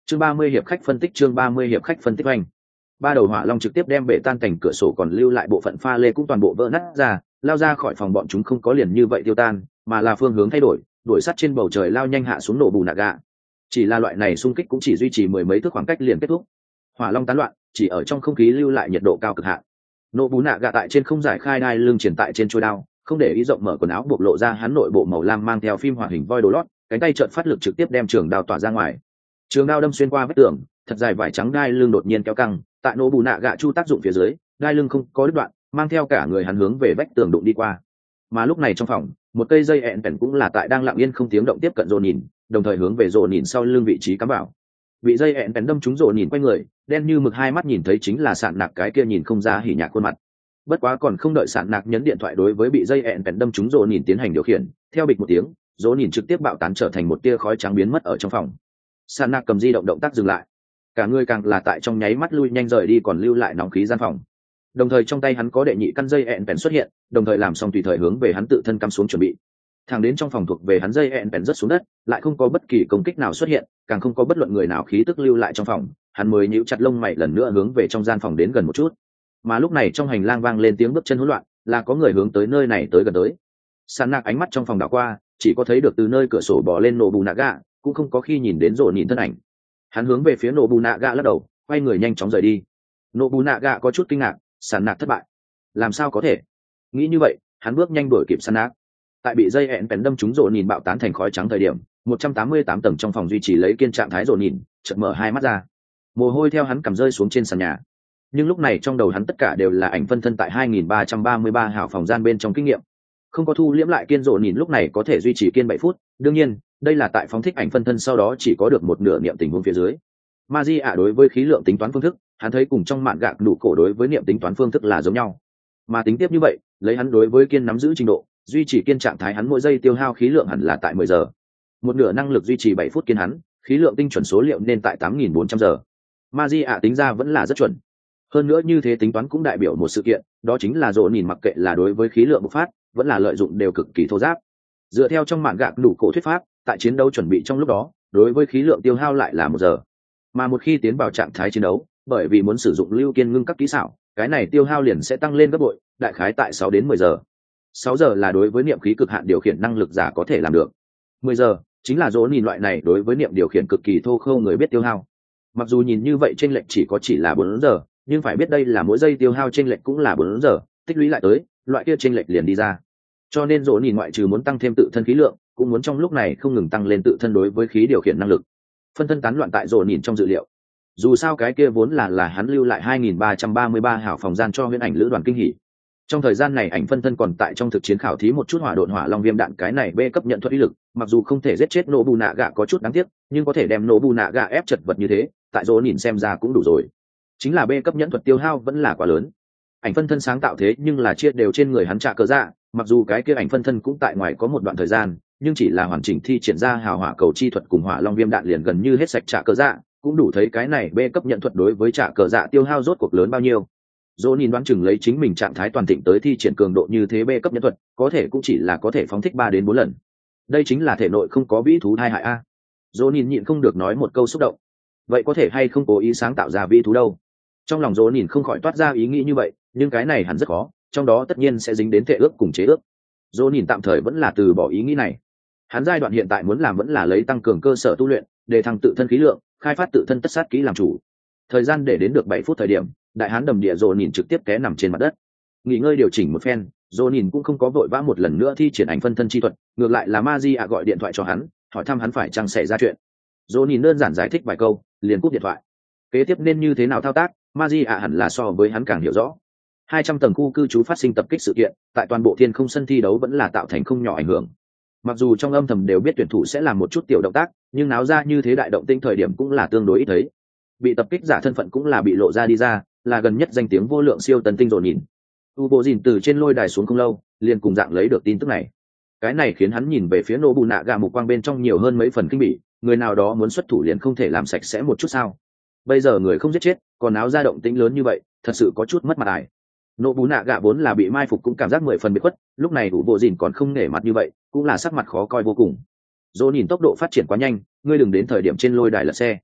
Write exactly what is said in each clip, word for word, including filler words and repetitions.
Chương ba mươi hiệp khách phân tích chương ba mươi hiệp khách phân tích oanh. Ba đầu hỏa long trực tiếp đem bể tan cảnh cửa sổ còn lưu lại bộ phận pha lê cũng toàn bộ vỡ nát ra, lao ra khỏi phòng. Bọn chúng không có liền như vậy tiêu tan, mà là phương hướng thay đổi, đuổi sắt trên bầu trời lao nhanh hạ xuống nổ bù nạ gạ. Chỉ là loại này xung kích cũng chỉ duy trì mười mấy thước khoảng cách liền kết thúc. Hỏa long tán loạn, chỉ ở trong không khí lưu lại nhiệt độ cao cực hạn. Nổ bù nạ gạ tại trên không giải khai đai lưng triển tại trên chuôi đao, không để ý rộng mở quần áo bộc lộ ra hắn nội bộ màu lam mang theo phim hoạt hình voi đồ lót, cánh tay trợn phát lực trực tiếp đem trường đao tỏa ra ngoài. Trường đao đâm xuyên qua vết tường, thật dài vải trắng đai lưng đột nhiên kéo căng, tại nổ bù nạ gạ chu tác dụng phía dưới, đai lưng không có đứt đoạn, mang theo cả người hắn hướng về vách tường đụng đi qua. Mà lúc này trong phòng, một cây dây ẹn pèn cũng là tại đang lặng yên không tiếng động tiếp cận rồ nhìn, đồng thời hướng về rồ nhìn sau lưng vị trí cắm vào. Bị dây ẹn pèn đâm trúng rồ nhìn quay người, đen như mực hai mắt nhìn thấy chính là sạn nạc cái kia nhìn không ra hỉ nhạc khuôn mặt. Bất quá còn không đợi sạn nạc nhấn điện thoại đối với bị dây ẹn pèn đâm trúng rồ nhìn tiến hành điều khiển, theo bịch một tiếng, rồ nhìn trực tiếp bạo tán trở thành một tia khói trắng biến mất ở trong phòng. Sạn nạc cầm di động động tác dừng lại, cả người càng là tại trong nháy mắt lui nhanh rời đi, còn lưu lại nóng khí gian phòng. Đồng thời trong tay hắn có đệ nhị căn dây ẹn pèn xuất hiện, đồng thời làm xong tùy thời hướng về hắn tự thân cắm xuống chuẩn bị. Thẳng đến trong phòng thuộc về hắn dây ẹn pèn rớt xuống đất, lại không có bất kỳ công kích nào xuất hiện, càng không có bất luận người nào khí tức lưu lại trong phòng, hắn mới nhíu chặt lông mày lần nữa hướng về trong gian phòng đến gần một chút. Mà lúc này trong hành lang vang lên tiếng bước chân hỗn loạn, là có người hướng tới nơi này tới gần tới. Sàn nạc ánh mắt trong phòng đảo qua, chỉ có thấy được từ nơi cửa sổ bò lên nổ bù nạ gạ, cũng không có khi nhìn đến rồ nhìn thân ảnh. Hắn hướng về phía nổ bù nạ gạ lắc đầu, quay người nhanh chóng rời đi. Nổ bù nạ gạ có chút kinh ngạc, sàn nạc thất bại, làm sao có thể? Nghĩ như vậy, hắn bước nhanh đuổi kịp sàn nạc. Tại bị dây ẹn pèn đâm trúng rồ nhìn bạo tán thành khói trắng thời điểm, một trăm tám mươi tám tầng trong phòng duy trì lấy kiên trạng thái rồ nhìn, chợt mở hai mắt ra, mồ hôi theo hắn cầm rơi xuống trên sàn nhà. Nhưng lúc này trong đầu hắn tất cả đều là ảnh phân thân tại hai nghìn ba trăm ba mươi ba hào phòng gian bên trong kinh nghiệm, không có thu liễm lại kiên rồ nhìn lúc này có thể duy trì kiên bảy phút. Đương nhiên, đây là tại phóng thích ảnh phân thân sau đó chỉ có được một nửa niệm tình huống phía dưới. Maji ạ đối với khí lượng tính toán phương thức, hắn thấy cùng trong mạn gạc đủ cổ đối với niệm tính toán phương thức là giống nhau, mà tính tiếp như vậy, lấy hắn đối với kiên nắm giữ trình độ, duy trì kiên trạng thái hắn mỗi giây tiêu hao khí lượng hẳn là tại mười giờ, một nửa năng lực duy trì bảy phút kiên hắn, khí lượng tinh chuẩn số liệu nên tại tám nghìn bốn trăm giờ. Maji ạ tính ra vẫn là rất chuẩn. Hơn nữa như thế tính toán cũng đại biểu một sự kiện, đó chính là rồ nhìn mặc kệ là đối với khí lượng bộc phát, vẫn là lợi dụng đều cực kỳ thô giáp. Dựa theo trong mạn gạc đủ cổ thuyết pháp, tại chiến đấu chuẩn bị trong lúc đó, đối với khí lượng tiêu hao lại là một giờ, mà một khi tiến vào trạng thái chiến đấu, bởi vì muốn sử dụng lưu kiên ngưng các kỹ xảo, cái này tiêu hao liền sẽ tăng lên gấp bội, đại khái tại sáu đến mười giờ. sáu giờ là đối với niệm khí cực hạn điều khiển năng lực giả có thể làm được. mười giờ chính là rồ nhìn loại này đối với niệm điều khiển cực kỳ thô khâu người biết tiêu hao. Mặc dù nhìn như vậy chênh lệch chỉ có chỉ là bốn giờ, nhưng phải biết đây là mỗi giây tiêu hao chênh lệch cũng là bốn giờ, tích lũy lại tới, loại kia chênh lệch liền đi ra. Cho nên rồ nhìn ngoại trừ muốn tăng thêm tự thân khí lượng, cũng muốn trong lúc này không ngừng tăng lên tự thân đối với khí điều khiển năng lực. Phân thân tán loạn tại rồ nhìn trong dự liệu. Dù sao cái kia vốn là là hắn lưu lại hai nghìn ba trăm ba mươi ba hảo phòng gian cho huyễn ảnh lữ đoàn kinh hỉ. Trong thời gian này ảnh phân thân còn tại trong thực chiến khảo thí một chút hỏa độn hỏa long viêm đạn, cái này B cấp nhận thuật uy lực, mặc dù không thể giết chết nổ bù nạ gạ có chút đáng tiếc, nhưng có thể đem nổ bù nạ gạ ép chật vật như thế, tại rồ nhìn xem ra cũng đủ rồi. Chính là B cấp nhẫn thuật tiêu hao vẫn là quá lớn. Ảnh phân thân sáng tạo thế nhưng là chia đều trên người hắn trả cờ dạ, mặc dù cái kia ảnh phân thân cũng tại ngoài có một đoạn thời gian, nhưng chỉ là hoàn chỉnh thi triển ra hào hỏa cầu chi thuật cùng hỏa long viêm đạn liền gần như hết sạch trả cờ dạ, cũng đủ thấy cái này B cấp nhận thuật đối với trả cờ dạ tiêu hao rốt cuộc lớn bao nhiêu. Dỗ nhìn đoán chừng lấy chính mình trạng thái toàn thịnh tới thi triển cường độ như thế B cấp nhẫn thuật, có thể cũng chỉ là có thể phóng thích ba đến bốn lần. Đây chính là thể nội không có vĩ thú thai hại a. Dỗ nhìn nhịn không được nói một câu xúc động. Vậy có thể hay không cố ý sáng tạo ra vĩ thú đâu? Trong lòng Dỗ nhìn không khỏi toát ra ý nghĩ như vậy, nhưng cái này hẳn rất khó, trong đó tất nhiên sẽ dính đến thể ước cùng chế ước. Dỗ nhìn tạm thời vẫn là từ bỏ ý nghĩ này. Hắn giai đoạn hiện tại muốn làm vẫn là lấy tăng cường cơ sở tu luyện, để thăng tự thân khí lượng, khai phát tự thân tất sát kỹ làm chủ. Thời gian để đến được bảy phút thời điểm, đại hán đầm địa Dỗ nhìn trực tiếp té nằm trên mặt đất, nghỉ ngơi điều chỉnh một phen. Dỗ nhìn cũng không có vội vã một lần nữa thi triển ảnh phân thân chi thuật, ngược lại là Maji gọi điện thoại cho hắn, hỏi thăm hắn phải chăng xảy ra chuyện. Dỗ nhìn đơn giản giải thích vài câu, liền cúp điện thoại. Kế tiếp nên như thế nào thao tác, Maji hẳn là so với hắn càng hiểu rõ. hai trăm tầng khu cư trú phát sinh tập kích sự kiện, tại toàn bộ thiên không sân thi đấu vẫn là tạo thành không nhỏ ảnh hưởng. Mặc dù trong âm thầm đều biết tuyển thủ sẽ làm một chút tiểu động tác, nhưng náo ra như thế đại động tĩnh thời điểm cũng là tương đối ít thấy. Bị tập kích giả thân phận cũng là bị lộ ra đi ra, là gần nhất danh tiếng vô lượng siêu tần tinh Dỗ nhìn. U bộ dìn từ trên lôi đài xuống không lâu, liền cùng dạng lấy được tin tức này. Cái này khiến hắn nhìn về phía nô bù nạ gà mục quang bên trong nhiều hơn mấy phần kinh bỉ, người nào đó muốn xuất thủ liền không thể làm sạch sẽ một chút sao? Bây giờ người không giết chết, còn náo ra động tĩnh lớn như vậy, thật sự có chút mất mặt ải. Nô bù nạ gà vốn là bị mai phục cũng cảm giác mười phần bị khuất, lúc này U bộ dìn còn không nể mặt như vậy, cũng là sắc mặt khó coi vô cùng. Dỗ nhìn tốc độ phát triển quá nhanh, ngươi đừng đến thời điểm trên lôi đài lật xe.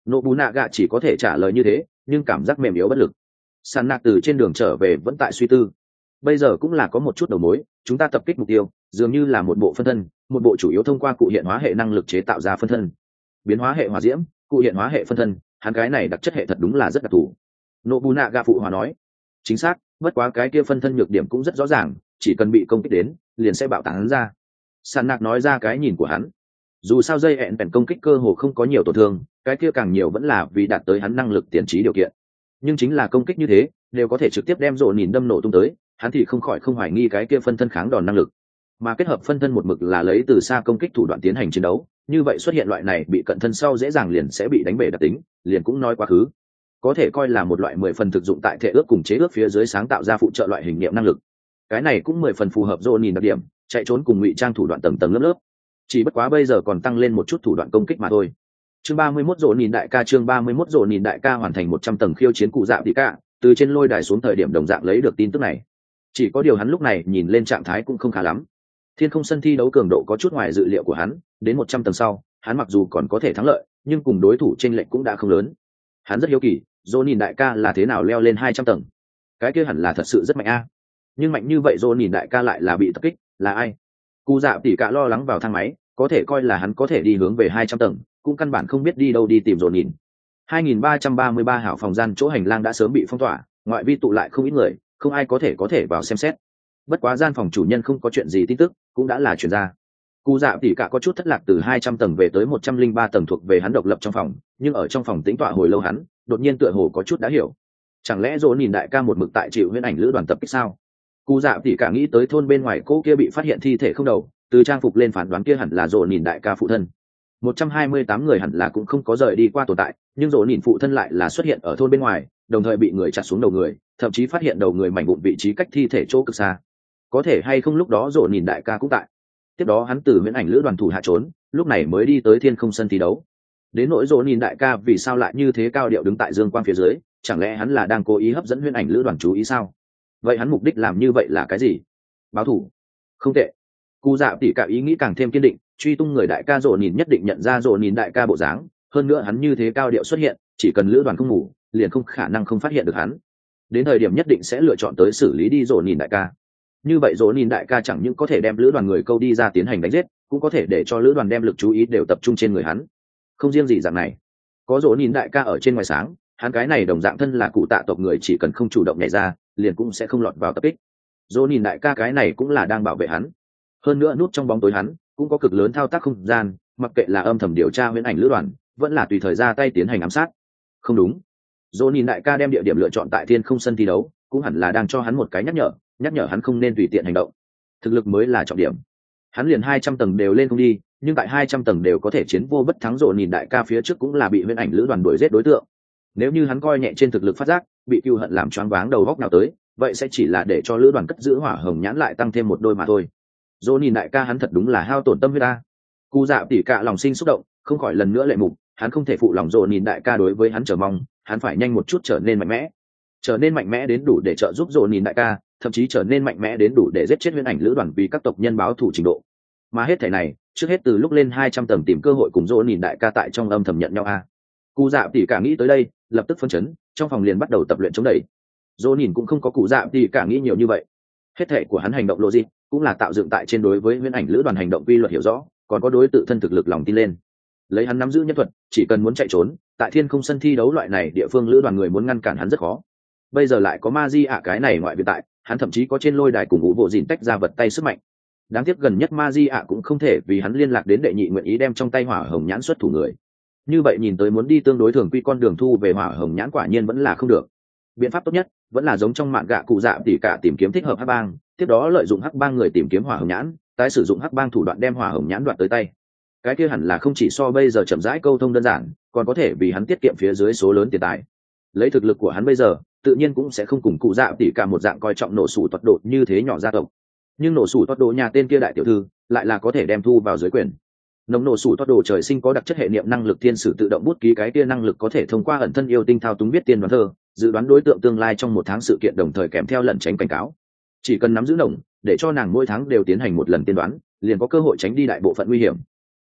nộ bù nạ gạ chỉ có thể trả lời như thế, nhưng cảm giác mềm yếu bất lực. Sàn nạc từ trên đường trở về vẫn tại suy tư. Bây giờ cũng là có một chút đầu mối, chúng ta tập kích mục tiêu dường như là một bộ phân thân, một bộ chủ yếu thông qua cụ hiện hóa hệ năng lực chế tạo ra phân thân. Biến hóa hệ hỏa diễm, cụ hiện hóa hệ phân thân, hắn cái này đặc chất hệ thật đúng là rất đặc thù. Nobunaga phụ hòa nói. Chính xác, bất quá cái kia phân thân nhược điểm cũng rất rõ ràng, chỉ cần bị công kích đến liền sẽ bạo tán ra. Sàn nạc nói ra cái nhìn của hắn. Dù sao dây hẹn bèn công kích cơ hồ không có nhiều tổn thương, cái kia càng nhiều vẫn là vì đạt tới hắn năng lực tiền trí điều kiện. Nhưng chính là công kích như thế đều có thể trực tiếp đem rộ nhìn đâm nổ tung tới, hắn thì không khỏi không hoài nghi cái kia phân thân kháng đòn năng lực. Mà kết hợp phân thân một mực là lấy từ xa công kích thủ đoạn tiến hành chiến đấu, như vậy xuất hiện loại này bị cận thân sau dễ dàng liền sẽ bị đánh bể đặc tính, liền cũng nói quá khứ có thể coi là một loại mười phần thực dụng tại thể ước cùng chế ước phía dưới sáng tạo ra phụ trợ loại hình nghiệm năng lực. Cái này cũng mười phần phù hợp rộ nhìn đặc điểm, chạy trốn cùng ngụy trang thủ đoạn tầng tầng lớp lớp, chỉ bất quá bây giờ còn tăng lên một chút thủ đoạn công kích mà thôi. Chương ba mươi mốt rộ nhìn đại ca chương ba mươi mốt rộ nhìn đại ca hoàn thành một trăm tầng khiêu chiến cụ dạ tỷ cả, từ trên lôi đài xuống thời điểm đồng dạng lấy được tin tức này. Chỉ có điều hắn lúc này nhìn lên trạng thái cũng không khá lắm. Thiên không sân thi đấu cường độ có chút ngoài dự liệu của hắn, đến một trăm tầng sau, hắn mặc dù còn có thể thắng lợi, nhưng cùng đối thủ chênh lệch cũng đã không lớn. Hắn rất hiếu kỳ, rộ nhìn đại ca là thế nào leo lên hai trăm tầng. Cái kia hẳn là thật sự rất mạnh a. Nhưng mạnh như vậy rộ nhìn đại ca lại là bị tập kích, là ai? Cụ dạ tỷ cả lo lắng vào thang máy, có thể coi là hắn có thể đi hướng về hai trăm tầng, cũng căn bản không biết đi đâu đi tìm rộ nhìn. hai nghìn ba trăm ba mươi ba hảo phòng gian chỗ hành lang đã sớm bị phong tỏa, ngoại vi tụ lại không ít người, không ai có thể có thể vào xem xét. Bất quá gian phòng chủ nhân không có chuyện gì tin tức cũng đã là chuyển ra. Cụ dạ tỷ cả có chút thất lạc, từ hai trăm tầng về tới một trăm linh ba tầng thuộc về hắn độc lập trong phòng, nhưng ở trong phòng tĩnh tọa hồi lâu hắn đột nhiên tựa hồ có chút đã hiểu. Chẳng lẽ rộ nhìn đại ca một mực tại chịu huyễn ảnh lữ đoàn tập kích sao? Cụ dạ tỷ cả nghĩ tới thôn bên ngoài cô kia bị phát hiện thi thể không đầu, từ trang phục lên phán đoán kia hẳn là rộ nhìn đại ca phụ thân. một trăm hai mươi tám người hẳn là cũng không có rời đi qua tồn tại, nhưng rộ nhìn phụ thân lại là xuất hiện ở thôn bên ngoài, đồng thời bị người chặt xuống đầu người, thậm chí phát hiện đầu người mảnh vụn vị trí cách thi thể chỗ cực xa. Có thể hay không lúc đó rộ nhìn đại ca cũng tại. Tiếp đó hắn từ huyễn ảnh lữ đoàn thủ hạ trốn, lúc này mới đi tới thiên không sân thi đấu. Đến nỗi rộ nhìn đại ca vì sao lại như thế cao điệu đứng tại dương quang phía dưới, chẳng lẽ hắn là đang cố ý hấp dẫn huyễn ảnh lữ đoàn chú ý sao? Vậy hắn mục đích làm như vậy là cái gì? Báo thù? Không tệ. Cụ dạ tỷ cả ý nghĩ càng thêm kiên định, truy tung người đại ca rộ nhìn nhất định nhận ra rộ nhìn đại ca bộ dáng, hơn nữa hắn như thế cao điệu xuất hiện, chỉ cần lữ đoàn không ngủ liền không khả năng không phát hiện được hắn. Đến thời điểm nhất định sẽ lựa chọn tới xử lý đi rộ nhìn đại ca. Như vậy rộ nhìn đại ca chẳng những có thể đem lữ đoàn người câu đi ra tiến hành đánh giết, cũng có thể để cho lữ đoàn đem lực chú ý đều tập trung trên người hắn. Không riêng gì dạng này, có rộ nhìn đại ca ở trên ngoài sáng, hắn cái này đồng dạng thân là cụ tạ tộc người, chỉ cần không chủ động nhảy ra liền cũng sẽ không lọt vào tập kích. Rộ nhìn đại ca cái này cũng là đang bảo vệ hắn, hơn nữa nút trong bóng tối hắn cũng có cực lớn thao tác không gian, mặc kệ là âm thầm điều tra huyễn ảnh lữ đoàn vẫn là tùy thời ra tay tiến hành ám sát. Không đúng, dỗ nhìn đại ca đem địa điểm lựa chọn tại thiên không sân thi đấu cũng hẳn là đang cho hắn một cái nhắc nhở, nhắc nhở hắn không nên tùy tiện hành động, thực lực mới là trọng điểm. Hắn liền hai trăm tầng đều lên không đi, nhưng tại hai trăm tầng đều có thể chiến vô bất thắng, dỗ nhìn đại ca phía trước cũng là bị huyễn ảnh lữ đoàn đuổi giết đối tượng. Nếu như hắn coi nhẹ trên thực lực phát giác, bị cừu hận làm choáng váng đầu góc nào tới, vậy sẽ chỉ là để cho lữ đoàn cất giữ hỏa hồng nhãn lại tăng thêm một đôi mà thôi. Dỗ nhìn đại ca hắn thật đúng là hao tổn tâm huyết ta. Cụ dạ tỉ cả lòng sinh xúc động, không khỏi lần nữa lệ mục, hắn không thể phụ lòng dỗ nhìn đại ca đối với hắn chờ mong, hắn phải nhanh một chút trở nên mạnh mẽ, trở nên mạnh mẽ đến đủ để trợ giúp dỗ nhìn đại ca, thậm chí trở nên mạnh mẽ đến đủ để giết chết huyễn ảnh lữ đoàn vì các tộc nhân báo thù trình độ. Mà hết thảy này, trước hết từ lúc lên hai trăm tầng tìm cơ hội cùng dỗ nhìn đại ca tại trong âm thầm nhận nhau a. Cụ dạ tỉ cả nghĩ tới đây, lập tức phân chấn, trong phòng liền bắt đầu tập luyện chống đẩy. Dỗ nhìn cũng không có cụ dạ tỉ cả nghĩ nhiều như vậy, hết thảy của hắn hành động logic cũng là tạo dựng tại trên đối với huyễn ảnh lữ đoàn hành động quy luật hiểu rõ, còn có đối tự thân thực lực lòng tin lên. Lấy hắn nắm giữ nhân thuật, chỉ cần muốn chạy trốn, tại thiên không sân thi đấu loại này địa phương lữ đoàn người muốn ngăn cản hắn rất khó. Bây giờ lại có ma di ạ cái này ngoại viện tại, hắn thậm chí có trên lôi đài cùng ngũ bộ dìn tách ra vật tay sức mạnh. Đáng tiếc gần nhất ma di ạ cũng không thể vì hắn liên lạc đến đệ nhị nguyện ý đem trong tay hỏa hồng nhãn xuất thủ người. Như vậy nhìn tới muốn đi tương đối thường quy con đường thu về hỏa hồng nhãn quả nhiên vẫn là không được. Biện pháp tốt nhất vẫn là giống trong mạn gạ cụ dạ tỉ cả tìm kiếm thích hợp hắc bang, tiếp đó lợi dụng hắc bang người tìm kiếm hỏa hồng nhãn, tái sử dụng hắc bang thủ đoạn đem hỏa hồng nhãn đoạt tới tay. Cái kia hẳn là không chỉ so bây giờ chậm rãi câu thông đơn giản, còn có thể vì hắn tiết kiệm phía dưới số lớn tiền tài. Lấy thực lực của hắn bây giờ, tự nhiên cũng sẽ không cùng cụ dạ tỉ cả một dạng coi trọng nổ sủ tuật độ như thế nhỏ gia tộc. Nhưng nổ sủ tuật độ nhà tên kia đại tiểu thư lại là có thể đem thu vào dưới quyền. Nồng nổ sủ tuật độ trời sinh có đặc chất hệ niệm năng lực thiên sử tự động bút ký, cái kia năng lực có thể thông qua ẩn thân yêu tinh thao túng biết tiên đoán thơ, dự đoán đối tượng tương lai trong một tháng sự kiện, đồng thời kèm theo lẩn tránh cảnh cáo. Chỉ cần nắm giữ nồng, để cho nàng mỗi tháng đều tiến hành một lần tiên đoán, liền có cơ hội tránh đi đại bộ phận nguy hiểm.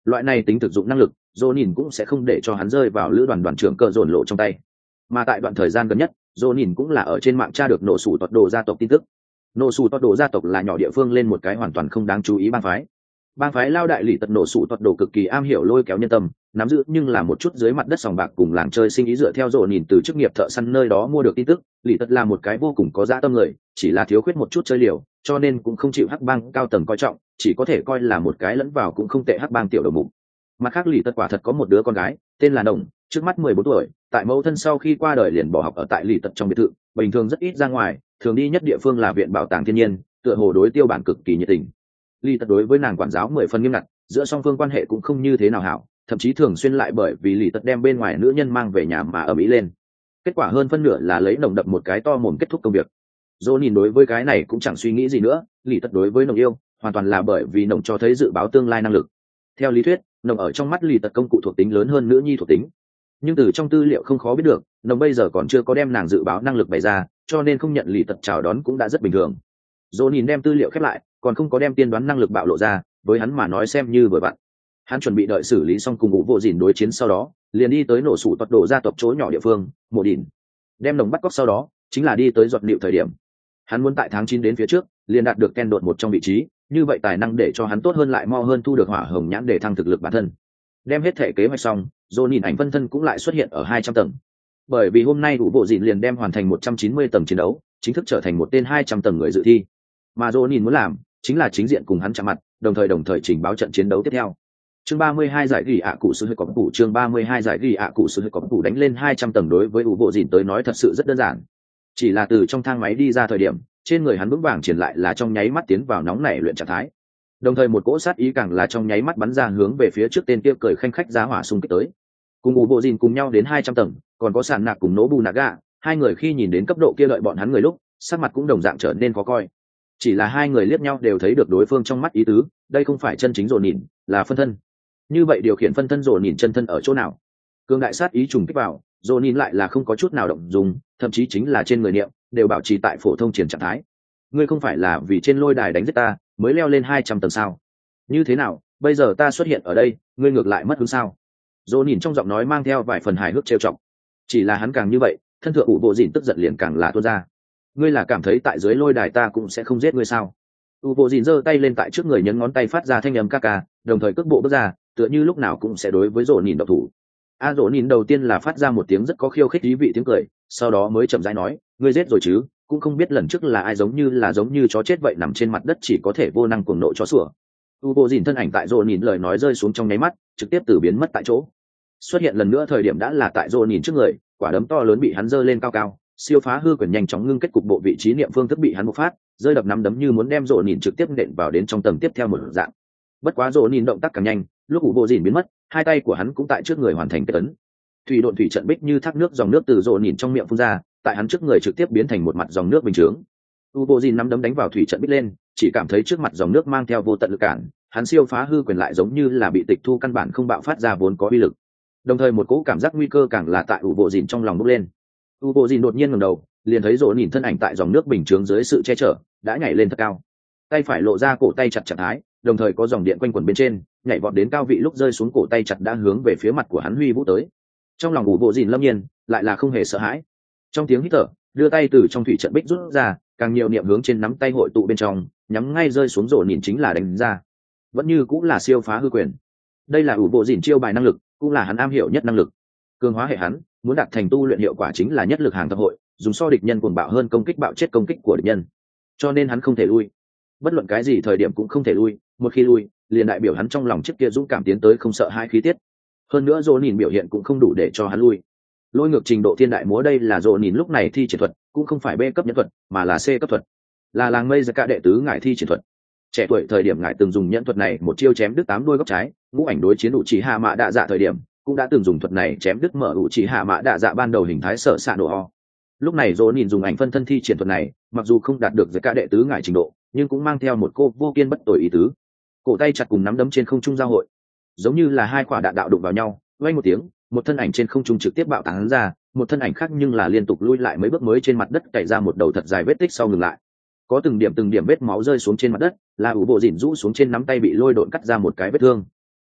Loại này tính thực dụng năng lực, Ronin cũng sẽ không để cho hắn rơi vào lữ đoàn đoàn trưởng cờ dồn lộ trong tay. Mà tại đoạn thời gian gần nhất, Ronin cũng là ở trên mạng tra được nổ sủ tọt đồ gia tộc tin tức. Nổ sủ tọt đồ gia tộc là nhỏ địa phương lên một cái hoàn toàn không đáng chú ý bang phái. Bang phái lao đại lì tật nổ sủ tọt đồ cực kỳ am hiểu lôi kéo nhân tâm, nắm giữ nhưng là một chút dưới mặt đất sòng bạc cùng làng chơi sinh ý dựa theo Ronin từ chức nghiệp thợ săn nơi đó mua được tin tức, lì tật là một cái vô cùng có dã tâm người, chỉ là thiếu khuyết một chút chơi liều, cho nên cũng không chịu hắc bang cao tầng coi trọng, chỉ có thể coi là một cái lẫn vào cũng không tệ hắc bang tiểu đầu mục. Mặt khác lì tật quả thật có một đứa con gái tên là Đồng, trước mắt mười bốn tuổi, tại mẫu thân sau khi qua đời liền bỏ học ở tại lì tật trong biệt thự, bình thường rất ít ra ngoài, thường đi nhất địa phương là viện bảo tàng thiên nhiên, tựa hồ đối tiêu bản cực kỳ nhiệt tình. Lì tật đối với nàng quản giáo mười phần nghiêm ngặt, giữa song phương quan hệ cũng không như thế nào hảo, thậm chí thường xuyên lại bởi vì lì tật đem bên ngoài nữ nhân mang về nhà mà ở mỹ lên. Kết quả hơn phân nửa là lấy Nồng đập một cái to mồm kết thúc công việc. Dô nhìn đối với cái này cũng chẳng suy nghĩ gì nữa, lì tật đối với Nồng yêu hoàn toàn là bởi vì Nồng cho thấy dự báo tương lai năng lực. Theo lý thuyết, Nồng ở trong mắt lì tật công cụ thuộc tính lớn hơn nữ nhi thuộc tính, nhưng từ trong tư liệu không khó biết được, Nồng bây giờ còn chưa có đem nàng dự báo năng lực bày ra, cho nên không nhận lì tật chào đón cũng đã rất bình thường. Dô nhìn đem tư liệu khép lại, còn không có đem tiên đoán năng lực bạo lộ ra, với hắn mà nói xem như vừa vặn. Hắn chuẩn bị đợi xử lý xong cùng ngũ vô dìn đối chiến sau đó, liền đi tới nổ sủ tọt đồ gia tộc chỗ nhỏ địa phương Mộ Đỉnh, đem Nồng bắt cóc sau đó chính là đi tới giọt nịu thời điểm. Hắn muốn tại tháng chín đến phía trước liền đạt được Ken đột một trong vị trí, như vậy tài năng để cho hắn tốt hơn lại mo hơn thu được hỏa hồng nhãn để thăng thực lực bản thân. Đem hết thể kế hoạch xong, Dô nhìn ảnh phân thân cũng lại xuất hiện ở hai trăm tầng. Bởi vì hôm nay đủ bộ dịn liền đem hoàn thành một trăm chín mươi tầng chiến đấu, chính thức trở thành một tên hai trăm tầng người dự thi. Mà Dô nhìn muốn làm chính là chính diện cùng hắn chạm mặt, đồng thời đồng thời trình báo trận chiến đấu tiếp theo. Chương ba mươi hai giải gỉ ạ cụ sự hơi cọp cụ chương ba mươi hai giải gỉ ạ cụ sự hơi cọp cụ đánh lên hai trăm tầng đối với đủ bộ dịn tới nói thật sự rất đơn giản. Chỉ là từ trong thang máy đi ra thời điểm, trên người hắn vững vàng triển lại là trong nháy mắt tiến vào nóng nảy luyện trạng thái. Đồng thời một cỗ sát ý càng là trong nháy mắt bắn ra hướng về phía trước tên kia cười khanh khách giá hỏa xung kích tới. Cùng ủ bộ dìn cùng nhau đến hai trăm tầng, còn có sàn nạc cùng nỗ bù naga, hai người khi nhìn đến cấp độ kia đợi bọn hắn người lúc, sắc mặt cũng đồng dạng trở nên khó coi. Chỉ là hai người liếc nhau đều thấy được đối phương trong mắt ý tứ, đây không phải chân chính rồ nhìn, là phân thân. Như vậy điều khiển phân thân rồ nhìn chân thân ở chỗ nào? Cương đại sát ý trùng kích vào, rồ nhìn lại là không có chút nào động dùng, thậm chí chính là trên người niệm đều bảo trì tại phổ thông triển trạng thái. Ngươi không phải là vì trên lôi đài đánh giết ta mới leo lên hai trăm tầng sao? Như thế nào, bây giờ ta xuất hiện ở đây, ngươi ngược lại mất hứng sao? Dô nhìn trong giọng nói mang theo vài phần hài hước trêu chọc. Chỉ là hắn càng như vậy, thân thượng ủ bộ dìn tức giận liền càng là tuôn ra. Ngươi là cảm thấy tại dưới lôi đài ta cũng sẽ không giết ngươi sao? ủ bộ dìn giơ tay lên tại trước người nhấn ngón tay phát ra thanh âm ca ca, đồng thời cước bộ bước ra, tựa như lúc nào cũng sẽ đối với Dô nhìn độc thủ. A Dô nhìn đầu tiên là phát ra một tiếng rất có khiêu khích ý vị tiếng cười, sau đó mới chậm rãi nói, ngươi giết rồi chứ? Cũng không biết lần trước là ai giống như là giống như chó chết vậy nằm trên mặt đất chỉ có thể vô năng cuồng nộ chó sủa. U bộ dìn thân ảnh tại Dô nhìn lời nói rơi xuống trong nháy mắt, trực tiếp từ biến mất tại chỗ. Xuất hiện lần nữa thời điểm đã là tại Dô nhìn trước người, quả đấm to lớn bị hắn giơ lên cao cao, siêu phá hư quyền nhanh chóng ngưng kết cục bộ vị trí niệm phương thức bị hắn bộc phát, rơi đập nắm đấm như muốn đem Dô nhìn trực tiếp nện vào đến trong tầng tiếp theo một dạng. Bất quá Dô nhìn động tác càng nhanh, lúc U bộ dìn biến mất, hai tay của hắn cũng tại trước người hoàn thành kết ấn. Thủy độn thủy trận bích như thác nước dòng nước từ Dô nhìn trong miệng phun ra, tại hắn trước người trực tiếp biến thành một mặt dòng nước bình chướng. U bộ dìn nắm đấm đánh vào thủy trận bích lên, chỉ cảm thấy trước mặt dòng nước mang theo vô tận lực cản, hắn siêu phá hư quyền lại giống như là bị tịch thu căn bản không bạo phát ra vốn có uy lực. Đồng thời một cỗ cảm giác nguy cơ càng là tại U bộ dìn trong lòng bốc lên. U bộ dìn đột nhiên ngẩng đầu, liền thấy Dỗ nhìn thân ảnh tại dòng nước bình chướng dưới sự che chở, đã nhảy lên thật cao. Tay phải lộ ra cổ tay chặt trạng thái, đồng thời có dòng điện quanh quẩn bên trên, nhảy vọt đến cao vị lúc rơi xuống cổ tay chặt đã hướng về phía mặt của hắn huy vũ tới. Trong lòng U bộ dìn lâm nhiên, lại là không hề sợ hãi. Trong tiếng hít thở, đưa tay từ trong thủy trận bích rút ra, càng nhiều niệm hướng trên nắm tay hội tụ bên trong, nhắm ngay rơi xuống Dỗ nhìn chính là đánh ra. Vẫn như cũng là siêu phá hư quyền. Đây là ủ bộ dìn chiêu bài năng lực, cũng là hắn am hiểu nhất năng lực. Cường hóa hệ hắn, muốn đạt thành tu luyện hiệu quả chính là nhất lực hàng thập hội, dùng so địch nhân cuồng bạo hơn công kích bạo chết công kích của địch nhân. Cho nên hắn không thể lui, bất luận cái gì thời điểm cũng không thể lui, một khi lui, liền đại biểu hắn trong lòng trước kia dũng cảm tiến tới không sợ hai khí tiết. Hơn nữa Dỗ nhìn biểu hiện cũng không đủ để cho hắn lui. Lôi ngược trình độ thiên đại múa đây là Dỗ nhìn lúc này thi triển thuật, cũng không phải B cấp nhẫn thuật, mà là C cấp thuật, là làng mây giặc cả đệ tứ ngải thi triển thuật. Trẻ tuổi thời điểm ngài từng dùng nhẫn thuật này một chiêu chém đứt tám đuôi góc trái, ngũ ảnh đối chiến đủ chỉ hạ mạ đạ dạ thời điểm cũng đã từng dùng thuật này chém đứt mở đủ chỉ hạ mạ đạ dạ ban đầu hình thái sở xạ nổ ho. Lúc này Dỗ nhìn dùng ảnh phân thân thi triển thuật này, mặc dù không đạt được giặc cả đệ tứ ngải trình độ, nhưng cũng mang theo một cô vô kiên bất tồi ý tứ. Cổ tay chặt cùng nắm đấm trên không trung giao hội, giống như là hai quả đạn đạo đụng vào nhau, vang một tiếng, một thân ảnh trên không trung trực tiếp bạo tán ra, một thân ảnh khác nhưng là liên tục lui lại mấy bước mới trên mặt đất cày ra một đầu thật dài vết tích sau ngừng lại. Có từng điểm từng điểm vết máu rơi xuống trên mặt đất, là ủ bộ dìn rũ xuống trên nắm tay bị lôi độn cắt ra một cái vết thương.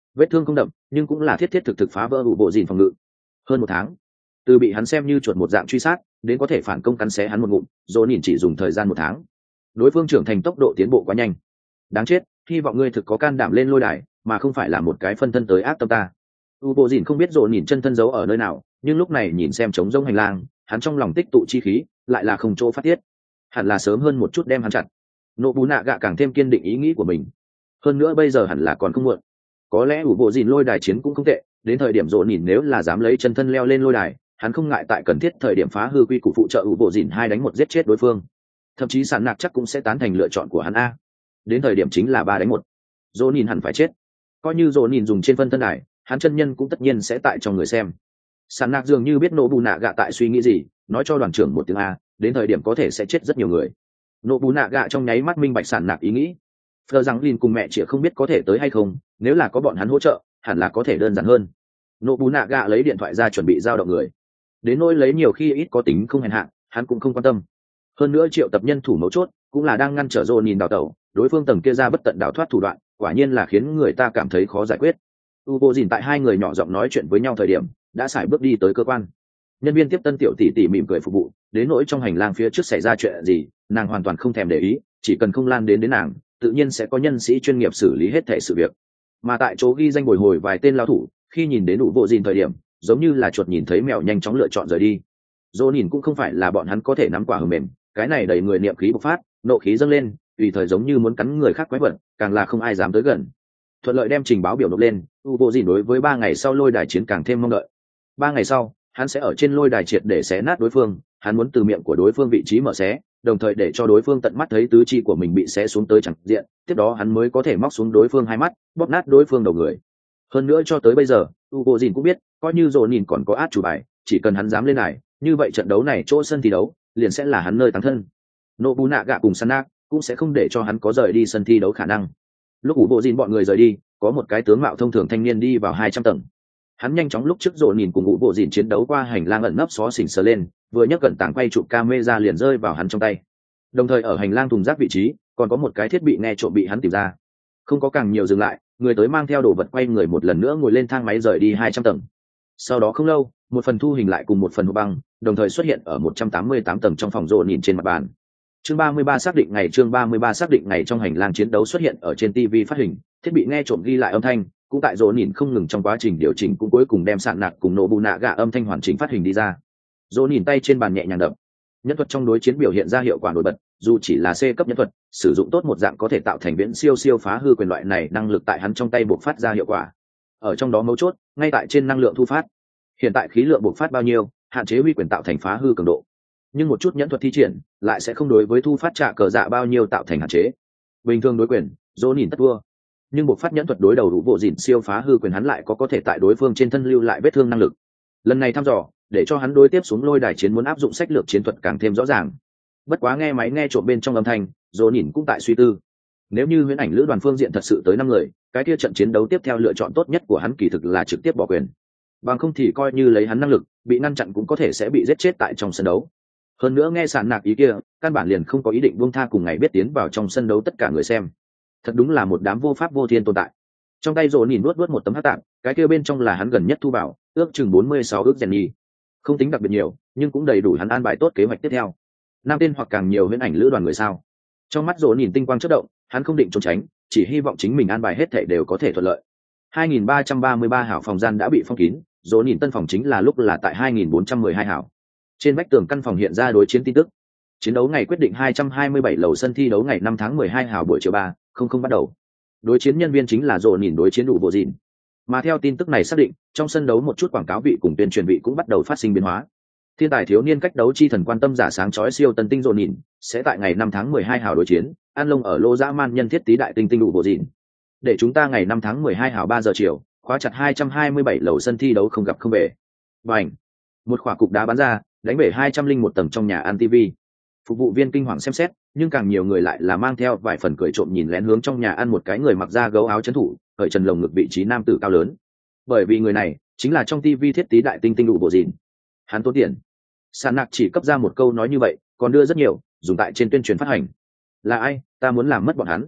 vết thương không đậm nhưng cũng là thiết thiết thực thực phá vỡ ủ bộ dìn phòng ngự. Hơn một tháng, từ bị hắn xem như chuột một dạng truy sát đến có thể phản công cắn xé hắn một ngụm, dỗ nhìn chỉ dùng thời gian một tháng. Đối phương trưởng thành tốc độ tiến bộ quá nhanh. Đáng chết, hy vọng ngươi thực có can đảm lên lôi đài mà không phải là một cái phân thân tới ác tâm ta. U bộ dìn không biết dỗ nhìn chân thân giấu ở nơi nào, nhưng lúc này nhìn xem trống rông hành lang, hắn trong lòng tích tụ chi khí lại là không chỗ phát tiết. Hẳn là sớm hơn một chút đem hắn chặt. Nộ bú nạ gạ càng thêm kiên định ý nghĩ của mình. Hơn nữa bây giờ hẳn là còn không muộn. Có lẽ ủ bộ dìn lôi đài chiến cũng không tệ, đến thời điểm dỗ nhìn nếu là dám lấy chân thân leo lên lôi đài, hắn không ngại tại cần thiết thời điểm phá hư quy củ phụ trợ ủ bộ dìn hai đánh một giết chết đối phương. Thậm chí sàn nạc chắc cũng sẽ tán thành lựa chọn của hắn a. Đến thời điểm chính là ba đánh một, dỗ nhìn hẳn phải chết. Coi như dỗ nhìn dùng trên phân thân đài, hắn chân nhân cũng tất nhiên sẽ tại trong người xem. Sàn nạc dường như biết nộ bù nạ gạ tại suy nghĩ gì, nói cho đoàn trưởng một tiếng a, đến thời điểm có thể sẽ chết rất nhiều người. Nộ bù nạ gạ trong nháy mắt minh bạch sàn nạc ý nghĩ. Phờ rằng Lin cùng mẹ chĩa không biết có thể tới hay không, nếu là có bọn hắn hỗ trợ hẳn là có thể đơn giản hơn. Nộ bù nạ gạ lấy điện thoại ra chuẩn bị giao động người, đến nỗi lấy nhiều khi ít có tính không hèn hạ hắn cũng không quan tâm. Hơn nữa triệu tập nhân thủ mấu chốt cũng là đang ngăn trở Dô nhìn đào tẩu, đối phương tầng kia ra bất tận đào thoát thủ đoạn quả nhiên là khiến người ta cảm thấy khó giải quyết. U vô dìn tại hai người nhỏ giọng nói chuyện với nhau thời điểm đã xài bước đi tới cơ quan. Nhân viên tiếp tân tiểu tỷ tỷ mỉm cười phục vụ, đến nỗi trong hành lang phía trước xảy ra chuyện gì nàng hoàn toàn không thèm để ý, chỉ cần không lan đến đến nàng tự nhiên sẽ có nhân sĩ chuyên nghiệp xử lý hết thể sự việc. Mà tại chỗ ghi danh bồi hồi vài tên lao thủ khi nhìn đến đủ bộ dìn thời điểm giống như là chuột nhìn thấy mèo nhanh chóng lựa chọn rời đi. Dô nhìn cũng không phải là bọn hắn có thể nắm quả hầm mềm, cái này đầy người niệm khí bộc phát, nộ khí dâng lên tùy thời giống như muốn cắn người khác quái vật, càng là không ai dám tới gần. Thuận lợi đem trình báo biểu nộp lên, u bộ dìn đối với ba ngày sau lôi đài chiến càng thêm mong đợi. Ba ngày sau hắn sẽ ở trên lôi đài triệt để xé nát đối phương, hắn muốn từ miệng của đối phương vị trí mở xé, đồng thời để cho đối phương tận mắt thấy tứ chi của mình bị xé xuống tới chẳng diện, tiếp đó hắn mới có thể móc xuống đối phương hai mắt, bóp nát đối phương đầu người. Hơn nữa cho tới bây giờ u bộ dìn cũng biết coi như dồn nhìn còn có át chủ bài, chỉ cần hắn dám lên đài như vậy trận đấu này chỗ sân thi đấu liền sẽ là hắn nơi tăng thân. Nộ bù nạ gạ cùng Sanak cũng sẽ không để cho hắn có rời đi sân thi đấu khả năng. Lúc u bộ dìn bọn người rời đi, có một cái tướng mạo thông thường thanh niên đi vào hai trăm tầng. Hắn nhanh chóng lúc trước dồn nhìn cùng u bộ dìn chiến đấu qua hành lang ẩn nấp xó xỉnh sờ lên, vừa nhấc gần tảng quay chụp camera liền rơi vào hắn trong tay. Đồng thời ở hành lang thùng rác vị trí còn có một cái thiết bị nghe trộm bị hắn tìm ra. Không có càng nhiều dừng lại, người tới mang theo đồ vật quay người một lần nữa ngồi lên thang máy rời đi hai trăm tầng. Sau đó không lâu, một phần thu hình lại cùng một phần hộp băng đồng thời xuất hiện ở một trăm tám mươi tám tầng trong phòng rộ nhìn trên mặt bàn. Chương ba mươi ba xác định ngày chương ba mươi ba xác định ngày trong hành lang chiến đấu xuất hiện ở trên ti vi phát hình, thiết bị nghe trộm ghi lại âm thanh, cũng tại rộ nhìn không ngừng trong quá trình điều chỉnh cũng cuối cùng đem sạn nạc cùng nổ bù nạ gạ âm thanh hoàn chỉnh phát hình đi ra. Rộ nhìn tay trên bàn nhẹ nhàng đập. Nhân thuật trong đối chiến biểu hiện ra hiệu quả nổi bật, dù chỉ là C cấp nhân thuật, sử dụng tốt một dạng có thể tạo thành viễn siêu siêu phá hư quyền loại này năng lực tại hắn trong tay bộc phát ra hiệu quả. Ở trong đó mấu chốt, ngay tại trên năng lượng thu phát. Hiện tại khí lượng bộc phát bao nhiêu, hạn chế huy quyền tạo thành phá hư cường độ. Nhưng một chút nhẫn thuật thi triển lại sẽ không đối với thu phát trả cờ dạ bao nhiêu tạo thành hạn chế. Bình thường đối quyền, dỗ nhìn tất vua. Nhưng bộc phát nhẫn thuật đối đầu đủ bộ dịn siêu phá hư quyền hắn lại có có thể tại đối phương trên thân lưu lại vết thương năng lực. Lần này thăm dò, để cho hắn đối tiếp xuống lôi đài chiến muốn áp dụng sách lược chiến thuật càng thêm rõ ràng. Bất quá nghe máy nghe trộm bên trong âm thanh, dỗ nhìn cũng tại suy tư. Nếu như huyễn ảnh lữ đoàn phương diện thật sự tới năm người, cái kia trận chiến đấu tiếp theo lựa chọn tốt nhất của hắn kỳ thực là trực tiếp bỏ quyền. Bằng không thì coi như lấy hắn năng lực, bị ngăn chặn cũng có thể sẽ bị giết chết tại trong sân đấu. Hơn nữa nghe sạn nạc ý kia, căn bản liền không có ý định buông tha cùng ngày biết tiến vào trong sân đấu tất cả người xem. Thật đúng là một đám vô pháp vô thiên tồn tại. Trong tay rồ nhìn nuốt nuốt một tấm hắc tạng, cái kia bên trong là hắn gần nhất thu bảo, ước chừng bốn mươi sáu ước Jenny. Không tính đặc biệt nhiều, nhưng cũng đầy đủ hắn an bài tốt kế hoạch tiếp theo. Năm tên hoặc càng nhiều huyễn ảnh lữ đoàn người sao? Trong mắt rồ nhìn tinh quang chớp động, hắn không định trốn tránh, chỉ hy vọng chính mình an bài hết thảy đều có thể thuận lợi. hai nghìn ba trăm ba mươi ba hảo phòng gian đã bị phong kín, rồ nhìn tân phòng chính là lúc là tại hai nghìn bốn trăm mười hai hảo. Trên vách tường căn phòng hiện ra đối chiến tin tức. Chiến đấu ngày quyết định hai trăm hai mươi bảy lầu sân thi đấu ngày năm tháng mười hai hảo buổi chiều ba, không không bắt đầu. Đối chiến nhân viên chính là rồ nhìn đối chiến đủ bộ dịn. Mà theo tin tức này xác định, trong sân đấu một chút quảng cáo vị cùng tuyên truyền vị cũng bắt đầu phát sinh biến hóa. Thiên tài thiếu niên cách đấu chi thần quan tâm giả sáng chói siêu tân tinh rồ nhìn, sẽ tại ngày năm tháng mười hai hảo đối chiến, an lông ở lô dã man nhân thiết tý đại tinh tinh đủ bộ dịn. Để chúng ta ngày năm tháng mười hai hảo ba giờ chiều, khóa chặt hai trăm hai mươi bảy lầu sân thi đấu không gặp không về. Bành! Một quả cục đá bắn ra, đánh bể hai trăm linh một tầng trong nhà ăn ti vi. Phục vụ viên kinh hoàng xem xét, nhưng càng nhiều người lại là mang theo vài phần cười trộm nhìn lén hướng trong nhà ăn một cái người mặc da gấu áo trấn thủ, cởi trần lồng ngực vị trí nam tử cao lớn. Bởi vì người này chính là trong ti vi thiết tý đại tinh tinh đủ bộ dịn. Hắn tốn tiền. Sàn nạc chỉ cấp ra một câu nói như vậy, còn đưa rất nhiều, dùng tại trên tuyên truyền phát hành. Là ai? Ta muốn làm mất bọn hắn.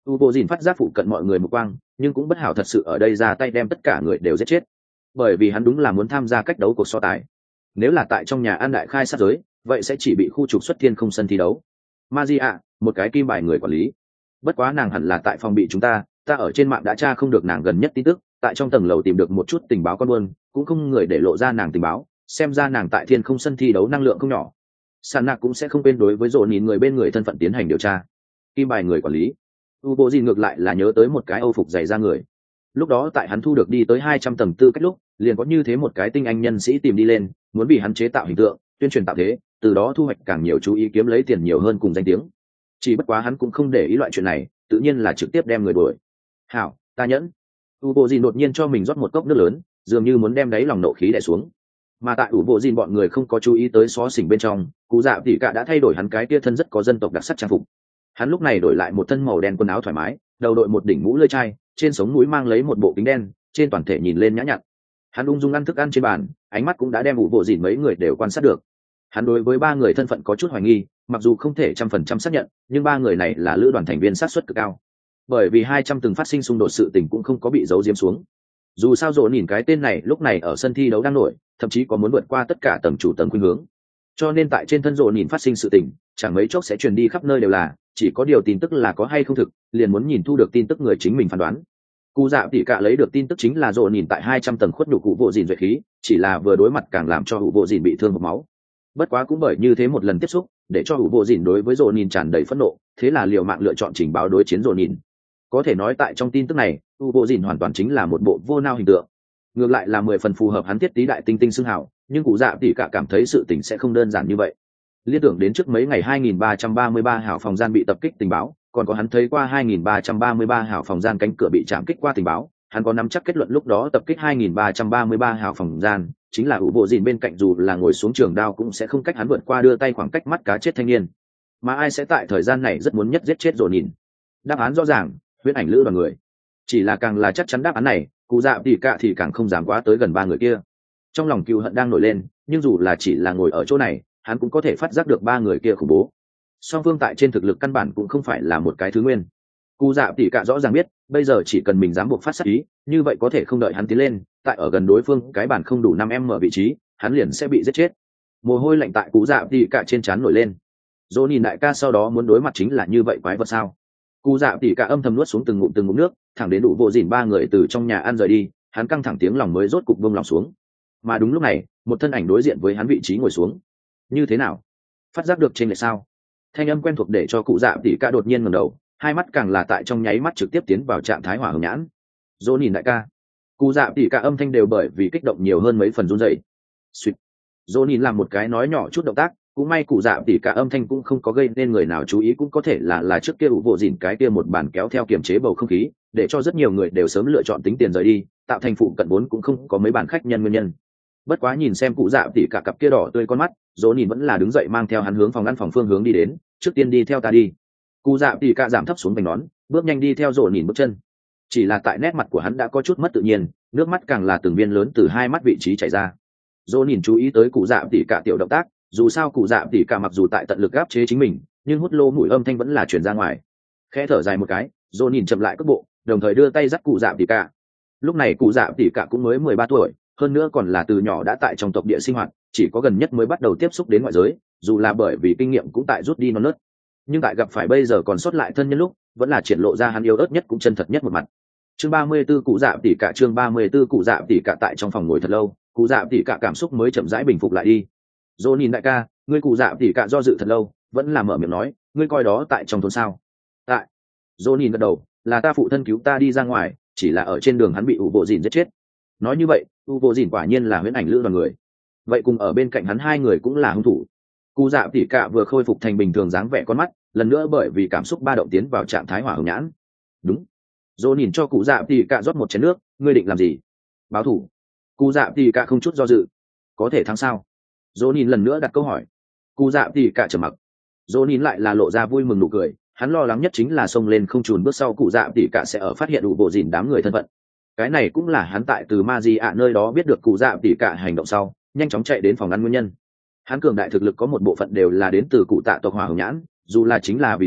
u bộ dìn phát giác phụ cận mọi người một quang, nhưng cũng bất hảo thật sự ở đây ra tay đem tất cả người đều giết chết, bởi vì hắn đúng là muốn tham gia cách đấu cuộc so tài. Nếu là tại trong nhà an đại khai sát giới, vậy sẽ chỉ bị khu trục xuất thiên không sân thi đấu. Magia, một cái kim bài người quản lý. Bất quá nàng hẳn là tại phòng bị chúng ta, ta ở trên mạng đã tra không được nàng gần nhất tin tức, tại trong tầng lầu tìm được một chút tình báo con buôn, cũng không người để lộ ra nàng tình báo, xem ra nàng tại thiên không sân thi đấu năng lượng không nhỏ. Sàn nạc cũng sẽ không quên đối với rộ nhìn người bên người thân phận tiến hành điều tra. Kim bài người quản lý. U bộ gì ngược lại là nhớ tới một cái âu phục dày ra người. Lúc đó tại hắn thu được đi tới hai trăm tầng tư cách lúc, liền có như thế một cái tinh anh nhân sĩ tìm đi lên, muốn vì hắn chế tạo hình tượng, tuyên truyền tạo thế, từ đó thu hoạch càng nhiều chú ý kiếm lấy tiền nhiều hơn cùng danh tiếng. Chỉ bất quá hắn cũng không để ý loại chuyện này, tự nhiên là trực tiếp đem người đuổi. Hảo, ta nhẫn. U bộ gì đột nhiên cho mình rót một cốc nước lớn, dường như muốn đem đáy lòng nộ khí đè xuống. Mà tại U bộ gì bọn người không có chú ý tới xó xỉnh bên trong, cụ dạ tỷ cả đã thay đổi hắn cái tia thân rất có dân tộc đặc sắc trang phục. Hắn lúc này đổi lại một thân màu đen quần áo thoải mái, đầu đội một đỉnh mũ lưỡi chai, trên sống mũi mang lấy một bộ kính đen, trên toàn thể nhìn lên nhã nhặn. Hắn ung dung ăn thức ăn trên bàn, ánh mắt cũng đã đem U bộ gì mấy người đều quan sát được. Hắn đối với ba người thân phận có chút hoài nghi, mặc dù không thể trăm phần trăm xác nhận, nhưng ba người này là lữ đoàn thành viên xác suất cực cao, bởi vì hai trăm từng phát sinh xung đột sự tình cũng không có bị giấu giếm xuống. Dù sao rộ nhìn cái tên này lúc này ở sân thi đấu đang nổi, thậm chí có muốn vượt qua tất cả tầng chủ tầng khuynh hướng, cho nên tại trên thân rộ nhìn phát sinh sự tình chẳng mấy chốc sẽ truyền đi khắp nơi đều là, chỉ có điều tin tức là có hay không thực, liền muốn nhìn thu được tin tức người chính mình phán đoán. Cụ dạ tỷ cả lấy được tin tức chính là rộ nhìn tại hai trăm tầng khuất nhục cụ bộ dìn duyệt khí, chỉ là vừa đối mặt càng làm cho cụ bộ dìn bị thương hộc máu. Bất quá cũng bởi như thế một lần tiếp xúc, để cho cụ bộ dìn đối với rộ nhìn tràn đầy phẫn nộ, thế là liều mạng lựa chọn trình báo đối chiến rộ nhìn. Có thể nói tại trong tin tức này, u bộ dìn hoàn toàn chính là một bộ vô nao hình tượng, ngược lại là mười phần phù hợp hắn thiết tí đại tinh tinh xưng hào. Nhưng cụ dạ tỷ cả cảm thấy sự tình sẽ không đơn giản như vậy. Liên tưởng đến trước mấy ngày hai nghìn ba trăm ba mươi ba hảo phòng gian bị tập kích tình báo, còn có hắn thấy qua hai nghìn ba trăm ba mươi ba hảo phòng gian cánh cửa bị chạm kích qua tình báo, hắn có nắm chắc kết luận lúc đó tập kích hai nghìn ba trăm ba mươi ba hảo phòng gian chính là u bộ dìn bên cạnh dù là ngồi xuống trường đao cũng sẽ không cách hắn vượt qua đưa tay khoảng cách mắt cá chết thanh niên. Mà ai sẽ tại thời gian này rất muốn nhất giết chết rồi nhìn? Đáp án rõ ràng, huyễn ảnh lữ đoàn người. Chỉ là càng là chắc chắn đáp án này, cụ dạ tỷ cả thì càng không dám quá tới gần ba người kia. Trong lòng cừu hận đang nổi lên, nhưng dù là chỉ là ngồi ở chỗ này, hắn cũng có thể phát giác được ba người kia khủng bố. Song phương tại trên thực lực căn bản cũng không phải là một cái thứ nguyên. Cụ dạ tỷ cả rõ ràng biết, bây giờ chỉ cần mình dám buộc phát sát ý, như vậy có thể không đợi hắn tiến lên, tại ở gần đối phương cái bản không đủ năm em ở vị trí, hắn liền sẽ bị giết chết. Mồ hôi lạnh tại cụ dạ tỷ cả trên trán nổi lên. Dỗ nhìn đại ca sau đó muốn đối mặt chính là như vậy quái vật sao? Cụ dạ tỷ cả âm thầm nuốt xuống từng ngụm từng ngụm nước, thẳng đến đủ bộ dìn ba người từ trong nhà ăn rời đi, hắn căng thẳng tiếng lòng mới rốt cục buông lòng xuống. Mà đúng lúc này, một thân ảnh đối diện với hắn vị trí ngồi xuống. Như thế nào? Phát giác được trên lệch sao? Thanh âm quen thuộc để cho cụ dạ tỷ cả đột nhiên ngẩng đầu, hai mắt càng là tại trong nháy mắt trực tiếp tiến vào trạng thái hỏa hồng nhãn. Dỗ nhìn đại ca. Cụ dạ tỷ cả âm thanh đều bởi vì kích động nhiều hơn mấy phần run rẩy. Suýt. Dỗ nhìn làm một cái nói nhỏ chút động tác, cũng may cụ dạ tỷ cả âm thanh cũng không có gây nên người nào chú ý, cũng có thể là là trước kia ủ bộ dìn cái kia một bàn kéo theo kiềm chế bầu không khí, để cho rất nhiều người đều sớm lựa chọn tính tiền rời đi, tạo thành phụ cận vốn cũng không có mấy bàn khách nhân nguyên nhân. Bất quá nhìn xem cụ dạ tỷ cả cặp kia đỏ tươi con mắt, dỗ nhìn vẫn là đứng dậy mang theo hắn hướng phòng ăn phòng phương hướng đi đến. Trước tiên đi theo ta đi. Cụ dạ tỷ cả giảm thấp xuống vành nón, bước nhanh đi theo dỗ nhìn bước chân. Chỉ là tại nét mặt của hắn đã có chút mất tự nhiên, nước mắt càng là từng viên lớn từ hai mắt vị trí chảy ra. Dỗ nhìn chú ý tới cụ dạ tỷ cả tiểu động tác, dù sao cụ dạ tỷ cả mặc dù tại tận lực áp chế chính mình, nhưng hút lô mũi âm thanh vẫn là truyền ra ngoài. Khẽ thở dài một cái, dỗ nhìn chậm lại cước bộ, đồng thời đưa tay dắt cụ dạ tỷ cả. Lúc này cụ dạ tỷ cả cũng mới mười ba tuổi, hơn nữa còn là từ nhỏ đã tại trong tộc địa sinh hoạt, chỉ có gần nhất mới bắt đầu tiếp xúc đến ngoại giới, dù là bởi vì kinh nghiệm cũng tại rút đi non nớt, nhưng tại gặp phải bây giờ còn sót lại thân nhân lúc, vẫn là triển lộ ra hắn yêu ớt nhất cũng chân thật nhất một mặt. Chương ba mươi 34 cụ dạ tỷ cả chương ba mươi 34 cụ dạ tỷ cả tại trong phòng ngồi thật lâu, cụ dạ tỷ cả cảm xúc mới chậm rãi bình phục lại đi. Dỗ nhìn đại ca, ngươi cụ dạ tỷ cả do dự thật lâu, vẫn là mở miệng nói, ngươi coi đó tại trong thôn sao? Tại. Dỗ nhìn gật đầu, là ta phụ thân cứu ta đi ra ngoài, chỉ là ở trên đường hắn bị ủ bộ dìn giết chết. Nói như vậy, ủ bộ dìn quả nhiên là huyễn ảnh lữ đoàn người. Vậy cùng ở bên cạnh hắn hai người cũng là hung thủ. Cụ dạ tỷ cả vừa khôi phục thành bình thường dáng vẻ con mắt, lần nữa bởi vì cảm xúc ba động tiến vào trạng thái hỏa hồng nhãn. Đúng. Dỗ nhìn cho cụ dạ tỷ cả rót một chén nước, ngươi định làm gì? Báo thủ. Cụ dạ tỷ cả không chút do dự. Có thể thắng sao? Dỗ nhìn lần nữa đặt câu hỏi. Cụ dạ tỷ cả trầm mặc. Dỗ nhìn lại là lộ ra vui mừng nụ cười, hắn lo lắng nhất chính là xông lên không trùn bước sau cụ dạ tỷ cả sẽ ở phát hiện đủ bộ dìn đám người thân phận. Cái này cũng là hắn tại từ ma di ạ nơi đó biết được cụ dạ tỷ cả hành động sau, nhanh chóng chạy đến phòng ăn nguyên nhân. Hắn cường đại thực lực có một bộ phận đều là đến từ cụ tạ tộc hỏa hồng nhãn, dù là chính là vì thế,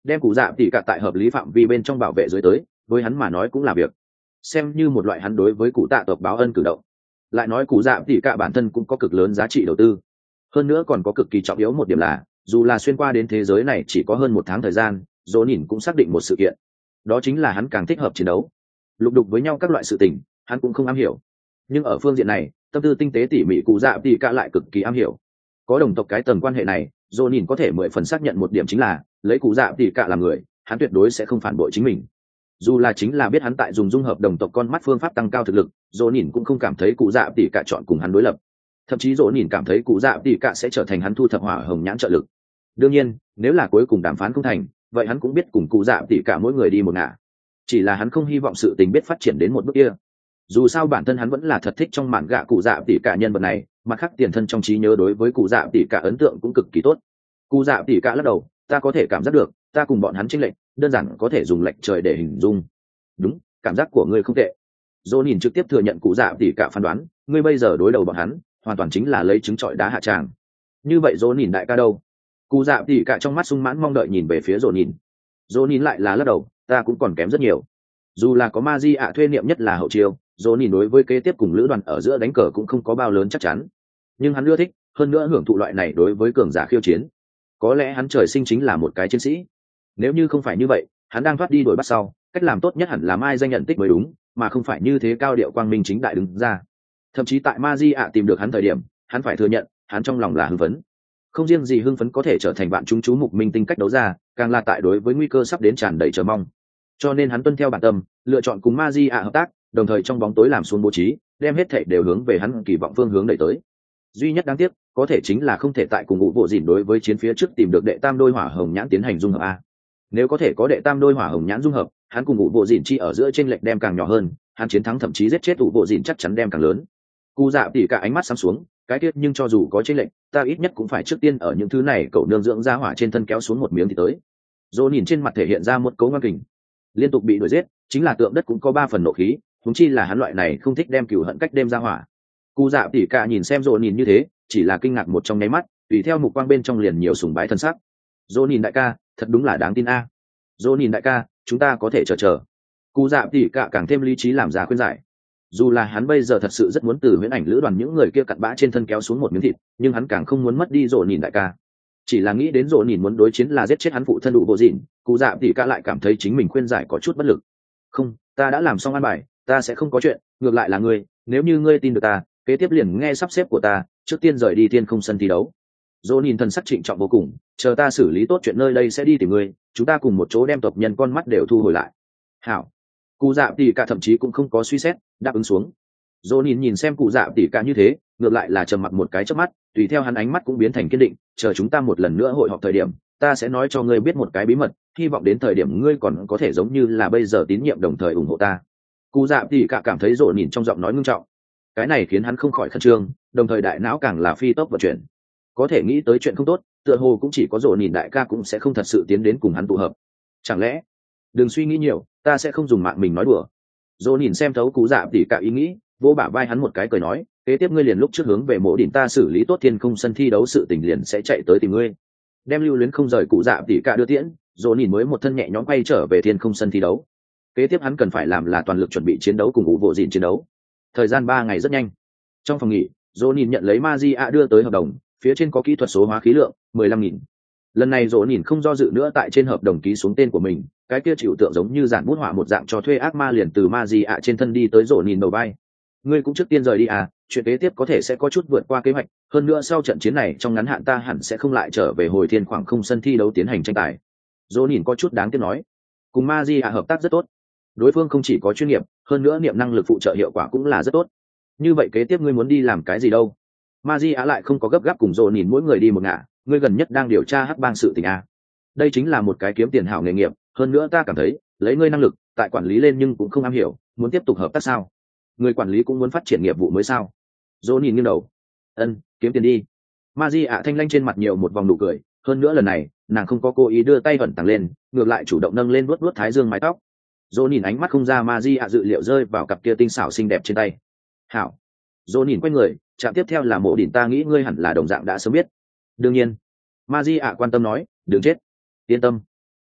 đem cụ dạ tỉ cả tại hợp lý phạm vi bên trong bảo vệ dưới tới với hắn mà nói cũng là việc, xem như một loại hắn đối với cụ tạ tộc báo ân cử động. Lại nói cụ dạ tỉ cả bản thân cũng có cực lớn giá trị đầu tư, hơn nữa còn có cực kỳ trọng yếu một điểm là dù là xuyên qua đến thế giới này chỉ có hơn một tháng thời gian, dỗ nhìn cũng xác định một sự kiện, đó chính là hắn càng thích hợp chiến đấu. Lục đục với nhau các loại sự tình hắn cũng không am hiểu, nhưng ở phương diện này tâm tư tinh tế tỉ mỉ cụ dạ tỉ cả lại cực kỳ am hiểu. Có đồng tộc cái tầng quan hệ này, dỗ nhìn có thể mười phần xác nhận một điểm chính là lấy cụ dạ tỉ cả làm người, hắn tuyệt đối sẽ không phản bội chính mình. Dù là chính là biết hắn tại dùng dung hợp đồng tộc con mắt phương pháp tăng cao thực lực, dỗ nhìn cũng không cảm thấy cụ dạ tỉ cả chọn cùng hắn đối lập. Thậm chí dỗ nhìn cảm thấy cụ dạ tỉ cả sẽ trở thành hắn thu thập hỏa hồng nhãn trợ lực. Đương nhiên nếu là cuối cùng đàm phán không thành, vậy hắn cũng biết cùng cụ dạ tỉ cả mỗi người đi một ngả. Chỉ là hắn không hy vọng sự tình biết phát triển đến một bước kia. Dù sao bản thân hắn vẫn là thật thích trong mạn gạ cụ dạ tỉ cả nhân vật này, mặt khác tiền thân trong trí nhớ đối với cụ dạ tỉ cả ấn tượng cũng cực kỳ tốt. Cụ dạ tỉ cả lắc đầu, ta có thể cảm giác được ta cùng bọn hắn chênh lệch đơn giản có thể dùng lệch trời để hình dung. Đúng, cảm giác của ngươi không tệ. Dỗ nhìn trực tiếp thừa nhận cụ dạ tỉ cả phán đoán, ngươi bây giờ đối đầu bọn hắn hoàn toàn chính là lấy trứng trọi đá hạ tràng. Như vậy dỗ nhìn đại ca đâu? Cụ dạ tỉ cả trong mắt sung mãn mong đợi nhìn về phía dỗ nhìn. Dỗ nhìn lại là lắc đầu, ta cũng còn kém rất nhiều. Dù là có ma di ạ thuê niệm nhất là hậu chiêu, dỗ nhìn đối với kế tiếp cùng lữ đoàn ở giữa đánh cờ cũng không có bao lớn chắc chắn, nhưng hắn ưa thích, hơn nữa hưởng thụ loại này đối với cường giả khiêu chiến. Có lẽ hắn trời sinh chính là một cái chiến sĩ. Nếu như không phải như vậy, hắn đang thoát đi đuổi bắt sau, cách làm tốt nhất hẳn là mai danh nhận tích mới đúng, mà không phải như thế cao điệu quang minh chính đại đứng ra. Thậm chí tại ma di ạ tìm được hắn thời điểm, hắn phải thừa nhận hắn trong lòng là hưng phấn. Không riêng gì hưng phấn có thể trở thành bạn chúng chú mục minh tinh cách đấu ra, càng là tại đối với nguy cơ sắp đến tràn đầy chờ mong. Cho nên hắn tuân theo bản tâm, lựa chọn cùng ma di ạ hợp tác, đồng thời trong bóng tối làm xuống bố trí, đem hết thảy đều hướng về hắn kỳ vọng phương hướng đẩy tới. Duy nhất đáng tiếc có thể chính là không thể tại cùng ngũ bộ dìn đối với chiến phía trước tìm được đệ tam đôi hỏa hồng nhãn tiến hành dung hợp a. Nếu có thể có đệ tam đôi hỏa hồng nhãn dung hợp, hắn cùng ngũ bộ dìn chi ở giữa chênh lệch đem càng nhỏ hơn, hắn chiến thắng thậm chí giết chết ngũ bộ dìn chắc chắn đem càng lớn. Cụ dạ tỉ cả ánh mắt sáng xuống, cái tiết nhưng cho dù có chênh lệch, ta ít nhất cũng phải trước tiên ở những thứ này cậu nương dưỡng ra hỏa trên thân kéo xuống một miếng thì tới. Dỗ nhìn trên mặt thể hiện ra một cấu ngoan kình, liên tục bị đuổi giết, chính là tượng đất cũng có ba phần nộ khí, huống chi là hắn loại này không thích đem cừu hận cách đêm ra hỏa. Cụ dạ tỉ cả nhìn xem Dỗ nhìn như thế, chỉ là kinh ngạc một trong nháy mắt, tùy theo mục quang bên trong liền nhiều sùng bái thân sắc. Dỗ nhìn đại ca, thật đúng là đáng tin a. À. Dỗ nhìn đại ca, chúng ta có thể chờ chờ. Cụ dạ tỉ cả càng thêm lý trí làm ra khuyên giải. Dù là hắn bây giờ thật sự rất muốn từ huyễn ảnh lữ đoàn những người kia cặn bã trên thân kéo xuống một miếng thịt, nhưng hắn càng không muốn mất đi Dỗ nhìn đại ca. Chỉ là nghĩ đến Dỗ nhìn muốn đối chiến là giết chết hắn phụ thân đủ bộ dịn, cụ dạ tỉ cả lại cảm thấy chính mình khuyên giải có chút bất lực. Không, ta đã làm xong an bài, ta sẽ không có chuyện, ngược lại là ngươi, nếu như ngươi tin được ta, kế tiếp liền nghe sắp xếp của ta, trước tiên rời đi thiên không sân thi đấu. Dỗ nhìn thần sắc trịnh trọng vô cùng, chờ ta xử lý tốt chuyện nơi đây sẽ đi tìm ngươi, chúng ta cùng một chỗ đem tộc nhân con mắt đều thu hồi lại. Hảo. Cụ dạ tỉ cả thậm chí cũng không có suy xét, đáp ứng xuống. Dỗ nhìn nhìn xem cụ dạ tỉ cả như thế, ngược lại là trầm mặc một cái chớp mắt, tùy theo hắn ánh mắt cũng biến thành kiên định, chờ chúng ta một lần nữa hội họp thời điểm, ta sẽ nói cho ngươi biết một cái bí mật, hy vọng đến thời điểm ngươi còn có thể giống như là bây giờ tín nhiệm đồng thời ủng hộ ta. Cụ dạ tỉ cả cảm thấy Dỗ nhìn trong giọng nói ngưng trọng, cái này khiến hắn không khỏi khẩn trương, đồng thời đại não càng là phi tốc vận chuyển. Có thể nghĩ tới chuyện không tốt, tựa hồ cũng chỉ có Dỗ nhìn đại ca cũng sẽ không thật sự tiến đến cùng hắn tụ hợp. Chẳng lẽ? Đừng suy nghĩ nhiều, ta sẽ không dùng mạng mình nói đùa. Dỗ nhìn xem thấu cụ dạ tỉ cả ý nghĩ, vỗ bả vai hắn một cái cười nói, kế tiếp ngươi liền lúc trước hướng về mộ đỉnh ta xử lý tốt thiên không sân thi đấu sự tình liền sẽ chạy tới tìm ngươi. Đem lưu luyến không rời cụ dạ tỉ cả đưa tiễn, Dỗ nhìn mới một thân nhẹ nhõm quay trở về thiên không sân thi đấu. Kế tiếp hắn cần phải làm là toàn lực chuẩn bị chiến đấu cùng ủ bộ dìn chiến đấu. Thời gian ba ngày rất nhanh. Trong phòng nghỉ, Dỗ nhìn nhận lấy ma di ạ đưa tới hợp đồng, phía trên có kỹ thuật số hóa khí lượng mười lăm nghìn. Lần này Dỗ nhìn không do dự nữa tại trên hợp đồng ký xuống tên của mình, cái kia chịu tượng giống như giản bút họa một dạng cho thuê ác ma liền từ ma di ạ trên thân đi tới Dỗ nhìn đầu vai. Ngươi cũng trước tiên rời đi à, chuyện kế tiếp có thể sẽ có chút vượt qua kế hoạch, hơn nữa sau trận chiến này trong ngắn hạn ta hẳn sẽ không lại trở về hồi thiên khoảng không sân thi đấu tiến hành tranh tài. Dỗ nhìn có chút đáng tiếc nói, cùng ma di ạ hợp tác rất tốt, đối phương không chỉ có chuyên nghiệp, hơn nữa niệm năng lực phụ trợ hiệu quả cũng là rất tốt. Như vậy kế tiếp ngươi muốn đi làm cái gì đâu? Ma di ạ lại không có gấp gáp cùng Dỗ nhìn mỗi người đi một ngả, ngươi gần nhất đang điều tra hắc bang sự tình à? Đây chính là một cái kiếm tiền hảo nghề nghiệp, hơn nữa ta cảm thấy lấy ngươi năng lực tại quản lý lên nhưng cũng không am hiểu, muốn tiếp tục hợp tác sao? Người quản lý cũng muốn phát triển nghiệp vụ mới sao? Dỗ nhìn nghiêng đầu, ân, kiếm tiền đi. Ma di ạ thanh lanh trên mặt nhiều một vòng nụ cười, hơn nữa lần này nàng không có cố ý đưa tay ẩn tàng lên, ngược lại chủ động nâng lên vuốt vuốt thái dương mái tóc. Dỗ nhìn ánh mắt không ra ma di ạ dự liệu rơi vào cặp kia tinh xảo xinh đẹp trên tay. Hảo. Dỗ nhìn quay người, chạm tiếp theo là mộ đỉnh ta nghĩ ngươi hẳn là đồng dạng đã sớm biết. Đương nhiên. Ma di ạ quan tâm nói, đừng chết. Yên tâm.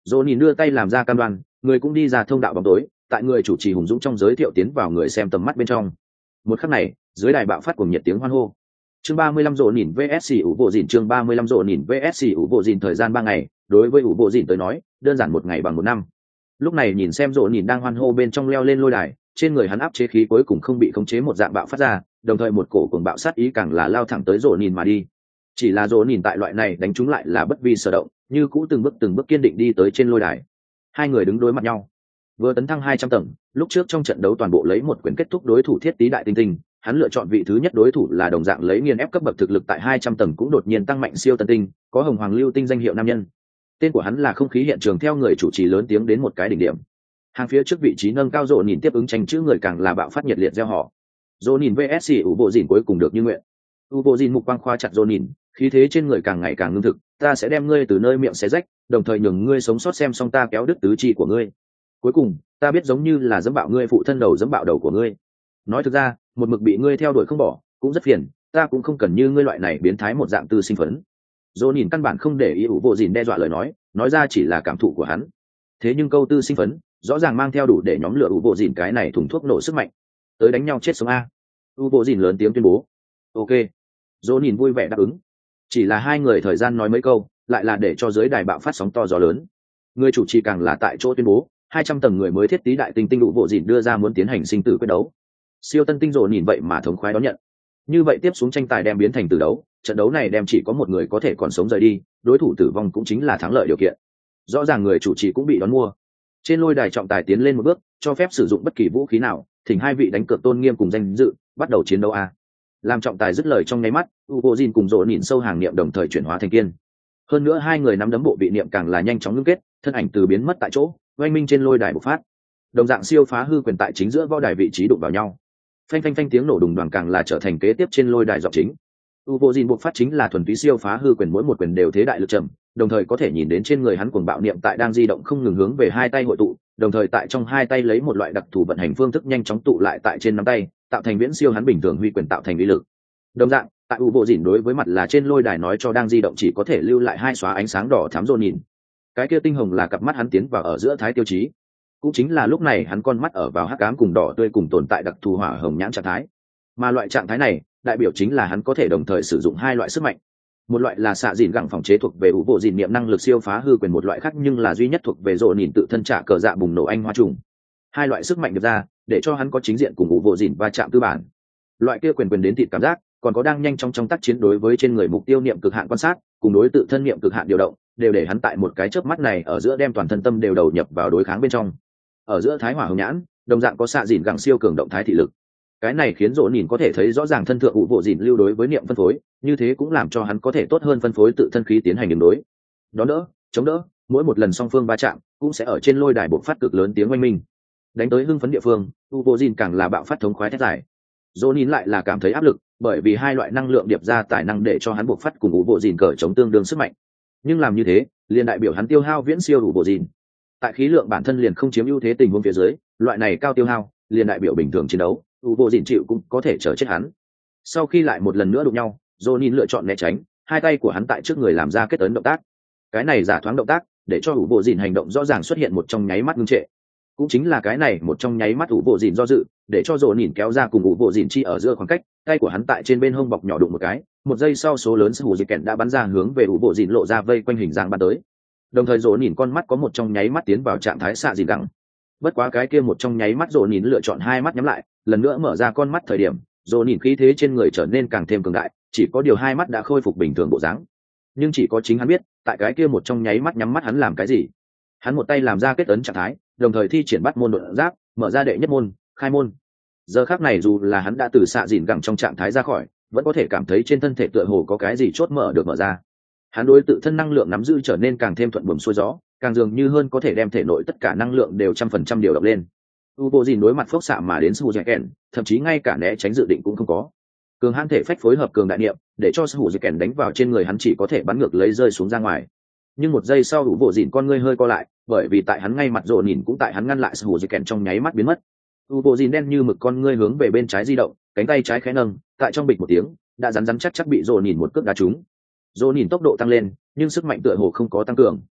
Dỗ nhìn đưa tay làm ra cam đoan, người cũng đi ra thông đạo bóng tối, tại người chủ trì hùng dũng trong giới thiệu tiến vào người xem tầm mắt bên trong. Một khắc này, dưới đài bạo phát cùng nhiệt tiếng hoan hô. Chương ba mươi lăm Dỗ nhìn vs ủ bộ dìn chương ba mươi lăm Dỗ nhìn vs ủ bộ dìn thời gian ba ngày, đối với ủ bộ dìn tới nói, đơn giản một ngày bằng một năm. Lúc này nhìn xem Dỗ nhìn đang hoan hô bên trong leo lên lôi đài, trên người hắn áp chế khí cuối cùng không bị khống chế một dạng bạo phát ra, đồng thời một cổ cuồng bạo sát ý càng là lao thẳng tới Dỗ nhìn mà đi. Chỉ là Dỗ nhìn tại loại này đánh trúng lại là bất vi sở động, như cũ từng bước từng bước kiên định đi tới trên lôi đài. Hai người đứng đối mặt nhau, vừa tấn thăng hai trăm tầng, lúc trước trong trận đấu toàn bộ lấy một quyền kết thúc đối thủ Thiết Tý Đại Tinh Tinh, hắn lựa chọn vị thứ nhất đối thủ là đồng dạng lấy nghiền ép cấp bậc thực lực tại hai trăm tầng cũng đột nhiên tăng mạnh siêu tân tinh, có Hồng Hoàng Lưu Tinh danh hiệu nam nhân. Tên của hắn là không khí hiện trường theo người chủ trì lớn tiếng đến một cái đỉnh điểm. Hàng phía trước vị trí nâng cao Dỗ nhìn tiếp ứng tranh chữ người càng là bạo phát nhiệt liệt reo hò. Dỗ nhìn vs ủ bộ dìn cuối cùng được như nguyện. U bộ dìn mục quang khoa chặt Dỗ nhìn, khí thế trên người càng ngày càng ngưng thực, ta sẽ đem ngươi từ nơi miệng xé rách, đồng thời nhường ngươi sống sót xem xong ta kéo đứt tứ chi của ngươi. Cuối cùng, ta biết giống như là dẫm bạo ngươi phụ thân đầu dẫm bạo đầu của ngươi. Nói thực ra, một mực bị ngươi theo đuổi không bỏ, cũng rất phiền, ta cũng không cần như ngươi loại này biến thái một dạng tư sinh phấn. Dỗ nhìn căn bản không để ý ủ bộ dìn đe dọa lời nói, nói ra chỉ là cảm thụ của hắn. Thế nhưng câu tư sinh phấn, rõ ràng mang theo đủ để nhóm lửa ủ bộ dìn cái này thùng thuốc nổ sức mạnh. Tới đánh nhau chết sống a. U bộ dìn lớn tiếng tuyên bố. Ok. Dỗ nhìn vui vẻ đáp ứng. Chỉ là hai người thời gian nói mấy câu, lại là để cho dưới đài bạo phát sóng to gió lớn. Người chủ trì càng là tại chỗ tuyên bố, hai trăm tầng người mới Thiết Tý Đại Tinh Tinh ủ bộ dìn đưa ra muốn tiến hành sinh tử quyết đấu. Siêu tân tinh Dỗ nhìn vậy mà thống khoái đón nhận. Như vậy tiếp xuống tranh tài đem biến thành tử đấu, trận đấu này đem chỉ có một người có thể còn sống rời đi, đối thủ tử vong cũng chính là thắng lợi điều kiện. Rõ ràng người chủ trì cũng bị đón mua. Trên lôi đài trọng tài tiến lên một bước, cho phép sử dụng bất kỳ vũ khí nào, thỉnh hai vị đánh cược tôn nghiêm cùng danh dự, bắt đầu chiến đấu a. Làm trọng tài dứt lời trong nháy mắt, Ubojin cùng Dỗ nhìn sâu hàng niệm đồng thời chuyển hóa thành kiên. Hơn nữa hai người nắm đấm bộ vị niệm càng là nhanh chóng ngưng kết, thân ảnh từ biến mất tại chỗ, oanh minh trên lôi đài bộc phát. Đồng dạng siêu phá hư quyền tại chính giữa võ đài vị trí đụng vào nhau. Phanh phanh phanh tiếng nổ đùng đoàng càng là trở thành kế tiếp trên lôi đài giọng chính. Ubojin bộc phát chính là thuần túy siêu phá hư quyền, mỗi một quyền đều thế đại lực trầm, đồng thời có thể nhìn đến trên người hắn cuồng bạo niệm tại đang di động không ngừng hướng về hai tay hội tụ, đồng thời tại trong hai tay lấy một loại đặc thù vận hành phương thức nhanh chóng tụ lại tại trên nắm tay, tạo thành viễn siêu hắn bình thường huy quyền tạo thành uy lực. Đồng dạng, tại Ubojin đối với mặt là trên lôi đài nói cho đang di động chỉ có thể lưu lại hai xóa ánh sáng đỏ thắm Dỗ nhìn. Cái kia tinh hồng là cặp mắt hắn tiến vào ở giữa thái tiêu chí. Cũng chính là lúc này hắn con mắt ở vào hắc ám cùng đỏ tươi cùng tồn tại đặc thù hỏa hồng nhãn trạng thái. Mà loại trạng thái này, đại biểu chính là hắn có thể đồng thời sử dụng hai loại sức mạnh. Một loại là xạ dìn gẳng phòng chế thuộc về ủ bộ dìn niệm năng lực siêu phá hư quyền, một loại khác nhưng là duy nhất thuộc về Dỗ nhìn tự thân trả cờ dạ bùng nổ anh hoa trùng. Hai loại sức mạnh được ra để cho hắn có chính diện cùng ủ bộ dìn va chạm tư bản. Loại kia quyền quyền đến thịt cảm giác, còn có đang nhanh trong trong tác chiến đối với trên người mục tiêu niệm cực hạn quan sát, cùng đối tự thân niệm cực hạn điều động, đều để hắn tại một cái chớp mắt này ở giữa đem toàn thân tâm đều đầu nhập vào đối kháng bên trong. Ở giữa thái hỏa hồng nhãn, đồng dạng có xạ dìn gẳng siêu cường động thái thị lực. Cái này khiến Dỗ nhìn có thể thấy rõ ràng thân thượng ủ bộ dìn lưu đối với niệm phân phối, như thế cũng làm cho hắn có thể tốt hơn phân phối tự thân khí tiến hành đường đối. Đó đỡ, chống đỡ, mỗi một lần song phương va chạm, cũng sẽ ở trên lôi đài bộc phát cực lớn tiếng oanh minh. Đánh tới hưng phấn địa phương, Ubojin càng là bạo phát thống khoái thét dài. Dỗ nhìn lại là cảm thấy áp lực, bởi vì hai loại năng lượng điệp ra tài năng để cho hắn bộc phát cùng Ubojin cỡ chống tương đương sức mạnh. Nhưng làm như thế, liền đại biểu hắn tiêu hao viễn siêu Ubojin. Tại khí lượng bản thân liền không chiếm ưu thế tình huống phía dưới, loại này cao tiêu hao, liền đại biểu bình thường chiến đấu, Ubojin chịu cũng có thể chờ chết hắn. Sau khi lại một lần nữa đụng nhau, Dỗ nhìn lựa chọn né tránh, hai tay của hắn tại trước người làm ra kết ấn động tác. Cái này giả thoáng động tác, để cho Ubojin hành động rõ ràng xuất hiện một trong nháy mắt ngưng trệ. Cũng chính là cái này một trong nháy mắt Ubojin do dự, để cho Dỗ nhìn kéo ra cùng Ubojin chi ở giữa khoảng cách, tay của hắn tại trên bên hông bọc nhỏ đụng một cái, một giây sau số lớn hủ dịch kẹn đã bắn ra hướng về Ubojin lộ ra vây quanh hình dạng bắn tới. Đồng thời Dỗ nhìn con mắt có một trong nháy mắt tiến vào trạng thái xạ dìn gẳng. Bất quá cái kia một trong nháy mắt Dỗ nhìn lựa chọn hai mắt nhắm lại, lần nữa mở ra con mắt thời điểm, Dỗ nhìn khí thế trên người trở nên càng thêm cường đại, chỉ có điều hai mắt đã khôi phục bình thường bộ dáng. Nhưng chỉ có chính hắn biết, tại cái kia một trong nháy mắt nhắm mắt hắn làm cái gì. Hắn một tay làm ra kết ấn trạng thái, đồng thời thi triển bắt môn độn giáp, mở ra đệ nhất môn, khai môn. Giờ khắc này dù là hắn đã từ xạ dìn gẳng trong trạng thái ra khỏi, vẫn có thể cảm thấy trên thân thể tựa hồ có cái gì chốt mở được mở ra. Hắn đối tự thân năng lượng nắm giữ trở nên càng thêm thuận buồm xuôi gió, càng dường như hơn có thể đem thể nội tất cả năng lượng đều trăm phần trăm điều động lên. Ubojin đối mặt phốc xạ mà đến Suzuken, thậm chí ngay cả né tránh dự định cũng không có. Cường hãn thể phách phối hợp cường đại niệm, để cho Suzuken đánh vào trên người hắn chỉ có thể bắn ngược lấy rơi xuống ra ngoài. Nhưng một giây sau Ubojin con ngươi hơi co lại, bởi vì tại hắn ngay mặt Dỗ nhìn cũng tại hắn ngăn lại Suzuken trong nháy mắt biến mất. Ubojin đen như mực con ngươi hướng về bên trái di động, cánh tay trái khẽ nâng, tại trong bịch một tiếng, đã rắn rắn chắc chắc bị Dỗ nhìn một cước đá trúng. Dỗ nhìn tốc độ tăng lên, nhưng sức mạnh tựa hồ không có tăng cường.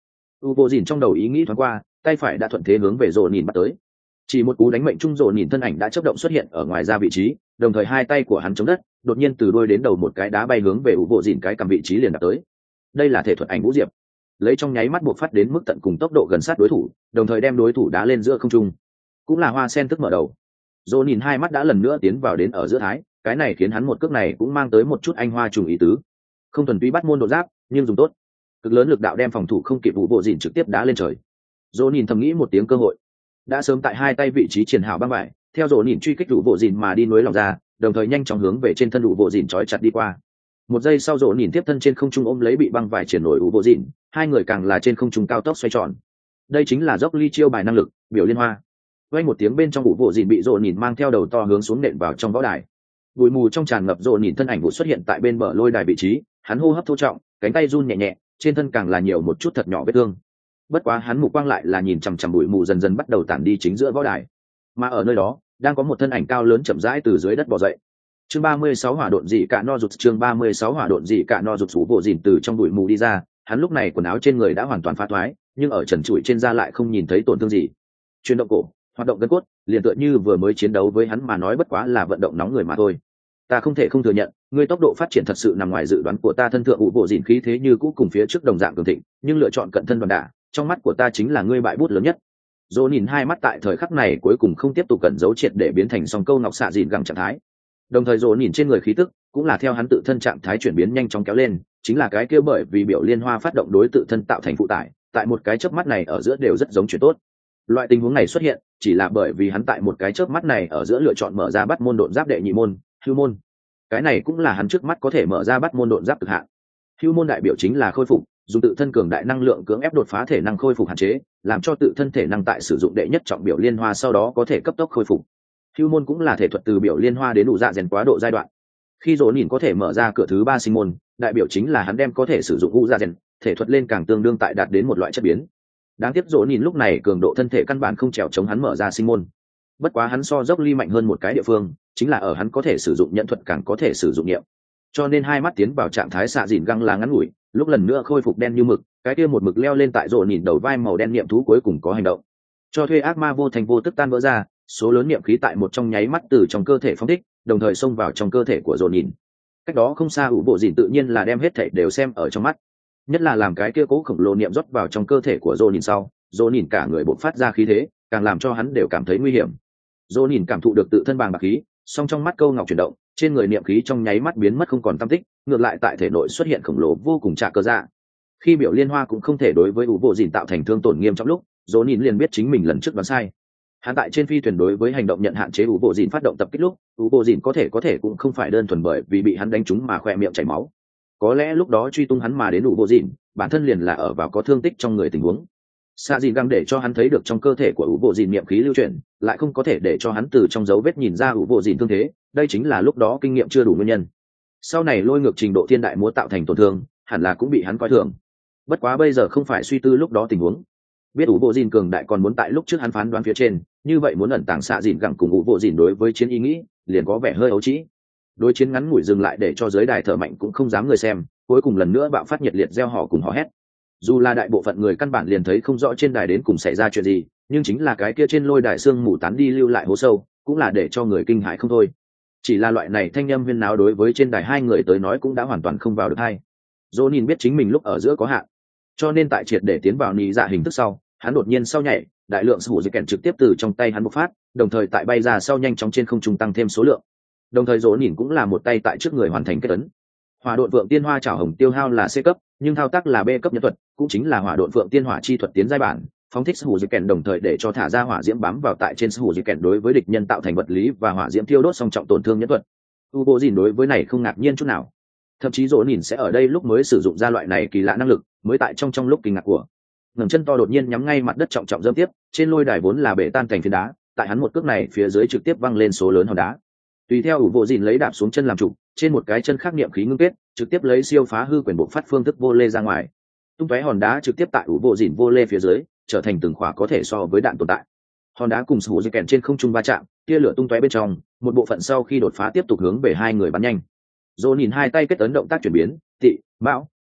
u vô dìn trong đầu ý nghĩ thoáng qua, tay phải đã thuận thế hướng về rồ nhìn bắt tới. Chỉ một cú đánh mệnh trung, rồ nhìn thân ảnh đã chớp động xuất hiện ở ngoài ra vị trí, đồng thời hai tay của hắn chống đất, đột nhiên từ đuôi đến đầu một cái đá bay hướng về u vô dìn cái cầm vị trí liền đạp tới. Đây là thể thuật ảnh vũ diệp, lấy trong nháy mắt buộc phát đến mức tận cùng tốc độ gần sát đối thủ, đồng thời đem đối thủ đá lên giữa không trung, cũng là hoa sen thức mở đầu. Dỗ nhìn hai mắt đã lần nữa tiến vào đến ở giữa thái, cái này khiến hắn một cước này cũng mang tới một chút anh hoa trùng ý tứ, không thuần túy bắt môn độ giáp nhưng dùng tốt, cực lớn lực đạo đem phòng thủ không kịp vụ bộ dìn trực tiếp đá lên trời. Dỗ nhìn thầm nghĩ một tiếng cơ hội, đã sớm tại hai tay vị trí triển hảo băng vải, theo Dỗ nhìn truy kích vụ bộ dìn mà đi núi lòng ra, đồng thời nhanh chóng hướng về trên thân vụ bộ dìn trói chặt đi qua. Một giây sau Dỗ nhìn tiếp thân trên không trung ôm lấy bị băng vải triển nổi vụ bộ dìn, hai người càng là trên không trung cao tốc xoay tròn. Đây chính là dốc ly chiêu bài năng lực biểu liên hoa. Vang một tiếng bên trong vụ bộ dìn bị Dỗ nhìn mang theo đầu to hướng xuống nện vào trong võ đài. Bụi mù trong tràn ngập, Dỗ nhìn thân ảnh vụ xuất hiện tại bên bờ lôi đài vị trí, hắn hô hấp thô trọng, cánh tay run nhẹ nhẹ, trên thân càng là nhiều một chút thật nhỏ vết thương. Bất quá hắn mục quang lại là nhìn chằm chằm bụi mù dần dần bắt đầu tản đi chính giữa võ đài, mà ở nơi đó đang có một thân ảnh cao lớn chậm rãi từ dưới đất bò dậy. Chương ba mươi sáu hỏa độn dị cả no rụt, chương ba mươi sáu hỏa độn dị cả no rụt. Vụ bộ dìn từ trong bụi mù đi ra, hắn lúc này quần áo trên người đã hoàn toàn phá thoái, nhưng ở trần trụi trên da lại không nhìn thấy tổn thương gì. Chuyển động cổ, hoạt động gân cốt, liền tựa như vừa mới chiến đấu với hắn mà nói bất quá là vận động nóng người mà thôi. Ta không thể không thừa nhận, ngươi tốc độ phát triển thật sự nằm ngoài dự đoán của ta. Thân thượng vụ bộ dìn khí thế như cũ cùng phía trước đồng dạng cường thịnh, nhưng lựa chọn cận thân đoàn đả, trong mắt của ta chính là ngươi bại bút lớn nhất. Dỗ nhìn hai mắt tại thời khắc này cuối cùng không tiếp tục cẩn giấu triệt để biến thành song câu ngọc xạ dìn gẳng trạng thái. Đồng thời Dỗ nhìn trên người khí tức cũng là theo hắn tự thân trạng thái chuyển biến nhanh chóng kéo lên, chính là cái kia bởi vì biểu liên hoa phát động đối tự thân tạo thành phụ tải, tại một cái chớp mắt này ở giữa đều rất giống chuyện tốt. Loại tình huống này xuất hiện chỉ là bởi vì hắn tại một cái chớp mắt này ở giữa lựa chọn mở ra bắt môn độn giáp đệ nhị môn, hưu môn. Cái này cũng là hắn trước mắt có thể mở ra bắt môn độn giáp cực hạn. Hưu môn đại biểu chính là khôi phục, dùng tự thân cường đại năng lượng cưỡng ép đột phá thể năng khôi phục hạn chế, làm cho tự thân thể năng tại sử dụng đệ nhất trọng biểu liên hoa sau đó có thể cấp tốc khôi phục. Hưu môn cũng là thể thuật từ biểu liên hoa đến đủ dạ rèn quá độ giai đoạn. Khi Dỗ nhìn có thể mở ra cửa thứ ba sinh môn, đại biểu chính là hắn đem có thể sử dụng u dạ rèn thể thuật lên càng tương đương tại đạt đến một loại chất biến. Đáng tiếc Dỗ nhìn lúc này cường độ thân thể căn bản không chèo chống hắn mở ra sinh môn. Bất quá hắn so dốc ly mạnh hơn một cái địa phương, chính là ở hắn có thể sử dụng nhận thuật càng có thể sử dụng niệm. Cho nên hai mắt tiến vào trạng thái xạ dìn găng là ngắn ngủi, lúc lần nữa khôi phục đen như mực, cái kia một mực leo lên tại Dỗ nhìn đầu vai màu đen niệm thú cuối cùng có hành động. Cho thuê ác ma vô thành vô tức tan vỡ ra, số lớn niệm khí tại một trong nháy mắt từ trong cơ thể phóng thích, đồng thời xông vào trong cơ thể của Dỗ nhìn. Cách đó không xa ủ bộ dìn tự nhiên là đem hết thảy đều xem ở trong mắt, nhất là làm cái kia cố khổng lồ niệm rót vào trong cơ thể của Dỗ nhìn sau, Dỗ nhìn cả người bộc phát ra khí thế, càng làm cho hắn đều cảm thấy nguy hiểm. Dỗ nhìn cảm thụ được tự thân bàng bạc khí, song trong mắt câu ngọc chuyển động, trên người niệm khí trong nháy mắt biến mất không còn tăm tích, ngược lại tại thể nội xuất hiện khổng lồ vô cùng trạ cơ dạ. Khi biểu liên hoa cũng không thể đối với ủ bộ dìn tạo thành thương tổn nghiêm trọng lúc, Dỗ nhìn liền biết chính mình lần trước đoán sai. Hắn tại trên phi thuyền đối với hành động nhận hạn chế ủ bộ dìn phát động tập kích lúc, ủ bộ dìn có thể có thể cũng không phải đơn thuần bởi vì bị hắn đánh trúng mà khỏe miệng chảy máu. Có lẽ lúc đó truy tung hắn mà đến ủ bộ dìn, bản thân liền là ở vào có thương tích trong người tình huống. Xạ dìn găng để cho hắn thấy được trong cơ thể của ủ bộ dìn niệm khí lưu chuyển, lại không có thể để cho hắn từ trong dấu vết nhìn ra ủ bộ dìn thương thế, đây chính là lúc đó kinh nghiệm chưa đủ nguyên nhân. Sau này lôi ngược trình độ thiên đại múa tạo thành tổn thương, hẳn là cũng bị hắn coi thường. Bất quá bây giờ không phải suy tư lúc đó tình huống, biết ủ bộ dìn cường đại còn muốn tại lúc trước hắn phán đoán phía trên, như vậy muốn ẩn tàng xạ dìn găng cùng ủ bộ dìn đối với chiến ý nghĩ liền có vẻ hơi ấu trĩ. Đối chiến ngắn ngủi dừng lại để cho giới đài thở mạnh cũng không dám người xem, cuối cùng lần nữa bạo phát nhiệt liệt reo hò cùng hò hét. Dù là đại bộ phận người căn bản liền thấy không rõ trên đài đến cùng xảy ra chuyện gì, nhưng chính là cái kia trên lôi đài xương mù tán đi lưu lại hố sâu, cũng là để cho người kinh hãi không thôi. Chỉ là loại này thanh âm huyên náo đối với trên đài hai người tới nói cũng đã hoàn toàn không vào được hay. Dỗ nhìn biết chính mình lúc ở giữa có hạn, cho nên tại triệt để tiến vào nị dạ hình thức sau, hắn đột nhiên sau nhảy, đại lượng sủ dịch kèn trực tiếp từ trong tay hắn bộc phát, đồng thời tại bay ra sau nhanh chóng trên không trung tăng thêm số lượng. Đồng thời Dỗ nhìn cũng là một tay tại trước người hoàn thành kết ấn. Hỏa độn vượng tiên hoa chảo hồng tiêu hao là C cấp, nhưng thao tác là B cấp nhân thuật, cũng chính là hỏa độn vượng tiên hỏa chi thuật tiến giai bản, phóng thích hủ diệt kèn đồng thời để cho thả ra hỏa diễm bám vào tại trên hủ diệt kèn đối với địch nhân tạo thành vật lý và hỏa diễm thiêu đốt song trọng tổn thương nhân thuật. U bộ dìn đối với này không ngạc nhiên chút nào, thậm chí Dỗ nhìn sẽ ở đây lúc mới sử dụng ra loại này kỳ lạ năng lực, mới tại trong trong lúc kinh ngạc của ngẩng chân to đột nhiên nhắm ngay mặt đất trọng trọng dâm tiếp, trên lôi đài vốn là bể tan thành phiến đá, tại hắn một cước này phía dưới trực tiếp văng lên số lớn hòn đá. Tùy theo U bộ dìn lấy đạp xuống chân làm trụ, trên một cái chân khác niệm khí ngưng kết, trực tiếp lấy siêu phá hư quyền bộ phát phương thức vô lê ra ngoài, tung tóe hòn đá trực tiếp tại U bộ dìn vô lê phía dưới trở thành từng khỏa có thể so với đạn tồn tại. Hòn đá cùng sủ dây kèn trên không trung va chạm, tia lửa tung tóe bên trong, một bộ phận sau khi đột phá tiếp tục hướng về hai người bắn nhanh. Dỗ nhìn hai tay kết ấn động tác chuyển biến, tị, mão, tuất,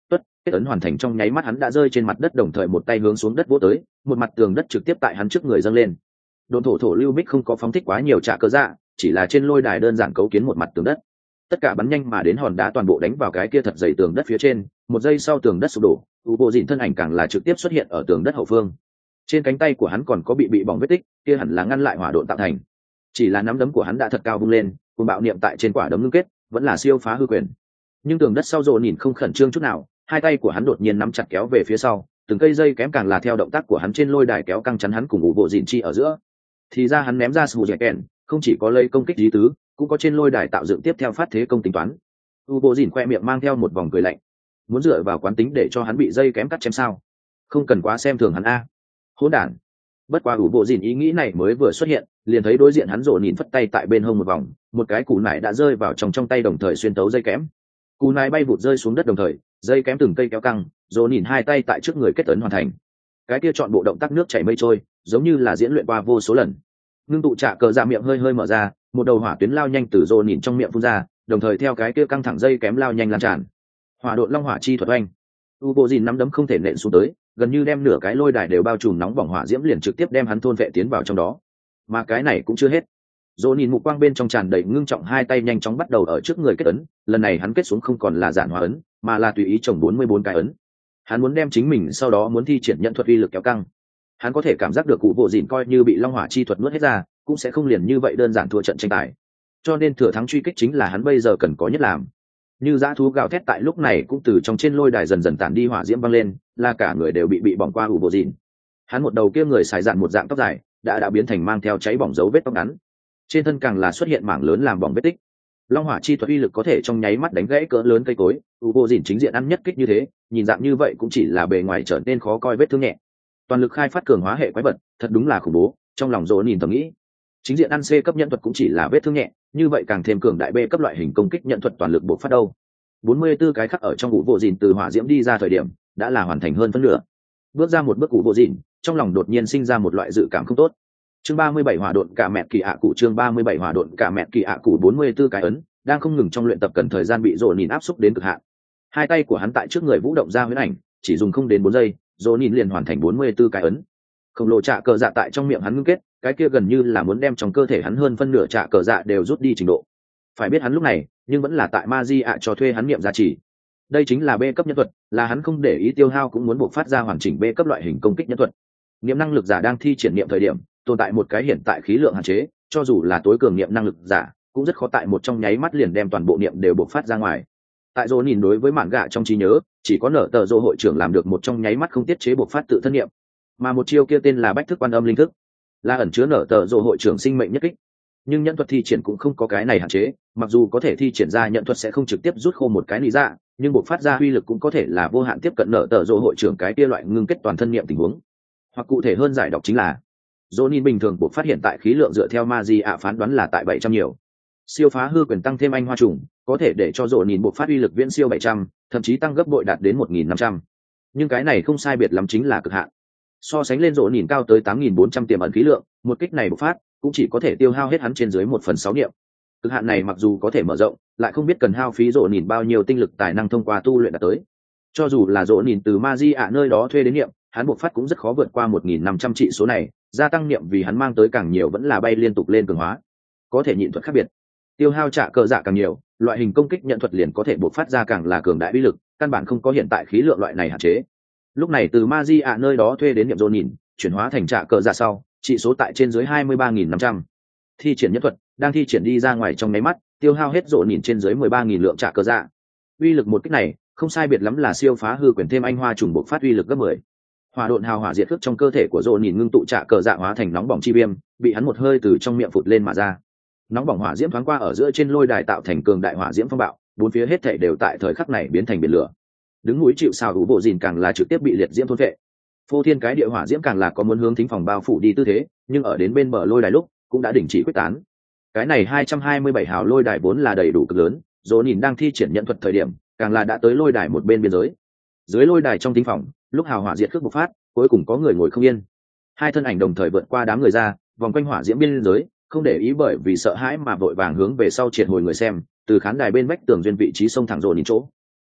kết ấn hoàn thành trong nháy mắt hắn đã rơi trên mặt đất, đồng thời một tay hướng xuống đất vỗ tới, một mặt tường đất trực tiếp tại hắn trước người dâng lên. Đồn thổ thổ lưu bích không có phóng thích quá nhiều trả cơ dạ, chỉ là trên lôi đài đơn giản cấu kiến một mặt tường đất. Tất cả bắn nhanh mà đến hòn đá toàn bộ đánh vào cái kia thật dày tường đất phía trên, một giây sau tường đất sụp đổ, u bộ dịn thân ảnh càng là trực tiếp xuất hiện ở tường đất hậu phương. Trên cánh tay của hắn còn có bị bị bỏng vết tích, kia hẳn là ngăn lại hỏa độn tạo thành. Chỉ là nắm đấm của hắn đã thật cao vung lên, cùng bạo niệm tại trên quả đấm ngưng kết, vẫn là siêu phá hư quyền. Nhưng tường đất sau rồ nhìn không khẩn trương chút nào, hai tay của hắn đột nhiên nắm chặt kéo về phía sau, từng cây dây kém càng là theo động tác của hắn trên lôi đài kéo căng chắn hắn cùng u bộ dịn chi ở giữa. Thì ra hắn ném ra sù dẻ kèn, không chỉ có lây công kích lý tứ, cũng có trên lôi đài tạo dựng tiếp theo phát thế công tính toán. U bộ dịn khoe miệng mang theo một vòng cười lạnh, muốn dựa vào quán tính để cho hắn bị dây kém cắt chém sao? Không cần quá xem thường hắn a, hỗn đản. Bất quá U bộ dịn ý nghĩ này mới vừa xuất hiện, liền thấy đối diện hắn rồ nhìn phất tay tại bên hông một vòng, một cái củ nải đã rơi vào trong trong tay, đồng thời xuyên tấu dây kém. Củ nải bay vụt rơi xuống đất, đồng thời dây kém từng cây kéo căng, rồ nhìn hai tay tại trước người kết ấn hoàn thành. Cái kia chọn bộ động tác nước chảy mây trôi, giống như là diễn luyện qua vô số lần. Ngưng tụ trả cờ dạ miệng hơi hơi mở ra, một đầu hỏa tuyến lao nhanh từ rồ nhìn trong miệng phun ra, đồng thời theo cái kia căng thẳng dây kém lao nhanh lan tràn. Hỏa độn long hỏa chi thuật oanh. U bộ dìn nắm đấm không thể nện xuống tới, gần như đem nửa cái lôi đài đều bao trùm nóng bỏng hỏa diễm, liền trực tiếp đem hắn thôn vệ tiến vào trong đó. Mà cái này cũng chưa hết. Dỗ nhìn mục quang bên trong tràn đầy ngưng trọng, hai tay nhanh chóng bắt đầu ở trước người kết ấn, lần này hắn kết xuống không còn là giản hóa ấn, mà là tùy ý trồng bốn mươi bốn cái ấn. Hắn muốn đem chính mình sau đó muốn thi triển nhận thuật uy lực kéo căng. Hắn có thể cảm giác được cụ bộ dìn coi như bị long hỏa chi thuật nuốt hết ra, cũng sẽ không liền như vậy đơn giản thua trận tranh tài. Cho nên thừa thắng truy kích chính là hắn bây giờ cần có nhất làm. Như dã thú gào thét tại lúc này cũng từ trong trên lôi đài dần dần tản đi, hỏa diễm văng lên, là cả người đều bị bị bỏng qua ủ bộ dìn. Hắn một đầu kia người xài dạn một dạng tóc dài đã đã biến thành mang theo cháy bỏng dấu vết tóc ngắn, trên thân càng là xuất hiện mảng lớn làm bỏng vết tích. Long hỏa chi thuật uy lực có thể trong nháy mắt đánh gãy cỡ lớn cây cối, ủ bộ dìn chính diện ăn nhất kích như thế, nhìn dạng như vậy cũng chỉ là bề ngoài trở nên khó coi, vết thương nhẹ. Toàn lực khai phát cường hóa hệ quái vật, thật đúng là khủng bố. Trong lòng Dỗ nhìn thầm nghĩ, chính diện ăn C cấp nhận thuật cũng chỉ là vết thương nhẹ, như vậy càng thêm cường đại B cấp loại hình công kích nhận thuật toàn lực bộc phát đâu. bốn mươi tư cái khắc ở trong ủ bộ dìn từ hỏa diễm đi ra thời điểm đã là hoàn thành hơn phân nửa. Bước ra một bước ủ bộ dìn, trong lòng đột nhiên sinh ra một loại dự cảm không tốt. Chương ba mươi bảy hỏa độn cả mẹ kỳ ạ cụ, chương ba mươi bảy hỏa độn cả mẹ kỳ ạ cụ, bốn mươi tư cái ấn đang không ngừng trong luyện tập, cần thời gian bị Dỗ nhìn áp xúc đến cực hạn. Hai tay của hắn tại trước người vũ động ra huyễn ảnh, chỉ dùng không đến bốn giây, Dỗ nhìn liền hoàn thành bốn mươi tư cái ấn. Khổng lồ trạ cờ dạ tại trong miệng hắn ngưng kết, cái kia gần như là muốn đem trong cơ thể hắn hơn phân nửa trạ cờ dạ đều rút đi trình độ. Phải biết hắn lúc này nhưng vẫn là tại ma di ạ cho thuê hắn niệm gia trì. Đây chính là B cấp nhân thuật, là hắn không để ý tiêu hao cũng muốn buộc phát ra hoàn chỉnh B cấp loại hình công kích nhân thuật. Niệm năng lực giả đang thi triển niệm thời điểm tồn tại một cái hiện tại khí lượng hạn chế, cho dù là tối cường niệm năng lực giả cũng rất khó tại một trong nháy mắt liền đem toàn bộ niệm đều buộc phát ra ngoài. Tại Dỗ nhìn đối với mạn gạ trong trí nhớ, chỉ có nở tờ Dỗ hội trưởng làm được một trong nháy mắt không tiết chế buộc phát tự thân niệm, mà một chiêu kia tên là bách thức quan âm linh thức, là ẩn chứa nở tờ Dỗ hội trưởng sinh mệnh nhất kích. Nhưng nhận thuật thi triển cũng không có cái này hạn chế, mặc dù có thể thi triển ra nhận thuật sẽ không trực tiếp rút khô một cái lý ra, nhưng buộc phát ra uy lực cũng có thể là vô hạn tiếp cận nở tờ Dỗ hội trưởng cái kia loại ngưng kết toàn thân niệm tình huống. Hoặc cụ thể hơn giải đọc chính là Dỗ nhìn bình thường buộc phát hiện tại khí lượng dựa theo ma di ạ phán đoán là tại bảy trăm nhiều. Siêu phá hư quyền tăng thêm anh hoa trùng có thể để cho Dỗ nhìn buộc phát uy lực viễn siêu bảy trăm, thậm chí tăng gấp bội đạt đến một nghìn năm trăm. Nhưng cái này không sai biệt lắm chính là cực hạn. So sánh lên Dỗ nhìn cao tới tám nghìn bốn trăm tiềm ẩn khí lượng, một kích này bộc phát cũng chỉ có thể tiêu hao hết hắn trên dưới một phần sáu niệm. Cực hạn này mặc dù có thể mở rộng, lại không biết cần hao phí Dỗ nhìn bao nhiêu tinh lực tài năng thông qua tu luyện đạt tới. Cho dù là Dỗ nhìn từ ma di ạ nơi đó thuê đến niệm, hắn bộc phát cũng rất khó vượt qua một nghìn năm trăm trị số này, gia tăng niệm vì hắn mang tới càng nhiều vẫn là bay liên tục lên cường hóa. Có thể nhịn thuật khác biệt, tiêu hao trả cờ dạ càng nhiều, loại hình công kích nhận thuật liền có thể bộc phát ra càng là cường đại uy lực, căn bản không có hiện tại khí lượng loại này hạn chế. Lúc này từ ma di ạ nơi đó thuê đến niệm Dỗ nhìn, chuyển hóa thành trả cờ dạ sau, trị số tại trên dưới hai mươi ba nghìn năm trăm. Thi triển nhất thuật đang thi triển đi ra ngoài trong nháy mắt, tiêu hao hết Dỗ nhìn trên dưới mười ba nghìn lượng trả cờ dạ. Uy lực một kích này không sai biệt lắm là siêu phá hư quyền thêm anh hoa trùng bộc phát uy lực gấp mười. Hỏa độn hào hỏa diệt cước trong cơ thể của Dỗ nhìn ngưng tụ trả cờ dạ hóa thành nóng bỏng chi viêm, bị hắn một hơi từ trong miệng phụt lên mà ra. Nóng bỏng hỏa diễm thoáng qua ở giữa trên lôi đài tạo thành cường đại hỏa diễm phong bạo, bốn phía hết thảy đều tại thời khắc này biến thành biển lửa. Đứng núi chịu sào ủ bộ dìn càng là trực tiếp bị liệt diễm thôn vệ. Phô thiên cái địa hỏa diễm càng là có muốn hướng thính phòng bao phủ đi tư thế, nhưng ở đến bên bờ lôi đài lúc cũng đã đình chỉ quyết tán. Cái này hai trăm hai mươi bảy hào lôi đài vốn là đầy đủ cực lớn, Dỗ nhìn đang thi triển nhận thuật thời điểm càng là đã tới lôi đài một bên biên giới. Dưới lôi đài trong thính phòng, lúc hào hỏa diệt cước bộc phát, cuối cùng có người ngồi không yên. Hai thân ảnh đồng thời vượt qua đám người ra, vòng quanh hỏa diễm biên giới, không để ý bởi vì sợ hãi mà vội vàng hướng về sau triệt hồi người xem, từ khán đài bên vách tường duyên vị trí xông thẳng Dỗ nhìn chỗ.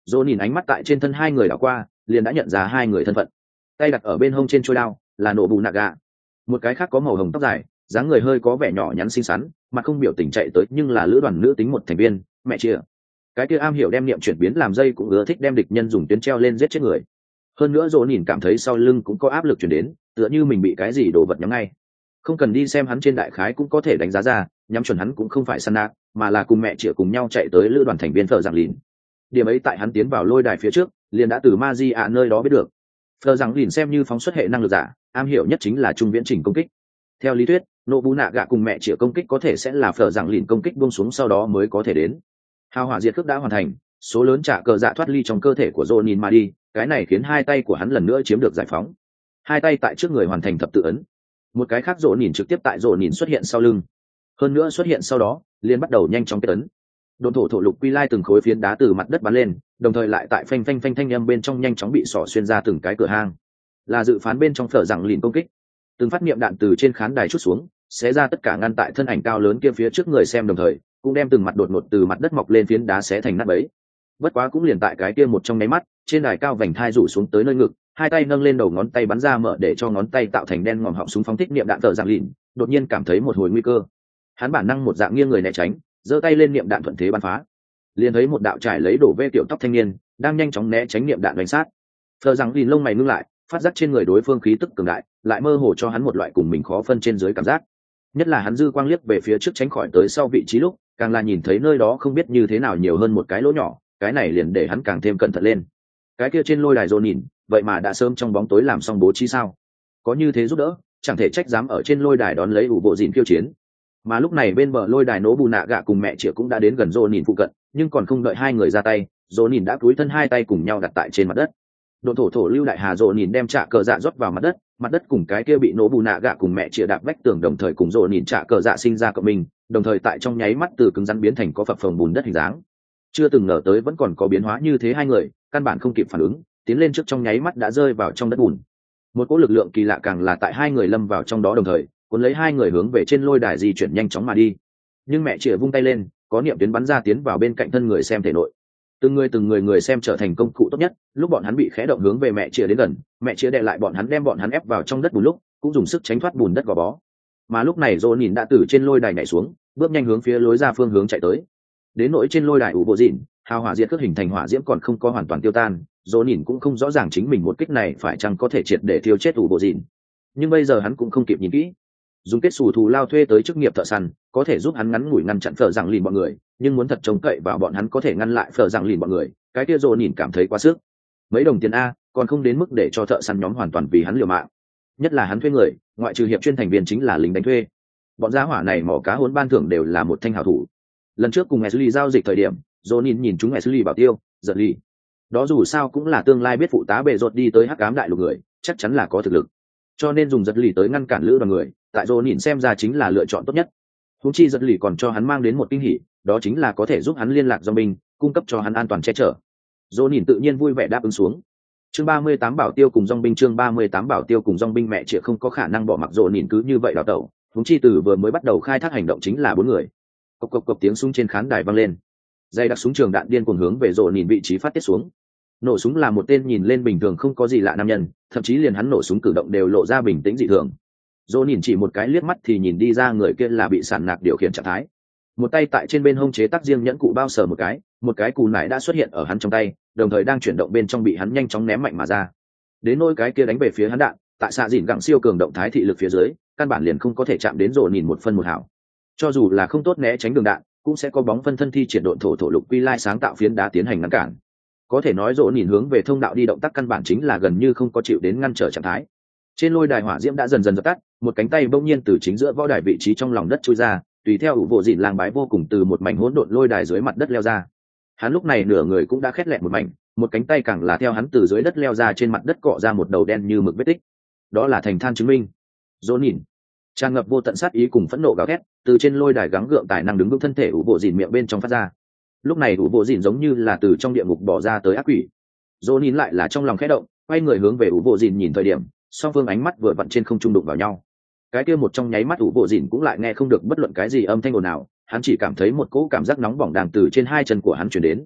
Dỗ nhìn ánh mắt tại trên thân hai người đảo qua, liền đã nhận ra hai người thân phận. Tay đặt ở bên hông trên chuôi đao là nổ bù nạ gạ, một cái khác có màu hồng tóc dài, dáng người hơi có vẻ nhỏ nhắn xinh xắn, mặt không biểu tình chạy tới nhưng là lữ đoàn nữ tính một thành viên, mẹ chia. Cái kia am hiểu đem niệm chuyển biến làm dây cũng ưa thích đem địch nhân dùng tuyến treo lên giết chết người. Hơn nữa Dỗ nhìn cảm thấy sau lưng cũng có áp lực chuyển đến, tựa như mình bị cái gì đổ vật nhắm ngay. Không cần đi xem hắn trên đại khái cũng có thể đánh giá ra, nhắm chuẩn hắn cũng không phải săn nạc, mà là cùng mẹ chia cùng nhau chạy tới lữ đoàn thành viên Phở Giảng Lìn. Điểm ấy tại hắn tiến vào lôi đài phía trước, liền đã từ Ma Di ạ nơi đó biết được. Phở Giảng Lìn xem như phóng xuất hệ năng lực giả, am hiểu nhất chính là trung viễn trình công kích. Theo lý thuyết, nộ bú nạ gạ cùng mẹ chia công kích có thể sẽ là Phở Giảng Lìn công kích buông xuống sau đó mới có thể đến. Hào hỏa diệt cước đã hoàn thành, số lớn trả cờ dạ thoát ly trong cơ thể của Ronin mà đi, cái này khiến hai tay của hắn lần nữa chiếm được giải phóng. Hai tay tại trước người hoàn thành thập tự ấn. Một cái khác Ronin trực tiếp tại Ronin xuất hiện sau lưng. Hơn nữa xuất hiện sau đó, liền bắt đầu nhanh chóng kết ấn. Độn thổ thổ lục quy lai từng khối phiến đá từ mặt đất bắn lên, đồng thời lại tại phanh phanh phanh thanh âm bên trong nhanh chóng bị xỏ xuyên ra từng cái cửa hang. Là dự phán bên trong Phở Giảng Lìn công kích. Từng phát niệm đạn từ trên khán đài chút xuống, xé ra tất cả ngăn tại thân ảnh cao lớn kia phía trước người xem đồng thời, cũng đem từng mặt đột ngột từ mặt đất mọc lên phiến đá xé thành nát bấy. Bất quá cũng liền tại cái kia một trong nháy mắt, trên đài cao vành thai rủ xuống tới nơi ngực, hai tay nâng lên đầu ngón tay bắn ra mở để cho ngón tay tạo thành đen ngòm họng súng phóng thích niệm đạn Phở Giảng Lìn, đột nhiên cảm thấy một hồi nguy cơ. Hắn bản năng một dạng nghiêng người né tránh, giơ tay lên niệm đạn thuận thế bắn phá. Liền thấy một đạo trải lấy đổ vê tiểu tóc thanh niên, đang nhanh chóng né tránh niệm đạn đánh sát. Phở Giảng Lìn lông mày ngưng lại, phát giác trên người đối phương khí tức cường đại, lại mơ hồ cho hắn một loại cùng mình khó phân trên dưới cảm giác. Nhất là hắn dư quang liếc về phía trước tránh khỏi tới sau vị trí lúc, càng là nhìn thấy nơi đó không biết như thế nào nhiều hơn một cái lỗ nhỏ, cái này liền để hắn càng thêm cẩn thận lên. Cái kia trên lôi đài Dồn nhìn, vậy mà đã sớm trong bóng tối làm xong bố trí sao? Có như thế giúp đỡ, chẳng thể trách dám ở trên lôi đài đón lấy ủ bộ dìn khiêu chiến. Mà lúc này bên bờ lôi đài nổ bù nạ gạ cùng mẹ chĩa cũng đã đến gần Dồn nhìn phụ cận, nhưng còn không đợi hai người ra tay, Dồn nhìn đã cúi thân hai tay cùng nhau đặt tại trên mặt đất. Độn thổ thổ lưu đại hà Dồn nhìn đem trả cờ dạ rót vào mặt đất, mặt đất cùng cái kia bị nổ bù nạ gạ cùng mẹ chĩa đạp vách tường đồng thời cùng Dồn nhìn trả cờ dạ sinh ra cộng mình, đồng thời tại trong nháy mắt từ cứng rắn biến thành có phập phồng bùn đất hình dáng. Chưa từng ngờ tới vẫn còn có biến hóa như thế, hai người căn bản không kịp phản ứng, tiến lên trước trong nháy mắt đã rơi vào trong đất bùn. Một cỗ lực lượng kỳ lạ càng là tại hai người lâm vào trong đó đồng thời, cuốn lấy hai người hướng về trên lôi đài di chuyển nhanh chóng mà đi. Nhưng mẹ chĩa vung tay lên, có niệm tuyến bắn ra tiến vào bên cạnh thân người xem thể nội. Từng người từng người người xem trở thành công cụ tốt nhất, lúc bọn hắn bị khẽ động hướng về mẹ chĩa đến gần, mẹ chĩa đè lại bọn hắn đem bọn hắn ép vào trong đất bùn lúc, cũng dùng sức tránh thoát bùn đất gò bó. Mà lúc này Dồn nhìn đã từ trên lôi đài nhảy xuống, bước nhanh hướng phía lối ra phương hướng chạy tới. Đến nỗi trên lôi đài ủ bộ dịn, hào hỏa diệt cước hình thành hỏa diễm còn không có hoàn toàn tiêu tan, Dồn nhìn cũng không rõ ràng chính mình một kích này phải chăng có thể triệt để tiêu chết ủ bộ dịn. Nhưng bây giờ hắn cũng không kịp nhìn kỹ, dùng kết xù thù lao thuê tới chức nghiệp thợ săn, có thể giúp hắn ngắn ngủi ngăn chặn Phở Giảng Lìn bọn người, nhưng muốn thật trông cậy vào bọn hắn có thể ngăn lại Phở Giảng Lìn bọn người, cái kia Dồn nhìn cảm thấy quá sức. Mấy đồng tiền a, còn không đến mức để cho thợ săn nhóm hoàn toàn vì hắn liều mạng. Nhất là hắn thuê người, ngoại trừ hiệp chuyên thành viên chính là lính đánh thuê. Bọn gia hỏa này mỏ cá hỗn ban thưởng đều là một thanh hảo thủ. Lần trước cùng Ashley giao dịch thời điểm, Dồn nhìn nhìn chúng Ashley bảo tiêu, giật ly. Đó dù sao cũng là tương lai biết phụ tá bề rột đi tới Hắc Ám Đại Lục người, chắc chắn là có thực lực. Cho nên dùng giật lì tới ngăn cản lữ đoàn người, tại Dồn nhìn xem ra chính là lựa chọn tốt nhất. Huống chi giật lì còn cho hắn mang đến một kinh hỉ, đó chính là có thể giúp hắn liên lạc do binh, cung cấp cho hắn an toàn che chở. Dồn nhìn tự nhiên vui vẻ đáp ứng xuống. Chương ba mươi tám bảo tiêu cùng dòng binh, chương ba mươi tám bảo tiêu cùng dòng binh, mẹ chĩa không có khả năng bỏ mặc Dồn nhìn cứ như vậy đào tẩu, huống chi từ vừa mới bắt đầu khai thác hành động chính là bốn người. Cộc cộc cộc tiếng súng trên khán đài vang lên. Dây đặc súng trường đạn điên cuồng hướng về Dồn nhìn vị trí phát tiết xuống. Nổ súng là một tên nhìn lên bình thường không có gì lạ nam nhân, thậm chí liền hắn nổ súng cử động đều lộ ra bình tĩnh dị thường. Dồn nhìn chỉ một cái liếc mắt thì nhìn đi ra người kia là bị sản nạc điều khiển trạng thái. Một tay tại trên bên hông chế tác riêng nhẫn cụ bao sờ một cái, một cái cù nải đã xuất hiện ở hắn trong tay, đồng thời đang chuyển động bên trong bị hắn nhanh chóng ném mạnh mà ra. Đến nỗi cái kia đánh về phía hắn đạn, tại xạ dìn gặng siêu cường động thái thị lực phía dưới, căn bản liền không có thể chạm đến Dồn nhìn một phân một hảo. Cho dù là không tốt né tránh đường đạn, cũng sẽ có bóng phân thân thi triển độn thổ thổ lục quy lai sáng tạo phiến đá tiến hành ngăn cản. Có thể nói Dồn nhìn hướng về thông đạo đi động tác căn bản chính là gần như không có chịu đến ngăn trở trạng thái. Trên lôi đài hỏa diễm đã dần dần dập tắt, một cánh tay bỗng nhiên từ chính giữa võ đài vị trí trong lòng đất chui ra, tùy theo ủ vụ dịn lang bái vô cùng từ một mảnh hỗn độn lôi đài dưới mặt đất leo ra. Hắn lúc này nửa người cũng đã khét lẹn một mảnh, một cánh tay càng là theo hắn từ dưới đất leo ra trên mặt đất cọ ra một đầu đen như mực vết tích. Đó là thành than chứng minh. Dồn nhìn, tràn ngập vô tận sát ý cùng phẫn nộ gào thét, từ trên lôi đài gắng gượng tài năng đứng vững thân thể ủ bộ dịn miệng bên trong phát ra. Lúc này ủ bộ dịn giống như là từ trong địa ngục bỏ ra tới ác quỷ. Dồn nhìn lại là trong lòng khẽ động, quay người hướng về ủ bộ dịn nhìn thời điểm, song phương ánh mắt vừa vặn trên không trung đụng vào nhau. Cái kia một trong nháy mắt ủ bộ dịn cũng lại nghe không được bất luận cái gì âm thanh ồn nào, hắn chỉ cảm thấy một cỗ cảm giác nóng bỏng đang từ trên hai chân của hắn truyền đến.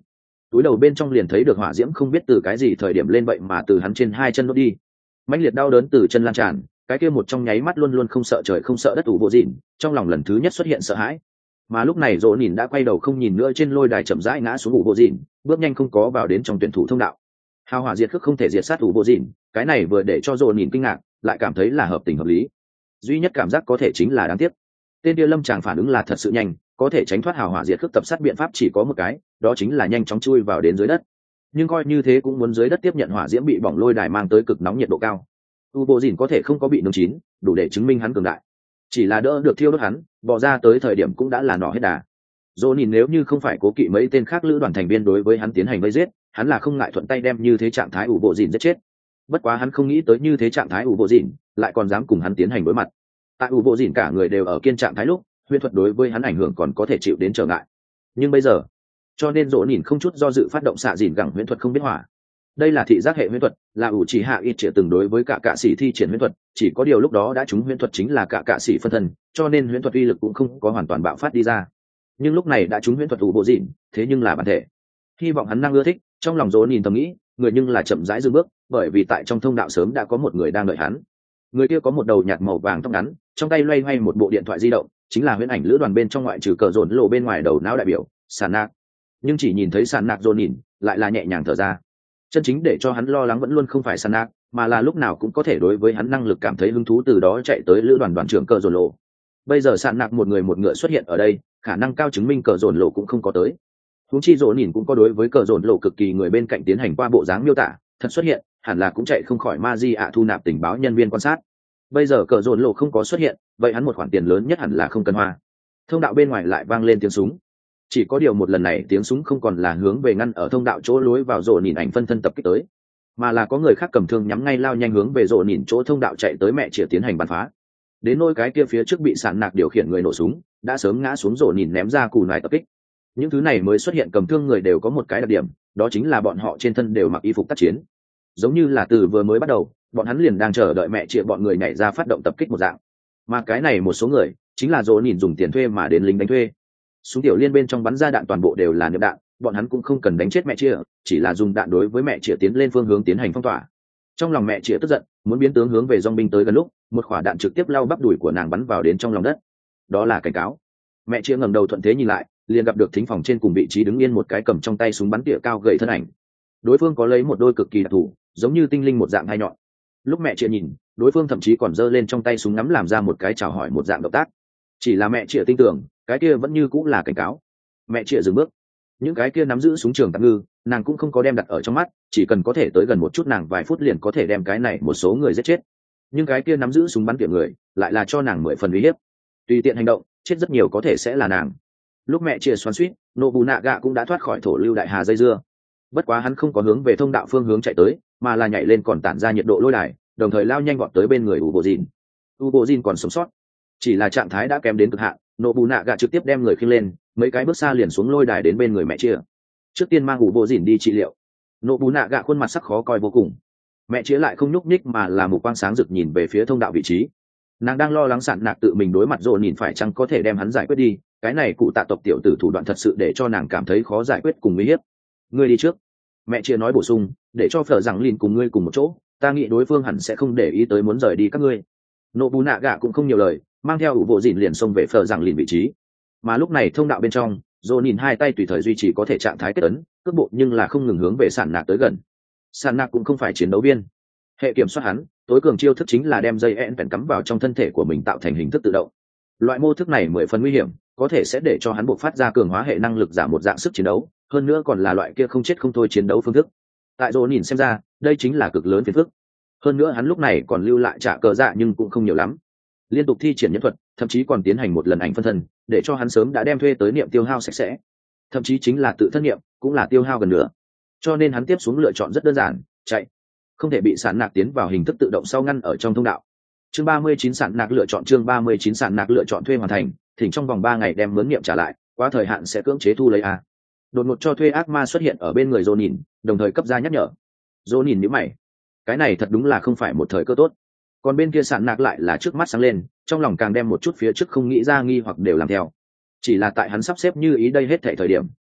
túi đầu bên trong liền thấy được hỏa diễm không biết từ cái gì thời điểm lên vậy mà từ hắn trên hai chân đốt đi. Mãnh liệt đau đớn từ chân lan tràn, cái kia một trong nháy mắt luôn luôn không sợ trời không sợ đất ủ bộ dịn, trong lòng lần thứ nhất xuất hiện sợ hãi. Mà lúc này Dỗ Nhìn đã quay đầu không nhìn nữa trên lôi đài chậm rãi ngã xuống ủ bộ dịn, bước nhanh không có vào đến trong tuyển thủ thông đạo. Hào hỏa diệt khước không thể diệt sát ủ bộ dịn, cái này vừa để cho Dỗ Nhìn kinh ngạc, lại cảm thấy là hợp tình hợp lý. Duy nhất cảm giác có thể chính là đáng tiếc. Tên kia lâm chàng phản ứng là thật sự nhanh, có thể tránh thoát hào hỏa diệt khước tập sát biện pháp chỉ có một cái, đó chính là nhanh chóng chui vào đến dưới đất. Nhưng coi như thế cũng muốn dưới đất tiếp nhận hỏa diễm bị bỏng lôi đài mang tới cực nóng nhiệt độ cao. U bộ dìn có thể không có bị nướng chín, đủ để chứng minh hắn cường đại. Chỉ là đỡ được thiêu đốt hắn, bỏ ra tới thời điểm cũng đã là nỏ hết đà. Dỗ nhìn nếu như không phải cố kỵ mấy tên khác lữ đoàn thành viên đối với hắn tiến hành vây giết, hắn là không ngại thuận tay đem như thế trạng thái ủ bộ dìn giết chết. Bất quá hắn không nghĩ tới như thế trạng thái ủ bộ dìn lại còn dám cùng hắn tiến hành đối mặt. Tại ủ bộ dìn cả người đều ở kiên trạng thái lúc, huyền thuật đối với hắn ảnh hưởng còn có thể chịu đến trở ngại. Nhưng bây giờ, cho nên Dỗ nhìn không chút do dự phát động xạ dìn gẳng huyền thuật không biết hỏa. Đây là thị giác hệ huyễn thuật, là ủ chỉ hạ ít triệt từng đối với cả cạ sĩ thi triển huyễn thuật, chỉ có điều lúc đó đã trúng huyễn thuật chính là cả cạ sĩ phân thân, cho nên huyễn thuật uy lực cũng không có hoàn toàn bạo phát đi ra. Nhưng lúc này đã trúng huyễn thuật ủ bộ dịn, thế nhưng là bản thể. Hy vọng hắn năng ưa thích, trong lòng Dỗ nhìn thầm nghĩ, người nhưng là chậm rãi dừng bước, bởi vì tại trong thông đạo sớm đã có một người đang đợi hắn. Người kia có một đầu nhạt màu vàng tóc ngắn, trong tay loay hoay một bộ điện thoại di động, chính là huyễn ảnh lữ đoàn bên trong ngoại trừ cờ rồn lộ bên ngoài đầu não đại biểu, Sàn Nạc. Nhưng chỉ nhìn thấy Sàn Nạc Dỗ nhìn, lại là nhẹ nhàng thở ra. Chân chính để cho hắn lo lắng vẫn luôn không phải Sàn Nạc, mà là lúc nào cũng có thể đối với hắn năng lực cảm thấy hứng thú từ đó chạy tới lữ đoàn đoàn trưởng cờ rồn lộ. Bây giờ Sàn Nạc một người một ngựa xuất hiện ở đây, khả năng cao chứng minh cờ rồn lộ cũng không có tới. Huống chi Dỗ nhìn cũng có đối với cờ rồn lộ cực kỳ người bên cạnh tiến hành qua bộ dáng miêu tả, thật xuất hiện, hẳn là cũng chạy không khỏi ma di ạ thu nạp tình báo nhân viên quan sát. Bây giờ cờ rồn lộ không có xuất hiện, vậy hắn một khoản tiền lớn nhất hẳn là không cần hoa. Thông đạo bên ngoài lại vang lên tiếng súng. Chỉ có điều một lần này tiếng súng không còn là hướng về ngăn ở thông đạo chỗ lối vào Dỗ nhìn ảnh phân thân tập kích tới, mà là có người khác cầm thương nhắm ngay lao nhanh hướng về Dỗ nhìn chỗ thông đạo chạy tới mẹ chĩa tiến hành bắn phá. Đến nôi cái kia phía trước bị Sàn Nạc điều khiển người nổ súng, đã sớm ngã xuống Dỗ nhìn ném ra cù nải tập kích. Những thứ này mới xuất hiện cầm thương người đều có một cái đặc điểm, đó chính là bọn họ trên thân đều mặc y phục tác chiến, giống như là từ vừa mới bắt đầu bọn hắn liền đang chờ đợi mẹ chĩa bọn người nhảy ra phát động tập kích một dạng. Mà cái này một số người chính là Dỗ nhìn dùng tiền thuê mà đến lính đánh thuê. Súng tiểu liên bên trong bắn ra đạn toàn bộ đều là niệm đạn, bọn hắn cũng không cần đánh chết mẹ chĩa, chỉ là dùng đạn đối với mẹ chĩa tiến lên phương hướng tiến hành phong tỏa. Trong lòng mẹ chĩa tức giận, muốn biến tướng hướng về dòng binh tới gần lúc, một quả đạn trực tiếp lao bắp đùi của nàng bắn vào đến trong lòng đất. Đó là cảnh cáo. Mẹ chĩa ngẩng đầu thuận thế nhìn lại, liền gặp được thính phòng trên cùng vị trí đứng yên một cái cầm trong tay súng bắn tỉa cao gầy thân ảnh. Đối phương có lấy một đôi cực kỳ đặc thù, giống như tinh linh một dạng hai nhọn. Lúc mẹ chĩa nhìn, đối phương thậm chí còn giơ lên trong tay súng ngắm làm ra một cái chào hỏi một dạng động tác. Chỉ là mẹ chĩa tin tưởng, cái kia vẫn như cũng là cảnh cáo. Mẹ chĩa dừng bước. Những cái kia nắm giữ súng trường tạm ngư, nàng cũng không có đem đặt ở trong mắt, chỉ cần có thể tới gần một chút nàng vài phút liền có thể đem cái này một số người giết chết. Nhưng cái kia nắm giữ súng bắn tỉa người, lại là cho nàng mười phần uy hiếp. Tùy tiện hành động, chết rất nhiều có thể sẽ là nàng. Lúc mẹ chĩa xoắn xuýt, Nobunaga cũng đã thoát khỏi thổ lưu đại hà dây dưa. Bất quá hắn không có hướng về thông đạo phương hướng chạy tới, mà là nhảy lên còn tản ra nhiệt độ lôi đài, đồng thời lao nhanh vọt tới bên người Ubojin. Ubojin còn sống sót, chỉ là trạng thái đã kém đến cực hạn. Nobunaga trực tiếp đem người khiêng lên, mấy cái bước xa liền xuống lôi đài đến bên người mẹ chĩa. Trước tiên mang Ubojin đi trị liệu. Nobunaga khuôn mặt sắc khó coi vô cùng. Mẹ chĩa lại không nhúc nhích mà là một quang sáng rực nhìn về phía thông đạo vị trí. Nàng đang lo lắng Sạn Nạc tự mình đối mặt rồi nhìn phải chăng có thể đem hắn giải quyết đi. Cái này cụ tạ tộc tiểu tử thủ đoạn thật sự để cho nàng cảm thấy khó giải quyết cùng nguy hiểm. Ngươi đi trước. Mẹ chĩa nói bổ sung, để cho Phở rằng Lin cùng ngươi cùng một chỗ, ta nghĩ đối phương hẳn sẽ không để ý tới muốn rời đi các ngươi. Nobunaga cũng không nhiều lời, mang theo ủ bộ dịn liền xông về Phở rằng Lin vị trí. Mà lúc này thông đạo bên trong, Ronin hai tay tùy thời duy trì có thể trạng thái kết ấn, cước bộ nhưng là không ngừng hướng về Sạn Nạc tới gần. Sạn Nạc cũng không phải chiến đấu viên, hệ kiểm soát hắn, tối cường chiêu thức chính là đem dây en cắm vào trong thân thể của mình tạo thành hình thức tự động. Loại mô thức này mười phần nguy hiểm, có thể sẽ để cho hắn buộc phát ra cường hóa hệ năng lực giảm một dạng sức chiến đấu, hơn nữa còn là loại kia không chết không thôi chiến đấu phương thức. Tại Ronin xem ra, đây chính là cực lớn phiền phức. Hơn nữa hắn lúc này còn lưu lại trả cờ dạ nhưng cũng không nhiều lắm. Liên tục thi triển nhân thuật, thậm chí còn tiến hành một lần ảnh phân thân, để cho hắn sớm đã đem thuê tới niệm tiêu hao sạch sẽ. Thậm chí chính là tự thân niệm, cũng là tiêu hao gần nữa. Cho nên hắn tiếp xuống lựa chọn rất đơn giản, chạy. Không thể bị Sạn Nạc tiến vào hình thức tự động sau ngăn ở trong thông đạo. Chương ba mươi chín Sạn Nạc lựa chọn chương ba mươi chín Sạn Nạc lựa chọn thuê hoàn thành, thỉnh trong vòng ba ngày đem mướn niệm trả lại, quá thời hạn sẽ cưỡng chế thu lấy a. Đột ngột cho thuê ác ma xuất hiện ở bên người Ronin, đồng thời cấp ra nhắc nhở. Ronin nhíu mày. Cái này thật đúng là không phải một thời cơ tốt. Còn bên kia Sạn Nạc lại là trước mắt sáng lên, trong lòng càng đem một chút phía trước không nghĩ ra nghi hoặc đều làm theo. Chỉ là tại hắn sắp xếp như ý đây hết thảy thời điểm,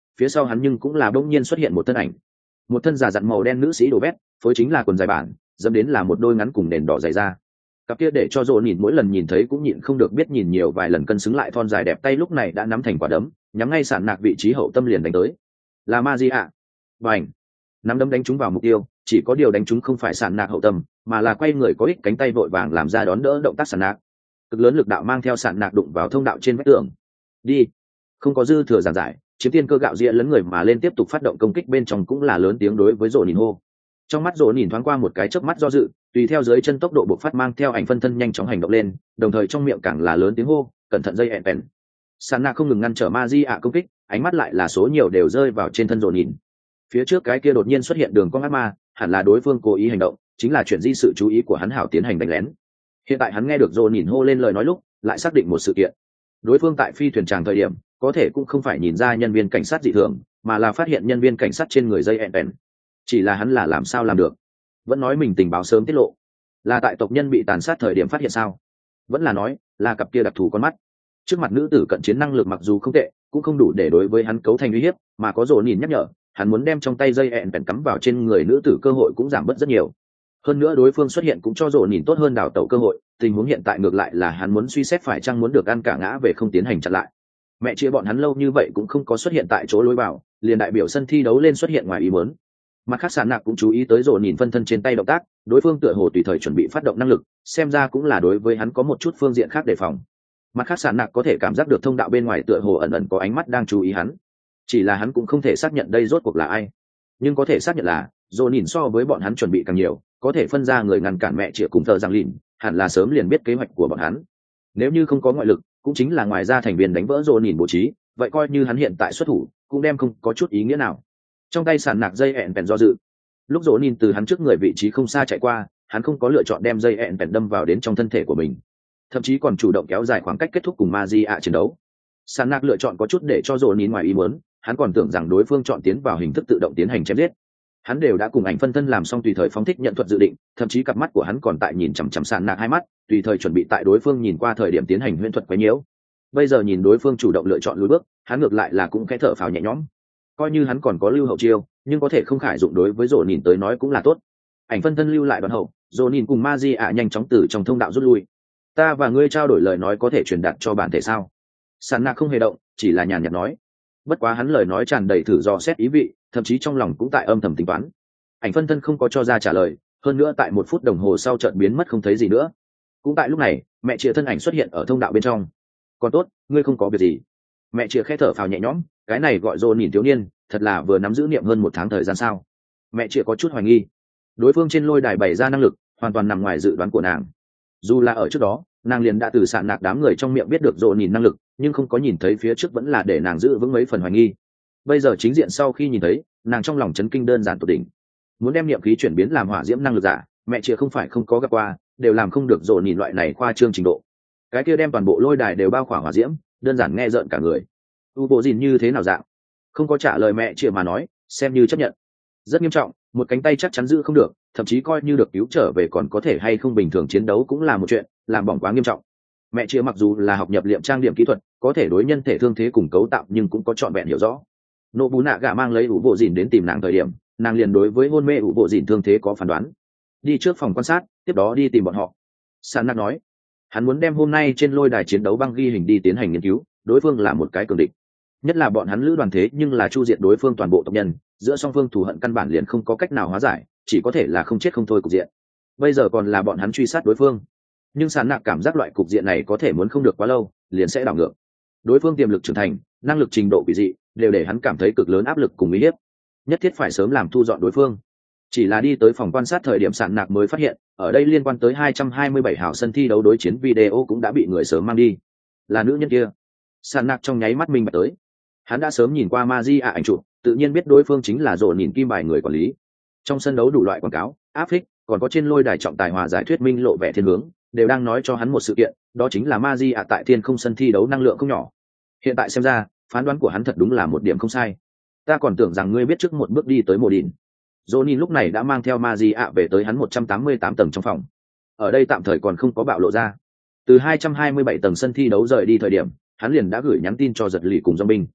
phía sau hắn nhưng cũng là bỗng nhiên xuất hiện một thân ảnh, một thân giả dặn màu đen nữ sĩ đồ vét, phối chính là quần dài bản, dẫm đến là một đôi ngắn cùng nền đỏ dày da. Cặp kia để cho Dỗ nhìn mỗi lần nhìn thấy cũng nhịn không được biết nhìn nhiều vài lần cân xứng lại thon dài đẹp tay lúc này đã nắm thành quả đấm, nhắm ngay sạn nạc vị trí hậu tâm liền đánh tới. Là Magia. Bành. Nắm đấm đánh trúng vào mục tiêu, chỉ có điều đánh trúng không phải sạn nạc hậu tâm, mà là quay người có ích cánh tay vội vàng làm ra đón đỡ động tác sạn nạc. Cực lớn lực đạo mang theo sạn nạc đụng vào thông đạo trên vách tường. Đi. Không có dư thừa giảng giải, chiếm tiên cơ gạo dĩa lấn người mà lên tiếp tục phát động công kích bên trong cũng là lớn tiếng đối với Dỗ nhìn hô. Trong mắt Dỗ nhìn thoáng qua một cái chớp mắt do dự, tùy theo dưới chân tốc độ bộc phát mang theo ảnh phân thân nhanh chóng hành động lên, đồng thời trong miệng càng là lớn tiếng hô, cẩn thận dây ẹn bèn. Sạn nạc không ngừng ngăn trở Magia công kích, ánh mắt lại là số nhiều đều rơi vào trên thân Dỗ nhìn. Phía trước cái kia đột nhiên xuất hiện đường cong ác ma, hẳn là đối phương cố ý hành động, chính là chuyển di sự chú ý của hắn hảo tiến hành đánh lén. Hiện tại hắn nghe được Dỗ nhìn hô lên lời nói lúc, lại xác định một sự kiện. Đối phương tại phi thuyền tràng thời điểm, có thể cũng không phải nhìn ra nhân viên cảnh sát dị thường, mà là phát hiện nhân viên cảnh sát trên người dây ẹn bèn. Chỉ là hắn là làm sao làm được? Vẫn nói mình tình báo sớm tiết lộ, là tại tộc nhân bị tàn sát thời điểm phát hiện sao? Vẫn là nói là cặp kia đặc thù con mắt. Trước mặt nữ tử cận chiến năng lực mặc dù không tệ, cũng không đủ để đối với hắn cấu thành uy hiếp, mà có Dỗ nhìn nhắc nhở, hắn muốn đem trong tay dây ẹn bèn cắm vào trên người nữ tử cơ hội cũng giảm bớt rất nhiều. Hơn nữa đối phương xuất hiện cũng cho Dỗ nhìn tốt hơn đào tẩu cơ hội, tình huống hiện tại ngược lại là hắn muốn suy xét phải chăng muốn được ăn cả ngã về không tiến hành chặn lại. Mẹ chia bọn hắn lâu như vậy cũng không có xuất hiện tại chỗ lối vào, liền đại biểu sân thi đấu lên xuất hiện ngoài ý muốn. Mặt khác sạn nạc cũng chú ý tới Dỗ nhìn phân thân trên tay động tác, đối phương tựa hồ tùy thời chuẩn bị phát động năng lực, xem ra cũng là đối với hắn có một chút phương diện khác đề phòng. Mặt khác sạn nạc có thể cảm giác được thông đạo bên ngoài tựa hồ ẩn ẩn có ánh mắt đang chú ý hắn, chỉ là hắn cũng không thể xác nhận đây rốt cuộc là ai, nhưng có thể xác nhận là Dỗ nhìn so với bọn hắn chuẩn bị càng nhiều, có thể phân ra người ngăn cản mẹ chia cùng thợ giang lìn, hẳn là sớm liền biết kế hoạch của bọn hắn. Nếu như không có ngoại lực, cũng chính là ngoài ra thành viên đánh vỡ Dỗ nhìn bố trí, vậy coi như hắn hiện tại xuất thủ cũng đem không có chút ý nghĩa nào. Trong tay sạn nạc dây ẹn bèn do dự, lúc Dỗ nhìn từ hắn trước người vị trí không xa chạy qua, hắn không có lựa chọn đem dây ẹn bèn đâm vào đến trong thân thể của mình, thậm chí còn chủ động kéo dài khoảng cách kết thúc cùng Magia chiến đấu. Sạn nạc lựa chọn có chút để cho Dỗ nhìn ngoài ý muốn, hắn còn tưởng rằng đối phương chọn tiến vào hình thức tự động tiến hành chém giết. Hắn đều đã cùng ảnh phân thân làm xong tùy thời phóng thích nhận thuật dự định, thậm chí cặp mắt của hắn còn tại nhìn chằm chằm sạn nạc hai mắt, tùy thời chuẩn bị tại đối phương nhìn qua thời điểm tiến hành huyễn thuật quấy nhiễu. Bây giờ nhìn đối phương chủ động lựa chọn lùi bước, hắn ngược lại là cũng khẽ thở phào nhẹ nhõm. Coi như hắn còn có lưu hậu chiêu, nhưng có thể không khải dụng đối với Dỗ nhìn tới nói cũng là tốt. Ảnh phân thân lưu lại đoạn hậu, Dỗ nhìn cùng Magia nhanh chóng từ trong thông đạo rút lui. Ta và ngươi trao đổi lời nói có thể truyền đạt cho bản thể sao? Sạn nạc không hề động, chỉ là nhàn nhạt nói. Bất quá hắn lời nói tràn đầy thử dò xét ý vị, thậm chí trong lòng cũng tại âm thầm tính toán. Ảnh phân thân không có cho ra trả lời, hơn nữa tại một phút đồng hồ sau chợt biến mất không thấy gì nữa. Cũng tại lúc này, mẹ chia thân ảnh xuất hiện ở thông đạo bên trong. Còn tốt, ngươi không có việc gì. Mẹ chia khẽ thở phào nhẹ nhõm, cái này gọi Dỗ nhìn thiếu niên, thật là vừa nắm giữ niệm hơn một tháng thời gian sao? Mẹ chia có chút hoài nghi. Đối phương trên lôi đài bày ra năng lực, hoàn toàn nằm ngoài dự đoán của nàng. Dù là ở trước đó, nàng liền đã từ sạn nạc đám người trong miệng biết được Dỗ nhìn năng lực, nhưng không có nhìn thấy phía trước vẫn là để nàng giữ vững mấy phần hoài nghi. Bây giờ chính diện sau khi nhìn thấy, nàng trong lòng chấn kinh đơn giản tột đỉnh. Muốn đem niệm khí chuyển biến làm hỏa diễm năng lực giả, mẹ chia không phải không có gặp qua, đều làm không được Dỗ nhìn loại này khoa trương trình độ. Cái kia đem toàn bộ lôi đài đều bao khỏa hỏa diễm, đơn giản nghe rợn cả người. U bộ gìn như thế nào dạng? Không có trả lời mẹ chia mà nói, xem như chấp nhận. Rất nghiêm trọng, một cánh tay chắc chắn giữ không được, thậm chí coi như được cứu trở về còn có thể hay không bình thường chiến đấu cũng là một chuyện, làm bỏng quá nghiêm trọng. Mẹ chia mặc dù là học nhập liệm trang điểm kỹ thuật, có thể đối nhân thể thương thế cùng cấu tạo nhưng cũng có trọn vẹn hiểu rõ. Nô bú nạ gạ mang lấy ủ bộ dìn đến tìm nàng thời điểm, nàng liền đối với hôn mê ủ bộ dìn thương thế có phán đoán. Đi trước phòng quan sát, tiếp đó đi tìm bọn họ. Sạn nạc nói, hắn muốn đem hôm nay trên lôi đài chiến đấu băng ghi hình đi tiến hành nghiên cứu, đối phương là một cái cường địch. Nhất là bọn hắn lữ đoàn thế nhưng là chu diệt đối phương toàn bộ tộc nhân, giữa song phương thù hận căn bản liền không có cách nào hóa giải, chỉ có thể là không chết không thôi cục diện. Bây giờ còn là bọn hắn truy sát đối phương, nhưng Sạn nạc cảm giác loại cục diện này có thể muốn không được quá lâu, liền sẽ đảo ngược. Đối phương tiềm lực trưởng thành, năng lực trình độ quỷ dị, đều để hắn cảm thấy cực lớn áp lực cùng uy hiếp, nhất thiết phải sớm làm thu dọn đối phương. Chỉ là đi tới phòng quan sát thời điểm Sạn nạc mới phát hiện, ở đây liên quan tới hai trăm hai mươi bảy hào sân thi đấu đối chiến video cũng đã bị người sớm mang đi. Là nữ nhân kia. Sạn nạc trong nháy mắt minh bạch tới. Hắn đã sớm nhìn qua Magia ảnh chụp, tự nhiên biết đối phương chính là Dỗ nhìn kim bài người quản lý. Trong sân đấu đủ loại quảng cáo, áp phích, còn có trên lôi đài trọng tài hòa giải thuyết minh lộ vẻ thiên hướng, đều đang nói cho hắn một sự kiện, đó chính là Magia tại thiên không sân thi đấu năng lượng không nhỏ. Hiện tại xem ra, phán đoán của hắn thật đúng là một điểm không sai. Ta còn tưởng rằng ngươi biết trước một bước đi tới mộ đỉnh. Johnny lúc này đã mang theo Magia về tới hắn một trăm tám mươi tám tầng trong phòng. Ở đây tạm thời còn không có bạo lộ ra. Từ hai trăm hai mươi bảy tầng sân thi đấu rời đi thời điểm, hắn liền đã gửi nhắn tin cho giật lì cùng dòng binh.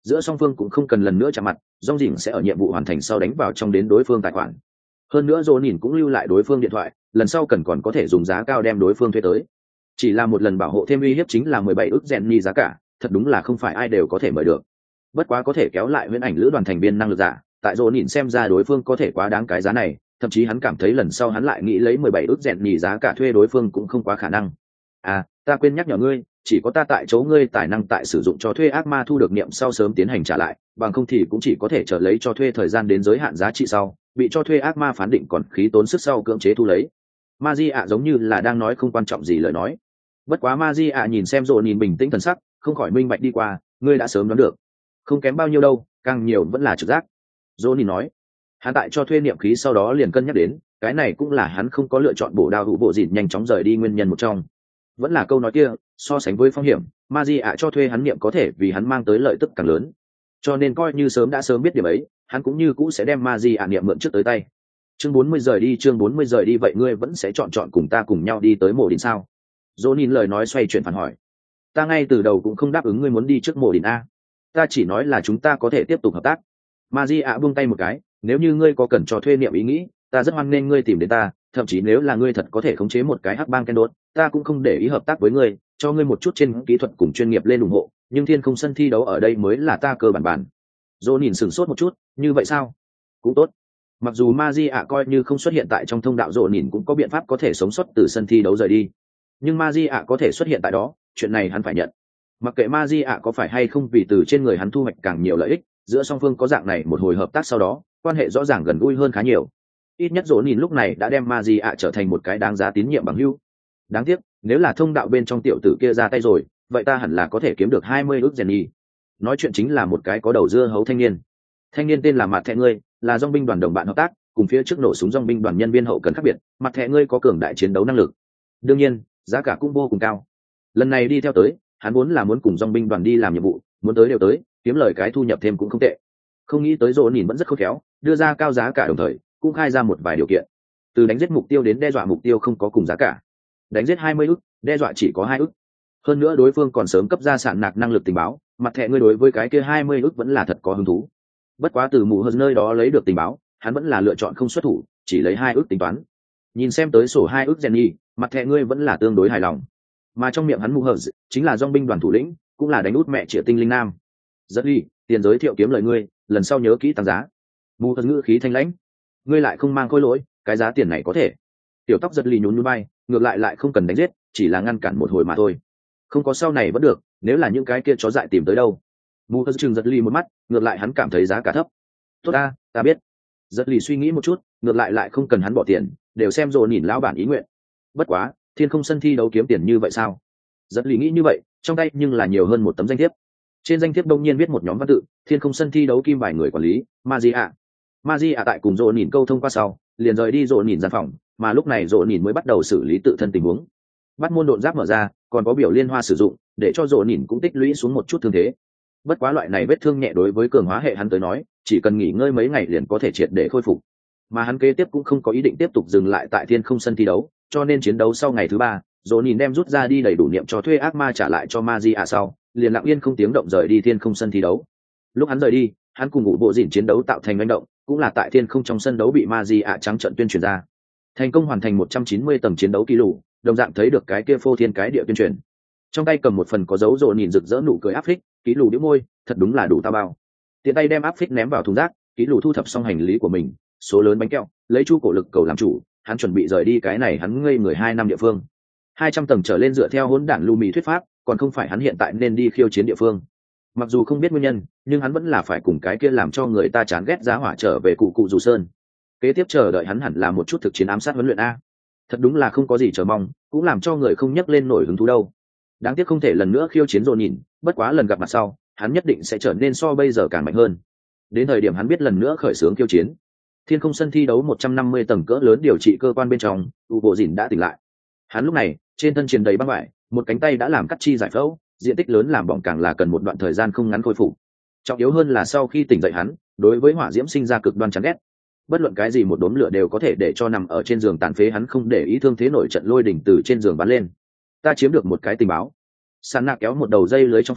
giữa song phương cũng không cần lần nữa chạm mặt, dong dỉn sẽ ở nhiệm vụ hoàn thành sau đánh vào trong đến đối phương tài khoản. Hơn nữa dỗ nhìn cũng lưu lại đối phương điện thoại, lần sau cần còn có thể dùng giá cao đem đối phương thuê tới. Chỉ là một lần bảo hộ thêm uy hiếp chính là mười bảy ức Jenny giá cả, thật đúng là không phải ai đều có thể mời được. Bất quá có thể kéo lại huyễn ảnh lữ đoàn thành viên năng lực giả, tại dỗ nhìn xem ra đối phương có thể quá đáng cái giá này, thậm chí hắn cảm thấy lần sau hắn lại nghĩ lấy mười bảy ức Jenny giá cả thuê đối phương cũng không quá khả năng. À, ta quên nhắc nhở ngươi, chỉ có ta tại chỗ ngươi tài năng tại sử dụng cho thuê ác ma thu được niệm sau sớm tiến hành trả lại, bằng không thì cũng chỉ có thể chờ lấy cho thuê thời gian đến giới hạn giá trị sau, bị cho thuê ác ma phán định còn khí tốn sức sau cưỡng chế thu lấy. Maji ạ giống như là đang nói không quan trọng gì lời nói. Bất quá Maji ạ nhìn xem rồi nhìn bình tĩnh thần sắc, không khỏi minh bạch đi qua, ngươi đã sớm đoán được. Không kém bao nhiêu đâu, càng nhiều vẫn là trực giác. Johnny nói, hắn tại cho thuê niệm khí sau đó liền cân nhắc đến, cái này cũng là hắn không có lựa chọn bổ đao hữu bộ dịn nhanh chóng rời đi nguyên nhân một trong. Vẫn là câu nói kia, so sánh với phong hiểm, Maji ạ cho thuê hắn niệm có thể vì hắn mang tới lợi tức càng lớn. Cho nên coi như sớm đã sớm biết điểm ấy, hắn cũng như cũ sẽ đem Maji ạ niệm mượn trước tới tay. Chương bốn mươi rời đi, chương bốn mươi rời đi, vậy ngươi vẫn sẽ chọn chọn cùng ta cùng nhau đi tới mộ đỉnh sao? Johnny lời nói xoay chuyển phản hỏi. Ta ngay từ đầu cũng không đáp ứng ngươi muốn đi trước mộ đỉnh a. Ta chỉ nói là chúng ta có thể tiếp tục hợp tác. Maji ạ buông tay một cái, nếu như ngươi có cần cho thuê niệm ý nghĩ, ta rất hoan nghênh ngươi tìm đến ta, thậm chí nếu là ngươi thật có thể khống chế một cái hắc bang ken đốt, ta cũng không để ý hợp tác với ngươi, cho ngươi một chút trên kỹ thuật cùng chuyên nghiệp lên ủng hộ, nhưng thiên không sân thi đấu ở đây mới là ta cơ bản bản. Dỗ nhìn sửng sốt một chút, như vậy sao? Cũng tốt. Mặc dù Maji ạ coi như không xuất hiện tại trong thông đạo, Dỗ nhìn cũng có biện pháp có thể sống sót từ sân thi đấu rời đi. Nhưng Maji ạ có thể xuất hiện tại đó, chuyện này hắn phải nhận. Mặc kệ Maji ạ có phải hay không vì từ trên người hắn thu hoạch càng nhiều lợi ích, giữa song phương có dạng này một hồi hợp tác sau đó, quan hệ rõ ràng gần gũi hơn khá nhiều. Ít nhất Dỗ nhìn lúc này đã đem Maji ạ trở thành một cái đáng giá tín nhiệm bằng hữu. Đáng tiếc, nếu là thông đạo bên trong tiểu tử kia ra tay rồi, vậy ta hẳn là có thể kiếm được hai mươi ức Jenny. Nói chuyện chính là một cái có đầu dưa hấu thanh niên. Thanh niên tên là Mặt Thẹ ngươi, là dòng binh đoàn đồng bạn hợp tác, cùng phía trước nổ súng dòng binh đoàn nhân viên hậu cần khác biệt, Mặt Thẹ ngươi có cường đại chiến đấu năng lực. Đương nhiên, giá cả cũng vô cùng cao. Lần này đi theo tới, hắn muốn là muốn cùng dòng binh đoàn đi làm nhiệm vụ, muốn tới đều tới, kiếm lời cái thu nhập thêm cũng không tệ. Không nghĩ tới Dỗ nhìn vẫn rất khôn khéo, đưa ra cao giá cả đồng thời, cũng khai ra một vài điều kiện. Từ đánh giết mục tiêu đến đe dọa mục tiêu không có cùng giá cả. Đánh giết hai mươi ức, đe dọa chỉ có hai ức. Hơn nữa đối phương còn sớm cấp ra sản nạc năng lực tình báo, Mặt Thẹ ngươi đối với cái kia hai mươi ức vẫn là thật có hứng thú. Bất quá từ mù hơn nơi đó lấy được tình báo, hắn vẫn là lựa chọn không xuất thủ, chỉ lấy hai ức tính toán. Nhìn xem tới sổ hai ức Jenny, Mặt Thẹ ngươi vẫn là tương đối hài lòng. Mà trong miệng hắn mù hờ chính là dòng binh đoàn thủ lĩnh, cũng là đánh út mẹ Triệu Tinh Linh Nam. Rất ly, tiền giới thiệu kiếm lời ngươi, lần sau nhớ kỹ tăng giá. Mù hờ ngữ khí thanh lãnh, ngươi lại không mang khối lỗi, cái giá tiền này có thể. Tiểu tóc giật lì nhún nhún bay, ngược lại lại không cần đánh giết, chỉ là ngăn cản một hồi mà thôi. Không có sau này vẫn được, nếu là những cái kia chó dại tìm tới đâu. Mù hờ chừng giật lì một mắt, ngược lại hắn cảm thấy giá cả thấp. Tốt ta, ta biết. Giật lì suy nghĩ một chút, ngược lại lại không cần hắn bỏ tiền, đều xem rồi nhìn lão bản ý nguyện. Bất quá, thiên không sân thi đấu kiếm tiền như vậy sao? Giật lì nghĩ như vậy, trong tay nhưng là nhiều hơn một tấm danh thiếp. Trên danh thiếp đông nhiên viết một nhóm văn tự, thiên không sân thi đấu kim bài người quản lý, Maji ạ. Maji ạ tại cùng rồi nhìn câu thông qua sau, liền rời đi rồi nhìn gian phòng, mà lúc này rồi nhìn mới bắt đầu xử lý tự thân tình huống. Bắt môn độn giáp mở ra, còn có biểu liên hoa sử dụng, để cho rồi nhìn cũng tích lũy xuống một chút thương thế. Bất quá loại này vết thương nhẹ đối với cường hóa hệ hắn tới nói, chỉ cần nghỉ ngơi mấy ngày liền có thể triệt để khôi phục. Mà hắn kế tiếp cũng không có ý định tiếp tục dừng lại tại thiên không sân thi đấu, cho nên chiến đấu sau ngày thứ ba, rồi nhìn đem rút ra đi đầy đủ niệm cho thuê ác ma trả lại cho Maji ạ sau, liền lặng yên không tiếng động rời đi thiên không sân thi đấu. Lúc hắn rời đi, hắn cùng ngũ bộ dịn chiến đấu tạo thành manh động, cũng là tại thiên không trong sân đấu bị Maji ạ trắng trận tuyên truyền ra. Thành công hoàn thành một trăm chín mươi tầng chiến đấu kỷ lục, đồng dạng thấy được cái kia phô thiên cái địa tuyên truyền. Trong tay cầm một phần có dấu rồi nhìn rực rỡ nụ cười áp phích, kỷ lục đĩu môi, thật đúng là đủ tao bao. Tiện tay đem áp phích ném vào thùng rác, kỷ lục thu thập xong hành lý của mình, số lớn bánh kẹo, lấy chu cổ lực cầu làm chủ, hắn chuẩn bị rời đi cái này hắn ngây người hai năm địa phương. hai trăm tầng trở lên dựa theo hỗn đản Lumi thuyết pháp, còn không phải hắn hiện tại nên đi khiêu chiến địa phương. Mặc dù không biết nguyên nhân, nhưng hắn vẫn là phải cùng cái kia làm cho người ta chán ghét giá hỏa trở về cụ cụ dù sơn. Kế tiếp chờ đợi hắn hẳn là một chút thực chiến ám sát huấn luyện a. Thật đúng là không có gì chờ mong, cũng làm cho người không nhắc lên nổi hứng thú đâu. Đáng tiếc không thể lần nữa khiêu chiến rồi nhìn, bất quá lần gặp mặt sau, hắn nhất định sẽ trở nên so bây giờ càng mạnh hơn. Đến thời điểm hắn biết lần nữa khởi xướng khiêu chiến. Thiên không sân thi đấu một trăm năm mươi tầng cỡ lớn điều trị cơ quan bên trong, u bộ dìn đã tỉnh lại. Hắn lúc này, trên thân truyền đầy băng vải, một cánh tay đã làm cắt chi giải phẫu, diện tích lớn làm bỏng càng là cần một đoạn thời gian không ngắn khôi phục. Trọng yếu hơn là sau khi tỉnh dậy hắn, đối với hỏa diễm sinh ra cực đoan chán ghét. Bất luận cái gì một đốm lửa đều có thể để cho nằm ở trên giường tàn phế hắn không để ý thương thế nổi trận lôi đỉnh từ trên giường bắn lên. Ta chiếm được một cái tình báo. Sàn nạc kéo một đầu dây lưới trong phòng,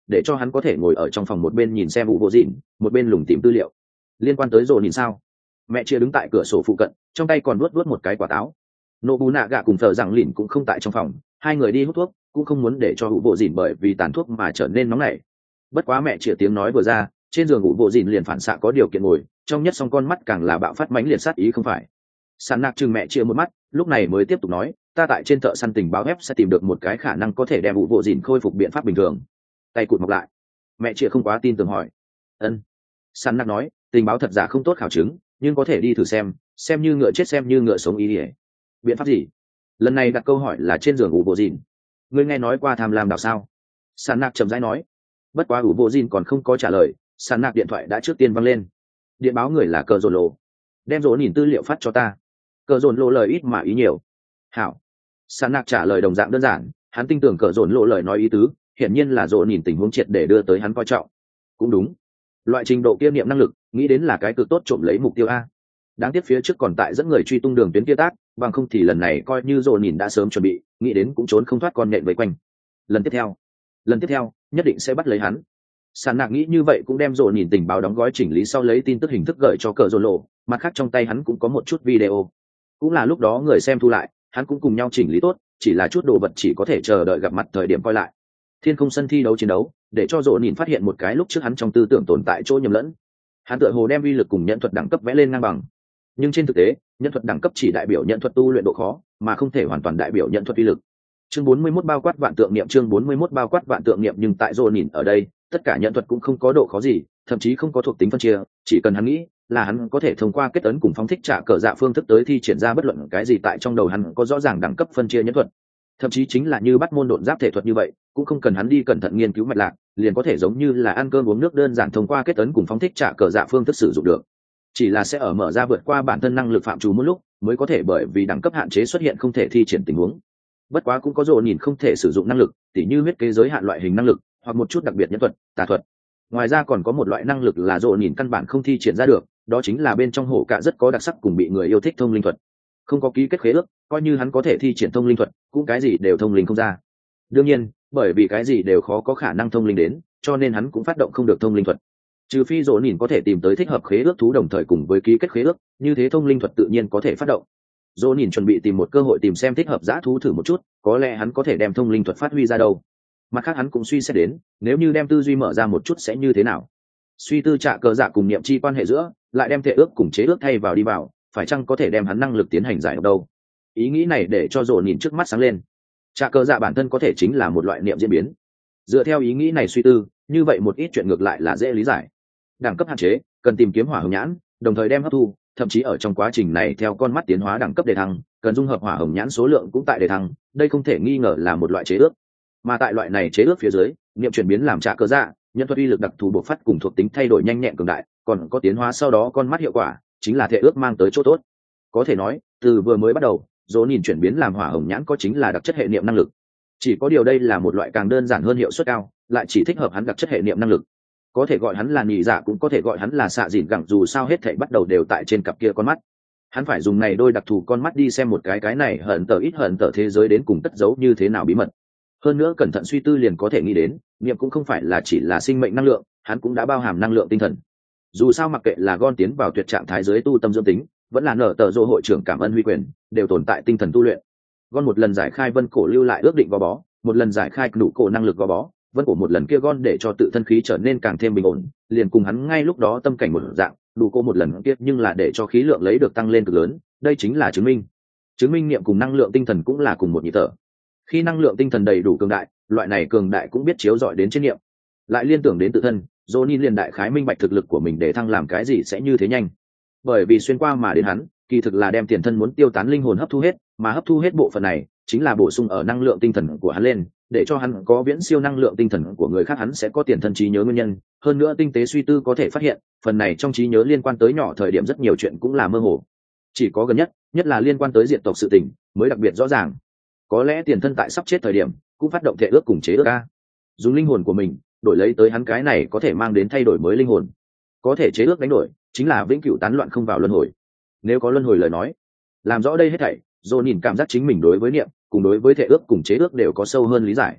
để cho hắn có thể ngồi ở trong phòng một bên nhìn xem vụ vô dịn một bên lùng tìm tư liệu liên quan tới rồ nhìn sao. Mẹ chia đứng tại cửa sổ phụ cận, trong tay còn luốt luốt một cái quả táo. Nô bù nạ gạ cùng thợ rằng lìn cũng không tại trong phòng, hai người đi hút thuốc, cũng không muốn để cho vụ bộ dìn bởi vì tàn thuốc mà trở nên nóng nảy. Bất quá mẹ chia tiếng nói vừa ra, trên giường vụ bộ dìn liền phản xạ có điều kiện ngồi, trong nhất song con mắt càng là bạo phát mãnh liệt sát ý không phải. Sàn nạc chừng mẹ chia một mắt, lúc này mới tiếp tục nói, ta tại trên thợ săn tình báo web sẽ tìm được một cái khả năng có thể đem vụ bộ dìn khôi phục biện pháp bình thường. Tay cụt mọc lại. Mẹ chia không quá tin tưởng hỏi. Ân. Sàn nạc nói, tình báo thật giả không tốt khảo chứng, nhưng có thể đi thử xem, xem như ngựa chết xem như ngựa sống ý ỉa. Biện pháp gì? Lần này đặt câu hỏi là trên giường ủ bộ dìn. Ngươi nghe nói qua tham lam đảo sao? Sàn nạc chậm rãi nói. Bất quá ủ bộ dìn còn không có trả lời, sàn nạc điện thoại đã trước tiên văng lên. Điện báo người là cờ dồn lộ. Đem rỗ nhìn tư liệu phát cho ta. Cờ dồn lộ lời ít mà ý nhiều. Hảo. Sàn nạc trả lời đồng dạng đơn giản, hắn tin tưởng cờ dồn lộ lời nói ý tứ, hiển nhiên là rỗ nhìn tình huống triệt để đưa tới hắn coi trọng. Cũng đúng. Loại trình độ kiêm niệm năng lực, nghĩ đến là cái cực tốt trộm lấy mục tiêu a. Đáng tiếc phía trước còn tại dẫn người truy tung đường tuyến kia tác, bằng không thì lần này coi như rồ nhìn đã sớm chuẩn bị, nghĩ đến cũng trốn không thoát con nhện vây quanh. Lần tiếp theo, lần tiếp theo, nhất định sẽ bắt lấy hắn. Sàn nạc nghĩ như vậy cũng đem rồ nhìn tình báo đóng gói chỉnh lý sau lấy tin tức hình thức gửi cho cờ rồ lộ, mặt khác trong tay hắn cũng có một chút video. Cũng là lúc đó người xem thu lại, hắn cũng cùng nhau chỉnh lý tốt, chỉ là chút đồ vật chỉ có thể chờ đợi gặp mặt thời điểm coi lại. Thiên không sân thi đấu chiến đấu, để cho rồ nhìn phát hiện một cái lúc trước hắn trong tư tưởng tồn tại chỗ nhầm lẫn. Hắn tựa hồ đem uy lực cùng nhận thuật đẳng cấp vẽ lên ngang bằng, nhưng trên thực tế nhận thuật đẳng cấp chỉ đại biểu nhận thuật tu luyện độ khó mà không thể hoàn toàn đại biểu nhận thuật uy lực. Chương bốn mươi mốt bao quát vạn tượng niệm chương bốn mươi mốt bao quát vạn tượng niệm nhưng tại rồ nhìn ở đây tất cả nhận thuật cũng không có độ khó gì, thậm chí không có thuộc tính phân chia, chỉ cần hắn nghĩ là hắn có thể thông qua kết ấn cùng phóng thích trả cờ dạ phương thức tới thi triển ra bất luận cái gì tại trong đầu hắn có rõ ràng đẳng cấp phân chia nhận thuật. Thậm chí chính là như bắt môn độn giáp thể thuật như vậy, cũng không cần hắn đi cẩn thận nghiên cứu mạch lạc, liền có thể giống như là ăn cơm uống nước đơn giản thông qua kết ấn cùng phóng thích trả cờ dạ phương thức sử dụng được. Chỉ là sẽ ở mở ra vượt qua bản thân năng lực phạm trù một lúc mới có thể bởi vì đẳng cấp hạn chế xuất hiện không thể thi triển tình huống. Bất quá cũng có rồ nhìn không thể sử dụng năng lực, tỉ như huyết kế giới hạn loại hình năng lực hoặc một chút đặc biệt nhân thuật, tà thuật. Ngoài ra còn có một loại năng lực là rồ nhìn căn bản không thi triển ra được, đó chính là bên trong hổ cạ rất có đặc sắc cùng bị người yêu thích thông linh thuật. Không có ký kết khế ước, coi như hắn có thể thi triển thông linh thuật, cũng cái gì đều thông linh không ra. Đương nhiên, bởi vì cái gì đều khó có khả năng thông linh đến, cho nên hắn cũng phát động không được thông linh thuật. Trừ phi rồ nhìn có thể tìm tới thích hợp khế ước thú đồng thời cùng với ký kết khế ước, như thế thông linh thuật tự nhiên có thể phát động. Rồ nhìn chuẩn bị tìm một cơ hội tìm xem thích hợp dã thú thử một chút, có lẽ hắn có thể đem thông linh thuật phát huy ra đâu. Mặt khác hắn cũng suy xét đến, nếu như đem tư duy mở ra một chút sẽ như thế nào. Suy tư trả cờ dạ cùng niệm chi quan hệ giữa, lại đem thể ước cùng chế ước thay vào đi vào, phải chăng có thể đem hắn năng lực tiến hành giải độc đâu. Ý nghĩ này để cho rồ nhìn trước mắt sáng lên. Trả cờ dạ bản thân có thể chính là một loại niệm diễn biến. Dựa theo ý nghĩ này suy tư, như vậy một ít chuyện ngược lại là dễ lý giải. Đẳng cấp hạn chế, cần tìm kiếm hỏa hồng nhãn, đồng thời đem hấp thu, thậm chí ở trong quá trình này theo con mắt tiến hóa đẳng cấp đề thăng, cần dung hợp hỏa hồng nhãn số lượng cũng tại đề thăng, đây không thể nghi ngờ là một loại chế ước. Mà tại loại này chế ước phía dưới, niệm chuyển biến làm trả cờ dạ, nhân thuật uy lực đặc thù bộc phát cùng thuộc tính thay đổi nhanh nhẹn cường đại, còn có tiến hóa sau đó con mắt hiệu quả, chính là thể ước mang tới chỗ tốt. Có thể nói, từ vừa mới bắt đầu, dỗ nhìn chuyển biến làm hỏa hồng nhãn có chính là đặc chất hệ niệm năng lực. Chỉ có điều đây là một loại càng đơn giản hơn hiệu suất cao, lại chỉ thích hợp hắn đặc chất hệ niệm năng lực. Có thể gọi hắn là nhị dạ cũng có thể gọi hắn là xạ dịn gẳng, dù sao hết thảy bắt đầu đều tại trên cặp kia con mắt. Hắn phải dùng này đôi đặc thù con mắt đi xem một cái cái này hận tờ ít hận tờ thế giới đến cùng cất giấu như thế nào bí mật. Hơn nữa cẩn thận suy tư liền có thể nghĩ đến, niệm cũng không phải là chỉ là sinh mệnh năng lượng, hắn cũng đã bao hàm năng lượng tinh thần. Dù sao mặc kệ là Gon tiến vào tuyệt trạng thái giới tu tâm dưỡng tính, vẫn là nở tờ dô hội trưởng cảm ơn huy quyền, đều tồn tại tinh thần tu luyện. Gon một lần giải khai vân cổ lưu lại ước định gò bó, một lần giải khai đủ cổ năng lực gò bó, vân cổ một lần kia Gon để cho tự thân khí trở nên càng thêm bình ổn, liền cùng hắn ngay lúc đó tâm cảnh một dạng, đủ cổ một lần kia nhưng là để cho khí lượng lấy được tăng lên cực lớn, đây chính là chứng minh. Chứng minh niệm cùng năng lượng tinh thần cũng là cùng một nhịp thở. Khi năng lượng tinh thần đầy đủ cường đại, loại này cường đại cũng biết chiếu rọi đến trên niệm. Lại liên tưởng đến tự thân, Johnny liền đại khái minh bạch thực lực của mình để thăng làm cái gì sẽ như thế nhanh. Bởi vì xuyên qua mà đến hắn, kỳ thực là đem tiền thân muốn tiêu tán linh hồn hấp thu hết, mà hấp thu hết bộ phận này, chính là bổ sung ở năng lượng tinh thần của hắn lên, để cho hắn có viễn siêu năng lượng tinh thần của người khác, hắn sẽ có tiền thân trí nhớ nguyên nhân, hơn nữa tinh tế suy tư có thể phát hiện, phần này trong trí nhớ liên quan tới nhỏ thời điểm rất nhiều chuyện cũng là mơ hồ. Chỉ có gần nhất, nhất là liên quan tới diệt tộc sự tình, mới đặc biệt rõ ràng. Có lẽ tiền thân tại sắp chết thời điểm, cũng phát động thể ước cùng chế ước a. Dùng linh hồn của mình, đổi lấy tới hắn cái này có thể mang đến thay đổi mới linh hồn. Có thể chế ước đánh đổi, chính là vĩnh cửu tán loạn không vào luân hồi. Nếu có luân hồi lời nói, làm rõ đây hết thảy, Dô nhìn cảm giác chính mình đối với niệm, cùng đối với thể ước cùng chế ước đều có sâu hơn lý giải.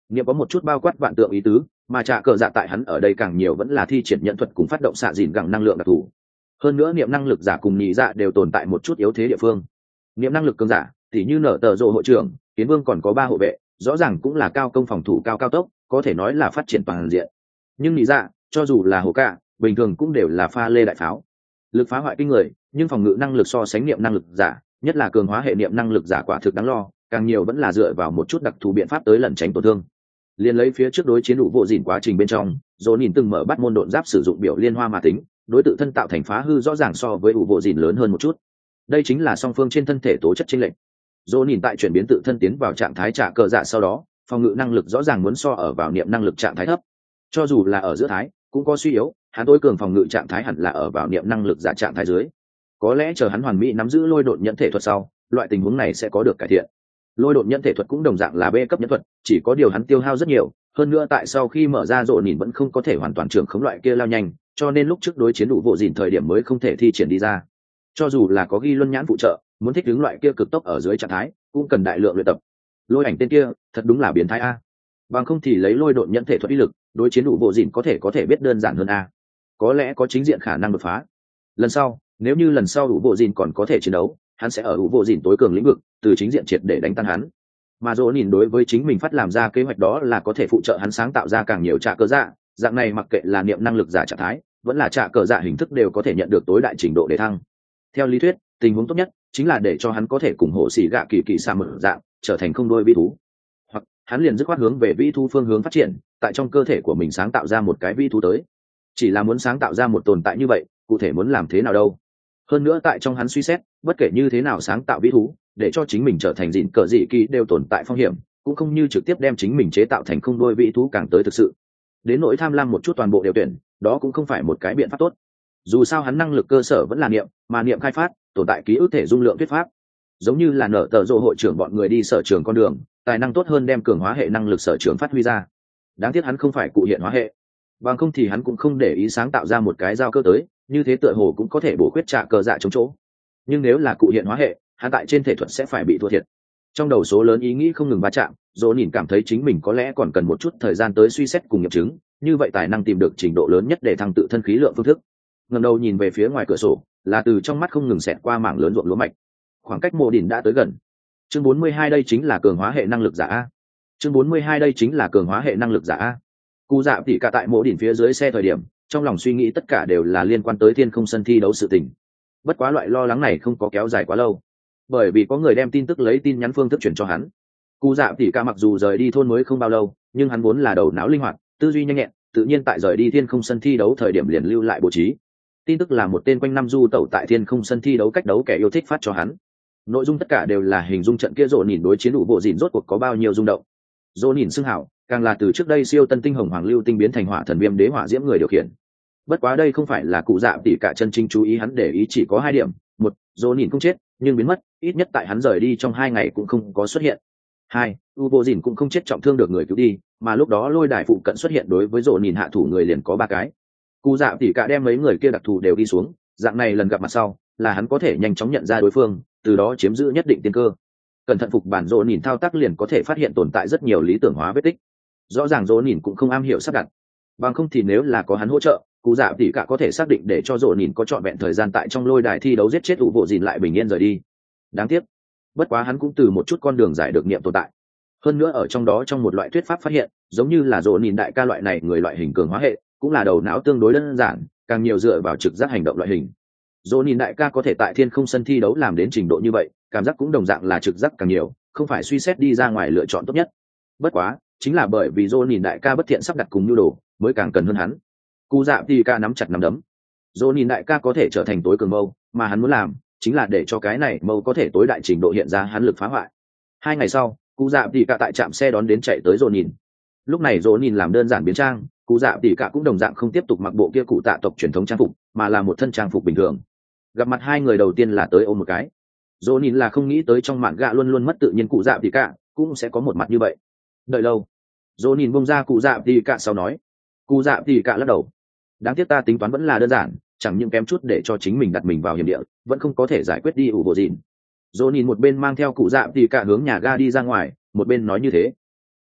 niệm có một chút bao quát vạn tượng ý tứ, mà trả cờ dạ tại hắn ở đây càng nhiều vẫn là thi triển nhận thuật cùng phát động xạ dìn gẳng năng lượng đặc thù. Hơn nữa niệm năng lực giả cùng nhị dạ đều tồn tại một chút yếu thế địa phương. Niệm năng lực cường giả thì như nở tờ rộ hội trưởng, kiến vương còn có ba hộ vệ, rõ ràng cũng là cao công phòng thủ cao cao tốc, có thể nói là phát triển toàn diện. Nhưng nhị dạ cho dù là hồ cả bình thường cũng đều là pha lê đại pháo, lực phá hoại kinh người, nhưng phòng ngự năng lực so sánh niệm năng lực giả, nhất là cường hóa hệ niệm năng lực giả quả thực đáng lo, càng nhiều vẫn là dựa vào một chút đặc thù biện pháp tới lẩn tránh tổn thương. Liên lấy phía trước đối chiến đủ bộ dìn quá trình bên trong, dồn nhìn từng mở bắt môn độn giáp sử dụng biểu liên hoa mà tính, đối tự thân tạo thành phá hư rõ ràng so với đủ bộ dìn lớn hơn một chút. Đây chính là song phương trên thân thể tố chất chênh lệch. Dồn nhìn tại chuyển biến tự thân tiến vào trạng thái trả cờ dạ sau đó, phòng ngự năng lực rõ ràng muốn so ở vào niệm năng lực trạng thái thấp. Cho dù là ở giữa thái, cũng có suy yếu, hắn tối cường phòng ngự trạng thái hẳn là ở vào niệm năng lực giả trạng thái dưới. Có lẽ chờ hắn hoàn mỹ nắm giữ lôi độn nhận thể thuật sau, loại tình huống này sẽ có được cải thiện. Lôi độn nhận thể thuật cũng đồng dạng là B cấp nhân thuật, chỉ có điều hắn tiêu hao rất nhiều, hơn nữa tại sau khi mở ra rộ nhìn vẫn không có thể hoàn toàn trưởng khống loại kia lao nhanh, cho nên lúc trước đối chiến đủ bộ dìn thời điểm mới không thể thi triển đi ra. Cho dù là có ghi luân nhãn phụ trợ, muốn thích ứng loại kia cực tốc ở dưới trạng thái, cũng cần đại lượng luyện tập. Lôi ảnh tên kia, thật đúng là biến thái a. Bằng không thì lấy lôi độn nhận thể thuật uy lực, đối chiến đủ bộ dìn có thể có thể biết đơn giản hơn a. Có lẽ có chính diện khả năng đột phá. Lần sau, nếu như lần sau đủ bộ dìn còn có thể chiến đấu, hắn sẽ ở đủ bộ dìn tối cường lĩnh vực, từ chính diện triệt để đánh tan hắn. Mà dỗ nhìn đối với chính mình phát làm ra kế hoạch đó là có thể phụ trợ hắn sáng tạo ra càng nhiều trả cờ dạ, dạng này mặc kệ là niệm năng lực giả trạng thái, vẫn là trả cờ dạ hình thức đều có thể nhận được tối đại trình độ để thăng. Theo lý thuyết, tình huống tốt nhất chính là để cho hắn có thể cùng hộ xỉ gạ kỳ kỳ xa mở dạng, trở thành không đôi vĩ thú. Hoặc hắn liền dứt khoát hướng về vĩ thú phương hướng phát triển, tại trong cơ thể của mình sáng tạo ra một cái vĩ thú tới. Chỉ là muốn sáng tạo ra một tồn tại như vậy, cụ thể muốn làm thế nào đâu? Hơn nữa tại trong hắn suy xét, bất kể như thế nào sáng tạo vĩ thú, để cho chính mình trở thành dịn cờ dị kỳ đều tồn tại phong hiểm, cũng không như trực tiếp đem chính mình chế tạo thành không đôi vĩ thú càng tới thực sự. Đến nỗi tham lam một chút toàn bộ đều tuyển, đó cũng không phải một cái biện pháp tốt. Dù sao hắn năng lực cơ sở vẫn là niệm, mà niệm khai phát, tồn tại ký ức thể dung lượng thuyết pháp. Giống như là nở tờ rộ hội trưởng bọn người đi sở trường con đường, tài năng tốt hơn đem cường hóa hệ năng lực sở trường phát huy ra. Đáng tiếc hắn không phải cụ hiện hóa hệ, bằng không thì hắn cũng không để ý sáng tạo ra một cái giao cơ tới, như thế tựa hồ cũng có thể bổ khuyết trả cờ dạ chống chỗ. Nhưng nếu là cụ hiện hóa hệ, hắn tại trên thể thuật sẽ phải bị thua thiệt. Trong đầu số lớn ý nghĩ không ngừng va chạm, dỗ nhìn cảm thấy chính mình có lẽ còn cần một chút thời gian tới suy xét cùng nghiệm chứng, như vậy tài năng tìm được trình độ lớn nhất để thăng tự thân khí lượng phương thức. Ngẩng đầu nhìn về phía ngoài cửa sổ, là từ trong mắt không ngừng xẹt qua mảng lớn ruộng lúa mạch. Khoảng cách mộ đỉnh đã tới gần. Chương bốn mươi hai đây chính là cường hóa hệ năng lực giả a. Chương bốn mươi hai đây chính là cường hóa hệ năng lực giả a. Cú dạ tỉ cả tại mộ đỉnh phía dưới xe thời điểm, trong lòng suy nghĩ tất cả đều là liên quan tới thiên không sân thi đấu sự tình. Bất quá loại lo lắng này không có kéo dài quá lâu, bởi vì có người đem tin tức lấy tin nhắn phương thức chuyển cho hắn. Cú dạ tỉ cả mặc dù rời đi thôn mới không bao lâu, nhưng hắn vốn là đầu não linh hoạt, tư duy nhanh nhẹn, tự nhiên tại rời đi thiên không sân thi đấu thời điểm liền lưu lại bố trí. Tin tức là một tên quanh năm du tẩu tại thiên không sân thi đấu cách đấu kẻ yêu thích phát cho hắn. Nội dung tất cả đều là hình dung trận kia rộ nhìn đối chiến đủ bộ dìn rốt cuộc có bao nhiêu rung động. Rộ nhìn xưng hảo, càng là từ trước đây siêu tân tinh hồng hoàng lưu tinh biến thành hỏa thần viêm đế hỏa diễm người điều khiển. Bất quá đây không phải là cụ dạ tỉ cả chân chính chú ý, hắn để ý chỉ có hai điểm: một, rộ nhìn không chết nhưng biến mất, ít nhất tại hắn rời đi trong hai ngày cũng không có xuất hiện; hai, u bộ dìn cũng không chết trọng thương được người cứu đi, mà lúc đó lôi đài phụ cận xuất hiện đối với rộ nhìn hạ thủ người liền có ba cái. Cụ dạ tỉ cả đem mấy người kia đặc thù đều đi xuống, dạng này lần gặp mặt sau là hắn có thể nhanh chóng nhận ra đối phương, từ đó chiếm giữ nhất định tiên cơ. Cẩn thận phục bản rộ nhìn thao tác liền có thể phát hiện tồn tại rất nhiều lý tưởng hóa vết tích. Rõ ràng rộ nhìn cũng không am hiểu sắp đặt, bằng không thì nếu là có hắn hỗ trợ, cụ dạ tỉ cả có thể xác định để cho rộ nhìn có trọn vẹn thời gian tại trong lôi đài thi đấu giết chết ủ bộ dìn lại bình yên rời đi. Đáng tiếc, bất quá hắn cũng từ một chút con đường giải được niệm tồn tại. Hơn nữa ở trong đó trong một loại thuyết pháp phát hiện, giống như là rộ nhìn đại ca loại này người loại hình cường hóa hệ, cũng là đầu não tương đối đơn giản, càng nhiều dựa vào trực giác hành động loại hình. Dỗ nhìn đại ca có thể tại thiên không sân thi đấu làm đến trình độ như vậy, cảm giác cũng đồng dạng là trực giác càng nhiều, không phải suy xét đi ra ngoài lựa chọn tốt nhất. Bất quá chính là bởi vì Dỗ nhìn đại ca bất thiện sắp đặt cùng nhu đồ, mới càng cần hơn hắn. Cú dạ thì ca nắm chặt nắm đấm. Dỗ nhìn đại ca có thể trở thành tối cường mâu, mà hắn muốn làm chính là để cho cái này mâu có thể tối đại trình độ hiện ra hắn lực phá hoại. Hai ngày sau, Cú dạ thì ca tại trạm xe đón đến chạy tới Dỗ nhìn. Lúc này Dỗ nhìn làm đơn giản biến trang, Cú dạ thì ca cũng đồng dạng không tiếp tục mặc bộ kia cụ tạ tộc truyền thống trang phục, mà là một thân trang phục bình thường. Gặp mặt hai người đầu tiên là tới ôm một cái. Dỗ nhìn là không nghĩ tới trong mạn gạ luôn luôn mất tự nhiên cụ dạ thì cả cũng sẽ có một mặt như vậy. Đợi lâu, Dỗ nhìn bông ra cụ dạ thì cả sau nói. Cụ dạ thì cả lắc đầu. Đáng tiếc ta tính toán vẫn là đơn giản, chẳng những kém chút để cho chính mình đặt mình vào hiểm địa, vẫn không có thể giải quyết đi ủ bộ dìn. Dỗ nhìn một bên mang theo cụ dạ thì cả hướng nhà ga đi ra ngoài, một bên nói như thế.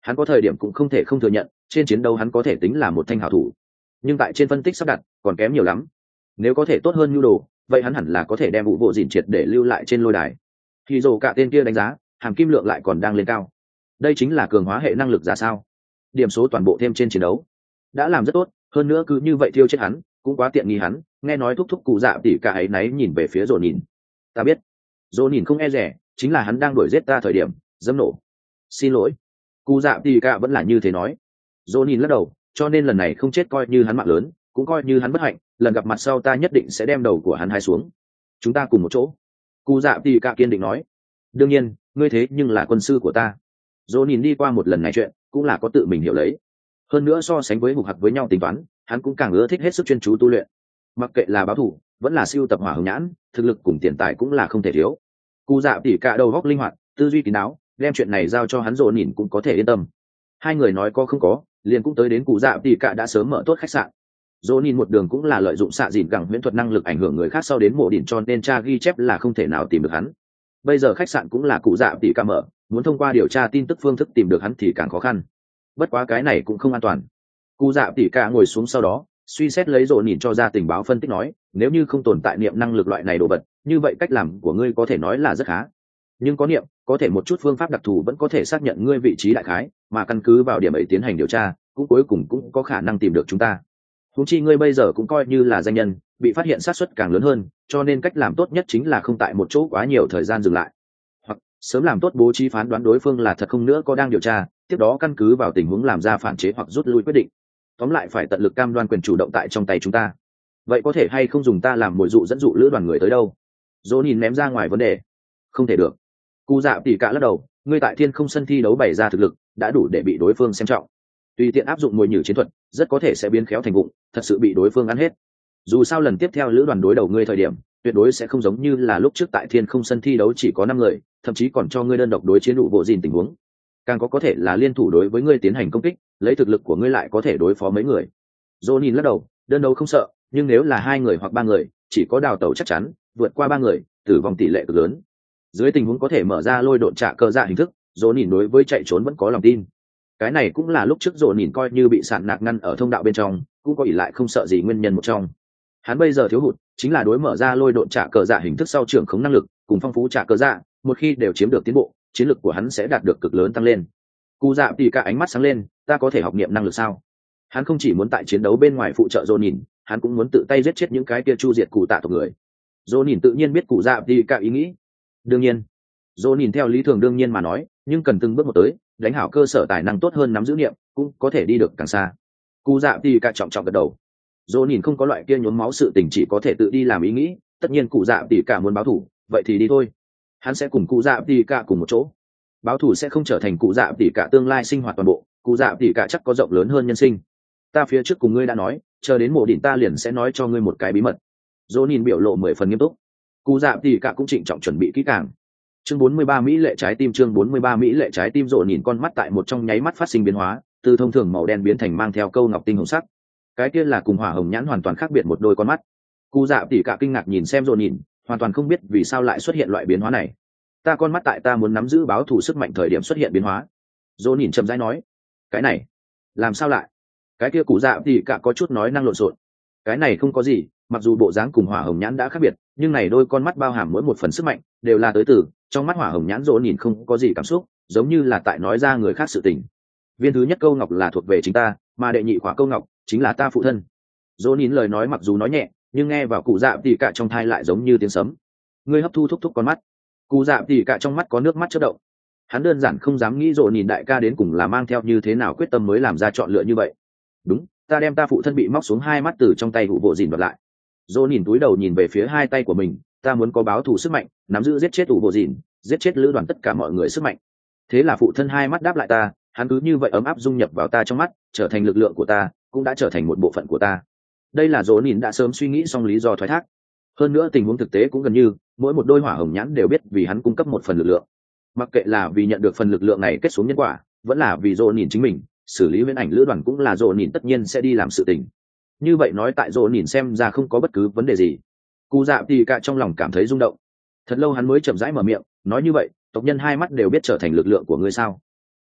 Hắn có thời điểm cũng không thể không thừa nhận trên chiến đấu hắn có thể tính là một thanh hảo thủ, nhưng tại trên phân tích sắp đặt còn kém nhiều lắm. Nếu có thể tốt hơn nhu đồ, vậy hắn hẳn là có thể đem vụ bộ dìn triệt để lưu lại trên lôi đài. Thì dù cả tên kia đánh giá hàm kim lượng lại còn đang lên cao, đây chính là cường hóa hệ năng lực ra sao. Điểm số toàn bộ thêm trên chiến đấu đã làm rất tốt, hơn nữa cứ như vậy thiêu chết hắn cũng quá tiện nghi hắn. Nghe nói thúc thúc cụ dạ tỉ cả ấy náy nhìn về phía Dỗ nhìn. Ta biết Dỗ nhìn không e rẻ, chính là hắn đang đuổi giết ta thời điểm dẫm nổ. Xin lỗi. Cụ dạ tỉ cả vẫn là như thế nói. Dỗ nhìn lắc đầu, cho nên lần này không chết coi như hắn mạng lớn, cũng coi như hắn bất hạnh, lần gặp mặt sau ta nhất định sẽ đem đầu của hắn hai xuống. Chúng ta cùng một chỗ. Cụ dạ tỉ cả kiên định nói. Đương nhiên, ngươi thế nhưng là quân sư của ta. Dỗ nhìn đi qua một lần này chuyện cũng là có tự mình hiểu lấy, hơn nữa so sánh với hục hặc với nhau tính toán, hắn cũng càng ưa thích hết sức chuyên chú tu luyện. Mặc kệ là báo thủ vẫn là siêu tập hỏa hồng nhãn, thực lực cùng tiền tài cũng là không thể thiếu. Cụ dạ tỉ cả đầu góc linh hoạt, tư duy kín đáo, đem chuyện này giao cho hắn Dỗ nhìn cũng có thể yên tâm. Hai người nói có không có, liền cũng tới đến cụ dạ tỉ cả đã sớm mở tốt khách sạn. Dỗ nhìn một đường cũng là lợi dụng xạ dìn gẳng huyễn thuật năng lực ảnh hưởng người khác sau đến mộ đỉnh, cho nên tra ghi chép là không thể nào tìm được hắn. Bây giờ khách sạn cũng là cụ dạ tỉ cả mở, muốn thông qua điều tra tin tức phương thức tìm được hắn thì càng khó khăn. Bất quá cái này cũng không an toàn. Cụ dạ tỉ cả ngồi xuống sau đó suy xét lấy Dỗ nhìn cho ra tình báo, phân tích nói, nếu như không tồn tại niệm năng lực loại này đồ vật, như vậy cách làm của ngươi có thể nói là rất khá, nhưng có niệm có thể một chút phương pháp đặc thù vẫn có thể xác nhận ngươi vị trí đại khái, mà căn cứ vào điểm ấy tiến hành điều tra cũng cuối cùng cũng có khả năng tìm được chúng ta. Huống chi ngươi bây giờ cũng coi như là danh nhân, bị phát hiện xác suất càng lớn hơn, cho nên cách làm tốt nhất chính là không tại một chỗ quá nhiều thời gian dừng lại, hoặc sớm làm tốt bố trí phán đoán đối phương là thật không nữa có đang điều tra, tiếp đó căn cứ vào tình huống làm ra phản chế hoặc rút lui quyết định. Tóm lại phải tận lực cam đoan quyền chủ động tại trong tay chúng ta. Vậy có thể hay không dùng ta làm mồi dụ dẫn dụ lữ đoàn người tới đâu? Dỗ nhìn ném ra ngoài vấn đề. Không thể được. Cụ dạ tỉ cả lắc đầu, ngươi tại thiên không sân thi đấu bày ra thực lực đã đủ để bị đối phương xem trọng, tùy tiện áp dụng mồi nhử chiến thuật rất có thể sẽ biến khéo thành vụng, thật sự bị đối phương ăn hết. Dù sao lần tiếp theo lữ đoàn đối đầu ngươi thời điểm tuyệt đối sẽ không giống như là lúc trước tại thiên không sân thi đấu chỉ có năm người, thậm chí còn cho ngươi đơn độc đối chiến đủ bộ dìn tình huống, càng có có thể là liên thủ đối với ngươi tiến hành công kích, lấy thực lực của ngươi lại có thể đối phó mấy người. Dỗ nhìn lắc đầu, đơn đấu không sợ, nhưng nếu là hai người hoặc ba người chỉ có đào tẩu chắc chắn, vượt qua ba người tử vong tỷ lệ cực lớn. Dưới tình huống có thể mở ra lôi độn trả cơ dạ hình thức, Dỗ nhìn đối với chạy trốn vẫn có lòng tin. Cái này cũng là lúc trước Dỗ nhìn coi như bị sạn nạc ngăn ở thông đạo bên trong cũng có ỷ lại không sợ gì nguyên nhân một trong. Hắn bây giờ thiếu hụt chính là đối mở ra lôi độn trả cơ dạ hình thức sau trưởng khống năng lực cùng phong phú trả cơ dạ, một khi đều chiếm được tiến bộ, chiến lược của hắn sẽ đạt được cực lớn tăng lên. Cụ dạ tỉ cả ánh mắt sáng lên, ta có thể học nghiệm năng lực sao? Hắn không chỉ muốn tại chiến đấu bên ngoài phụ trợ Dỗ nhìn, hắn cũng muốn tự tay giết chết những cái kia chu diệt cụ tạ tộc người. Dỗ nhìn tự nhiên biết cụ dạ tỉ cả ý nghĩ. Đương nhiên, Dỗ nhìn theo lý thường đương nhiên mà nói, nhưng cần từng bước một tới, đánh hảo cơ sở tài năng tốt hơn nắm giữ niệm, cũng có thể đi được càng xa. Cụ dạ tỉ cả trọng trọng gật đầu. Dỗ nhìn không có loại kia nhuốm máu sự tình, chỉ có thể tự đi làm ý nghĩ. Tất nhiên cụ dạ tỉ cả muốn báo thủ, vậy thì đi thôi. Hắn sẽ cùng cụ dạ tỉ cả cùng một chỗ. Báo thủ sẽ không trở thành cụ dạ tỉ cả tương lai sinh hoạt toàn bộ, cụ dạ tỉ cả chắc có rộng lớn hơn nhân sinh. Ta phía trước cùng ngươi đã nói, chờ đến mộ đỉnh ta liền sẽ nói cho ngươi một cái bí mật. Dỗ nhìn biểu lộ mười phần nghiêm túc. Cụ dạ tỉ cả cũng trịnh trọng chuẩn bị kỹ càng. Chương bốn mươi ba Mỹ lệ trái tim. Chương bốn mươi ba Mỹ lệ trái tim. Dỗ nhìn con mắt tại một trong nháy mắt phát sinh biến hóa, từ thông thường màu đen biến thành mang theo câu ngọc tinh hồng sắc. Cái kia là cùng hỏa hồng nhãn hoàn toàn khác biệt một đôi con mắt. Cụ dạ tỉ cả kinh ngạc nhìn xem Dỗ nhìn, hoàn toàn không biết vì sao lại xuất hiện loại biến hóa này. Ta con mắt tại ta muốn nắm giữ báo thủ sức mạnh thời điểm xuất hiện biến hóa. Dỗ nhìn chậm rãi nói, cái này làm sao lại? Cái kia cụ dạ tỉ cả có chút nói năng lộn xộn. Cái này không có gì, mặc dù bộ dáng cùng hỏa hồng nhãn đã khác biệt, nhưng này đôi con mắt bao hàm mỗi một phần sức mạnh đều là tới từ trong mắt hỏa hồng nhãn. Dỗ nhìn không có gì cảm xúc, giống như là tại nói ra người khác sự tình. Viên thứ nhất câu ngọc là thuộc về chính ta, mà đệ nhị khỏa câu ngọc chính là ta phụ thân. Dỗ nhìn lời nói mặc dù nói nhẹ, nhưng nghe vào cụ dạ tỉ cả trong thai lại giống như tiếng sấm. Ngươi hấp thu thúc thúc con mắt. Cụ dạ tỉ cả trong mắt có nước mắt chớp động. Hắn đơn giản không dám nghĩ Dỗ nhìn đại ca đến cùng là mang theo như thế nào quyết tâm mới làm ra chọn lựa như vậy. Đúng, ta đem ta phụ thân bị móc xuống hai mắt từ trong tay hụ bộ dìn đoạt lại. Dỗ nhìn túi đầu nhìn về phía hai tay của mình, ta muốn có báo thù sức mạnh, nắm giữ giết chết hụ bộ dìn, giết chết lữ đoàn tất cả mọi người sức mạnh. Thế là phụ thân hai mắt đáp lại ta, hắn cứ như vậy ấm áp dung nhập vào ta trong mắt, trở thành lực lượng của ta, cũng đã trở thành một bộ phận của ta. Đây là Dỗ nhìn đã sớm suy nghĩ xong lý do thoái thác. Hơn nữa tình huống thực tế cũng gần như mỗi một đôi hỏa hồng nhãn đều biết vì hắn cung cấp một phần lực lượng, mặc kệ là vì nhận được phần lực lượng này kết xuống nhân quả, vẫn là vì Dỗ nhìn chính mình xử lý viễn ảnh lữ đoàn, cũng là Dỗ nhìn tất nhiên sẽ đi làm sự tình. Như vậy nói tại Dỗ nhìn xem ra không có bất cứ vấn đề gì. Cụ dạ tỉ cả trong lòng cảm thấy rung động, thật lâu hắn mới chậm rãi mở miệng nói, như vậy tộc nhân hai mắt đều biết trở thành lực lượng của ngươi sao? Đúng,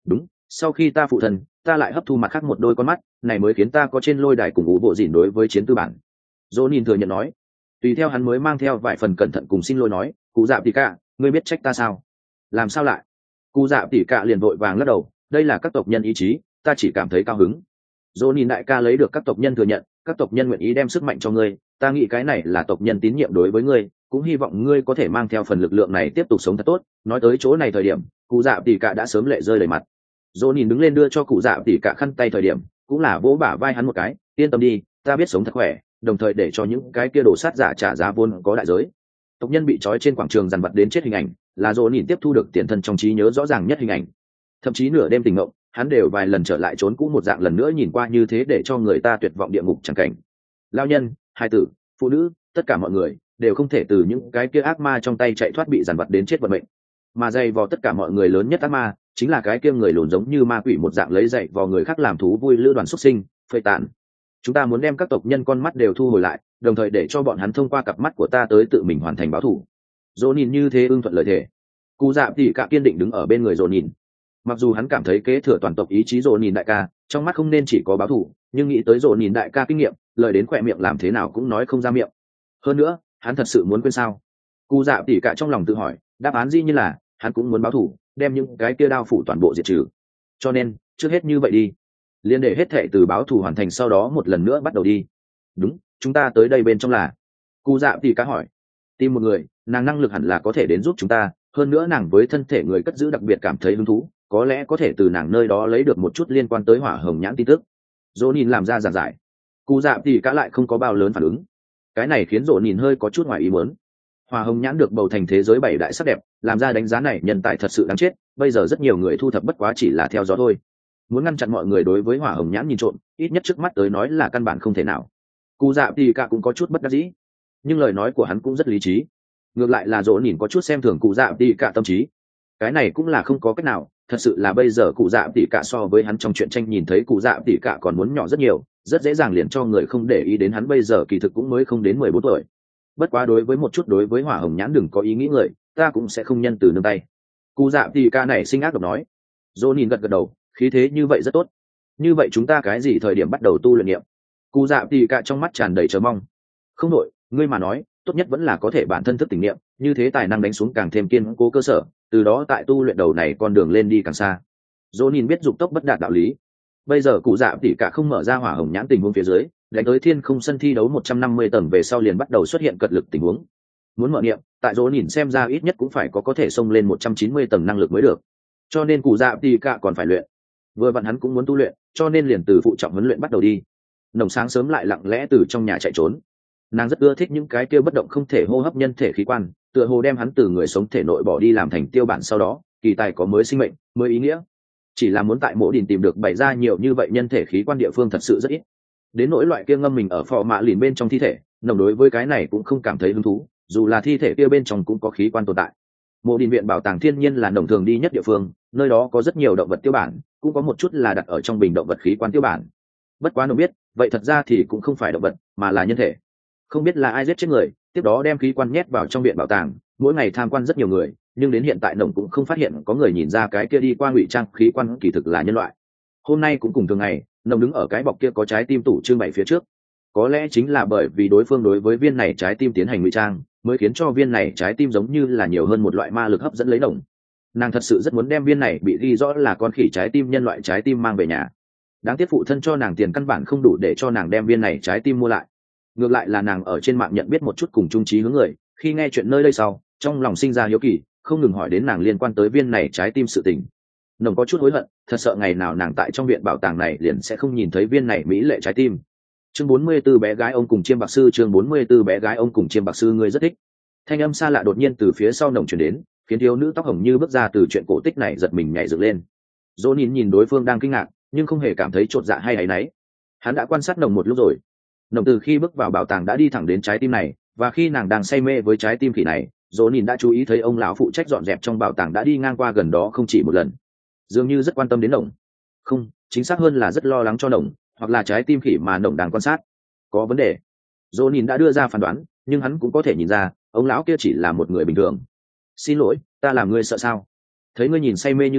sau khi ta phụ thân ta lại hấp thu mặt khác một đôi con mắt này mới khiến ta có trên lôi đài cùng ngũ bộ dỉn đối với chiến tư bản. Dỗ nhìn thừa nhận nói. Tùy theo hắn mới mang theo vài phần cẩn thận cùng xin lỗi nói, cụ dạ tỉ cả ngươi biết trách ta sao? Làm sao lại? Cụ dạ tỉ cả liền vội vàng lắc đầu, đây là các tộc nhân ý chí, ta chỉ cảm thấy cao hứng. Dỗ nhìn đại ca lấy được các tộc nhân thừa nhận, các tộc nhân nguyện ý đem sức mạnh cho ngươi, ta nghĩ cái này là tộc nhân tín nhiệm đối với ngươi, cũng hy vọng ngươi có thể mang theo phần lực lượng này tiếp tục sống thật tốt. Nói tới chỗ này thời điểm, cụ dạ tỉ cả đã sớm lệ rơi đầy mặt. Dỗ nhìn đứng lên đưa cho cụ dạ tỉ cả khăn tay thời điểm, cũng là vỗ bả vai hắn một cái, yên tâm đi, ta biết sống thật khỏe, đồng thời để cho những cái kia đồ sát giả trả giá vốn có đại giới. Tộc nhân bị trói trên quảng trường dằn vặt đến chết hình ảnh, là Dỗ nhìn tiếp thu được tiền thân trong trí nhớ rõ ràng nhất hình ảnh. Thậm chí nửa đêm tỉnh ngộng, hắn đều vài lần trở lại trốn cũ một dạng lần nữa nhìn qua như thế để cho người ta tuyệt vọng địa ngục chẳng cảnh. Lao nhân, hài tử, phụ nữ, tất cả mọi người đều không thể từ những cái kia ác ma trong tay chạy thoát bị dằn vặt đến chết vận mệnh. Mà dày vò tất cả mọi người lớn nhất ác ma chính là cái kia người lùn giống như ma quỷ một dạng lấy dạy vò người khác làm thú vui lữ đoàn xuất sinh, phơi tàn. Chúng ta muốn đem các tộc nhân con mắt đều thu hồi lại, đồng thời để cho bọn hắn thông qua cặp mắt của ta tới tự mình hoàn thành báo thù. Dỗ nhìn như thế ưng thuận lời thề. Cụ dạ tỉ cả kiên định đứng ở bên người Dỗ nhìn. Mặc dù hắn cảm thấy kế thừa toàn tộc ý chí Dỗ nhìn đại ca, trong mắt không nên chỉ có báo thù, nhưng nghĩ tới Dỗ nhìn đại ca kinh nghiệm, lời đến khỏe miệng làm thế nào cũng nói không ra miệng. Hơn nữa, hắn thật sự muốn quên sao? Cụ dạ tỉ cả trong lòng tự hỏi, đáp án dĩ nhiên là hắn cũng muốn báo thù, đem những cái kia đao phủ toàn bộ diệt trừ. Cho nên, trước hết như vậy đi, liên để hết thệ từ báo thù hoàn thành sau đó một lần nữa bắt đầu đi. Đúng, chúng ta tới đây bên trong là. Cụ dạ tỉ cả hỏi, tìm một người, nàng năng lực hẳn là có thể đến giúp chúng ta, hơn nữa nàng với thân thể người cất giữ đặc biệt cảm thấy hứng thú, có lẽ có thể từ nàng nơi đó lấy được một chút liên quan tới hỏa hồng nhãn tin tức. Dỗ nhìn làm ra giảng giải. Cụ dạ tỉ cả lại không có bao lớn phản ứng. Cái này khiến Dỗ nhìn hơi có chút ngoài ý muốn. Hỏa hồng nhãn được bầu thành thế giới bảy đại sắc đẹp, làm ra đánh giá này nhân tài thật sự đáng chết, bây giờ rất nhiều người thu thập bất quá chỉ là theo gió thôi. Muốn ngăn chặn mọi người đối với hỏa hồng nhãn nhìn trộm, ít nhất trước mắt tới nói là căn bản không thể nào. Cụ dạ tỉ cả cũng có chút bất đắc dĩ, nhưng lời nói của hắn cũng rất lý trí. Ngược lại là Dỗ nhìn có chút xem thường cụ dạ tỉ cả tâm trí. Cái này cũng là không có cách nào, thật sự là bây giờ cụ dạ tỉ cả so với hắn trong truyện tranh nhìn thấy cụ dạ tỉ cả còn muốn nhỏ rất nhiều, rất dễ dàng liền cho người không để ý đến hắn bây giờ kỳ thực cũng mới không đến mười bốn tuổi. Bất quá đối với một chút đối với hỏa hồng nhãn đừng có ý nghĩ người, ta cũng sẽ không nhân từ nương tay. Cụ dạ tỉ cả này sinh ác độc nói. Dỗ nhìn gật gật đầu, khí thế như vậy rất tốt. Như vậy chúng ta cái gì thời điểm bắt đầu tu luyện niệm? Cụ dạ tỉ cả trong mắt tràn đầy chờ mong. Không đội, ngươi mà nói, tốt nhất vẫn là có thể bản thân thức tỉnh niệm, như thế tài năng đánh xuống càng thêm kiên cố cơ sở, từ đó tại tu luyện đầu này con đường lên đi càng xa. Dỗ nhìn biết dục tốc bất đạt đạo lý. Bây giờ cụ dạ tỉ cả không mở ra hỏa hồng nhãn tình huống phía dưới, đánh tới thiên không sân thi đấu một trăm năm mươi tầng về sau liền bắt đầu xuất hiện cật lực tình huống. Muốn mở niệm, tại Dỗ nhìn xem ra ít nhất cũng phải có có thể xông lên một trăm chín mươi tầng năng lực mới được. Cho nên cụ dạ tỉ cả còn phải luyện. Vừa vặn hắn cũng muốn tu luyện, cho nên liền từ phụ trọng huấn luyện bắt đầu đi. Nồng sáng sớm lại lặng lẽ từ trong nhà chạy trốn. Nàng rất ưa thích những cái kia bất động không thể hô hấp nhân thể khí quan, tựa hồ đem hắn từ người sống thể nội bỏ đi làm thành tiêu bản, sau đó kỳ tài có mới sinh mệnh mới ý nghĩa. Chỉ là muốn tại mộ đình tìm được bày ra nhiều như vậy nhân thể khí quan địa phương thật sự rất ít. Đến nỗi loại kia ngâm mình ở phò mạ lìn bên trong thi thể, nồng đối với cái này cũng không cảm thấy hứng thú, dù là thi thể kia bên trong cũng có khí quan tồn tại. Mộ đình viện bảo tàng thiên nhiên là nồng thường đi nhất địa phương, nơi đó có rất nhiều động vật tiêu bản, cũng có một chút là đặt ở trong bình động vật khí quan tiêu bản. Bất quá nồng biết, vậy thật ra thì cũng không phải động vật, mà là nhân thể. Không biết là ai giết chết người, tiếp đó đem khí quan nhét vào trong viện bảo tàng, mỗi ngày tham quan rất nhiều người, nhưng đến hiện tại nồng cũng không phát hiện có người nhìn ra cái kia đi qua ngụy trang khí quan kỳ thực là nhân loại. Hôm nay cũng cùng thường ngày, nồng đứng ở cái bọc kia có trái tim tủ trưng bày phía trước. Có lẽ chính là bởi vì đối phương đối với viên này trái tim tiến hành ngụy trang, mới khiến cho viên này trái tim giống như là nhiều hơn một loại ma lực hấp dẫn lấy nồng. Nàng thật sự rất muốn đem viên này bị ghi rõ là con khỉ trái tim nhân loại trái tim mang về nhà. Đáng tiếc phụ thân cho nàng tiền căn bản không đủ để cho nàng đem viên này trái tim mua lại. Ngược lại là nàng ở trên mạng nhận biết một chút cùng chung trí hướng người, khi nghe chuyện nơi đây sau, trong lòng sinh ra hiếu kỳ, không ngừng hỏi đến nàng liên quan tới viên này trái tim sự tình. Nồng có chút hối hận, thật sợ ngày nào nàng tại trong viện bảo tàng này liền sẽ không nhìn thấy viên này mỹ lệ trái tim. Chương bốn mươi 44 bé gái ông cùng chiêm bạc sư, chương bốn mươi 44 bé gái ông cùng chiêm bạc sư, ngươi rất thích. Thanh âm xa lạ đột nhiên từ phía sau nồng truyền đến, khiến thiếu nữ tóc hồng như bước ra từ chuyện cổ tích này giật mình nhảy dựng lên. Dỗ nhìn nhìn đối phương đang kinh ngạc, nhưng không hề cảm thấy chột dạ hay áy náy. Hắn đã quan sát nồng một lúc rồi. Nồng từ khi bước vào bảo tàng đã đi thẳng đến trái tim này, và khi nàng đang say mê với trái tim khỉ này, Dỗ nhìn đã chú ý thấy ông lão phụ trách dọn dẹp trong bảo tàng đã đi ngang qua gần đó không chỉ một lần, dường như rất quan tâm đến nồng. Không, chính xác hơn là rất lo lắng cho nồng, hoặc là trái tim khỉ mà nồng đang quan sát có vấn đề. Dỗ nhìn đã đưa ra phán đoán, nhưng hắn cũng có thể nhìn ra ông lão kia chỉ là một người bình thường. Xin lỗi, ta làm ngươi sợ sao? Thấy ngươi nhìn say mê như vậy,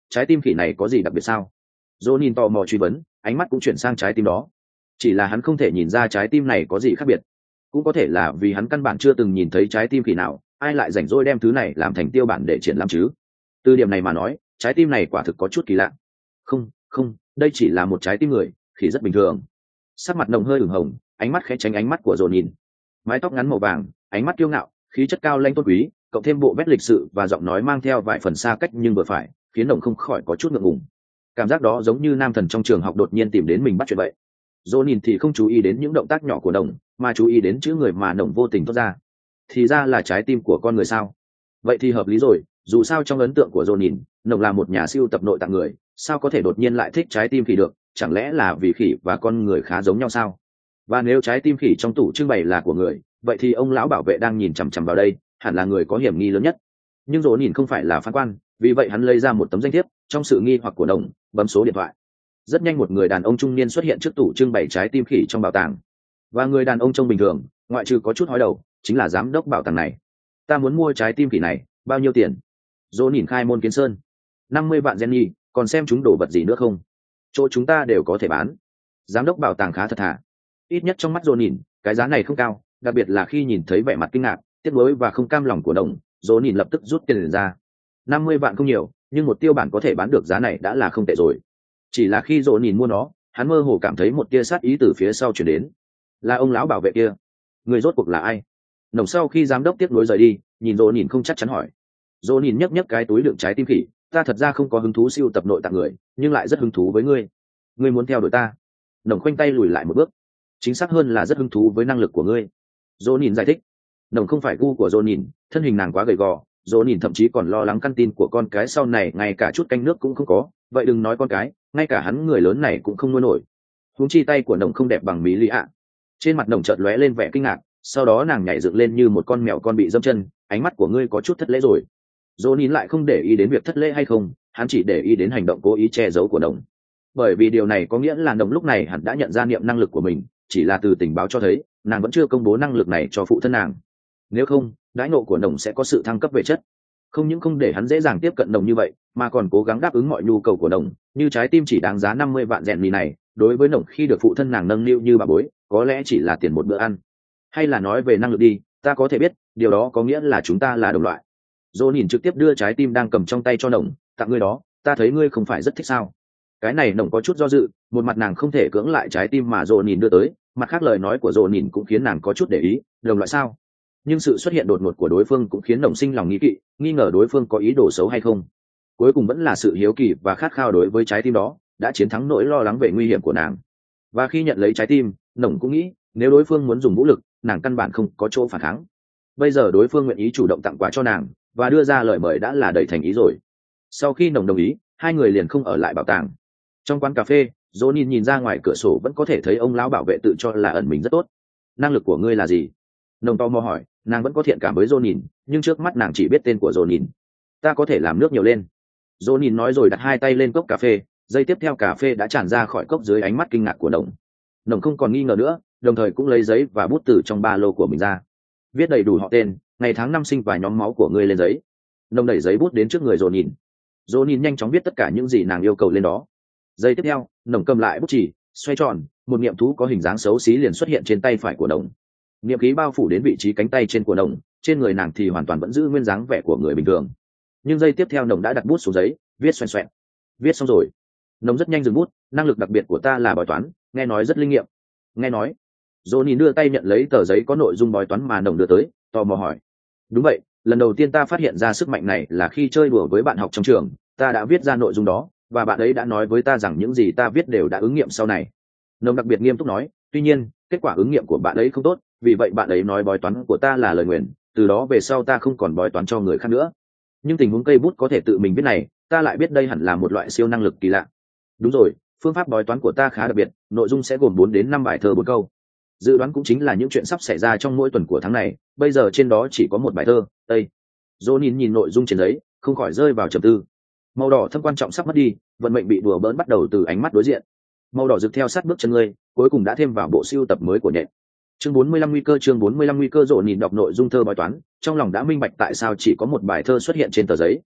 trái tim khỉ này có gì đặc biệt sao? Dỗ nhìn tò mò truy vấn, ánh mắt cũng chuyển sang trái tim đó. Chỉ là hắn không thể nhìn ra trái tim này có gì khác biệt, cũng có thể là vì hắn căn bản chưa từng nhìn thấy trái tim khỉ nào, ai lại rảnh rỗi đem thứ này làm thành tiêu bản để triển lãm chứ? Từ điểm này mà nói, trái tim này quả thực có chút kỳ lạ. Không, không, đây chỉ là một trái tim người, khỉ rất bình thường. Sắc mặt nồng hơi ửng hồng, ánh mắt khẽ tránh ánh mắt của Dỗ nhìn. Mái tóc ngắn màu vàng, ánh mắt kiêu ngạo, khí chất cao lãnh tôn quý, cộng thêm bộ vét lịch sự và giọng nói mang theo vài phần xa cách nhưng vừa phải, khiến nồng không khỏi có chút ngượng ngùng. Cảm giác đó giống như nam thần trong trường học đột nhiên tìm đến mình bắt chuyện vậy. Dỗ nhìn thì không chú ý đến những động tác nhỏ của nồng, mà chú ý đến chữ người mà nồng vô tình thốt ra. Thì ra là trái tim của con người sao? Vậy thì hợp lý rồi, dù sao trong ấn tượng của Dỗ nhìn, nồng là một nhà siêu tập nội tạng người, sao có thể đột nhiên lại thích trái tim khỉ được? Chẳng lẽ là vì khỉ và con người khá giống nhau sao? Và nếu trái tim khỉ trong tủ trưng bày là của người, vậy thì ông lão bảo vệ đang nhìn chằm chằm vào đây hẳn là người có hiểm nghi lớn nhất. Nhưng Dỗ nhìn không phải là phán quan, vì vậy hắn lấy ra một tấm danh thiếp, trong sự nghi hoặc của nồng, bấm số điện thoại. Rất nhanh một người đàn ông trung niên xuất hiện trước tủ trưng bày trái tim khỉ trong bảo tàng. Và người đàn ông trông bình thường, ngoại trừ có chút hói đầu, chính là giám đốc bảo tàng này. Ta muốn mua trái tim khỉ này, bao nhiêu tiền? Dỗ nhìn khai môn kiến sơn. Năm mươi vạn Jenny, còn xem chúng đổ vật gì nữa không? Chỗ chúng ta đều có thể bán. Giám đốc bảo tàng khá thật thà. Ít nhất trong mắt Dỗ nhìn, cái giá này không cao, đặc biệt là khi nhìn thấy vẻ mặt kinh ngạc, tiếc nuối và không cam lòng của đồng, Dỗ nhìn lập tức rút tiền ra. Năm mươi vạn không nhiều, nhưng một tiêu bản có thể bán được giá này đã là không tệ rồi. Chỉ là khi Dỗ nhìn mua nó, hắn mơ hồ cảm thấy một tia sát ý từ phía sau chuyển đến. Là ông lão bảo vệ kia. Người rốt cuộc là ai? Nồng sau khi giám đốc tiếc nuối rời đi, nhìn Dỗ nhìn không chắc chắn hỏi. Dỗ nhìn nhấc nhấc cái túi đựng trái tim khỉ. Ta thật ra không có hứng thú siêu tập nội tạng người, nhưng lại rất hứng thú với ngươi. Ngươi muốn theo đuổi ta? Nồng khoanh tay lùi lại một bước. Chính xác hơn là rất hứng thú với năng lực của ngươi. Dỗ nhìn giải thích. Nồng không phải gu của Dỗ nhìn, thân hình nàng quá gầy gò, Dỗ nhìn thậm chí còn lo lắng căn tin của con cái sau này ngay cả chút canh nước cũng không có, vậy đừng nói con cái, ngay cả hắn người lớn này cũng không nuôi nổi. Huống chi tay của Nồng không đẹp bằng Mỹ Lý ạ. Trên mặt Nồng chợt lóe lên vẻ kinh ngạc, sau đó nàng nhảy dựng lên như một con mèo con bị dẫm chân. Ánh mắt của ngươi có chút thất lễ rồi. Dỗ nhìn lại không để ý đến việc thất lễ hay không, hắn chỉ để ý đến hành động cố ý che giấu của Nồng. Bởi vì điều này có nghĩa là Nồng lúc này hẳn đã nhận ra niệm năng lực của mình, chỉ là từ tình báo cho thấy nàng vẫn chưa công bố năng lực này cho phụ thân nàng. Nếu không, đãi ngộ của Nồng sẽ có sự thăng cấp về chất. Không những không để hắn dễ dàng tiếp cận Nồng như vậy, mà còn cố gắng đáp ứng mọi nhu cầu của Nồng, như trái tim chỉ đáng giá năm mươi vạn rèn mì này, đối với Nồng khi được phụ thân nàng nâng niu như bà bối, có lẽ chỉ là tiền một bữa ăn. Hay là nói về năng lực đi, ta có thể biết, điều đó có nghĩa là chúng ta là đồng loại. Dỗ nhìn trực tiếp đưa trái tim đang cầm trong tay cho Nồng, tặng ngươi đó, ta thấy ngươi không phải rất thích sao? Cái này Nồng có chút do dự, một mặt nàng không thể cưỡng lại trái tim mà Dỗ nhìn đưa tới, mặt khác lời nói của Dỗ nhìn cũng khiến nàng có chút để ý, đồng loại sao? Nhưng sự xuất hiện đột ngột của đối phương cũng khiến Nồng sinh lòng nghi kỵ, nghi ngờ đối phương có ý đồ xấu hay không. Cuối cùng vẫn là sự hiếu kỳ và khát khao đối với trái tim đó đã chiến thắng nỗi lo lắng về nguy hiểm của nàng. Và khi nhận lấy trái tim, Nồng cũng nghĩ, nếu đối phương muốn dùng vũ lực, nàng căn bản không có chỗ phản kháng. Bây giờ đối phương nguyện ý chủ động tặng quà cho nàng và đưa ra lời mời đã là đầy thành ý rồi. Sau khi Nồng đồng ý, hai người liền không ở lại bảo tàng. Trong quán cà phê, Dỗ nhìn nhìn ra ngoài cửa sổ vẫn có thể thấy ông lão bảo vệ tự cho là ẩn mình rất tốt. Năng lực của ngươi là gì? Nồng to mò hỏi. Nàng vẫn có thiện cảm với Dỗ nhìn, nhưng trước mắt nàng chỉ biết tên của Dỗ nhìn. Ta có thể làm nước nhiều lên. Dỗ nhìn nói rồi đặt hai tay lên cốc cà phê, giây tiếp theo cà phê đã tràn ra khỏi cốc dưới ánh mắt kinh ngạc của Nồng. Nồng không còn nghi ngờ nữa, đồng thời cũng lấy giấy và bút từ trong ba lô của mình ra, viết đầy đủ họ tên, ngày tháng năm sinh và nhóm máu của ngươi lên giấy. Nồng đẩy giấy bút đến trước người Dỗ nhìn. Dỗ nhìn nhanh chóng viết tất cả những gì nàng yêu cầu lên đó. Giây tiếp theo, Nồng cầm lại bút chì, xoay tròn, một niệm thú có hình dáng xấu xí liền xuất hiện trên tay phải của Nồng. Niệm khí bao phủ đến vị trí cánh tay trên của Nồng, trên người nàng thì hoàn toàn vẫn giữ nguyên dáng vẻ của người bình thường. Nhưng giây tiếp theo Nồng đã đặt bút xuống giấy, viết xoẹn xoẹn. Viết xong rồi. Nồng rất nhanh dừng bút. Năng lực đặc biệt của ta là bói toán, nghe nói rất linh nghiệm. Nghe nói. Dỗ nhìn đưa tay nhận lấy tờ giấy có nội dung bói toán mà Nồng đưa tới, tò mò hỏi. Đúng vậy, lần đầu tiên ta phát hiện ra sức mạnh này là khi chơi đùa với bạn học trong trường, ta đã viết ra nội dung đó, và bạn ấy đã nói với ta rằng những gì ta viết đều đã ứng nghiệm sau này. Nồng đặc biệt nghiêm túc nói, tuy nhiên, kết quả ứng nghiệm của bạn ấy không tốt, vì vậy bạn ấy nói bói toán của ta là lời nguyền, từ đó về sau ta không còn bói toán cho người khác nữa. Nhưng tình huống cây bút có thể tự mình viết này, ta lại biết đây hẳn là một loại siêu năng lực kỳ lạ. Đúng rồi, phương pháp bói toán của ta khá đặc biệt, nội dung sẽ gồm bốn đến năm bài thơ bốn câu. Dự đoán cũng chính là những chuyện sắp xảy ra trong mỗi tuần của tháng này, bây giờ trên đó chỉ có một bài thơ. Đây. Dỗ nhìn nhìn nội dung trên giấy, không khỏi rơi vào trầm tư. Màu đỏ thâm quan trọng sắp mất đi, vận mệnh bị đùa bỡn bắt đầu từ ánh mắt đối diện. Màu đỏ rực theo sát bước chân ngươi, cuối cùng đã thêm vào bộ siêu tập mới của nhện. Chương bốn mươi lăm nguy cơ chương bốn mươi lăm nguy cơ Dỗ nhìn đọc nội dung thơ bói toán, trong lòng đã minh bạch tại sao chỉ có một bài thơ xuất hiện trên tờ giấy.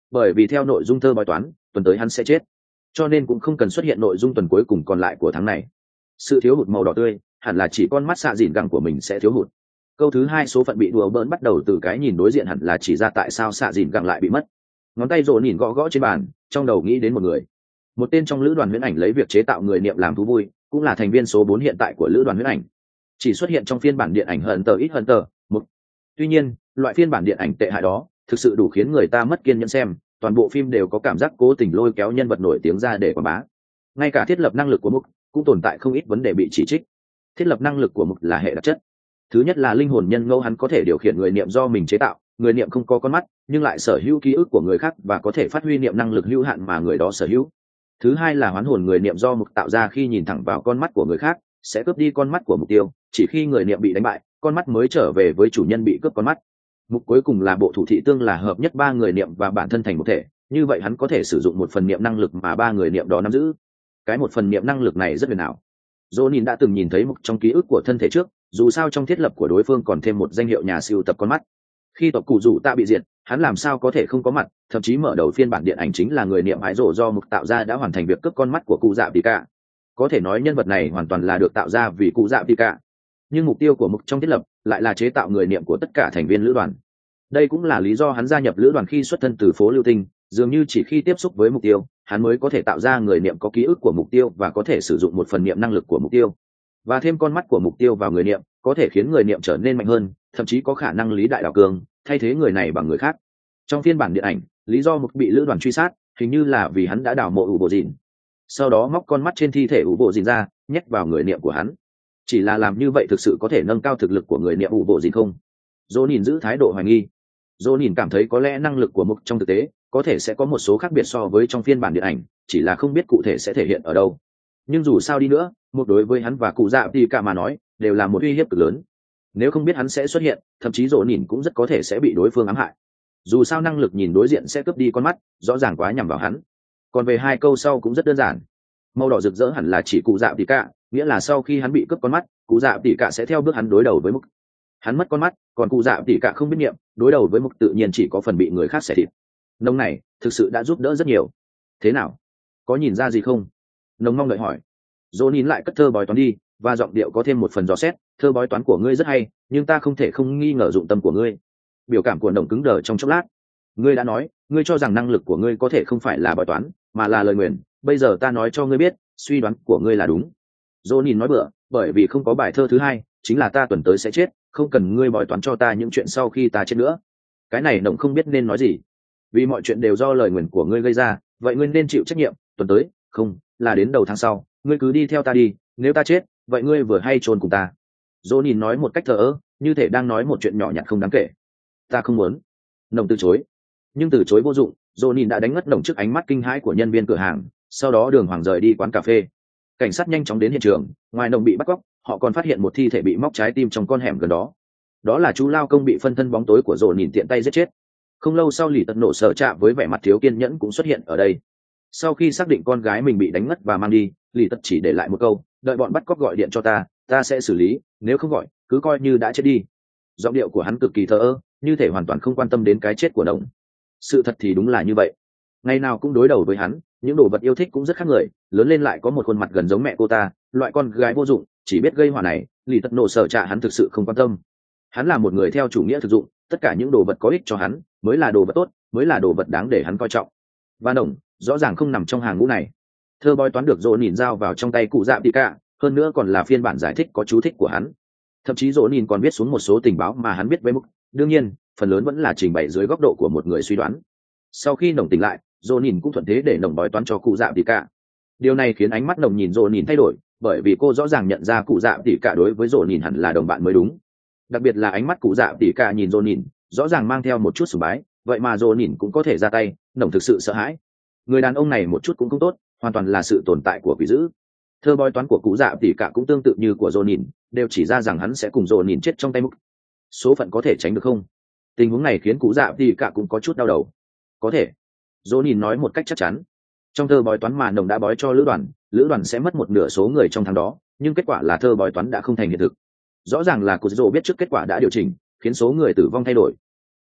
bởi vì theo nội dung thơ bói toán tuần tới hắn sẽ chết, cho nên cũng không cần xuất hiện nội dung tuần cuối cùng còn lại của tháng này. Sự thiếu hụt màu đỏ tươi hẳn là chỉ con mắt xạ dìn gẳng của mình sẽ thiếu hụt. Câu thứ hai số phận bị đùa bỡn bắt đầu từ cái nhìn đối diện, hẳn là chỉ ra tại sao xạ dìn gẳng lại bị mất. Ngón tay rồ nhìn gõ gõ trên bàn, trong đầu nghĩ đến một người, một tên trong lữ đoàn huyễn ảnh lấy việc chế tạo người niệm làm thú vui, cũng là thành viên số bốn hiện tại của lữ đoàn huyễn ảnh, chỉ xuất hiện trong phiên bản điện ảnh Hunter x Hunter một. Tuy nhiên loại phiên bản điện ảnh tệ hại đó thực sự đủ khiến người ta mất kiên nhẫn xem, toàn bộ phim đều có cảm giác cố tình lôi kéo nhân vật nổi tiếng ra để quảng bá. Ngay cả thiết lập năng lực của mục cũng tồn tại không ít vấn đề bị chỉ trích. Thiết lập năng lực của mục là hệ đặc chất. Thứ nhất là linh hồn nhân ngẫu, hắn có thể điều khiển người niệm do mình chế tạo, người niệm không có con mắt nhưng lại sở hữu ký ức của người khác và có thể phát huy niệm năng lực hữu hạn mà người đó sở hữu. Thứ hai là hoán hồn, người niệm do mục tạo ra khi nhìn thẳng vào con mắt của người khác sẽ cướp đi con mắt của mục tiêu, chỉ khi người niệm bị đánh bại con mắt mới trở về với chủ nhân bị cướp con mắt. Mục cuối cùng là bộ thủ thị tương, là hợp nhất ba người niệm và bản thân thành một thể, như vậy hắn có thể sử dụng một phần niệm năng lực mà ba người niệm đó nắm giữ. Cái một phần niệm năng lực này rất huyền ảo. Jonin đã từng nhìn thấy mục trong ký ức của thân thể trước, dù sao trong thiết lập của đối phương còn thêm một danh hiệu nhà sưu tập con mắt. Khi tộc cụ rủ tạ bị diệt, hắn làm sao có thể không có mặt, thậm chí mở đầu phiên bản điện ảnh chính là người niệm ái rổ do mục tạo ra đã hoàn thành việc cướp con mắt của cụ dạ tì cả. Có thể nói nhân vật này hoàn toàn là được tạo ra vì cụ dạ tì cả, nhưng mục tiêu của mục trong thiết lập lại là chế tạo người niệm của tất cả thành viên lữ đoàn. Đây cũng là lý do hắn gia nhập lữ đoàn khi xuất thân từ phố lưu tinh, dường như chỉ khi tiếp xúc với mục tiêu hắn mới có thể tạo ra người niệm có ký ức của mục tiêu và có thể sử dụng một phần niệm năng lực của mục tiêu, và thêm con mắt của mục tiêu vào người niệm có thể khiến người niệm trở nên mạnh hơn, thậm chí có khả năng lý đại đảo cường thay thế người này bằng người khác. Trong phiên bản điện ảnh, lý do mục bị lữ đoàn truy sát hình như là vì hắn đã đào mộ ủ bộ dìn, sau đó móc con mắt trên thi thể ủ bộ dìn ra nhét vào người niệm của hắn. Chỉ là làm như vậy thực sự có thể nâng cao thực lực của người niệm ủ bộ dìn không? Dỗ nhìn giữ thái độ hoài nghi. Dỗ nhìn cảm thấy có lẽ năng lực của mục trong thực tế có thể sẽ có một số khác biệt so với trong phiên bản điện ảnh, chỉ là không biết cụ thể sẽ thể hiện ở đâu. Nhưng dù sao đi nữa, một đối với hắn và cụ dạ thì cả mà nói đều là một uy hiếp cực lớn. Nếu không biết hắn sẽ xuất hiện, thậm chí Dỗ nhìn cũng rất có thể sẽ bị đối phương ám hại. Dù sao năng lực nhìn đối diện sẽ cướp đi con mắt, rõ ràng quá nhằm vào hắn. Còn về hai câu sau cũng rất đơn giản. Màu đỏ rực rỡ hẳn là chỉ cụ dạ thì cả, nghĩa là sau khi hắn bị cướp con mắt, cụ dạ thì cả sẽ theo bước hắn đối đầu với mục. Hắn mất con mắt, còn cụ dạ thì cả không biết niệm, đối đầu với mục tự nhiên chỉ có phần bị người khác xẻ thịt. Nông này thực sự đã giúp đỡ rất nhiều. Thế nào, có nhìn ra gì không? Nông mong đợi hỏi. Dỗ nhìn lại cất thơ bói toán đi, và giọng điệu có thêm một phần dò xét. Thơ bói toán của ngươi rất hay, nhưng ta không thể không nghi ngờ dụng tâm của ngươi. Biểu cảm của Nông cứng đờ trong chốc lát. Ngươi đã nói, ngươi cho rằng năng lực của ngươi có thể không phải là bói toán mà là lời nguyền, bây giờ ta nói cho ngươi biết suy đoán của ngươi là đúng. Dỗ nhìn nói bừa, bởi vì không có bài thơ thứ hai, chính là ta tuần tới sẽ chết, không cần ngươi bói toán cho ta những chuyện sau khi ta chết nữa. Cái này Nông không biết nên nói gì, vì mọi chuyện đều do lời nguyền của ngươi gây ra, vậy ngươi nên chịu trách nhiệm. Tuần tới không là đến đầu tháng sau, ngươi cứ đi theo ta đi, nếu ta chết vậy ngươi vừa hay chôn cùng ta. Dỗ nhìn nói một cách thờ ơ, như thể đang nói một chuyện nhỏ nhặt không đáng kể. Ta không muốn. Nông từ chối, nhưng từ chối vô dụng. Dỗ nhìn đã đánh ngất Nông trước ánh mắt kinh hãi của nhân viên cửa hàng, sau đó đường hoàng rời đi quán cà phê. Cảnh sát nhanh chóng đến hiện trường, ngoài Nông bị bắt cóc, họ còn phát hiện một thi thể bị móc trái tim trong con hẻm gần đó. Đó là chú lao công bị phân thân bóng tối của Dỗ nhìn tiện tay giết chết. Không lâu sau, lì tật nổ sở chạm với vẻ mặt thiếu kiên nhẫn cũng xuất hiện ở đây. Sau khi xác định con gái mình bị đánh ngất và mang đi, lì tật chỉ để lại một câu: đợi bọn bắt cóc gọi điện cho ta, ta sẽ xử lý, nếu không gọi cứ coi như đã chết đi. Giọng điệu của hắn cực kỳ thờ ơ, như thể hoàn toàn không quan tâm đến cái chết của Nông. Sự thật thì đúng là như vậy, ngày nào cũng đối đầu với hắn, những đồ vật yêu thích cũng rất khác người, lớn lên lại có một khuôn mặt gần giống mẹ cô ta, loại con gái vô dụng chỉ biết gây họa này, lì tật nổ sở trạ hắn thực sự không quan tâm. Hắn là một người theo chủ nghĩa thực dụng, tất cả những đồ vật có ích cho hắn mới là đồ vật tốt, mới là đồ vật đáng để hắn coi trọng. Và Nông rõ ràng không nằm trong hàng ngũ này. Thơ bói toán được Dỗ nhìn giao vào trong tay cụ dạ tì cả, hơn nữa còn là phiên bản giải thích có chú thích của hắn. Thậm chí Dỗ nhìn còn viết xuống một số tình báo mà hắn biết với mục, đương nhiên phần lớn vẫn là trình bày dưới góc độ của một người suy đoán. Sau khi Nông tỉnh lại, Dỗ nhìn cũng thuận thế để Nông bói toán cho cụ dạ tì cả. Điều này khiến ánh mắt Nông nhìn Dỗ nhìn thay đổi, bởi vì cô rõ ràng nhận ra cụ dạ tì cả đối với Dỗ nhìn hẳn là đồng bạn mới đúng. Đặc biệt là ánh mắt cụ dạ tì cả nhìn Dỗ nhìn, rõ ràng mang theo một chút sùng bái, vậy mà Dỗ nhìn cũng có thể ra tay. Nông thực sự sợ hãi. Người đàn ông này một chút cũng không tốt, hoàn toàn là sự tồn tại của quỷ dữ. Thơ bói toán của cụ dạ tỉ cả cũng tương tự như của Dỗ nhìn, đều chỉ ra rằng hắn sẽ cùng Dỗ nhìn chết trong tay mục. Số phận có thể tránh được không? Tình huống này khiến cụ dạ tỉ cả cũng có chút đau đầu. Có thể. Dỗ nhìn nói một cách chắc chắn. Trong thơ bói toán mà Nông đã bói cho lữ đoàn, lữ đoàn sẽ mất một nửa số người trong tháng đó, nhưng kết quả là thơ bói toán đã không thành hiện thực. Rõ ràng là cụ Dỗ biết trước kết quả đã điều chỉnh, khiến số người tử vong thay đổi.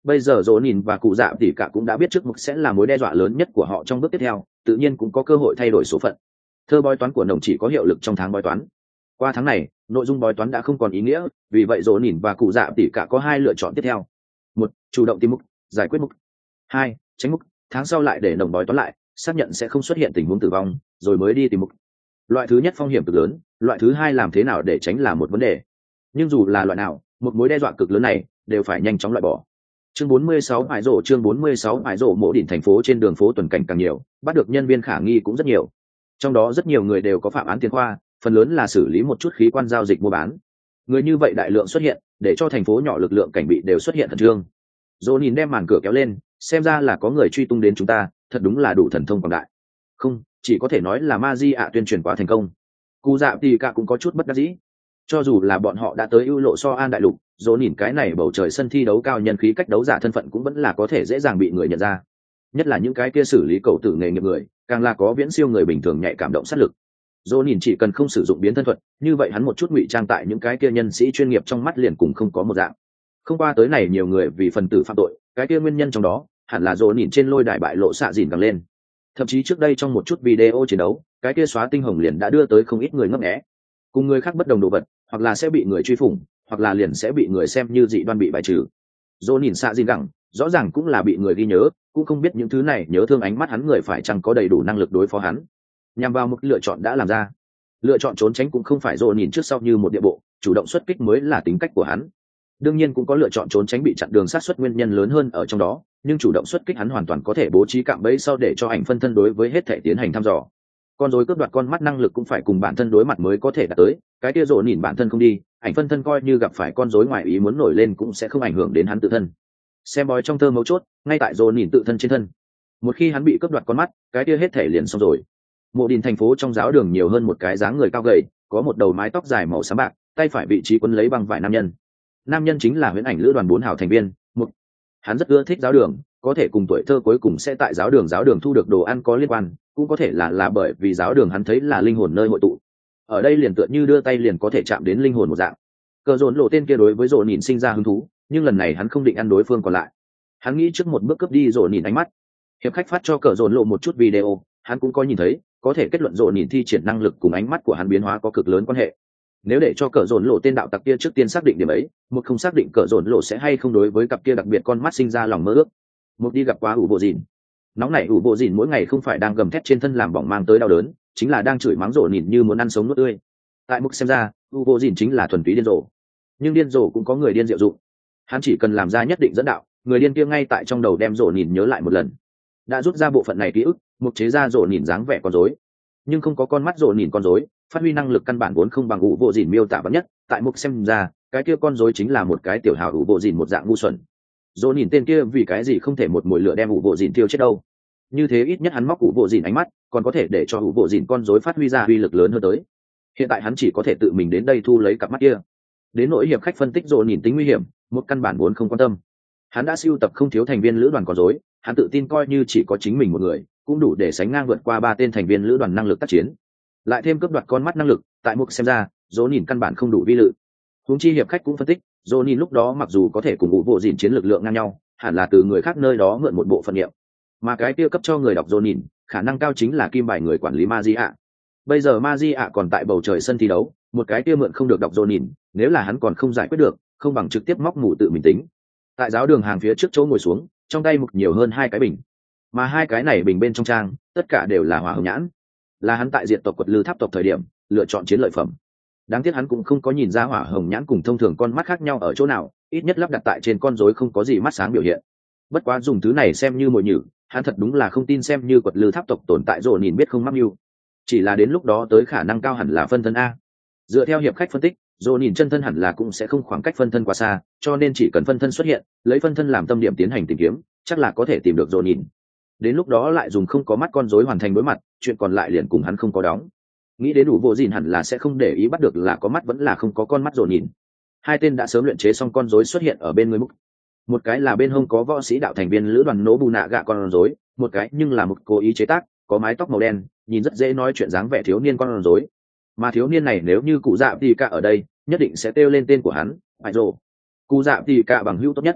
Bây giờ dỗ nhìn và cụ dạ tỷ cả cũng đã biết trước mục sẽ là mối đe dọa lớn nhất của họ trong bước tiếp theo, tự nhiên cũng có cơ hội thay đổi số phận. Thơ bói toán của nồng chỉ có hiệu lực trong tháng bói toán. Qua tháng này, nội dung bói toán đã không còn ý nghĩa, vì vậy dỗ nhìn và cụ dạ tỷ cả có hai lựa chọn tiếp theo. Một, chủ động tìm mục, giải quyết mục. Hai, tránh mục, tháng sau lại để nồng bói toán lại, xác nhận sẽ không xuất hiện tình huống tử vong, rồi mới đi tìm mục. Loại thứ nhất phong hiểm cực lớn, loại thứ hai làm thế nào để tránh là một vấn đề. Nhưng dù là loại nào, một mối đe dọa cực lớn này đều phải nhanh chóng loại bỏ. Chương bốn mươi sáu Hải Rộ chương bốn mươi sáu Hải Rộ mộ đỉnh thành phố trên đường phố tuần cảnh càng nhiều, bắt được nhân viên khả nghi cũng rất nhiều. Trong đó rất nhiều người đều có phạm án tiền khoa, phần lớn là xử lý một chút khí quan giao dịch mua bán. Người như vậy đại lượng xuất hiện, để cho thành phố nhỏ lực lượng cảnh bị đều xuất hiện khẩn trương. Dỗ nhìn đem màn cửa kéo lên, xem ra là có người truy tung đến chúng ta, thật đúng là đủ thần thông quảng đại. Không, chỉ có thể nói là Maji ạ tuyên truyền quá thành công. Cú dạ thì cả cũng có chút bất đắc dĩ. Cho dù là bọn họ đã tới ưu lộ so an đại lục, dỗ nhìn cái này bầu trời sân thi đấu cao nhân khí cách đấu giả thân phận cũng vẫn là có thể dễ dàng bị người nhận ra. Nhất là những cái kia xử lý cầu tử nghề nghiệp người, càng là có viễn siêu người bình thường nhạy cảm động sát lực. Dỗ nhìn chỉ cần không sử dụng biến thân thuật, như vậy hắn một chút ngụy trang tại những cái kia nhân sĩ chuyên nghiệp trong mắt liền cùng không có một dạng. Không qua tới này nhiều người vì phần tử phạm tội, cái kia nguyên nhân trong đó hẳn là dỗ nhìn trên lôi đài bại lộ xạ dìn càng lên. Thậm chí trước đây trong một chút video chiến đấu, cái kia xóa tinh hồng liền đã đưa tới không ít người ngấp nghé. Cùng người khác bất đồng đồ vật, hoặc là sẽ bị người truy phủng, hoặc là liền sẽ bị người xem như dị đoan bị bài trừ. Dỗ nhìn xạ dìn gẳng, rõ ràng cũng là bị người ghi nhớ, cũng không biết những thứ này nhớ thương ánh mắt hắn người phải chăng có đầy đủ năng lực đối phó hắn. Nhằm vào một lựa chọn đã làm ra. Lựa chọn trốn tránh cũng không phải dỗ nhìn trước sau như một địa bộ, chủ động xuất kích mới là tính cách của hắn. Đương nhiên cũng có lựa chọn trốn tránh bị chặn đường sát xuất nguyên nhân lớn hơn ở trong đó, nhưng chủ động xuất kích hắn hoàn toàn có thể bố trí cạm bẫy sau để cho ảnh phân thân đối với hết thể tiến hành thăm dò. Con rối cướp đoạt con mắt năng lực cũng phải cùng bản thân đối mặt mới có thể đạt tới, cái kia dỗ nhìn bản thân không đi, ảnh phân thân coi như gặp phải con rối ngoài ý muốn nổi lên cũng sẽ không ảnh hưởng đến hắn tự thân. Xem bói trong thơ mấu chốt, ngay tại dỗ nhìn tự thân trên thân. Một khi hắn bị cướp đoạt con mắt, cái kia hết thể liền xong rồi. Mộ đình thành phố trong giáo đường nhiều hơn một cái dáng người cao gầy, có một đầu mái tóc dài màu xám bạc, tay phải vị trí quấn lấy băng vải nam nhân. Nam nhân chính là huyễn ảnh lữ đoàn bốn hào thành viên, một. Hắn rất ưa thích giáo đường, có thể cùng tuổi thơ cuối cùng sẽ tại giáo đường giáo đường thu được đồ ăn có liên quan, cũng có thể là là bởi vì giáo đường hắn thấy là linh hồn nơi hội tụ. Ở đây liền tựa như đưa tay liền có thể chạm đến linh hồn một dạng. Cờ dồn lộ tên kia đối với dồn nhìn sinh ra hứng thú, nhưng lần này hắn không định ăn đối phương còn lại. Hắn nghĩ trước một bước cướp đi dồn nhìn ánh mắt. Hiệp khách phát cho cờ dồn lộ một chút video, hắn cũng có nhìn thấy, có thể kết luận dồn nhìn thi triển năng lực cùng ánh mắt của hắn biến hóa có cực lớn quan hệ. Nếu để cho cờ dồn lộ tên đạo tặc kia trước tiên xác định điểm ấy, một không xác định cờ dồn lộ sẽ hay không đối với cặp kia đặc biệt con mắt sinh ra lòng mơ ước. Một đi gặp quá ủ bộ dìn, nóng nảy ủ bộ dìn mỗi ngày không phải đang gầm thét trên thân làm bỏng mang tới đau đớn, chính là đang chửi mắng rộ nhìn như muốn ăn sống nuốt tươi. Tại mục xem ra ủ bộ dìn chính là thuần túy điên rồ, nhưng điên rồ cũng có người điên diệu dụng. Hắn chỉ cần làm ra nhất định dẫn đạo, người điên kia ngay tại trong đầu đem rộ nhìn nhớ lại một lần, đã rút ra bộ phận này ký ức, mục chế ra rộ nhìn dáng vẻ con rối, nhưng không có con mắt rộ nhìn con rối, phát huy năng lực căn bản vốn không bằng ủ bộ dìn miêu tả vắn nhất. Tại mục xem ra cái kia con rối chính là một cái tiểu hào ủ bộ dìn một dạng ngu xuẩn. Dỗ nhìn tên kia vì cái gì không thể một mồi lửa đem ủ bộ dìn tiêu chết đâu. Như thế ít nhất hắn móc ủ bộ dìn ánh mắt, còn có thể để cho ủ bộ dìn con rối phát huy ra uy lực lớn hơn tới. Hiện tại hắn chỉ có thể tự mình đến đây thu lấy cặp mắt kia. Đến nỗi hiệp khách phân tích dỗ nhìn tính nguy hiểm, một căn bản vốn không quan tâm. Hắn đã sưu tập không thiếu thành viên lữ đoàn con rối, hắn tự tin coi như chỉ có chính mình một người, cũng đủ để sánh ngang vượt qua ba tên thành viên lữ đoàn năng lực tác chiến. Lại thêm cướp đoạt con mắt năng lực, tại mục xem ra, dỗ nhìn căn bản không đủ vi lự. Huống chi hiệp khách cũng phân tích, Johnny lúc đó mặc dù có thể cùng ngũ bộ dìn chiến lực lượng ngang nhau, hẳn là từ người khác nơi đó mượn một bộ phận nghiệm, mà cái kia cấp cho người đọc Johnny, khả năng cao chính là kim bài người quản lý Magia. Bây giờ Magia còn tại bầu trời sân thi đấu, một cái kia mượn không được đọc Johnny, nếu là hắn còn không giải quyết được, không bằng trực tiếp móc mù tự mình tính. Tại giáo đường hàng phía trước chỗ ngồi xuống, trong tay mục nhiều hơn hai cái bình, mà hai cái này bình bên trong trang, tất cả đều là hỏa hồng nhãn, là hắn tại diệt tộc quật lư tháp tộc thời điểm lựa chọn chiến lợi phẩm. Đáng tiếc hắn cũng không có nhìn ra hỏa hồng nhãn cùng thông thường con mắt khác nhau ở chỗ nào, ít nhất lắp đặt tại trên con rối không có gì mắt sáng biểu hiện. Bất quá dùng thứ này xem như mồi nhử, hắn thật đúng là không tin xem như quật lư tháp tộc tồn tại rồi nhìn biết không mắc mưu. Chỉ là đến lúc đó tới khả năng cao hẳn là phân thân a. Dựa theo hiệp khách phân tích, rồi nhìn chân thân hẳn là cũng sẽ không khoảng cách phân thân quá xa, cho nên chỉ cần phân thân xuất hiện, lấy phân thân làm tâm điểm tiến hành tìm kiếm, chắc là có thể tìm được rồi nhìn. Đến lúc đó lại dùng không có mắt con rối hoàn thành đối mặt, chuyện còn lại liền cùng hắn không có đóng. Nghĩ đến đủ vô dìn hẳn là sẽ không để ý bắt được là có mắt vẫn là không có con mắt rồi nhìn. Hai tên đã sớm luyện chế xong con rối xuất hiện ở bên người mục. Một cái là bên hông có võ sĩ đạo thành viên lữ đoàn nỗ bù nạ gạ con rối, một cái nhưng là một cố ý chế tác, có mái tóc màu đen, nhìn rất dễ nói chuyện dáng vẻ thiếu niên con rối. Mà thiếu niên này nếu như cụ dạ thì cả ở đây, nhất định sẽ kêu lên tên của hắn, phải rồ. Cụ dạ thì cả bằng hữu tốt nhất.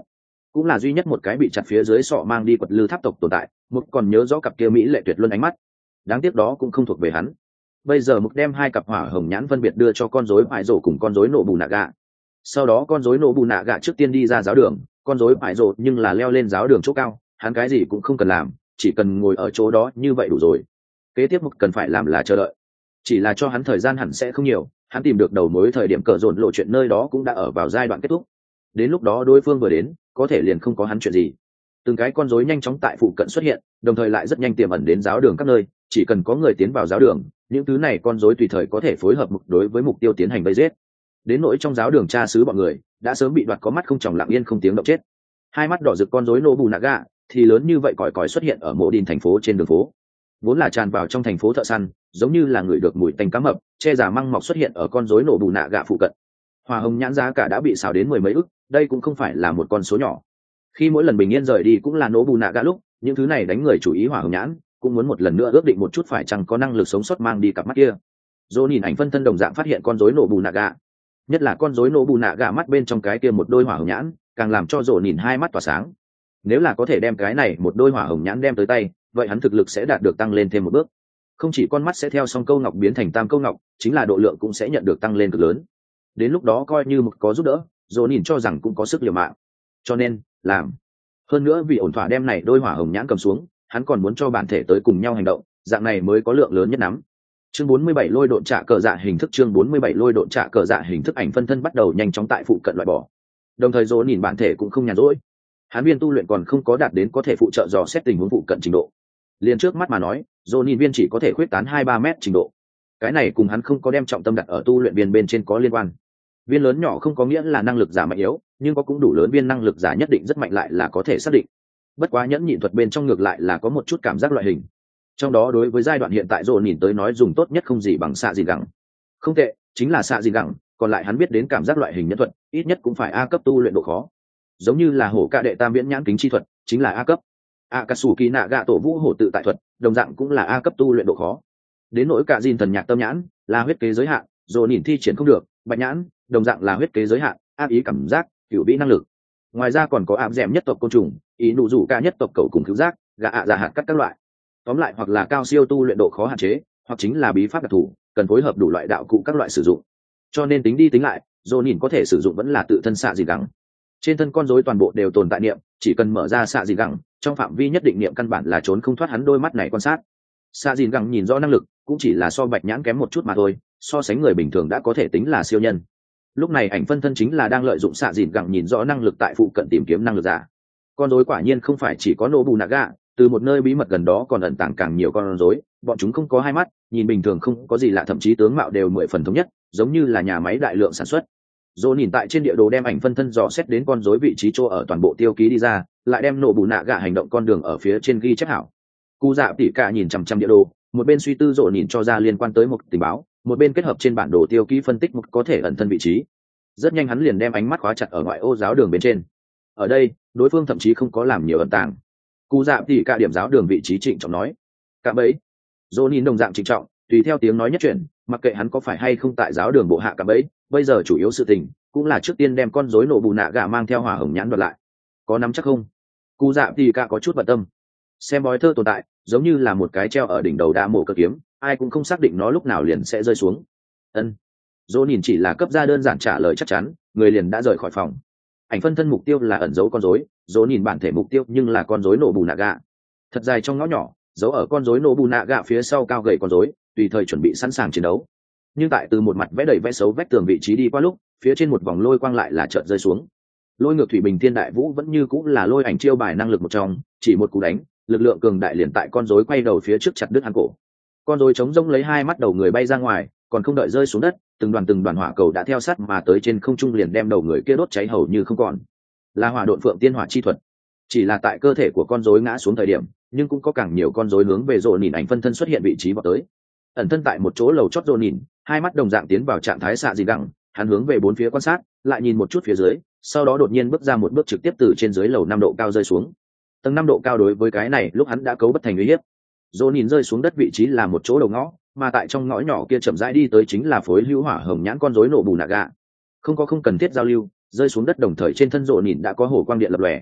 cũng là duy nhất một cái bị chặt phía dưới sọ mang đi quật lư tháp tộc tồn tại. Mục còn nhớ rõ cặp kia mỹ lệ tuyệt luân ánh mắt, đáng tiếc đó cũng không thuộc về hắn. Bây giờ Mục đem hai cặp hỏa hồng nhãn phân biệt đưa cho con rối bại rổ cùng con rối nổ bù nạ gạ. Sau đó con rối nổ bù nạ gạ trước tiên đi ra giáo đường, con rối bại rổ nhưng là leo lên giáo đường chỗ cao, hắn cái gì cũng không cần làm, chỉ cần ngồi ở chỗ đó như vậy đủ rồi. Kế tiếp Mục cần phải làm là chờ đợi, chỉ là cho hắn thời gian hẳn sẽ không nhiều. Hắn tìm được đầu mối thời điểm cờ dồn lộ chuyện nơi đó cũng đã ở vào giai đoạn kết thúc, đến lúc đó đối phương vừa đến có thể liền không có hắn chuyện gì. Từng cái con rối nhanh chóng tại phụ cận xuất hiện, đồng thời lại rất nhanh tiềm ẩn đến giáo đường các nơi, chỉ cần có người tiến vào giáo đường, những thứ này con rối tùy thời có thể phối hợp Mục đối với mục tiêu tiến hành vây giết. Đến nỗi trong giáo đường tra xứ bọn người đã sớm bị đoạt có mắt không tròng lặng yên không tiếng động chết. Hai mắt đỏ rực con rối nô bù nạ gạ thì lớn như vậy còi còi xuất hiện ở mộ đình thành phố trên đường phố, vốn là tràn vào trong thành phố thợ săn, giống như là người được mùi tanh cá mập che giả măng mọc xuất hiện ở con rối nổ bù nạ gạ phụ cận. Hỏa hồng nhãn giá cả đã bị xào đến mười mấy ức, đây cũng không phải là một con số nhỏ. Khi mỗi lần bình yên rời đi cũng là nổ bù nạ gạ lúc, những thứ này đánh người chủ ý hỏa hồng nhãn cũng muốn một lần nữa ước định một chút phải chăng có năng lực sống sót mang đi cặp mắt kia. Dỗ nhìn ảnh phân thân đồng dạng phát hiện con rối nổ bù nạ gạ, nhất là con rối nổ bù nạ gạ mắt bên trong cái kia một đôi hỏa hồng nhãn càng làm cho Dỗ nhìn hai mắt tỏa sáng. Nếu là có thể đem cái này một đôi hỏa hồng nhãn đem tới tay, vậy hắn thực lực sẽ đạt được tăng lên thêm một bước. Không chỉ con mắt sẽ theo song câu ngọc biến thành tam câu ngọc, chính là độ lượng cũng sẽ nhận được tăng lên cực lớn. Đến lúc đó coi như một có giúp đỡ, Dỗ nhìn cho rằng cũng có sức liều mạng. Cho nên làm hơn nữa vì ổn thỏa đem này đôi hỏa hồng nhãn cầm xuống, hắn còn muốn cho bản thể tới cùng nhau hành động, dạng này mới có lượng lớn nhất nắm. Chương bốn mươi bảy lôi độn trạ cờ dạ hình thức chương bốn mươi bảy lôi độn trạ cờ dạ hình thức ảnh phân thân bắt đầu nhanh chóng tại phụ cận loại bỏ. Đồng thời Dỗ nhìn bản thể cũng không nhàn rỗi. Hắn viên tu luyện còn không có đạt đến có thể phụ trợ dò xét tình huống phụ cận trình độ. Liền trước mắt mà nói, Dỗ nhìn viên chỉ có thể khuyết tán hai ba mét trình độ. Cái này cùng hắn không có đem trọng tâm đặt ở tu luyện viên bên trên có liên quan. Viên lớn nhỏ không có nghĩa là năng lực giả mạnh yếu, nhưng có cũng đủ lớn viên năng lực giả nhất định rất mạnh lại là có thể xác định. Bất quá nhẫn nhịn thuật bên trong ngược lại là có một chút cảm giác loại hình. Trong đó đối với giai đoạn hiện tại Dỗ nhìn tới nói dùng tốt nhất không gì bằng xạ gì gẳng. Không tệ, chính là xạ gì gẳng, còn lại hắn biết đến cảm giác loại hình nhẫn thuật, ít nhất cũng phải A cấp tu luyện độ khó. Giống như là hổ ca đệ tam viễn nhãn kính chi thuật, chính là A cấp. Akatsuki nạ gạ tổ vũ hổ tự tại thuật, đồng dạng cũng là A cấp tu luyện độ khó. Đến nỗi cả Jin thần nhạc tâm nhãn, là huyết kế giới hạn, Dỗ nhìn thi triển không được, bạch nhãn, đồng dạng là huyết kế giới hạn, áp ý cảm giác, cửu vĩ năng lực. Ngoài ra còn có áp dẻm nhất tộc côn trùng, ý nụ rủ ca nhất tộc cầu cùng cứu giác, gạ ạ giả hạt cắt các loại. Tóm lại hoặc là cao siêu tu luyện độ khó hạn chế, hoặc chính là bí pháp đặc thù, cần phối hợp đủ loại đạo cụ các loại sử dụng. Cho nên tính đi tính lại, Dỗ nhìn có thể sử dụng vẫn là tự thân xạ gì gắng. Trên thân con rối toàn bộ đều tồn tại niệm, chỉ cần mở ra xạ gì gắng, trong phạm vi nhất định niệm căn bản là trốn không thoát hắn đôi mắt này quan sát. Xạ gì gắng nhìn rõ năng lực, cũng chỉ là so bạch nhãn kém một chút mà thôi, so sánh người bình thường đã có thể tính là siêu nhân. Lúc này ảnh phân thân chính là đang lợi dụng xạ dìn gẳng nhìn rõ năng lực tại phụ cận tìm kiếm năng lực giả. Con rối quả nhiên không phải chỉ có nô bù nạ gạ, từ một nơi bí mật gần đó còn ẩn tàng càng nhiều con rối, bọn chúng không có hai mắt, nhìn bình thường không có gì lạ, thậm chí tướng mạo đều mười phần thống nhất, giống như là nhà máy đại lượng sản xuất. Dỗ nhìn tại trên địa đồ đem ảnh phân thân dò xét đến con rối vị trí chỗ ở toàn bộ tiêu ký đi ra, lại đem nô bù nạ gạ hành động con đường ở phía trên ghi chép hảo. Cú dạ tỉ cả nhìn chằm chằm địa đồ, một bên suy tư Dỗ nhìn cho ra liên quan tới một tình báo, một bên kết hợp trên bản đồ tiêu ký phân tích một có thể ẩn thân vị trí. Rất nhanh hắn liền đem ánh mắt khóa chặt ở ngoại ô giáo đường bên trên. Ở đây đối phương thậm chí không có làm nhiều ẩn tàng. Cú dạ thì cả điểm giáo đường vị trí trịnh trọng nói cả bấy. Dỗ nhìn đồng dạng trịnh trọng, tùy theo tiếng nói nhất chuyển, mặc kệ hắn có phải hay không tại giáo đường bộ hạ cả bấy, bây giờ chủ yếu sự tình cũng là trước tiên đem con rối nổ bù nạ gạ mang theo hỏa hồng nhãn đoạt lại. Có nắm chắc không? Cú dạ thì cả có chút bận tâm. Xem bói thơ tồn tại giống như là một cái treo ở đỉnh đầu đá mổ cơ kiếm, ai cũng không xác định nó lúc nào liền sẽ rơi xuống. Ân. Dỗ nhìn chỉ là cấp ra đơn giản trả lời chắc chắn, người liền đã rời khỏi phòng. Ảnh phân thân mục tiêu là ẩn giấu con rối, Dỗ nhìn bản thể mục tiêu nhưng là con rối nổ bù nạ gạ. Thật dài trong ngõ nhỏ, giấu ở con rối nổ bù nạ gạ phía sau cao gầy con rối, tùy thời chuẩn bị sẵn sàng chiến đấu. Nhưng tại từ một mặt vẽ đầy vẽ xấu vách tường vị trí đi qua lúc, phía trên một vòng lôi quang lại là chợt rơi xuống. Lôi ngược thủy bình thiên đại vũ vẫn như cũng là lôi ảnh chiêu bài năng lực một trong, chỉ một cú đánh, lực lượng cường đại liền tại con rối quay đầu phía trước chặt đứt hắn cổ. Con rối chống rỗng lấy hai mắt đầu người bay ra ngoài, còn không đợi rơi xuống đất, từng đoàn từng đoàn hỏa cầu đã theo sát mà tới trên không trung liền đem đầu người kia đốt cháy hầu như không còn. Là hỏa độn phượng tiên hỏa chi thuật. Chỉ là tại cơ thể của con rối ngã xuống thời điểm, nhưng cũng có càng nhiều con rối hướng về Dỗ nhìn ảnh phân thân xuất hiện vị trí vào tới. Ẩn thân tại một chỗ lầu chót Dỗ nhìn, hai mắt đồng dạng tiến vào trạng thái xạ dị gẳng, hắn hướng về bốn phía quan sát, lại nhìn một chút phía dưới, sau đó đột nhiên bước ra một bước trực tiếp từ trên dưới lầu năm độ cao rơi xuống. Tầng năm độ cao đối với cái này lúc hắn đã cấu bất thành uy hiếp. Dỗ nhìn rơi xuống đất vị trí là một chỗ đầu ngõ, mà tại trong ngõ nhỏ kia chậm rãi đi tới chính là phối hữu hỏa hồng nhãn con rối nổ bù nạ gạ. Không có không cần thiết giao lưu, rơi xuống đất đồng thời trên thân Dỗ nhìn đã có hồ quang điện lập lòe,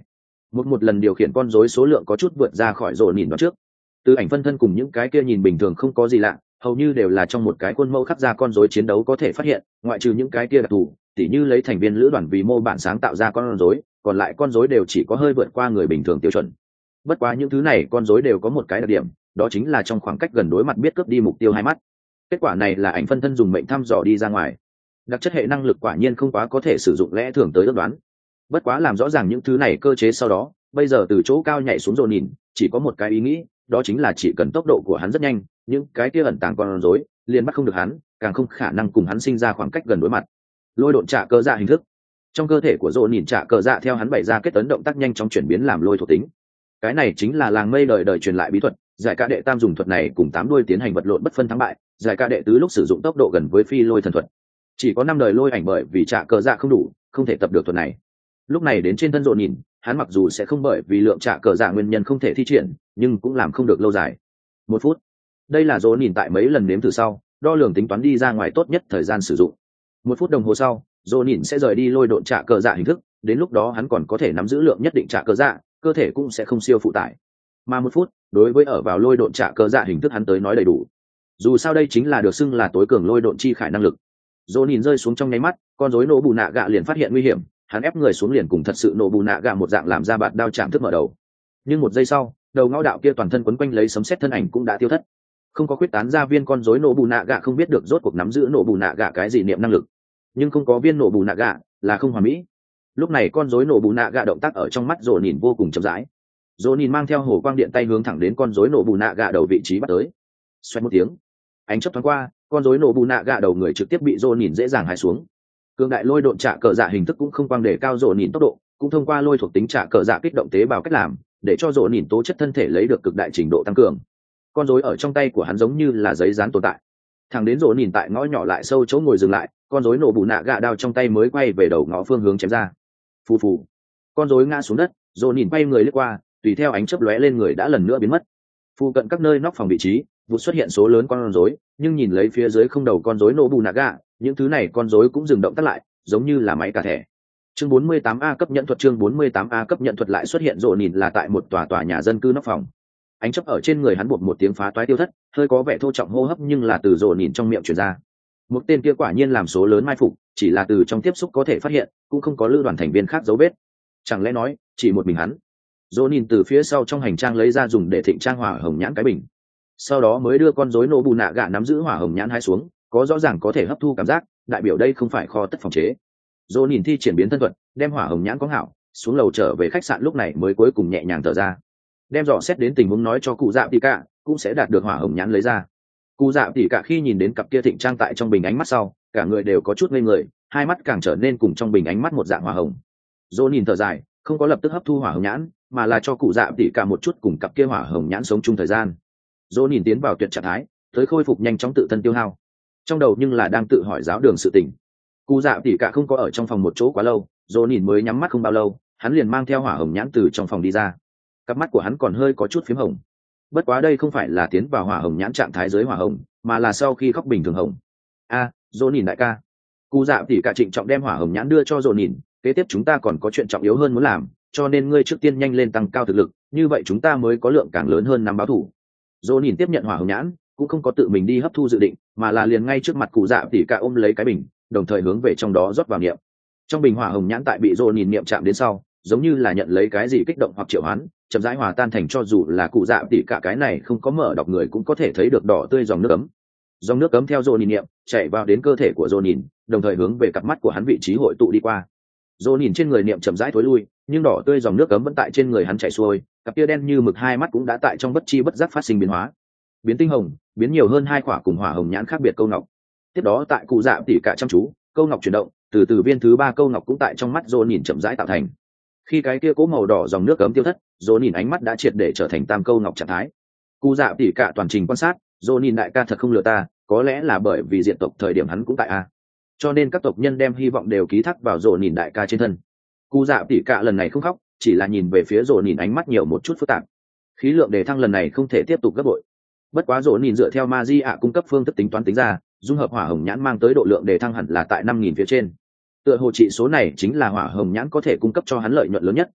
một một lần điều khiển con rối số lượng có chút vượt ra khỏi rộ nhìn vào trước. Từ ảnh phân thân cùng những cái kia nhìn bình thường không có gì lạ, hầu như đều là trong một cái khuôn mẫu khắc ra con rối chiến đấu có thể phát hiện, ngoại trừ những cái kia đặc thù, tỉ như lấy thành viên lữ đoàn vì mô bản sáng tạo ra con rối, còn lại con rối đều chỉ có hơi vượt qua người bình thường tiêu chuẩn. Bất quá những thứ này con rối đều có một cái đặc điểm, đó chính là trong khoảng cách gần đối mặt biết cướp đi mục tiêu hai mắt. Kết quả này là ảnh phân thân dùng mệnh thăm dò đi ra ngoài. Đặc chất hệ năng lực quả nhiên không quá có thể sử dụng lẽ thường tới ước đoán. Bất quá làm rõ ràng những thứ này cơ chế sau đó, bây giờ từ chỗ cao nhảy xuống rồi nhìn, chỉ có một cái ý nghĩ, đó chính là chỉ cần tốc độ của hắn rất nhanh, những cái kia ẩn tàng con rối liền bắt không được hắn, càng không khả năng cùng hắn sinh ra khoảng cách gần đối mặt. Lôi độn trả cơ dạ hình thức. Trong cơ thể của Dỗ nhìn trả cơ dạ theo hắn bày ra kết tấn động tác nhanh chóng chuyển biến làm lôi thuộc tính. Cái này chính là làng mây đời đời truyền lại bí thuật, giải ca đệ tam dùng thuật này cùng tám đuôi tiến hành vật lộn bất phân thắng bại, giải ca đệ tứ lúc sử dụng tốc độ gần với phi lôi thần thuật. Chỉ có năm đời lôi ảnh bởi vì trả cơ dạ không đủ, không thể tập được thuật này. Lúc này đến trên thân Dỗ nhìn, hắn mặc dù sẽ không bởi vì lượng trả cơ dạ nguyên nhân không thể thi triển, nhưng cũng làm không được lâu dài. Một phút. Đây là Dỗ nhìn tại mấy lần nếm thử sau, đo lường tính toán đi ra ngoài tốt nhất thời gian sử dụng. Một phút đồng hồ sau, Dỗ nhìn sẽ rời đi lôi độn trả cơ dạ hình thức, đến lúc đó hắn còn có thể nắm giữ lượng nhất định trả cơ dạ, cơ thể cũng sẽ không siêu phụ tải. Mà một phút, đối với ở vào lôi độn trả cơ dạ hình thức hắn tới nói đầy đủ. Dù sao đây chính là được xưng là tối cường lôi độn chi khải năng lực. Dỗ nhìn rơi xuống trong nháy mắt, con rối nổ bù nạ gạ liền phát hiện nguy hiểm, hắn ép người xuống liền cùng thật sự nổ bù nạ gạ một dạng làm ra bạt đao chạm thức mở đầu. Nhưng một giây sau, đầu ngõ đạo kia toàn thân quấn quanh lấy sấm sét thân ảnh cũng đã tiêu thất. Không có quyết tán ra viên con rối nổ bù nạ gạ không biết được rốt cuộc nắm giữ nổ bù nạ gạ cái gì niệm năng lực, nhưng không có viên nổ bù nạ gạ là không hoàn mỹ. Lúc này con rối nổ bù nạ gạ động tác ở trong mắt Dỗ nhìn vô cùng chậm rãi. Dỗ nhìn mang theo hồ quang điện tay hướng thẳng đến con rối nổ bù nạ gạ đầu vị trí bắt tới. Xoẹt một tiếng, ánh chớp thoáng qua, con rối nổ bù nạ gạ đầu người trực tiếp bị Dỗ nhìn dễ dàng hai xuống. Cương đại lôi độn trả cờ dạ hình thức cũng không quang để cao Dỗ nhìn tốc độ, cũng thông qua lôi thuộc tính trả cờ dạ kích động tế bào cách làm, để cho Dỗ nhìn tố chất thân thể lấy được cực đại trình độ tăng cường. Con rối ở trong tay của hắn giống như là giấy dán tồn tại. Thẳng đến Dỗ nhìn tại ngõ nhỏ lại sâu chỗ ngồi dừng lại, con rối nổ bù nạ gạ đao trong tay mới quay về đầu ngõ phương hướng chém ra. Phù phù, con rối ngã xuống đất, Dỗ nhìn quay người lướt qua, tùy theo ánh chớp lóe lên người đã lần nữa biến mất. Phụ cận các nơi nóc phòng vị trí, vụ xuất hiện số lớn con rối, nhưng nhìn lấy phía dưới không đầu con rối nổ bù nạ gạ, những thứ này con rối cũng dừng động tác lại, giống như là máy cả thẻ. Chương bốn mươi tám A cấp nhận thuật chương bốn mươi tám A cấp nhận thuật lại xuất hiện Dỗ nhìn là tại một tòa tòa nhà dân cư nóc phòng. Ánh chớp ở trên người hắn buộc một tiếng phá toái tiêu thất, hơi có vẻ thô trọng hô hấp nhưng là từ Dỗ nhìn trong miệng truyền ra. Một tên kia quả nhiên làm số lớn mai phục, chỉ là từ trong tiếp xúc có thể phát hiện, cũng không có lữ đoàn thành viên khác dấu vết. Chẳng lẽ nói, chỉ một mình hắn? Dỗ nhìn từ phía sau trong hành trang lấy ra dùng để thịnh trang hỏa hồng nhãn cái bình, sau đó mới đưa con rối nổ bù nạ gạ nắm giữ hỏa hồng nhãn hai xuống, có rõ ràng có thể hấp thu cảm giác, đại biểu đây không phải kho tất phòng chế. Dỗ nhìn thi triển biến thân thuật, đem hỏa hồng nhãn có hảo, xuống lầu trở về khách sạn lúc này mới cuối cùng nhẹ nhàng thở ra. Đem dò xét đến tình huống nói cho cụ dạ tỷ cả, cũng sẽ đạt được hỏa hồng nhãn lấy ra. Cụ dạ tỷ cả khi nhìn đến cặp kia thịnh trang tại trong bình ánh mắt sau, cả người đều có chút ngây người, hai mắt càng trở nên cùng trong bình ánh mắt một dạng hỏa hồng. Dỗ nhìn thở dài, không có lập tức hấp thu hỏa hồng nhãn, mà là cho cụ dạ tỷ cả một chút cùng cặp kia hỏa hồng nhãn sống chung thời gian. Dỗ nhìn tiến vào tuyệt trạng thái, tới khôi phục nhanh chóng tự thân tiêu hao. Trong đầu nhưng là đang tự hỏi giáo đường sự tình. Cụ dạ tỷ cả không có ở trong phòng một chỗ quá lâu, Dỗ nhìn mới nhắm mắt không bao lâu, hắn liền mang theo hỏa hồng nhãn từ trong phòng đi ra. Cặp mắt của hắn còn hơi có chút phím hồng. Bất quá đây không phải là tiến vào hỏa hồng nhãn trạng thái dưới hỏa hồng, mà là sau khi khóc bình thường hồng. A, Dỗ nhìn đại ca. Cụ dạ tỷ cả trịnh trọng đem hỏa hồng nhãn đưa cho Dỗ nhìn, kế tiếp chúng ta còn có chuyện trọng yếu hơn muốn làm, cho nên ngươi trước tiên nhanh lên tăng cao thực lực, như vậy chúng ta mới có lượng càng lớn hơn nắm báo thủ. Dỗ nhìn tiếp nhận hỏa hồng nhãn, cũng không có tự mình đi hấp thu dự định, mà là liền ngay trước mặt cụ dạ tỷ cả ôm lấy cái bình, đồng thời hướng về trong đó rót vào niệm. Trong bình hỏa hồng nhãn tại bị Dỗ nhìn niệm chạm đến sau, giống như là nhận lấy cái gì kích động hoặc triệu hoán, chậm rãi hòa tan thành cho dù là cụ dạ tỷ cả cái này không có mở đọc người cũng có thể thấy được đỏ tươi dòng nước ấm. Dòng nước ấm theo Dỗ nhìn niệm chảy vào đến cơ thể của Dỗ nhìn, đồng thời hướng về cặp mắt của hắn vị trí hội tụ đi qua. Dỗ nhìn trên người niệm chậm rãi thối lui, nhưng đỏ tươi dòng nước ấm vẫn tại trên người hắn chảy xuôi, cặp kia đen như mực hai mắt cũng đã tại trong bất chi bất giác phát sinh biến hóa, biến tinh hồng, biến nhiều hơn hai quả cùng hỏa hồng nhãn khác biệt câu ngọc. Tiếp đó tại cụ dạ tỷ cả chăm chú, câu ngọc chuyển động, từ từ viên thứ ba câu ngọc cũng tại trong mắt Dỗ nhìn chậm rãi tạo thành. Khi cái kia cố màu đỏ dòng nước ấm tiêu thất, Dỗ nhìn ánh mắt đã triệt để trở thành tam câu ngọc trạng thái. Cụ dạ tỷ cả toàn trình quan sát, Dỗ nhìn đại ca thật không lừa ta, có lẽ là bởi vì diện tộc thời điểm hắn cũng tại a, cho nên các tộc nhân đem hy vọng đều ký thác vào Dỗ nhìn đại ca trên thân. Cụ dạ tỷ cả lần này không khóc, chỉ là nhìn về phía Dỗ nhìn ánh mắt nhiều một chút phức tạp. Khí lượng đề thăng lần này không thể tiếp tục gấp bội. Bất quá Dỗ nhìn dựa theo ma di ạ cung cấp phương thức tính toán tính ra, dung hợp hỏa hồng nhãn mang tới độ lượng đề thăng hẳn là tại năm nghìn phía trên. Tựa hồ trị số này chính là hỏa hồng nhãn có thể cung cấp cho hắn lợi nhuận lớn nhất,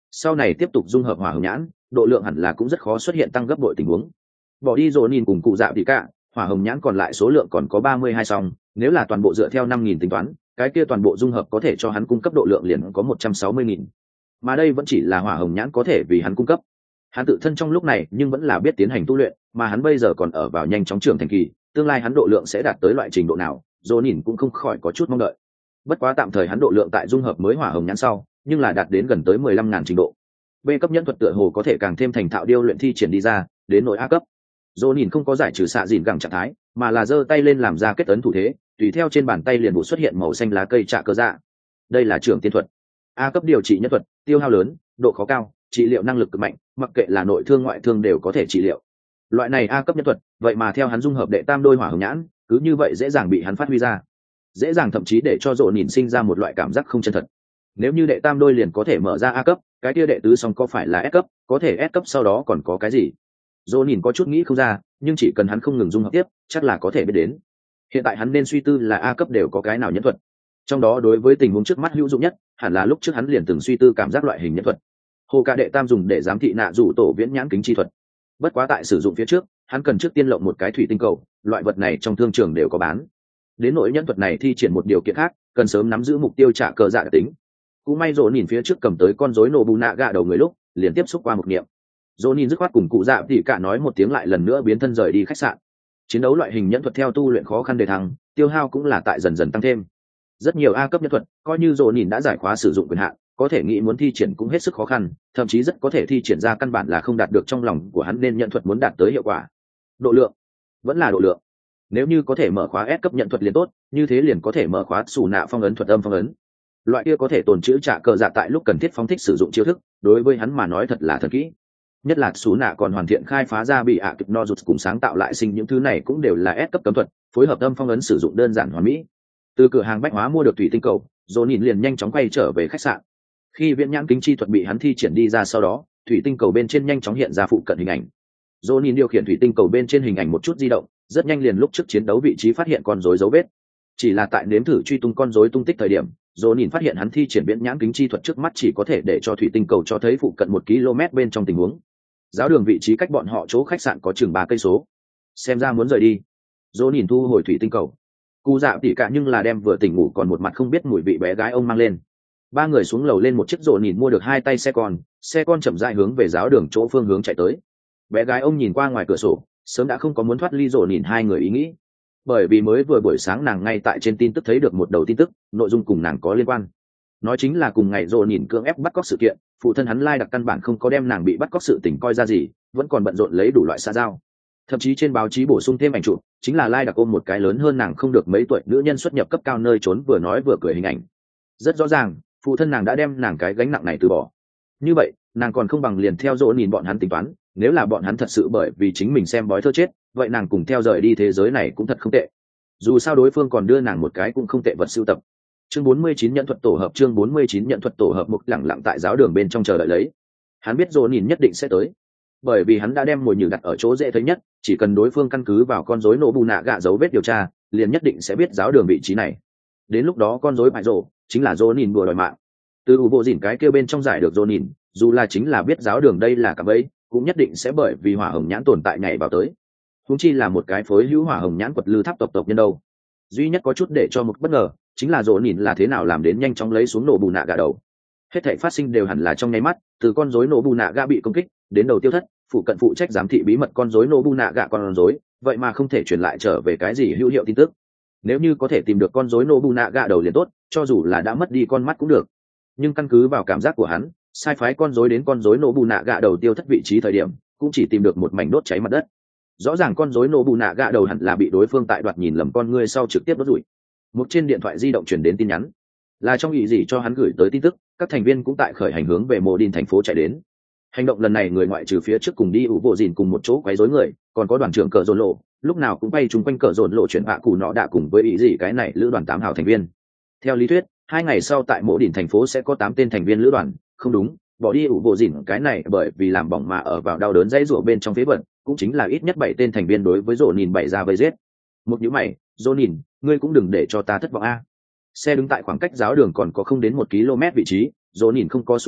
sau này tiếp tục dung hợp hỏa hồng nhãn độ lượng hẳn là cũng rất khó xuất hiện tăng gấp bội tình huống. Bỏ đi rồi nhìn cùng cụ dạ thì cả hỏa hồng nhãn còn lại số lượng còn có ba mươi hai song, nếu là toàn bộ dựa theo năm nghìn tính toán, cái kia toàn bộ dung hợp có thể cho hắn cung cấp độ lượng liền có một trăm sáu mươi nghìn. Mà đây vẫn chỉ là hỏa hồng nhãn có thể vì hắn cung cấp. Hắn tự thân trong lúc này nhưng vẫn là biết tiến hành tu luyện, mà hắn bây giờ còn ở vào nhanh chóng trưởng thành kỳ, tương lai hắn độ lượng sẽ đạt tới loại trình độ nào, Dỗ nhìn cũng không khỏi có chút mong đợi. Bất quá tạm thời hắn độ lượng tại dung hợp mới hỏa hồng nhãn sau, nhưng là đạt đến gần tới mười lăm ngàn trình độ. B cấp nhẫn thuật tựa hồ có thể càng thêm thành thạo điêu luyện thi triển đi ra, đến nội A cấp. Dỗ nhìn không có giải trừ xạ dìn gẳng trạng thái, mà là giơ tay lên làm ra kết ấn thủ thế, tùy theo trên bàn tay liền bộ xuất hiện màu xanh lá cây trạ cơ dạ. Đây là trưởng tiên thuật. A cấp điều trị nhân thuật, tiêu hao lớn, độ khó cao, trị liệu năng lực cực mạnh, mặc kệ là nội thương ngoại thương đều có thể trị liệu. Loại này A cấp nhân thuật, vậy mà theo hắn dung hợp đệ tam đôi hỏa hồng nhãn, cứ như vậy dễ dàng bị hắn phát huy ra. Dễ dàng thậm chí để cho Dỗ nhìn sinh ra một loại cảm giác không chân thật. Nếu như đệ tam đôi liền có thể mở ra A cấp, cái kia đệ tứ song có phải là S cấp, có thể S cấp sau đó còn có cái gì? Dỗ nhìn có chút nghĩ không ra, nhưng chỉ cần hắn không ngừng dung hợp tiếp, chắc là có thể biết đến. Hiện tại hắn nên suy tư là A cấp đều có cái nào nhân thuật. Trong đó đối với tình huống trước mắt hữu dụng nhất, hẳn là lúc trước hắn liền từng suy tư cảm giác loại hình nhân thuật. Hồ Ca đệ tam dùng để giám thị nạ rủ tổ viễn nhãn kính chi thuật. Bất quá tại sử dụng phía trước, hắn cần trước tiên lộng một cái thủy tinh cầu, loại vật này trong thương trường đều có bán. Đến nỗi nhân thuật này thi triển một điều kiện khác, cần sớm nắm giữ mục tiêu trả cờ dạ tính. Cũng may Dỗ nhìn phía trước cầm tới con rối nổ bù nạ gạ đầu người lúc, liền tiếp xúc qua một niệm. Dỗ nhìn dứt khoát cùng cụ dạ thì cả nói một tiếng lại lần nữa biến thân rời đi khách sạn. Chiến đấu loại hình nhẫn thuật theo tu luyện khó khăn đề thăng, tiêu hao cũng là tại dần dần tăng thêm. Rất nhiều A cấp nhẫn thuật, coi như Dỗ nhìn đã giải khóa sử dụng quyền hạn, có thể nghĩ muốn thi triển cũng hết sức khó khăn, thậm chí rất có thể thi triển ra căn bản là không đạt được trong lòng của hắn nên nhẫn thuật muốn đạt tới hiệu quả. Độ lượng, vẫn là độ lượng. Nếu như có thể mở khóa S cấp nhẫn thuật liền tốt, như thế liền có thể mở khóa xù nạ phong ấn thuật âm phong ấn. Loại kia có thể tồn trữ trả cờ dạ tại lúc cần thiết phóng thích sử dụng chiêu thức, đối với hắn mà nói thật là thần kỹ. Nhất là xù nạ còn hoàn thiện khai phá ra bị ạ kịp no rụt cùng sáng tạo lại sinh những thứ này cũng đều là S cấp cấm thuật, phối hợp âm phong ấn sử dụng đơn giản hoàn mỹ. Từ cửa hàng bách hóa mua được thủy tinh cầu, Dỗ nhìn liền nhanh chóng quay trở về khách sạn. Khi viễn nhãn kính chi thuật bị hắn thi triển đi ra sau đó, thủy tinh cầu bên trên nhanh chóng hiện ra phụ cận hình ảnh. Dỗ nhìn điều khiển thủy tinh cầu bên trên hình ảnh một chút di động, rất nhanh liền lúc trước chiến đấu vị trí phát hiện con rối dấu vết. Chỉ là tại nếm thử truy tung con rối tung tích thời điểm, Dỗ nhìn phát hiện hắn thi triển viễn nhãn kính chi thuật trước mắt chỉ có thể để cho thủy tinh cầu cho thấy phụ cận một km bên trong tình huống. Giáo đường vị trí cách bọn họ chỗ khách sạn có chừng ba cây số. Xem ra muốn rời đi. Dỗ nhìn thu hồi thủy tinh cầu. Cụ dạ tỉ cả nhưng là đem vừa tỉnh ngủ còn một mặt không biết mùi vị bé gái ông mang lên. Ba người xuống lầu lên một chiếc Dỗ nhìn mua được hai tay xe con, xe con chậm rãi hướng về giáo đường chỗ phương hướng chạy tới. Bé gái ông nhìn qua ngoài cửa sổ, sớm đã không có muốn thoát ly Dỗ nhìn hai người ý nghĩ. Bởi vì mới vừa buổi sáng nàng ngay tại trên tin tức thấy được một đầu tin tức, nội dung cùng nàng có liên quan. Nói chính là cùng ngày Dỗ nhìn cưỡng ép bắt cóc sự kiện, phụ thân hắn lai đặc căn bản không có đem nàng bị bắt cóc sự tình coi ra gì, vẫn còn bận rộn lấy đủ loại xã giao. Thậm chí trên báo chí bổ sung thêm ảnh chụp, chính là lai đặc ôm một cái lớn hơn nàng không được mấy tuổi nữ nhân xuất nhập cấp cao nơi trốn vừa nói vừa cười hình ảnh. Rất rõ ràng, phụ thân nàng đã đem nàng cái gánh nặng này từ bỏ. Như vậy, nàng còn không bằng liền theo Dỗ nhìn bọn hắn tính toán, nếu là bọn hắn thật sự bởi vì chính mình xem bói thơ chết, vậy nàng cùng theo rời đi thế giới này cũng thật không tệ. Dù sao đối phương còn đưa nàng một cái cũng không tệ vật sưu tập. Chương bốn mươi chín nhận thuật tổ hợp chương bốn mươi chín nhận thuật tổ hợp Mục lặng lặng tại giáo đường bên trong chờ đợi lấy. Hắn biết Dỗ nhìn nhất định sẽ tới, bởi vì hắn đã đem mồi nhử đặt ở chỗ dễ thấy nhất, chỉ cần đối phương căn cứ vào con rối nổ bù nạ gạ dấu vết điều tra, liền nhất định sẽ biết giáo đường vị trí này. Đến lúc đó con rối bại rổ chính là Dỗ nhìn đùa đòi mạng. Từ ủ bộ dỉn cái kia bên trong giải được Dỗ nhìn, dù là chính là biết giáo đường đây là cả bẫy, cũng nhất định sẽ bởi vì hỏa hồng nhãn tồn tại nhảy vào tới. Huống chi là một cái phối hữu hỏa hồng nhãn quật lư tháp tộc tộc nhân đâu. Duy nhất có chút để cho một bất ngờ, chính là Dỗ nhìn là thế nào làm đến nhanh chóng lấy xuống nổ bù nạ gạ đầu. Hết thảy phát sinh đều hẳn là trong nháy mắt, từ con rối nổ bù nạ gạ bị công kích đến đầu tiêu thất, phụ cận phụ trách giám thị bí mật con rối nổ bù nạ gạ con rối, vậy mà không thể truyền lại trở về cái gì hữu hiệu tin tức. Nếu như có thể tìm được con rối nổ bù nạ gạ đầu liền tốt, cho dù là đã mất đi con mắt cũng được. Nhưng căn cứ vào cảm giác của hắn, sai phái con rối đến con rối nổ bù nạ gạ đầu tiêu thất vị trí thời điểm, cũng chỉ tìm được một mảnh đốt cháy mặt đất. Rõ ràng con rối nổ bù nạ gạ đầu hẳn là bị đối phương tại đoạt nhìn lầm con ngươi sau trực tiếp đốt rủi. Một trên điện thoại di động truyền đến tin nhắn, là trong ý gì cho hắn gửi tới tin tức, các thành viên cũng tại khởi hành hướng về mộ đin thành phố chạy đến. Hành động lần này người ngoại trừ phía trước cùng đi ủ bộ dìn cùng một chỗ quấy rối người, còn có đoàn trưởng cờ dồn lộ, lúc nào cũng bay chung quanh cờ dồn lộ chuyển hạ cụ nọ đạ cùng với ý gì cái này lữ đoàn tám hào thành viên. Theo lý thuyết, hai ngày sau tại mộ đin thành phố sẽ có tám tên thành viên lữ đoàn, không đúng, bỏ đi ủ bộ dìn cái này bởi vì làm bỏng mà ở vào đau đớn dãy rủa bên trong phế vận, cũng chính là ít nhất bảy tên thành viên đối với rổ nhìn bảy ra vây giết. Một nhíu mày, rổ nhìn, ngươi cũng đừng để cho ta thất vọng a. Xe đứng tại khoảng cách giáo đường còn có không đến một km vị trí, rổ nhìn không có xuống xe,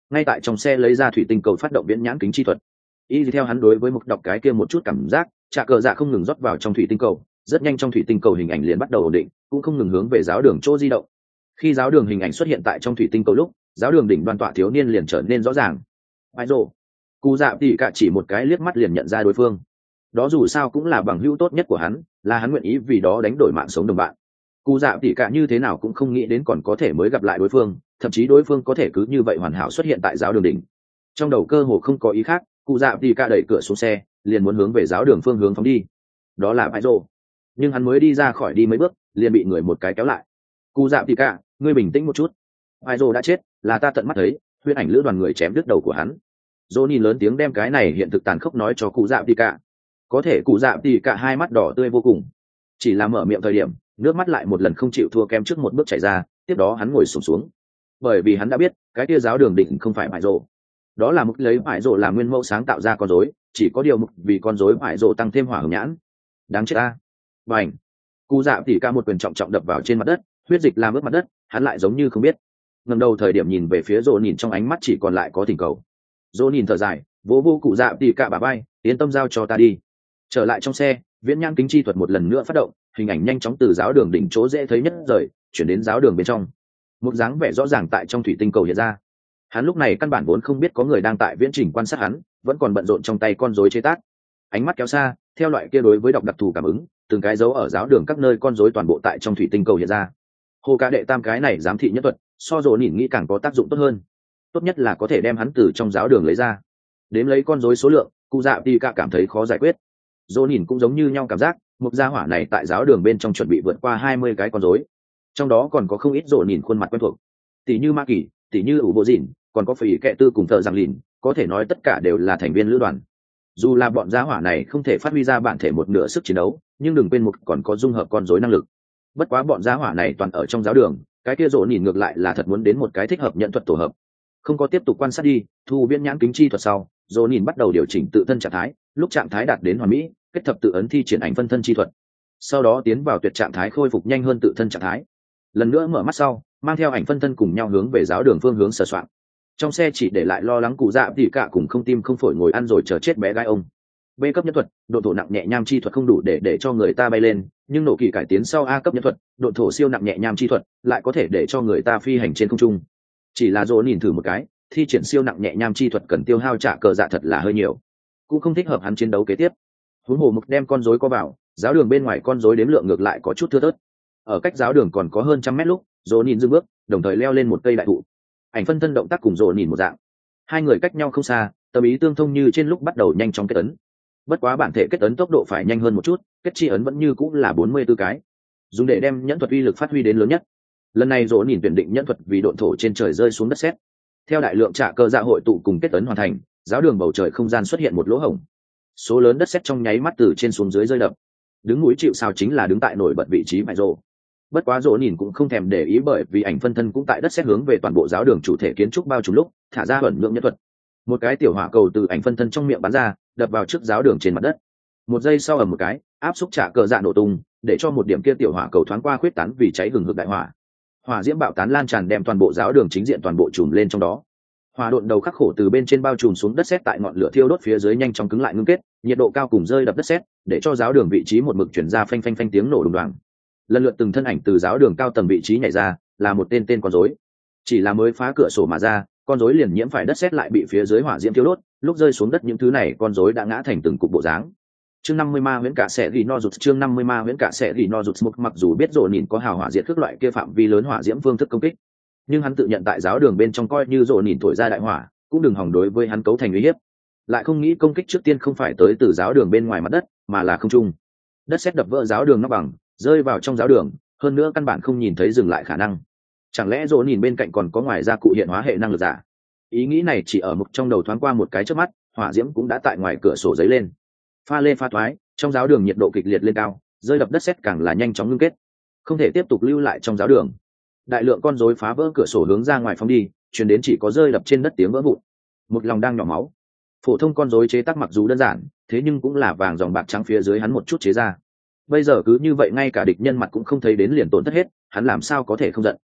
ngay tại trong xe lấy ra thủy tinh cầu phát động viễn nhãn kính chi thuật. Y theo hắn đối với mục đọc cái kia một chút cảm giác, trả cờ dạ không ngừng rót vào trong thủy tinh cầu, rất nhanh trong thủy tinh cầu hình ảnh liền bắt đầu ổn định, cũng không ngừng hướng về giáo đường chỗ di động. Khi giáo đường hình ảnh xuất hiện tại trong thủy tinh cầu lúc, giáo đường đỉnh đoan tọa thiếu niên liền trở nên rõ ràng. Ai rồ, cụ dạ tỉ cả chỉ một cái liếc mắt liền nhận ra đối phương. Đó dù sao cũng là bằng hữu tốt nhất của hắn, là hắn nguyện ý vì đó đánh đổi mạng sống đồng bạn. Cụ dạ tỉ cả như thế nào cũng không nghĩ đến còn có thể mới gặp lại đối phương, thậm chí đối phương có thể cứ như vậy hoàn hảo xuất hiện tại giáo đường đỉnh. Trong đầu cơ hồ không có ý khác, cụ dạ tỉ cả đẩy cửa xuống xe, liền muốn hướng về giáo đường phương hướng phóng đi. Đó là Ai rồ. Nhưng hắn mới đi ra khỏi đi mấy bước, liền bị người một cái kéo lại. Cụ dạ tỉ cả, ngươi bình tĩnh một chút. Ai rồ đã chết, là ta tận mắt thấy, huyết ảnh lữ đoàn người chém đứt đầu của hắn. Johnny lớn tiếng đem cái này hiện thực tàn khốc nói cho cụ dạ tỉ cả. Có thể cụ dạ tỉ cả hai mắt đỏ tươi vô cùng, chỉ là mở miệng thời điểm, nước mắt lại một lần không chịu thua kém trước một bước chảy ra. Tiếp đó hắn ngồi sụp xuống, xuống bởi vì hắn đã biết cái kia giáo đường định không phải Ai rồ, đó là mục lấy Ai rồ làm nguyên mẫu sáng tạo ra con rối, chỉ có điều mục vì con rối Ai rồ tăng thêm hỏa hồng nhãn. Đáng chết ta. Bành. Cụ dạ tỉ cả một quyền trọng trọng đập vào trên mặt đất, huyết dịch làm ướt mặt đất, hắn lại giống như không biết. Ngẩng đầu thời điểm nhìn về phía Rồ nhìn, trong ánh mắt chỉ còn lại có thỉnh cầu. Rồ nhìn thở dài, vỗ vỗ cụ dạ tỉ cả bả vai, yên tâm giao cho ta đi. Trở lại trong xe, viễn nhãn kính chi thuật một lần nữa phát động, hình ảnh nhanh chóng từ giáo đường đỉnh chỗ dễ thấy nhất rời chuyển đến giáo đường bên trong. Một dáng vẻ rõ ràng tại trong thủy tinh cầu hiện ra. Hắn lúc này căn bản vốn không biết có người đang tại viễn trình quan sát hắn, vẫn còn bận rộn trong tay con rối chế tác. Ánh mắt kéo xa, theo loại kia đối với đọc đặc thù cảm ứng, từng cái dấu ở giáo đường các nơi con rối toàn bộ tại trong thủy tinh cầu hiện ra. Hồ ca đệ tam cái này giám thị nhất thuật, so Rồ nhìn nghĩ càng có tác dụng tốt hơn. Tốt nhất là có thể đem hắn từ trong giáo đường lấy ra. Đếm lấy con rối số lượng, cụ dạ tỉ cả cảm thấy khó giải quyết. Rồ nhìn cũng giống như nhau cảm giác, một gia hỏa này tại giáo đường bên trong chuẩn bị vượt qua hai mươi cái con rối, trong đó còn có không ít Rồ nhìn khuôn mặt quen thuộc, tỷ như Ma Kỳ, tỷ như ủ bộ dìn, còn có phỉ kệ tư cùng thợ giảng lìn, có thể nói tất cả đều là thành viên lữ đoàn. Dù là bọn gia hỏa này không thể phát huy ra bản thể một nửa sức chiến đấu, nhưng đừng quên một còn có dung hợp con rối năng lực. Bất quá bọn gia hỏa này toàn ở trong giáo đường, cái kia Rồ nhìn ngược lại là thật muốn đến một cái thích hợp nhận thuật tổ hợp. Không có tiếp tục quan sát đi, thu viễn nhãn kính chi thuật sau, Rồ nhìn bắt đầu điều chỉnh tự thân trạng thái, lúc trạng thái đạt đến hoàn mỹ, kết thập tự ấn thi triển ảnh phân thân chi thuật, sau đó tiến vào tuyệt trạng thái khôi phục nhanh hơn tự thân trạng thái. Lần nữa mở mắt sau, mang theo ảnh phân thân cùng nhau hướng về giáo đường phương hướng sờ soạn. Trong xe chỉ để lại lo lắng cụ dạ tỉ cả cùng không tim không phổi ngồi ăn rồi chờ chết bé gái ông. B cấp nhân thuật, độ thổ nặng nhẹ nham chi thuật không đủ để để cho người ta bay lên, nhưng nổ kỳ cải tiến sau A cấp nhân thuật, độ thổ siêu nặng nhẹ nham chi thuật lại có thể để cho người ta phi hành trên không trung. Chỉ là Rồ nhìn thử một cái, thi triển siêu nặng nhẹ nham chi thuật cần tiêu hao trả cờ dạ thật là hơi nhiều, cũng không thích hợp hắn chiến đấu kế tiếp. Huống hồ mục đem con rối co vào giáo đường bên ngoài, con rối đếm lượng ngược lại có chút thưa thớt. Ở cách giáo đường còn có hơn trăm mét lúc, Rồ nhìn dừng bước, đồng thời leo lên một cây đại thụ. Ảnh phân thân động tác cùng Rồ nhìn một dạng, hai người cách nhau không xa, tâm ý tương thông như trên lúc bắt đầu nhanh chóng kết ấn. Bất quá bản thể kết ấn tốc độ phải nhanh hơn một chút, kết chi ấn vẫn như cũng là bốn mươi tư cái, dùng để đem nhẫn thuật uy lực phát huy đến lớn nhất. Lần này Rồ nhìn tuyển định nhẫn thuật vì độn thổ trên trời rơi xuống đất sét. Theo đại lượng trả cơ dạ hội tụ cùng kết ấn hoàn thành, giáo đường bầu trời không gian xuất hiện một lỗ hổng. Số lớn đất sét trong nháy mắt từ trên xuống dưới rơi đập. Đứng núi chịu sào chính là đứng tại nổi bật vị trí Bại Rồ. Bất quá Rồ nhìn cũng không thèm để ý, bởi vì ảnh phân thân cũng tại đất sét hướng về toàn bộ giáo đường chủ thể kiến trúc bao trùm lúc, thả ra ẩn nhượng nhẫn thuật. Một cái tiểu hỏa cầu từ ảnh phân thân trong miệng bắn ra, đập vào trước giáo đường trên mặt đất. Một giây sau ầm một cái, áp xúc trả cờ dạ nổ tung, để cho một điểm kia tiểu hỏa cầu thoáng qua khuyết tán vì cháy hừng hực đại hỏa. Hỏa diễm bạo tán lan tràn đem toàn bộ giáo đường chính diện toàn bộ trùm lên trong đó. Hỏa độn đầu khắc khổ từ bên trên bao trùm xuống đất sét, tại ngọn lửa thiêu đốt phía dưới nhanh chóng cứng lại ngưng kết, nhiệt độ cao cùng rơi đập đất sét, để cho giáo đường vị trí một mực chuyển ra phanh phanh phanh tiếng nổ đùng đoàng. Lần lượt từng thân ảnh từ giáo đường cao tầng vị trí nhảy ra, là một tên tên con rối. Chỉ là mới phá cửa sổ mà ra, con rối liền nhiễm phải đất sét, lại bị phía dưới hỏa diễm thiêu đốt, lúc rơi xuống đất những thứ này con rối đã ngã thành từng cục bộ dáng. Chương năm mươi ma huyễn cả sẽ ghi no rụt, chương năm mươi ma huyễn cả sẽ ghi no rụt. Mặc dù biết Rồ nhìn có hào hỏa diệt các loại kia phạm vi lớn hỏa diễm phương thức công kích, nhưng hắn tự nhận tại giáo đường bên trong coi như Rồ nhìn thổi ra đại hỏa, cũng đừng hòng đối với hắn cấu thành uy hiếp. Lại không nghĩ công kích trước tiên không phải tới từ giáo đường bên ngoài mặt đất, mà là không trung. Đất sét đập vỡ giáo đường nó bằng, rơi vào trong giáo đường, hơn nữa căn bản không nhìn thấy dừng lại khả năng. Chẳng lẽ Rồ nhìn bên cạnh còn có ngoài ra cụ hiện hóa hệ năng lực giả? Ý nghĩ này chỉ ở mục trong đầu thoáng qua một cái chớp mắt, hỏa diễm cũng đã tại ngoài cửa sổ giấy lên. Pha lê pha thoái, trong giáo đường nhiệt độ kịch liệt lên cao, rơi đập đất sét càng là nhanh chóng ngưng kết, không thể tiếp tục lưu lại trong giáo đường. Đại lượng con rối phá vỡ cửa sổ hướng ra ngoài phóng đi, truyền đến chỉ có rơi đập trên đất tiếng vỡ vụn. Một lòng đang nhỏ máu. Phổ thông con rối chế tác mặc dù đơn giản, thế nhưng cũng là vàng dòng bạc trắng phía dưới hắn một chút chế ra. Bây giờ cứ như vậy ngay cả địch nhân mặt cũng không thấy đến liền tổn thất hết, hắn làm sao có thể không giận.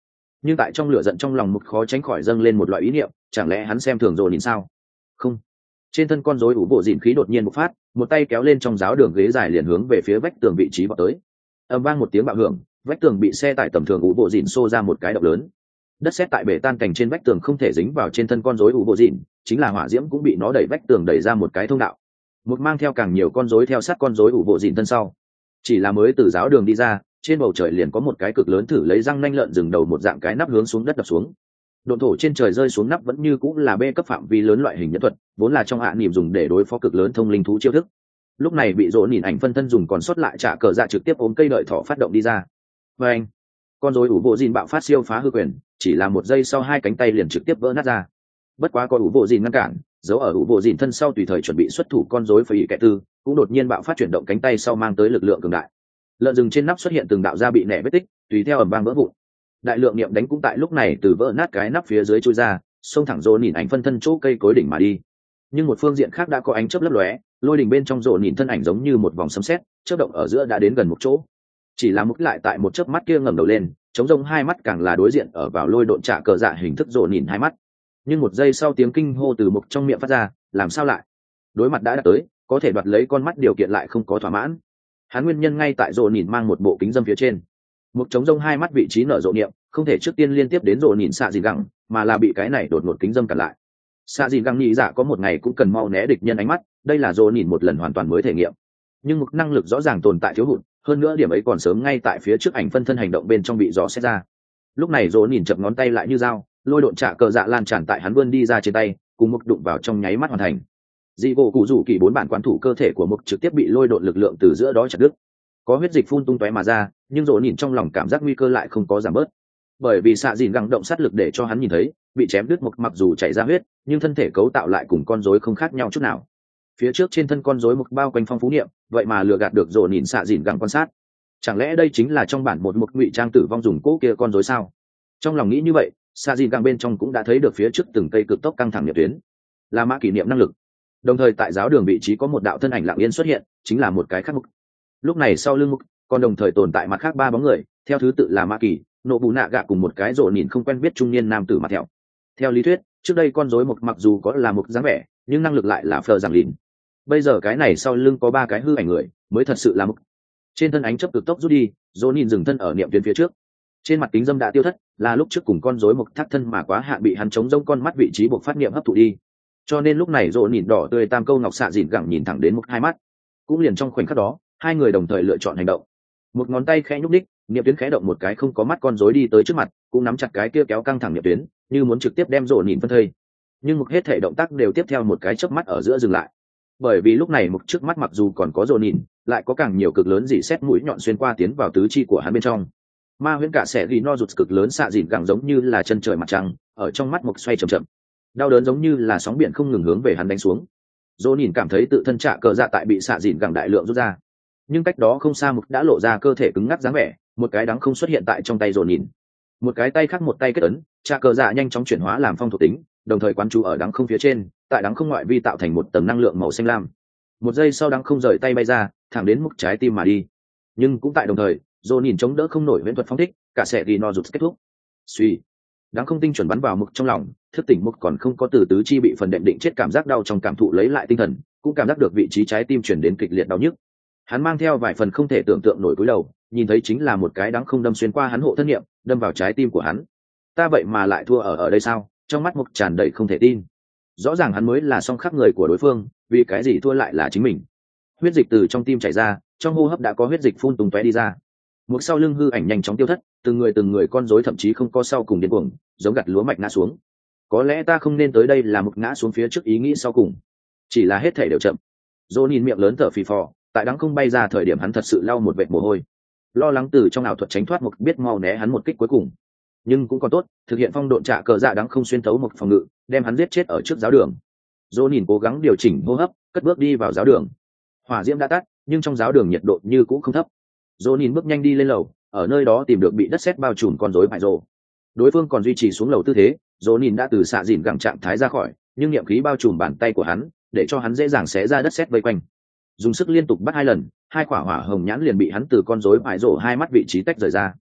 nhưng tại trong lửa giận trong lòng mục khó tránh khỏi dâng lên một loại ý niệm, chẳng lẽ hắn xem thường rồi nhìn sao? Không. Trên thân con rối ủ bộ dịn khí đột nhiên bộc phát, một tay kéo lên trong giáo đường ghế dài liền hướng về phía vách tường vị trí vọt tới. Ầm vang một tiếng bạo hưởng, vách tường bị xe tải tầm thường ủ bộ dịn xô ra một cái động lớn. Đất sét tại bể tan cảnh trên vách tường không thể dính vào trên thân con rối ủ bộ dịn, chính là hỏa diễm cũng bị nó đẩy vách tường đẩy ra một cái thông đạo. Một mang theo càng nhiều con rối theo sát con rối ủ bộ dịn thân sau. Chỉ là mới từ giáo đường đi ra, trên bầu trời liền có một cái cực lớn thử lấy răng nanh lợn dừng đầu một dạng cái nắp hướng xuống đất đập xuống. Độn thổ trên trời rơi xuống nắp vẫn như cũng là B cấp phạm vi lớn loại hình nhẫn thuật, vốn là trong hạ niệm dùng để đối phó cực lớn thông linh thú chiêu thức. Lúc này bị rỗ nhìn ảnh phân thân dùng còn sót lại trả cờ dạ trực tiếp ôm cây đợi thỏ phát động đi ra. Và anh, con rối ủ bộ dìn bạo phát siêu phá hư quyền, chỉ là một giây sau hai cánh tay liền trực tiếp vỡ nát ra. Bất quá có ủ bộ dìn ngăn cản, giấu ở ủ bộ dìn thân sau tùy thời chuẩn bị xuất thủ con rối phải kẻ tư, cũng đột nhiên bạo phát chuyển động cánh tay sau mang tới lực lượng cường đại. Lợn rừng trên nắp xuất hiện từng đạo da bị nẻ vết tích, tùy theo ầm vang vỡ vụn. Đại lượng niệm đánh cũng tại lúc này từ vỡ nát cái nắp phía dưới chui ra, xông thẳng rồ nhìn ảnh phân thân chỗ cây cối đỉnh mà đi. Nhưng một phương diện khác đã có ánh chớp lấp lóe, lôi đỉnh bên trong rồ nhìn thân ảnh giống như một vòng sấm sét, chớp động ở giữa đã đến gần một chỗ. Chỉ là mức lại tại một chớp mắt kia ngẩng đầu lên, chống rông hai mắt càng là đối diện ở vào lôi độn trả cờ dạ hình thức rồ nhìn hai mắt. Nhưng một giây sau tiếng kinh hô từ mục trong miệng phát ra, làm sao lại? Đối mặt đã đạt tới, có thể đoạt lấy con mắt điều kiện lại không có thỏa mãn. Hắn nguyên nhân ngay tại rồ nhìn mang một bộ kính dâm phía trên. Một trống rông hai mắt vị trí nở rộ niệm, không thể trước tiên liên tiếp đến rồ nhìn xạ gì gẳng, mà là bị cái này đột ngột kính dâm cản lại. Xạ gì gẳng nghĩ dạ có một ngày cũng cần mau né địch nhân ánh mắt, đây là rồ nhìn một lần hoàn toàn mới thể nghiệm. Nhưng một năng lực rõ ràng tồn tại thiếu hụt, hơn nữa điểm ấy còn sớm ngay tại phía trước ảnh phân thân hành động bên trong bị dò xét ra. Lúc này rồ nhìn chập ngón tay lại như dao, lôi độn trả cờ dạ lan tràn tại hắn vươn đi ra trên tay, cùng một đụng vào trong nháy mắt hoàn thành. Dị gỗ cụ rủ kỳ bốn bản quán thủ cơ thể của mục trực tiếp bị lôi độn lực lượng từ giữa đó chặt đứt. Có huyết dịch phun tung tóe mà ra, nhưng rỗ nhìn trong lòng cảm giác nguy cơ lại không có giảm bớt, bởi vì xạ dìn găng động sát lực để cho hắn nhìn thấy bị chém đứt một mặc dù chảy ra huyết, nhưng thân thể cấu tạo lại cùng con rối không khác nhau chút nào. Phía trước trên thân con rối một bao quanh phong phú niệm, vậy mà lừa gạt được rỗ nhìn xạ dìn găng quan sát. Chẳng lẽ đây chính là trong bản một mục ngụy trang tử vong dùng cỗ kia con rối sao? Trong lòng nghĩ như vậy, xạ dìn găng bên trong cũng đã thấy được phía trước từng cây cực tốc căng thẳng nhập tuyến, là mã kỷ niệm năng lực. Đồng thời tại giáo đường vị trí có một đạo thân ảnh lặng yên xuất hiện, chính là một cái khác mục. Lúc này sau lưng mục còn đồng thời tồn tại mặt khác ba bóng người, theo thứ tự là ma kỳ, nộ bù nạ gạ cùng một cái rộ nhìn không quen biết trung niên nam tử mặt thẹo. Theo lý thuyết trước đây con rối mục mặc dù có là một dáng vẻ, nhưng năng lực lại là phờ giảng lìn. Bây giờ cái này sau lưng có ba cái hư ảnh người mới thật sự là mục. Trên thân ánh chớp cực tốc rút đi, rộ nhìn dừng thân ở niệm tuyến phía trước. Trên mặt kính dâm đã tiêu thất, là lúc trước cùng con rối mục thác thân mà quá hạn bị hắn chống rông con mắt vị trí buộc phát niệm hấp thụ đi, cho nên lúc này rộ nhìn đỏ tươi tam câu ngọc xạ dịn gẳng nhìn thẳng đến một hai mắt. Cũng liền trong khoảnh khắc đó hai người đồng thời lựa chọn hành động. Một ngón tay khẽ nhúc đích, niệm tuyến khẽ động một cái không có mắt con rối đi tới trước mặt, cũng nắm chặt cái kia kéo căng thẳng niệm tuyến, như muốn trực tiếp đem rộ nhìn phân thây. Nhưng một hết thể động tác đều tiếp theo một cái chớp mắt ở giữa dừng lại, bởi vì lúc này một trước mắt mặc dù còn có rộ nhìn, lại có càng nhiều cực lớn dị xét mũi nhọn xuyên qua tiến vào tứ chi của hắn bên trong. Ma huyễn cả sẽ ghi no rụt cực lớn xạ dịn gẳng giống như là chân trời mặt trăng, ở trong mắt một xoay chậm chậm, đau đớn giống như là sóng biển không ngừng hướng về hắn đánh xuống. Dỗ nhìn cảm thấy tự thân trạ cờ dạ tại bị xạ dịn gẳng đại lượng rút ra, nhưng cách đó không xa mục đã lộ ra cơ thể cứng ngắc dáng vẻ, một cái đắng không xuất hiện tại trong tay dỗ nhìn, một cái tay khác một tay kết ấn, trạ cờ dạ nhanh chóng chuyển hóa làm phong thuộc tính, đồng thời quán chú ở đắng không phía trên, tại đắng không ngoại vi tạo thành một tầng năng lượng màu xanh lam. Một giây sau đắng không rời tay bay ra, thẳng đến mục trái tim mà đi. Nhưng cũng tại đồng thời, dỗ nhìn chống đỡ không nổi huyễn thuật phong thích, cả sẽ đi no rụt kết thúc. Suy, đáng không tinh chuẩn bắn vào mục trong lòng, thức tỉnh mục còn không có từ tứ chi bị phần đệm định chết cảm giác đau trong cảm thụ lấy lại tinh thần, cũng cảm giác được vị trí trái tim chuyển đến kịch liệt đau nhức. Hắn mang theo vài phần không thể tưởng tượng nổi cúi đầu, nhìn thấy chính là một cái đáng không đâm xuyên qua hắn hộ thân niệm, đâm vào trái tim của hắn. Ta vậy mà lại thua ở ở đây sao? Trong mắt mục tràn đầy không thể tin. Rõ ràng hắn mới là song khắc người của đối phương, vì cái gì thua lại là chính mình? Huyết dịch từ trong tim chảy ra, trong hô hấp đã có huyết dịch phun tung tóe đi ra. Một sau lưng hư ảnh nhanh chóng tiêu thất, từng người từng người con rối thậm chí không có sau cùng điên cuồng, giống gặt lúa mạch ngã xuống. Có lẽ ta không nên tới đây là một ngã xuống phía trước ý nghĩ sau cùng, chỉ là hết thể đều chậm. Dỗ nhìn miệng lớn thở phì phò, tại đắng không bay ra thời điểm hắn thật sự lau một vệt mồ hôi, lo lắng từ trong ảo thuật tránh thoát một biết mau né hắn một kích cuối cùng. Nhưng cũng còn tốt, thực hiện phong độn trả cờ dạ đắng không xuyên thấu một phòng ngự, đem hắn giết chết ở trước giáo đường. Dỗ nhìn cố gắng điều chỉnh hô hấp, cất bước đi vào giáo đường. Hỏa diễm đã tắt, nhưng trong giáo đường nhiệt độ như cũ không thấp. Dỗ nhìn bước nhanh đi lên lầu, ở nơi đó tìm được bị đất sét bao trùm con rối bại rồ. Đối phương còn duy trì xuống lầu tư thế, dỗ nhìn đã từ xạ dìn gẳng trạng thái ra khỏi, nhưng niệm khí bao trùm bàn tay của hắn, để cho hắn dễ dàng xé ra đất sét vây quanh. Dùng sức liên tục bắt hai lần, hai quả hỏa hồng nhãn liền bị hắn từ con rối bại rồ hai mắt vị trí tách rời ra.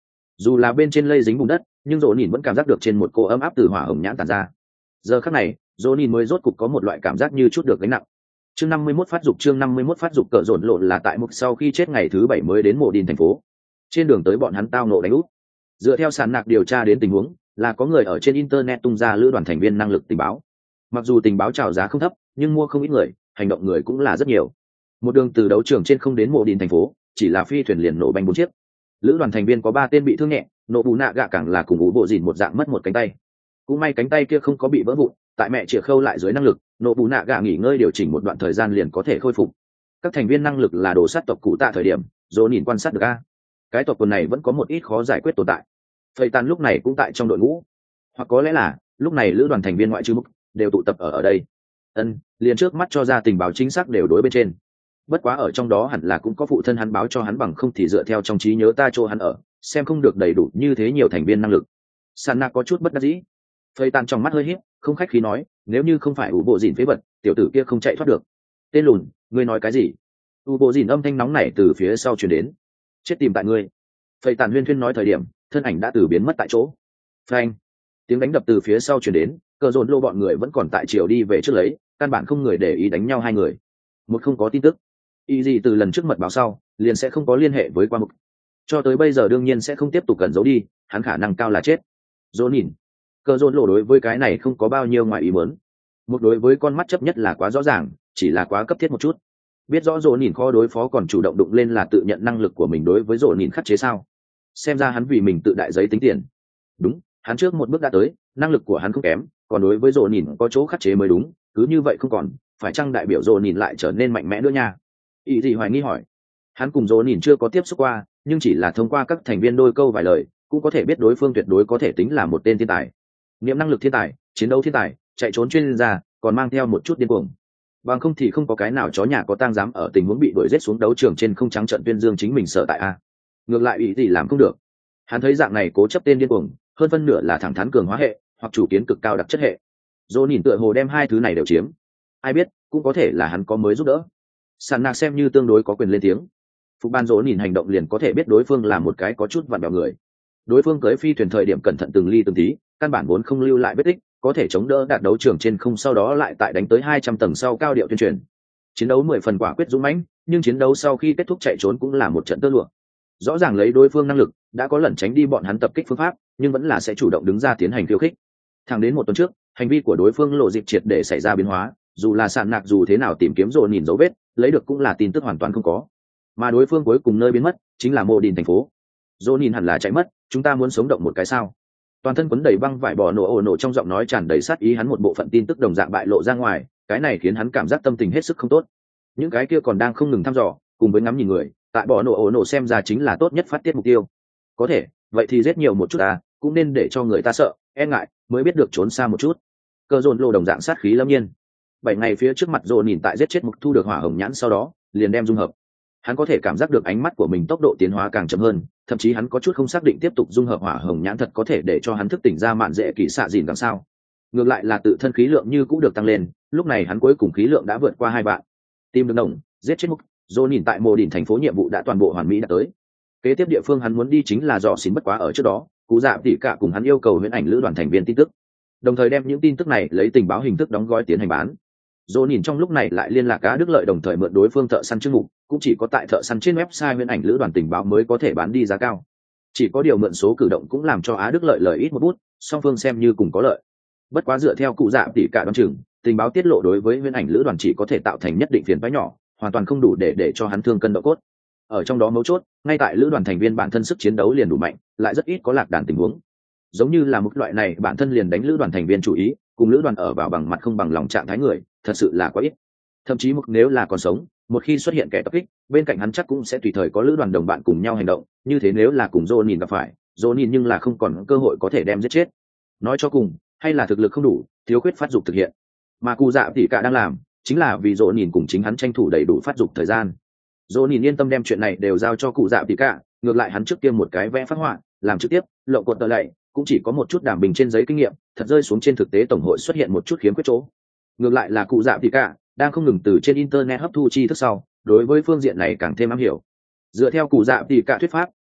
dù là bên trên lây dính bùn đất nhưng dỗ nhìn vẫn cảm giác được trên một cô ấm áp từ hỏa hồng nhãn tàn ra. Giờ khắc này dỗ nhìn mới rốt cục có một loại cảm giác như chút được gánh nặng. Chương năm mươi mốt phát dục chương năm mươi mốt phát dục cỡ dồn lộn là tại mục sau khi chết ngày thứ bảy mới đến mộ đình thành phố. Trên đường tới bọn hắn tao nộ đánh úp. Dựa theo sàn nạc điều tra đến tình huống, là có người ở trên internet tung ra lữ đoàn thành viên năng lực tình báo. Mặc dù tình báo chào giá không thấp, nhưng mua không ít người, hành động người cũng là rất nhiều. Một đường từ đấu trường trên không đến mộ đình thành phố, chỉ là phi thuyền liền nổ banh bốn chiếc. Lữ đoàn thành viên có ba tên bị thương nhẹ, nổ bù nạ gạ càng là cùng ủ bộ dìn một dạng mất một cánh tay. Cũng may cánh tay kia không có bị vỡ vụn, tại mẹ chĩa khâu lại dưới năng lực, nổ bù nạ gạ nghỉ ngơi điều chỉnh một đoạn thời gian liền có thể khôi phục. Các thành viên năng lực là đồ sát tộc cụ tạ thời điểm, dỗ nhìn quan sát được a. Cái tộc quần này vẫn có một ít khó giải quyết tồn tại. Phây Tàn lúc này cũng tại trong đội ngũ, hoặc có lẽ là lúc này lữ đoàn thành viên ngoại trừ mục đều tụ tập ở ở đây. Ân, liền trước mắt cho ra tình báo chính xác đều đối bên trên. Bất quá ở trong đó hẳn là cũng có phụ thân hắn báo cho hắn, bằng không thì dựa theo trong trí nhớ ta chỗ hắn ở, xem không được đầy đủ như thế nhiều thành viên năng lực. Sanna có chút bất đắc dĩ. Phây Tàn trong mắt hơi híp, không khách khí nói, nếu như không phải ủ bộ dìn phế vật, tiểu tử kia không chạy thoát được. Tên lùn, ngươi nói cái gì? ủ bộ dìn âm thanh nóng nảy từ phía sau truyền đến. Chết tìm tại ngươi. Phây Tàn huyên thuyên nói thời điểm, thân ảnh đã từ biến mất tại chỗ. Phanh, tiếng đánh đập từ phía sau truyền đến, cờ dồn lô bọn người vẫn còn tại chiều đi về trước lấy, căn bản không người để ý đánh nhau hai người. Một không có tin tức, ý gì từ lần trước mật báo sau liền sẽ không có liên hệ với qua mục, cho tới bây giờ đương nhiên sẽ không tiếp tục cần giấu đi, hắn khả năng cao là chết. Dỗ nhìn, cờ dồn lô đối với cái này không có bao nhiêu ngoài ý muốn. Một đối với con mắt chấp nhất là quá rõ ràng, chỉ là quá cấp thiết một chút. Biết rõ dỗ nhìn khó đối phó còn chủ động đụng lên là tự nhận năng lực của mình đối với dỗ nhìn khắc chế sao? Xem ra hắn vì mình tự đại giấy tính tiền. Đúng, hắn trước một bước đã tới, năng lực của hắn không kém, còn đối với dỗ nhìn có chỗ khắc chế mới đúng, cứ như vậy không còn, phải chăng đại biểu dỗ nhìn lại trở nên mạnh mẽ nữa nha? Ý gì hoài nghi hỏi. Hắn cùng dỗ nhìn chưa có tiếp xúc qua, nhưng chỉ là thông qua các thành viên đôi câu vài lời, cũng có thể biết đối phương tuyệt đối có thể tính là một tên thiên tài. Niệm năng lực thiên tài, chiến đấu thiên tài, chạy trốn chuyên gia, còn mang theo một chút điên cuồng. Bằng không thì không có cái nào chó nhà có tang dám ở tình huống bị đuổi giết xuống đấu trường trên không trắng trận tuyên dương chính mình sợ tại a. Ngược lại ý gì làm không được. Hắn thấy dạng này cố chấp tên điên cuồng, hơn phân nửa là thẳng thắn cường hóa hệ, hoặc chủ kiến cực cao đặc chất hệ. Dỗ nhìn tựa hồ đem hai thứ này đều chiếm. Ai biết, cũng có thể là hắn có mới giúp đỡ. Sàn nạc xem như tương đối có quyền lên tiếng. Phục ban dỗ nhìn hành động liền có thể biết đối phương là một cái có chút vặn vẹo người. Đối phương cưới phi thuyền thời điểm cẩn thận từng ly từng tí, căn bản vốn không lưu lại vết tích, có thể chống đỡ đạt đấu trường trên không, sau đó lại tại đánh tới hai trăm tầng sau cao điệu tuyên truyền. Chiến đấu mười phần quả quyết dũng mãnh, nhưng chiến đấu sau khi kết thúc chạy trốn cũng là một trận tơ lụa. Rõ ràng lấy đối phương năng lực đã có lẩn tránh đi bọn hắn tập kích phương pháp, nhưng vẫn là sẽ chủ động đứng ra tiến hành khiêu khích. Thẳng đến một tuần trước, hành vi của đối phương lộ dịp triệt để xảy ra biến hóa, dù là sạn nạc dù thế nào tìm kiếm rồi nhìn dấu vết, lấy được cũng là tin tức hoàn toàn không có. Mà đối phương cuối cùng nơi biến mất chính là mộ đình thành phố. Dỗ nhìn hẳn là chạy mất, chúng ta muốn sống động một cái sao? Toàn thân quấn đầy băng vải bò nổ ồ nổ, trong giọng nói tràn đầy sát ý, hắn một bộ phận tin tức đồng dạng bại lộ ra ngoài, cái này khiến hắn cảm giác tâm tình hết sức không tốt. Những cái kia còn đang không ngừng thăm dò, cùng với ngắm nhìn người, tại bò nổ ồ nổ xem ra chính là tốt nhất phát tiết mục tiêu. Có thể, vậy thì giết nhiều một chút à, cũng nên để cho người ta sợ, e ngại, mới biết được trốn xa một chút. Cờ dồn lô đồng dạng sát khí lâm nhiên. Bảy ngày phía trước mặt dồn nhìn tại giết chết mục thu được hỏa hồng nhãn sau đó, liền đem dung hợp. Hắn có thể cảm giác được ánh mắt của mình tốc độ tiến hóa càng chậm hơn, thậm chí hắn có chút không xác định tiếp tục dung hợp hỏa hồng nhãn thật có thể để cho hắn thức tỉnh ra mạn dễ kỳ xạ dìn làm sao. Ngược lại là tự thân khí lượng như cũng được tăng lên, lúc này hắn cuối cùng khí lượng đã vượt qua hai vạn. Tìm được đồng, giết chết mục, dồn nhìn tại mộ đỉnh thành phố nhiệm vụ đã toàn bộ hoàn mỹ đã tới. Kế tiếp địa phương hắn muốn đi chính là dò xín, bất quá ở trước đó cụ dạ tỉ cả cùng hắn yêu cầu huyễn ảnh lữ đoàn thành viên tin tức, đồng thời đem những tin tức này lấy tình báo hình thức đóng gói tiến hành bán. Dỗ nhìn trong lúc này lại liên lạc Á Đức Lợi, đồng thời mượn đối phương thợ săn chương mục, cũng chỉ có tại thợ săn trên website huyễn ảnh lữ đoàn tình báo mới có thể bán đi giá cao. Chỉ có điều mượn số cử động cũng làm cho Á Đức Lợi lời ít một bút, song phương xem như cùng có lợi. Bất quá dựa theo cụ dạ tỉ cả đoán chừng, tình báo tiết lộ đối với huyễn ảnh lữ đoàn chỉ có thể tạo thành nhất định phiền toái nhỏ, hoàn toàn không đủ để để cho hắn thương cân độ cốt. Ở trong đó mấu chốt, ngay tại lữ đoàn thành viên bản thân sức chiến đấu liền đủ mạnh, lại rất ít có lạc đàn tình huống. Giống như là một loại này bản thân liền đánh lữ đoàn thành viên chủ ý, cùng lữ đoàn ở vào bằng mặt không bằng lòng trạng thái người, thật sự là quá ít. Thậm chí một nếu là còn sống, một khi xuất hiện kẻ tập kích, bên cạnh hắn chắc cũng sẽ tùy thời có lữ đoàn đồng bạn cùng nhau hành động, như thế nếu là cùng Jonin gặp phải, Jonin nhưng là không còn cơ hội có thể đem giết chết. Nói cho cùng, hay là thực lực không đủ, thiếu khuyết phát dục thực hiện. Mà cụ dạ tỷ cả đang làm, chính là vì Jonin cùng chính hắn tranh thủ đầy đủ phát dục thời gian. Jonin yên tâm đem chuyện này đều giao cho cụ dạ tỷ cả, ngược lại hắn trước tiên một cái vẽ phát họa, làm trực tiếp, lộ cột tờ lạy, cũng chỉ có một chút đảm bình trên giấy kinh nghiệm, thật rơi xuống trên thực tế tổng hội xuất hiện một chút khiếm khuyết chỗ. Ngược lại là cụ dạ tỷ cả đang không ngừng từ trên internet hấp thu tri thức sau, đối với phương diện này càng thêm am hiểu. Dựa theo cụ dạ tỷ cả thuyết pháp,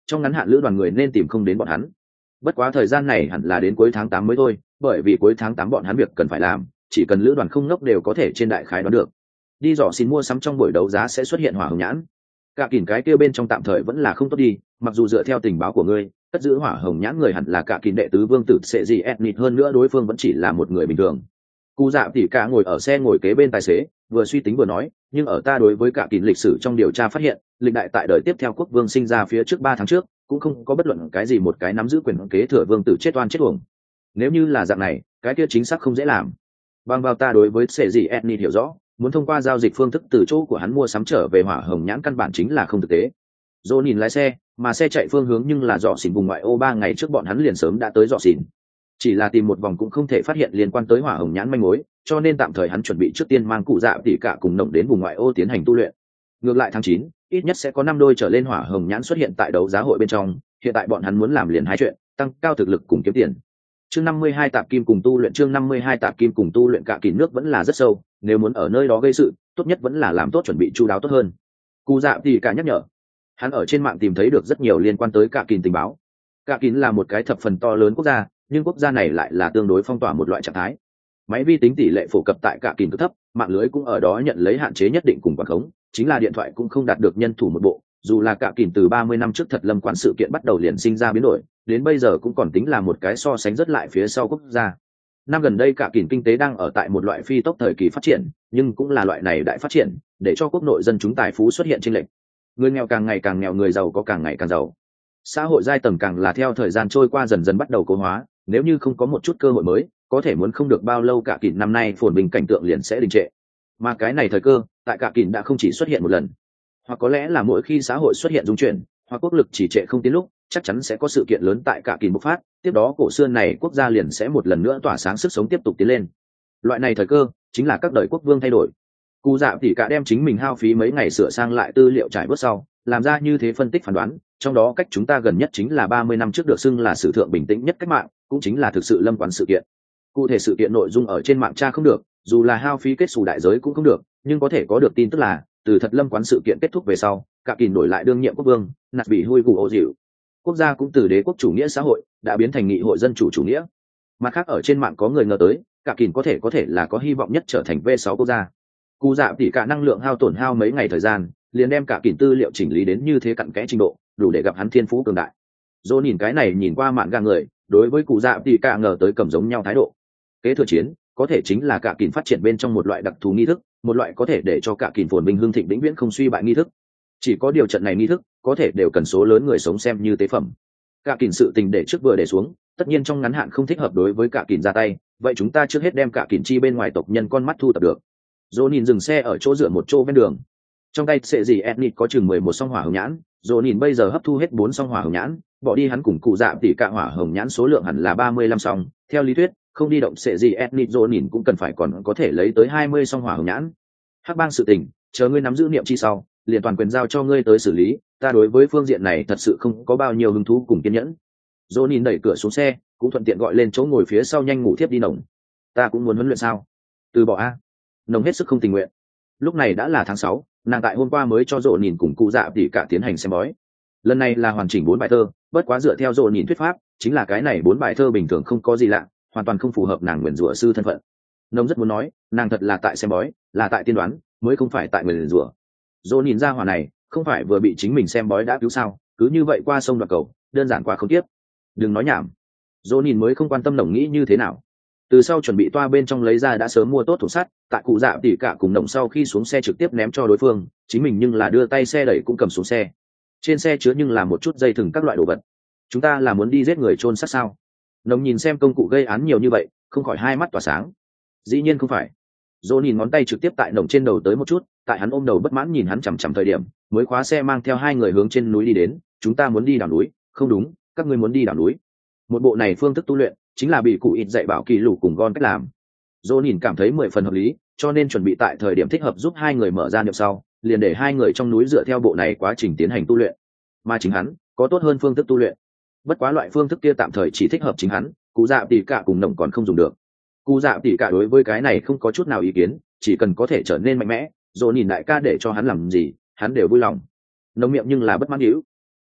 trong ngắn hạn lữ đoàn người nên tìm không đến bọn hắn. Bất quá thời gian này hẳn là đến cuối tháng tám mới thôi, bởi vì cuối tháng tám bọn hắn việc cần phải làm, chỉ cần lữ đoàn không ngốc đều có thể trên đại khái đoán được. Đi dò xin mua sắm trong buổi đấu giá sẽ xuất hiện hỏa hồng nhãn. Cả kìn cái kia bên trong tạm thời vẫn là không tốt đi, mặc dù dựa theo tình báo của ngươi, cất giữ hỏa hồng nhãn người hẳn là cả kìn đệ tứ vương tử sẽ gì etnit, hơn nữa đối phương vẫn chỉ là một người bình thường. Cụ dạ tỉ cả ngồi ở xe ngồi kế bên tài xế, vừa suy tính vừa nói, nhưng ở ta đối với cả kìn lịch sử trong điều tra phát hiện, lịch đại tại đời tiếp theo quốc vương sinh ra phía trước ba tháng trước, cũng không có bất luận cái gì một cái nắm giữ quyền kế thừa vương tử chết oan chết uổng. Nếu như là dạng này, cái kia chính xác không dễ làm. Bằng vào ta đối với sẽ gì etnit hiểu rõ, muốn thông qua giao dịch phương thức từ chỗ của hắn mua sắm trở về hỏa hồng nhãn căn bản chính là không thực tế. Dô nhìn lái xe, mà xe chạy phương hướng nhưng là dọ xỉn vùng ngoại ô, ba ngày trước bọn hắn liền sớm đã tới dọ xỉn, chỉ là tìm một vòng cũng không thể phát hiện liên quan tới hỏa hồng nhãn manh mối, cho nên tạm thời hắn chuẩn bị trước tiên mang cụ dạ tỉ cả cùng nồng đến vùng ngoại ô tiến hành tu luyện. Ngược lại tháng chín, ít nhất sẽ có năm đôi trở lên hỏa hồng nhãn xuất hiện tại đấu giá hội bên trong, hiện tại bọn hắn muốn làm liền hai chuyện, tăng cao thực lực cùng kiếm tiền. Chương năm mươi hai tạp kim cùng tu luyện, chương năm mươi hai tạp kim cùng tu luyện. Cả kìn nước vẫn là rất sâu, nếu muốn ở nơi đó gây sự, tốt nhất vẫn là làm tốt chuẩn bị chu đáo tốt hơn. Cụ dạ tỉ cả nhắc nhở. Hắn ở trên mạng tìm thấy được rất nhiều liên quan tới cả kìn tình báo. Cả kìn là một cái thập phần to lớn quốc gia, nhưng quốc gia này lại là tương đối phong tỏa một loại trạng thái. Máy vi tính tỷ lệ phổ cập tại cả kìn cực thấp, mạng lưới cũng ở đó nhận lấy hạn chế nhất định cùng quản khống, chính là điện thoại cũng không đạt được nhân thủ một bộ. Dù là cả kìn từ ba mươi năm trước thật lâm quan sự kiện bắt đầu liền sinh ra biến đổi, đến bây giờ cũng còn tính là một cái so sánh rất lại phía sau quốc gia. Năm gần đây cả kìn kinh tế đang ở tại một loại phi tốc thời kỳ phát triển, nhưng cũng là loại này đại phát triển để cho quốc nội dân chúng tài phú xuất hiện chênh lệch. Người nghèo càng ngày càng nghèo, người giàu có càng ngày càng giàu. Xã hội giai tầng càng là theo thời gian trôi qua dần dần bắt đầu cố hóa, nếu như không có một chút cơ hội mới, có thể muốn không được bao lâu cả kìn năm nay phồn bình cảnh tượng liền sẽ đình trệ. Mà cái này thời cơ tại cả kìn đã không chỉ xuất hiện một lần, hoặc có lẽ là mỗi khi xã hội xuất hiện dung chuyển hoặc quốc lực chỉ trệ không tiến lúc, chắc chắn sẽ có sự kiện lớn tại cả kìn bộc phát, tiếp đó cổ xưa này quốc gia liền sẽ một lần nữa tỏa sáng sức sống tiếp tục tiến lên. Loại này thời cơ chính là các đời quốc vương thay đổi. Cụ dạ tỉ cả đem chính mình hao phí mấy ngày sửa sang lại tư liệu trải bớt sau, làm ra như thế phân tích phán đoán, trong đó cách chúng ta gần nhất chính là ba mươi năm trước được xưng là sử thượng bình tĩnh nhất cách mạng, cũng chính là thực sự lâm quán sự kiện. Cụ thể sự kiện nội dung ở trên mạng tra không được, dù là hao phí kết xù đại giới cũng không được, nhưng có thể có được tin tức là từ thật lâm quán sự kiện kết thúc về sau, cả kìn đổi lại đương nhiệm quốc vương, nạt bị hui gù ô dịu. Quốc gia cũng từ đế quốc chủ nghĩa xã hội đã biến thành nghị hội dân chủ chủ nghĩa. Mặt khác ở trên mạng có người ngờ tới, cả kìn có thể có thể là có hy vọng nhất trở thành V sáu quốc gia. Cụ dạ tỉ cả năng lượng hao tổn hao mấy ngày thời gian, liền đem cả kìn tư liệu chỉnh lý đến như thế cặn kẽ trình độ, đủ để gặp hắn thiên phú cường đại. Dô nhìn cái này nhìn qua mạn gà người, đối với cụ dạ tỉ cả ngờ tới cầm giống nhau thái độ. Kế thừa chiến có thể chính là cả kìn phát triển bên trong một loại đặc thù nghi thức, một loại có thể để cho cả kìn phồn vinh hưng thịnh vĩnh viễn không suy bại nghi thức. Chỉ có điều trận này nghi thức có thể đều cần số lớn người sống xem như tế phẩm. Cả kìn sự tình để trước vừa để xuống, tất nhiên trong ngắn hạn không thích hợp đối với cả kìn ra tay, vậy chúng ta trước hết đem cả kìn chi bên ngoài tộc nhân con mắt thu tập được. Dô nhìn dừng xe ở chỗ dựa một chỗ ven đường, trong tay sệ gì etnit có chừng mười một song hỏa hồng nhãn. Dô nhìn bây giờ hấp thu hết bốn song hỏa hồng nhãn, bỏ đi hắn cùng cụ dạ tỉ cả hỏa hồng nhãn số lượng hẳn là ba mươi lăm song. Theo lý thuyết không đi động sệ gì etnit, Dô nhìn cũng cần phải còn có thể lấy tới hai mươi song hỏa hồng nhãn. Hắc bang sự tình chờ ngươi nắm giữ niệm chi sau, liền toàn quyền giao cho ngươi tới xử lý, ta đối với phương diện này thật sự không có bao nhiêu hứng thú cùng kiên nhẫn. Dô nhìn đẩy cửa xuống xe, cũng thuận tiện gọi lên chỗ ngồi phía sau nhanh ngủ thiếp đi. Nồng, ta cũng muốn huấn luyện sao? Từ bỏ a. Nồng hết sức không tình nguyện. Lúc này đã là tháng sáu, nàng tại hôm qua mới cho Dô nhìn cùng cụ dạ tỉ cả tiến hành xem bói. Lần này là hoàn chỉnh bốn bài thơ, bất quá dựa theo Dô nhìn thuyết pháp, chính là cái này bốn bài thơ bình thường không có gì lạ, hoàn toàn không phù hợp nàng nguyền rủa sư thân phận. Nồng rất muốn nói, nàng thật là tại xem bói, là tại tiên đoán, mới không phải tại nguyền rủa. Dô nhìn ra hỏa này, không phải vừa bị chính mình xem bói đã cứu sao, cứ như vậy qua sông đoạt cầu, đơn giản quá không tiếp. Đừng nói nhảm. Dô nhìn mới không quan tâm Nồng nghĩ như thế nào. Từ sau chuẩn bị toa bên trong lấy ra đã sớm mua tốt thủ sắt, tại cụ dạ tỉ cả cùng Nồng sau khi xuống xe trực tiếp ném cho đối phương, chính mình nhưng là đưa tay xe đẩy cũng cầm xuống xe. Trên xe chứa nhưng là một chút dây thừng các loại đồ vật. Chúng ta là muốn đi giết người chôn xác sao? Nồng nhìn xem công cụ gây án nhiều như vậy, không khỏi hai mắt tỏa sáng. Dĩ nhiên không phải. Dô nhìn ngón tay trực tiếp tại Nồng trên đầu tới một chút, tại hắn ôm đầu bất mãn nhìn hắn chằm chằm thời điểm, mới khóa xe mang theo hai người hướng trên núi đi đến. Chúng ta muốn đi đảo núi. Không đúng, các ngươi muốn đi đảo núi. Một bộ này phương thức tu luyện chính là bị cụ ít dạy bảo kỳ lù cùng gon cách làm. Dô nhìn cảm thấy mười phần hợp lý, cho nên chuẩn bị tại thời điểm thích hợp giúp hai người mở ra niệm sau, liền để hai người trong núi dựa theo bộ này quá trình tiến hành tu luyện. Mà chính hắn có tốt hơn phương thức tu luyện, bất quá loại phương thức kia tạm thời chỉ thích hợp chính hắn, cụ dạ tỉ cả cùng Nồng còn không dùng được. Cụ dạ tỉ cả đối với cái này không có chút nào ý kiến, chỉ cần có thể trở nên mạnh mẽ, Dô nhìn đại ca để cho hắn làm gì hắn đều vui lòng. Nồng miệng nhưng là bất mãn hữu.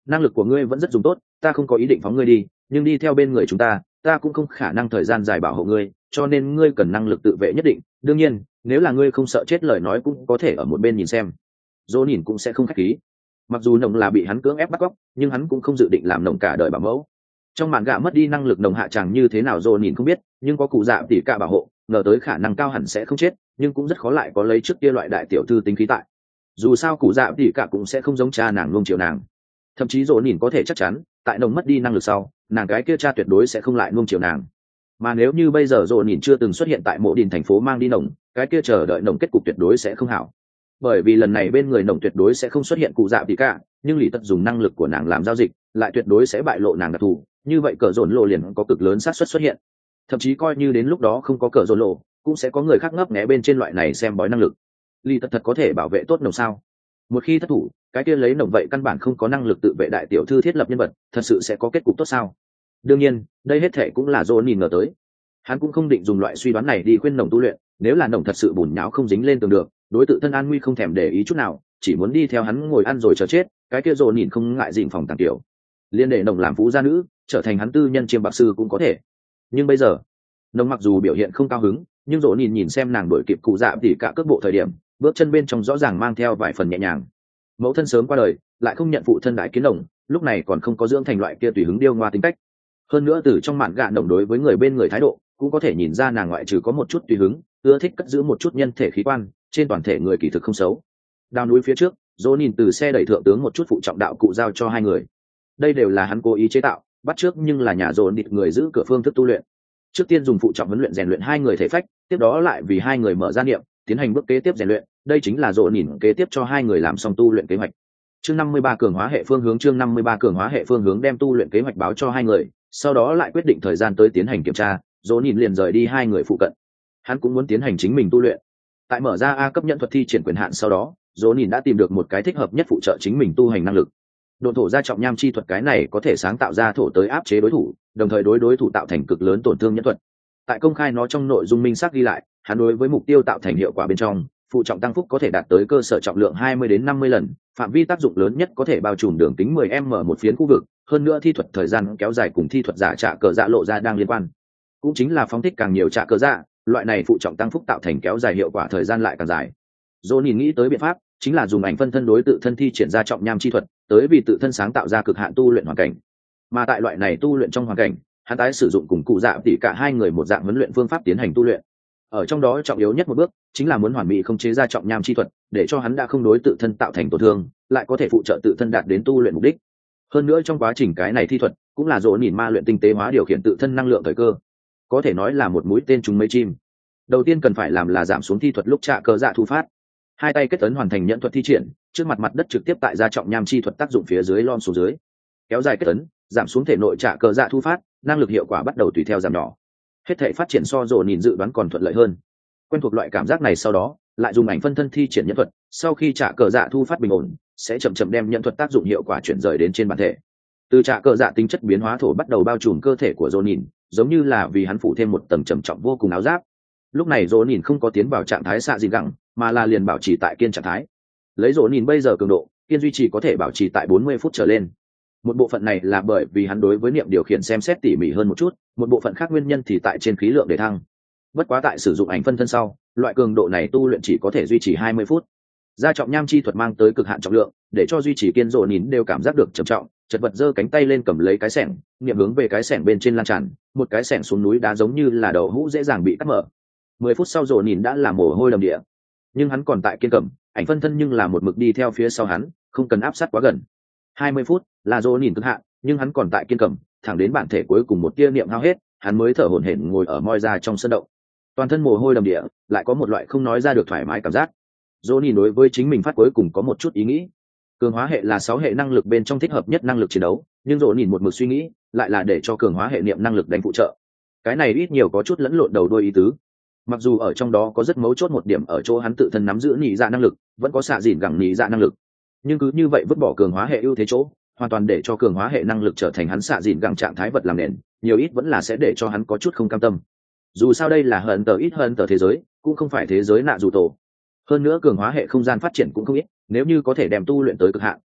năng lực của ngươi vẫn rất dùng tốt, ta không có ý định phóng ngươi đi, nhưng đi theo bên người chúng ta ta cũng không khả năng thời gian dài bảo hộ ngươi, cho nên ngươi cần năng lực tự vệ nhất định. Đương nhiên nếu là ngươi không sợ chết lời nói cũng có thể ở một bên nhìn xem. Dỗ nhìn cũng sẽ không khách khí. Mặc dù nồng là bị hắn cưỡng ép bắt cóc, nhưng hắn cũng không dự định làm nồng cả đời bảo mẫu. Trong mạn gạ mất đi năng lực nồng hạ chẳng như thế nào Dỗ nhìn không biết, nhưng có cụ dạ tỉ cả bảo hộ, ngờ tới khả năng cao hẳn sẽ không chết, nhưng cũng rất khó lại có lấy trước kia loại đại tiểu thư tính khí tại. Dù sao cụ dạ tỉ cả cũng sẽ không giống cha nàng nuông chiều nàng. Thậm chí Dỗ nhìn có thể chắc chắn, tại nồng mất đi năng lực sau, nàng cái kia cha tuyệt đối sẽ không lại nuông chiều nàng. Mà nếu như bây giờ Dỗ nhìn chưa từng xuất hiện tại mộ đình thành phố mang đi nồng, cái kia chờ đợi nồng kết cục tuyệt đối sẽ không hảo. Bởi vì lần này bên người nồng tuyệt đối sẽ không xuất hiện cụ dạ tỉ cả, nhưng lý tật dùng năng lực của nàng làm giao dịch lại tuyệt đối sẽ bại lộ nàng đặc thù, như vậy cờ dồn lộ liền có cực lớn xác suất xuất hiện. Thậm chí coi như đến lúc đó không có cờ dồn lộ, cũng sẽ có người khác ngấp nghé bên trên loại này xem bói năng lực. Lý tật thật có thể bảo vệ tốt nồng sao? Một khi thất thủ, cái kia lấy nồng vậy căn bản không có năng lực tự vệ đại tiểu thư thiết lập nhân vật, thật sự sẽ có kết cục tốt sao? Đương nhiên đây hết thể cũng là dồn nhìn ngờ tới. Hắn cũng không định dùng loại suy đoán này đi khuyên nồng tu luyện, nếu là nồng thật sự bùn nhão không dính lên tường được, đối tự thân an nguy không thèm để ý chút nào, chỉ muốn đi theo hắn ngồi ăn rồi chờ chết, cái kia dồn nhìn không ngại dịnh phòng tàng tiểu, liên để nồng làm phú gia nữ, trở thành hắn tư nhân chiêm bạc sư cũng có thể. Nhưng bây giờ nồng mặc dù biểu hiện không cao hứng, nhưng dồn nhìn nhìn xem nàng đổi kịp cụ dạ tỉ cả cước bộ thời điểm, bước chân bên trong rõ ràng mang theo vài phần nhẹ nhàng. Mẫu thân sớm qua đời, lại không nhận phụ thân đại kiến nồng, lúc này còn không có dưỡng thành loại kia tùy hứng điêu ngoa tính cách. Hơn nữa từ trong mạn gạ nồng đối với người bên người thái độ cũng có thể nhìn ra nàng ngoại trừ có một chút tùy hứng, ưa thích cất giữ một chút nhân thể khí quan, trên toàn thể người kỳ thực không xấu. Đào núi phía trước, dỗ nhìn từ xe đẩy thượng tướng một chút phụ trọng đạo cụ giao cho hai người. Đây đều là hắn cố ý chế tạo, bắt trước nhưng là nhà dồn địt người giữ cửa phương thức tu luyện. Trước tiên dùng phụ trọng huấn luyện rèn luyện hai người thể phách, tiếp đó lại vì hai người mở ra niệm, tiến hành bước kế tiếp rèn luyện. Đây chính là dỗ nhìn kế tiếp cho hai người làm xong tu luyện kế hoạch. Chương năm mươi ba cường hóa hệ phương hướng chương năm mươi ba cường hóa hệ phương hướng đem tu luyện kế hoạch báo cho hai người, sau đó lại quyết định thời gian tới tiến hành kiểm tra. Dỗ nhìn liền rời đi hai người phụ cận. Hắn cũng muốn tiến hành chính mình tu luyện. Tại mở ra A cấp nhận thuật thi triển quyền hạn sau đó, dỗ nhìn đã tìm được một cái thích hợp nhất phụ trợ chính mình tu hành năng lực. Độn thổ gia trọng nham chi thuật, cái này có thể sáng tạo ra thổ tới áp chế đối thủ, đồng thời đối đối thủ tạo thành cực lớn tổn thương nhân thuật. Tại công khai nó trong nội dung minh xác ghi lại, hắn đối với mục tiêu tạo thành hiệu quả bên trong, phụ trọng tăng phúc có thể đạt tới cơ sở trọng lượng hai mươi đến năm mươi lần, phạm vi tác dụng lớn nhất có thể bao trùm đường kính mười m một phiến khu vực, hơn nữa thi thuật thời gian kéo dài cùng thi thuật giả trả cờ dạ lộ ra đang liên quan. Cũng chính là phóng thích càng nhiều trả cờ dạ, loại này phụ trọng tăng phúc tạo thành kéo dài hiệu quả thời gian lại càng dài. Dỗ nhìn nghĩ tới biện pháp chính là dùng ảnh phân thân đối tự thân thi triển ra trọng nham chi thuật, tới vì tự thân sáng tạo ra cực hạn tu luyện hoàn cảnh. Mà tại loại này tu luyện trong hoàn cảnh, hắn tái sử dụng cùng cụ dạ tỉ cả hai người một dạng huấn luyện phương pháp tiến hành tu luyện. Ở trong đó trọng yếu nhất một bước chính là muốn hoàn mỹ không chế ra trọng nham chi thuật, để cho hắn đã không đối tự thân tạo thành tổn thương, lại có thể phụ trợ tự thân đạt đến tu luyện mục đích. Hơn nữa trong quá trình cái này thi thuật cũng là dỗ nhìn ma luyện tinh tế hóa điều khiển tự thân năng lượng thời cơ, có thể nói là một mũi tên trúng mấy chim. Đầu tiên cần phải làm là giảm xuống thi thuật lúc trả cờ dạ thu phát, hai tay kết ấn hoàn thành nhận thuật thi triển, trước mặt mặt đất trực tiếp tại ra trọng nham chi thuật tác dụng phía dưới lom xuống dưới, kéo dài kết ấn, giảm xuống thể nội trả cờ dạ thu phát, năng lực hiệu quả bắt đầu tùy theo giảm nhỏ. Hết thể phát triển so dỗ nhìn dự đoán còn thuận lợi hơn. Quen thuộc loại cảm giác này sau đó, lại dùng ảnh phân thân thi triển nhận thuật, sau khi trả cờ dạ thu phát bình ổn, sẽ chậm chậm đem nhận thuật tác dụng hiệu quả chuyển rời đến trên bản thể. Từ trả cờ dạ tính chất biến hóa thổ bắt đầu bao trùm cơ thể của dỗ nhìn, giống như là vì hắn phủ thêm một tầng trầm trọng vô cùng áo giáp. Lúc này dỗ nhìn không có tiến vào trạng thái xạ gì gẳng, mà là liền bảo trì tại kiên trạng thái. Lấy dỗ nhìn bây giờ cường độ, kiên duy trì có thể bảo trì tại bốn mươi phút trở lên. Một bộ phận này là bởi vì hắn đối với niệm điều khiển xem xét tỉ mỉ hơn một chút, một bộ phận khác nguyên nhân thì tại trên khí lượng để thăng. Bất quá tại sử dụng ảnh phân thân sau, loại cường độ này tu luyện chỉ có thể duy trì hai mươi phút. Gia trọng nham chi thuật mang tới cực hạn trọng lượng, để cho duy trì kiên dỗ nhìn đều cảm giác được trầm trọng, chật vật giơ cánh tay lên cầm lấy cái xẻng, niệm hướng về cái xẻng bên trên lan tràn, một cái xẻng xuống núi đá giống như là đậu hũ dễ dàng bị cắt mở. Mười phút sau dỗ nhìn đã là mồ hôi đầm địa, nhưng hắn còn tại kiên cầm, ảnh phân thân nhưng là một mực đi theo phía sau hắn, không cần áp sát quá gần. Hai mươi phút là dỗ nhìn cực hạn, nhưng hắn còn tại kiên cầm, thẳng đến bản thể cuối cùng một tia niệm hao hết, hắn mới thở hổn hển ngồi ở moi ra trong sân động. Toàn thân mồ hôi đầm địa, lại có một loại không nói ra được thoải mái cảm giác. Dỗ nhìn đối với chính mình phát cuối cùng có một chút ý nghĩ. Cường hóa hệ là sáu hệ năng lực bên trong thích hợp nhất năng lực chiến đấu, nhưng dỗ nhìn một mực suy nghĩ lại là để cho cường hóa hệ niệm năng lực đánh phụ trợ. Cái này ít nhiều có chút lẫn lộn đầu đuôi ý tứ. Mặc dù ở trong đó có rất mấu chốt một điểm ở chỗ hắn tự thân nắm giữ nhị dạ năng lực, vẫn có xạ dìn gẳng nhị dạ năng lực, nhưng cứ như vậy vứt bỏ cường hóa hệ ưu thế chỗ, hoàn toàn để cho cường hóa hệ năng lực trở thành hắn xạ dìn gẳng trạng thái vật làm nền, nhiều ít vẫn là sẽ để cho hắn có chút không cam tâm. Dù sao đây là hận tờ ít hơn tờ thế giới, cũng không phải thế giới nạ dù tổ. Hơn nữa cường hóa hệ không gian phát triển cũng không ít, nếu như có thể đem tu luyện tới cực hạn,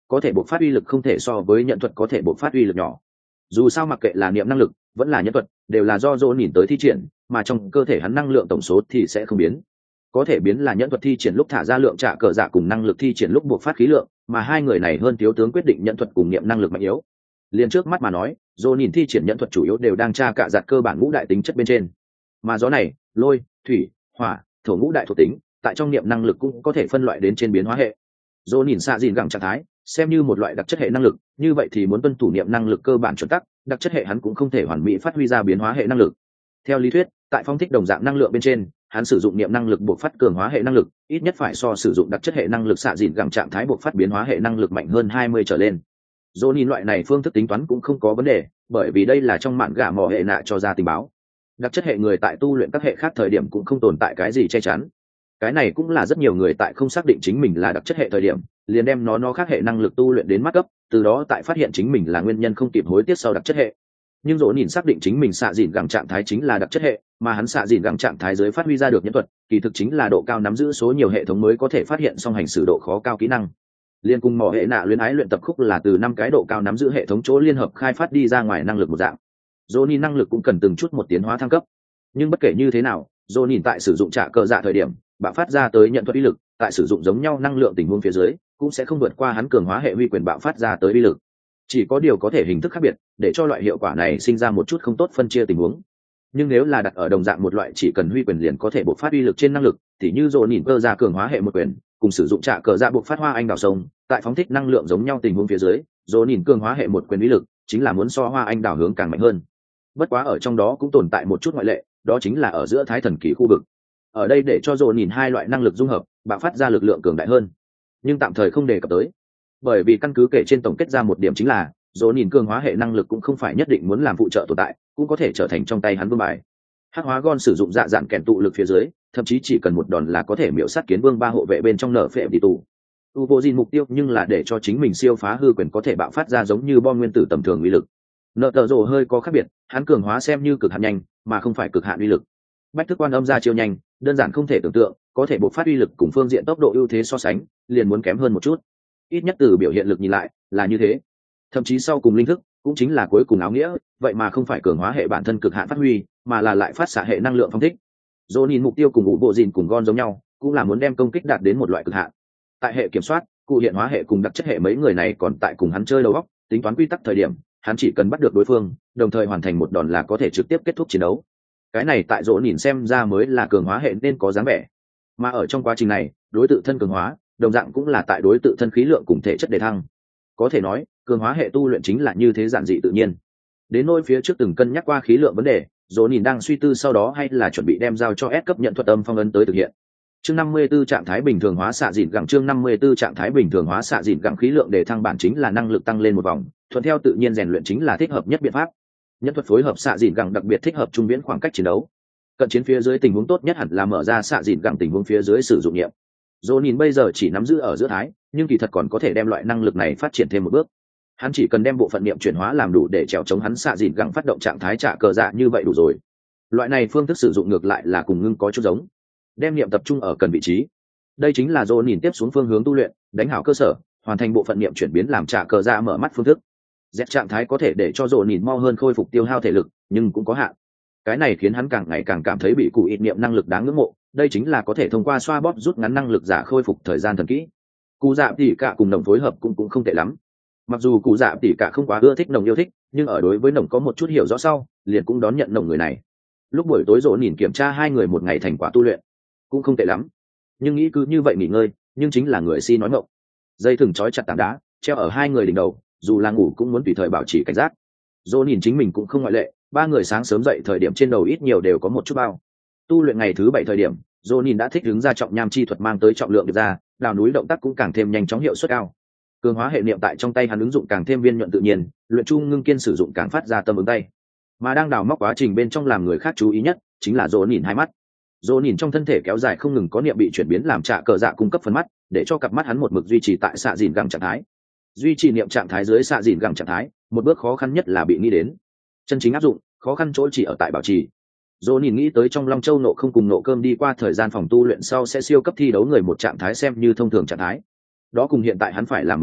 có thể bộc phát uy lực không thể so với nhận thuật có thể bộc phát uy lực nhỏ. Dù sao mặc kệ là niệm năng lực vẫn là nhân thuật đều là do dỗ nhìn tới thi triển, mà trong cơ thể hắn năng lượng tổng số thì sẽ không biến. Có thể biến là nhẫn thuật thi triển lúc thả ra lượng trả cờ dạ cùng năng lực thi triển lúc buộc phát khí lượng, mà hai người này hơn thiếu tướng quyết định nhẫn thuật cùng niệm năng lực mạnh yếu. Liên trước mắt mà nói, dỗ nhìn thi triển nhẫn thuật chủ yếu đều đang tra cạ giặt cơ bản ngũ đại tính chất bên trên, mà gió này, lôi, thủy, hỏa, thổ ngũ đại thuộc tính tại trong niệm năng lực cũng có thể phân loại đến trên biến hóa hệ. Dỗ nhìn xạ dìn gẳng trạng thái xem như một loại đặc chất hệ năng lực, như vậy thì muốn tuân thủ niệm năng lực cơ bản chuẩn tắc, đặc chất hệ hắn cũng không thể hoàn mỹ phát huy ra biến hóa hệ năng lực. Theo lý thuyết, tại phong thích đồng dạng năng lượng bên trên, hắn sử dụng niệm năng lực buộc phát cường hóa hệ năng lực, ít nhất phải so sử dụng đặc chất hệ năng lực xạ dìn gẳng trạng thái buộc phát biến hóa hệ năng lực mạnh hơn hai mươi trở lên. Dỗ nhìn loại này phương thức tính toán cũng không có vấn đề, bởi vì đây là trong mạn gà mỏ hệ nạ cho ra tình báo. Đặc chất hệ người tại tu luyện các hệ khác thời điểm cũng không tồn tại cái gì che chắn. Cái này cũng là rất nhiều người tại không xác định chính mình là đặc chất hệ thời điểm liền đem nó nó khác hệ năng lực tu luyện đến mắt cấp, từ đó tại phát hiện chính mình là nguyên nhân không kịp hối tiếc sau đặc chất hệ. Nhưng dỗ nhìn xác định chính mình xạ dìn gẳng trạng thái chính là đặc chất hệ, mà hắn xạ dìn gẳng trạng thái dưới phát huy ra được nhân thuật kỳ thực chính là độ cao nắm giữ số nhiều hệ thống mới có thể phát hiện song hành xử độ khó cao kỹ năng. Liên cùng mỏ hệ nạ luyến ái luyện tập khúc là từ năm cái độ cao nắm giữ hệ thống chỗ liên hợp khai phát đi ra ngoài năng lực một dạng. Dỗ nhìn năng lực cũng cần từng chút một tiến hóa thăng cấp, nhưng bất kể như thế nào, dỗ nhìn tại sử dụng trả cờ dạ thời điểm bạo phát ra tới nhận thuật uy lực tại sử dụng giống nhau năng lượng tình huống phía dưới cũng sẽ không vượt qua hắn cường hóa hệ huy quyền bạo phát ra tới uy lực. Chỉ có điều có thể hình thức khác biệt để cho loại hiệu quả này sinh ra một chút không tốt phân chia tình huống. Nhưng nếu là đặt ở đồng dạng một loại chỉ cần huy quyền liền có thể bộc phát uy lực trên năng lực, thì như dồn nhìn cơ ra cường hóa hệ một quyền cùng sử dụng trả cờ dạ bộc phát hoa anh đào sông, tại phóng thích năng lượng giống nhau tình huống phía dưới, dồn nhìn cường hóa hệ một quyền uy lực chính là muốn so hoa anh đào hướng càng mạnh hơn. Bất quá ở trong đó cũng tồn tại một chút ngoại lệ, đó chính là ở giữa thái thần kỳ khu vực. Ở đây để cho dồn nhìn hai loại năng lực dung hợp bạo phát ra lực lượng cường đại hơn, nhưng tạm thời không đề cập tới, bởi vì căn cứ kể trên tổng kết ra một điểm chính là dồn nhìn cường hóa hệ năng lực cũng không phải nhất định muốn làm phụ trợ tồn tại, cũng có thể trở thành trong tay hắn vương bài. Hắc hóa gon sử dụng dạ dạn kèn tụ lực phía dưới thậm chí chỉ cần một đòn là có thể miễu sát kiến vương ba hộ vệ bên trong nở phệ đi tù. u vô dìn mục tiêu nhưng là để cho chính mình siêu phá hư quyền có thể bạo phát ra giống như bom nguyên tử tầm thường uy lực. Nợ tờ rồ hơi có khác biệt, hắn cường hóa xem như cực hạn nhanh mà không phải cực hạn uy lực. Bách thức quan âm ra chiêu nhanh đơn giản không thể tưởng tượng, có thể bộc phát uy lực cùng phương diện tốc độ ưu thế so sánh liền muốn kém hơn một chút, ít nhất từ biểu hiện lực nhìn lại là như thế. Thậm chí sau cùng linh thức cũng chính là cuối cùng áo nghĩa, vậy mà không phải cường hóa hệ bản thân cực hạn phát huy mà là lại phát xạ hệ năng lượng phong thích. Dỗ nhìn mục tiêu cùng ngũ bộ dìn cùng gon giống nhau, cũng là muốn đem công kích đạt đến một loại cực hạn. Tại hệ kiểm soát, cụ hiện hóa hệ cùng đặc chất hệ mấy người này còn tại cùng hắn chơi đầu óc tính toán quy tắc thời điểm, hắn chỉ cần bắt được đối phương đồng thời hoàn thành một đòn là có thể trực tiếp kết thúc chiến đấu. Cái này tại dỗ nhìn xem ra mới là cường hóa hệ nên có dáng vẻ, mà ở trong quá trình này đối tự thân cường hóa đồng dạng cũng là tại đối tự thân khí lượng cùng thể chất đề thăng. Có thể nói cường hóa hệ tu luyện chính là như thế, giản dị tự nhiên. Đến nôi phía trước từng cân nhắc qua khí lượng vấn đề, dỗ nhìn đang suy tư sau đó hay là chuẩn bị đem giao cho S cấp nhận thuật âm phong ấn tới thực hiện. Chương năm mươi 54 trạng thái bình thường hóa xạ dịn gẳng chương năm mươi 54 trạng thái bình thường hóa xạ dịn gẳng khí lượng để thăng bản chính là năng lực tăng lên một vòng, thuận theo tự nhiên rèn luyện chính là thích hợp nhất biện pháp. Nhân thuật phối hợp xạ dịn gẳng đặc biệt thích hợp trung viễn khoảng cách chiến đấu. Cận chiến phía dưới tình huống tốt nhất hẳn là mở ra xạ dịn gẳng tình huống phía dưới sử dụng nghiệm. Dỗ nhìn bây giờ chỉ nắm giữ ở giữa thái, nhưng kỳ thật còn có thể đem loại năng lực này phát triển thêm một bước. Hắn chỉ cần đem bộ phận niệm chuyển hóa làm đủ để trèo chống hắn xạ dịn gẳng phát động trạng thái trả cờ dạ như vậy đủ rồi. Loại này phương thức sử dụng ngược lại là cùng ngưng có chút giống, đem niệm tập trung ở cần vị trí. Đây chính là dỗ nhìn tiếp xuống phương hướng tu luyện, đánh hảo cơ sở, hoàn thành bộ phận niệm chuyển biến làm trả cờ dạ mở mắt phương thức. Z trạng thái có thể để cho dỗ nhìn mau hơn khôi phục tiêu hao thể lực, nhưng cũng có hạn. Cái này khiến hắn càng ngày càng cảm thấy bị cụ ít niệm năng lực đáng ngưỡng mộ, đây chính là có thể thông qua xoa bóp rút ngắn năng lực giả khôi phục thời gian thần kỹ. Cụ dạ tỷ cả cùng đồng phối hợp cũng cũng không tệ lắm. Mặc dù cụ dạ tỷ cả không quá ưa thích nồng yêu thích, nhưng ở đối với nồng có một chút hiểu rõ sau, liền cũng đón nhận nồng người này. Lúc buổi tối dỗ nhìn kiểm tra hai người một ngày thành quả tu luyện, cũng không tệ lắm. Nhưng nghĩ cứ như vậy nghỉ ngơi, nhưng chính là người si nói ngọng. Dây thừng trói chặt tảng đá, treo ở hai người đỉnh đầu, dù là ngủ cũng muốn tùy thời bảo trì cảnh giác. Dỗ nhìn chính mình cũng không ngoại lệ, ba người sáng sớm dậy thời điểm trên đầu ít nhiều đều có một chút bao. Tu luyện ngày thứ bảy thời điểm, dỗ nhìn đã thích ứng ra trọng nham chi thuật mang tới trọng lượng được ra, đào núi động tác cũng càng thêm nhanh chóng hiệu suất cao. Cường hóa hệ niệm tại trong tay hắn ứng dụng càng thêm viên nhuận tự nhiên, luyện chu ngưng kiên sử dụng càng phát ra tâm ứng tay. Mà đang đào móc quá trình bên trong làm người khác chú ý nhất chính là dỗ nhìn hai mắt. Dỗ nhìn trong thân thể kéo dài không ngừng có niệm bị chuyển biến làm trả cờ dạ cung cấp phần mắt, để cho cặp mắt hắn một mực duy trì tại xạ dìn gẳng trạng thái. Duy trì niệm trạng thái dưới xạ dìn gẳng trạng thái, một bước khó khăn nhất là bị nghĩ đến. Chân chính áp dụng, khó khăn chỗ chỉ ở tại bảo trì. Dỗ nhìn nghĩ tới trong Long Châu nộ không cùng nộ cơm đi qua thời gian phòng tu luyện sau sẽ siêu cấp thi đấu người một trạng thái xem như thông thường trạng thái. Đó cùng hiện tại hắn phải làm một dạng,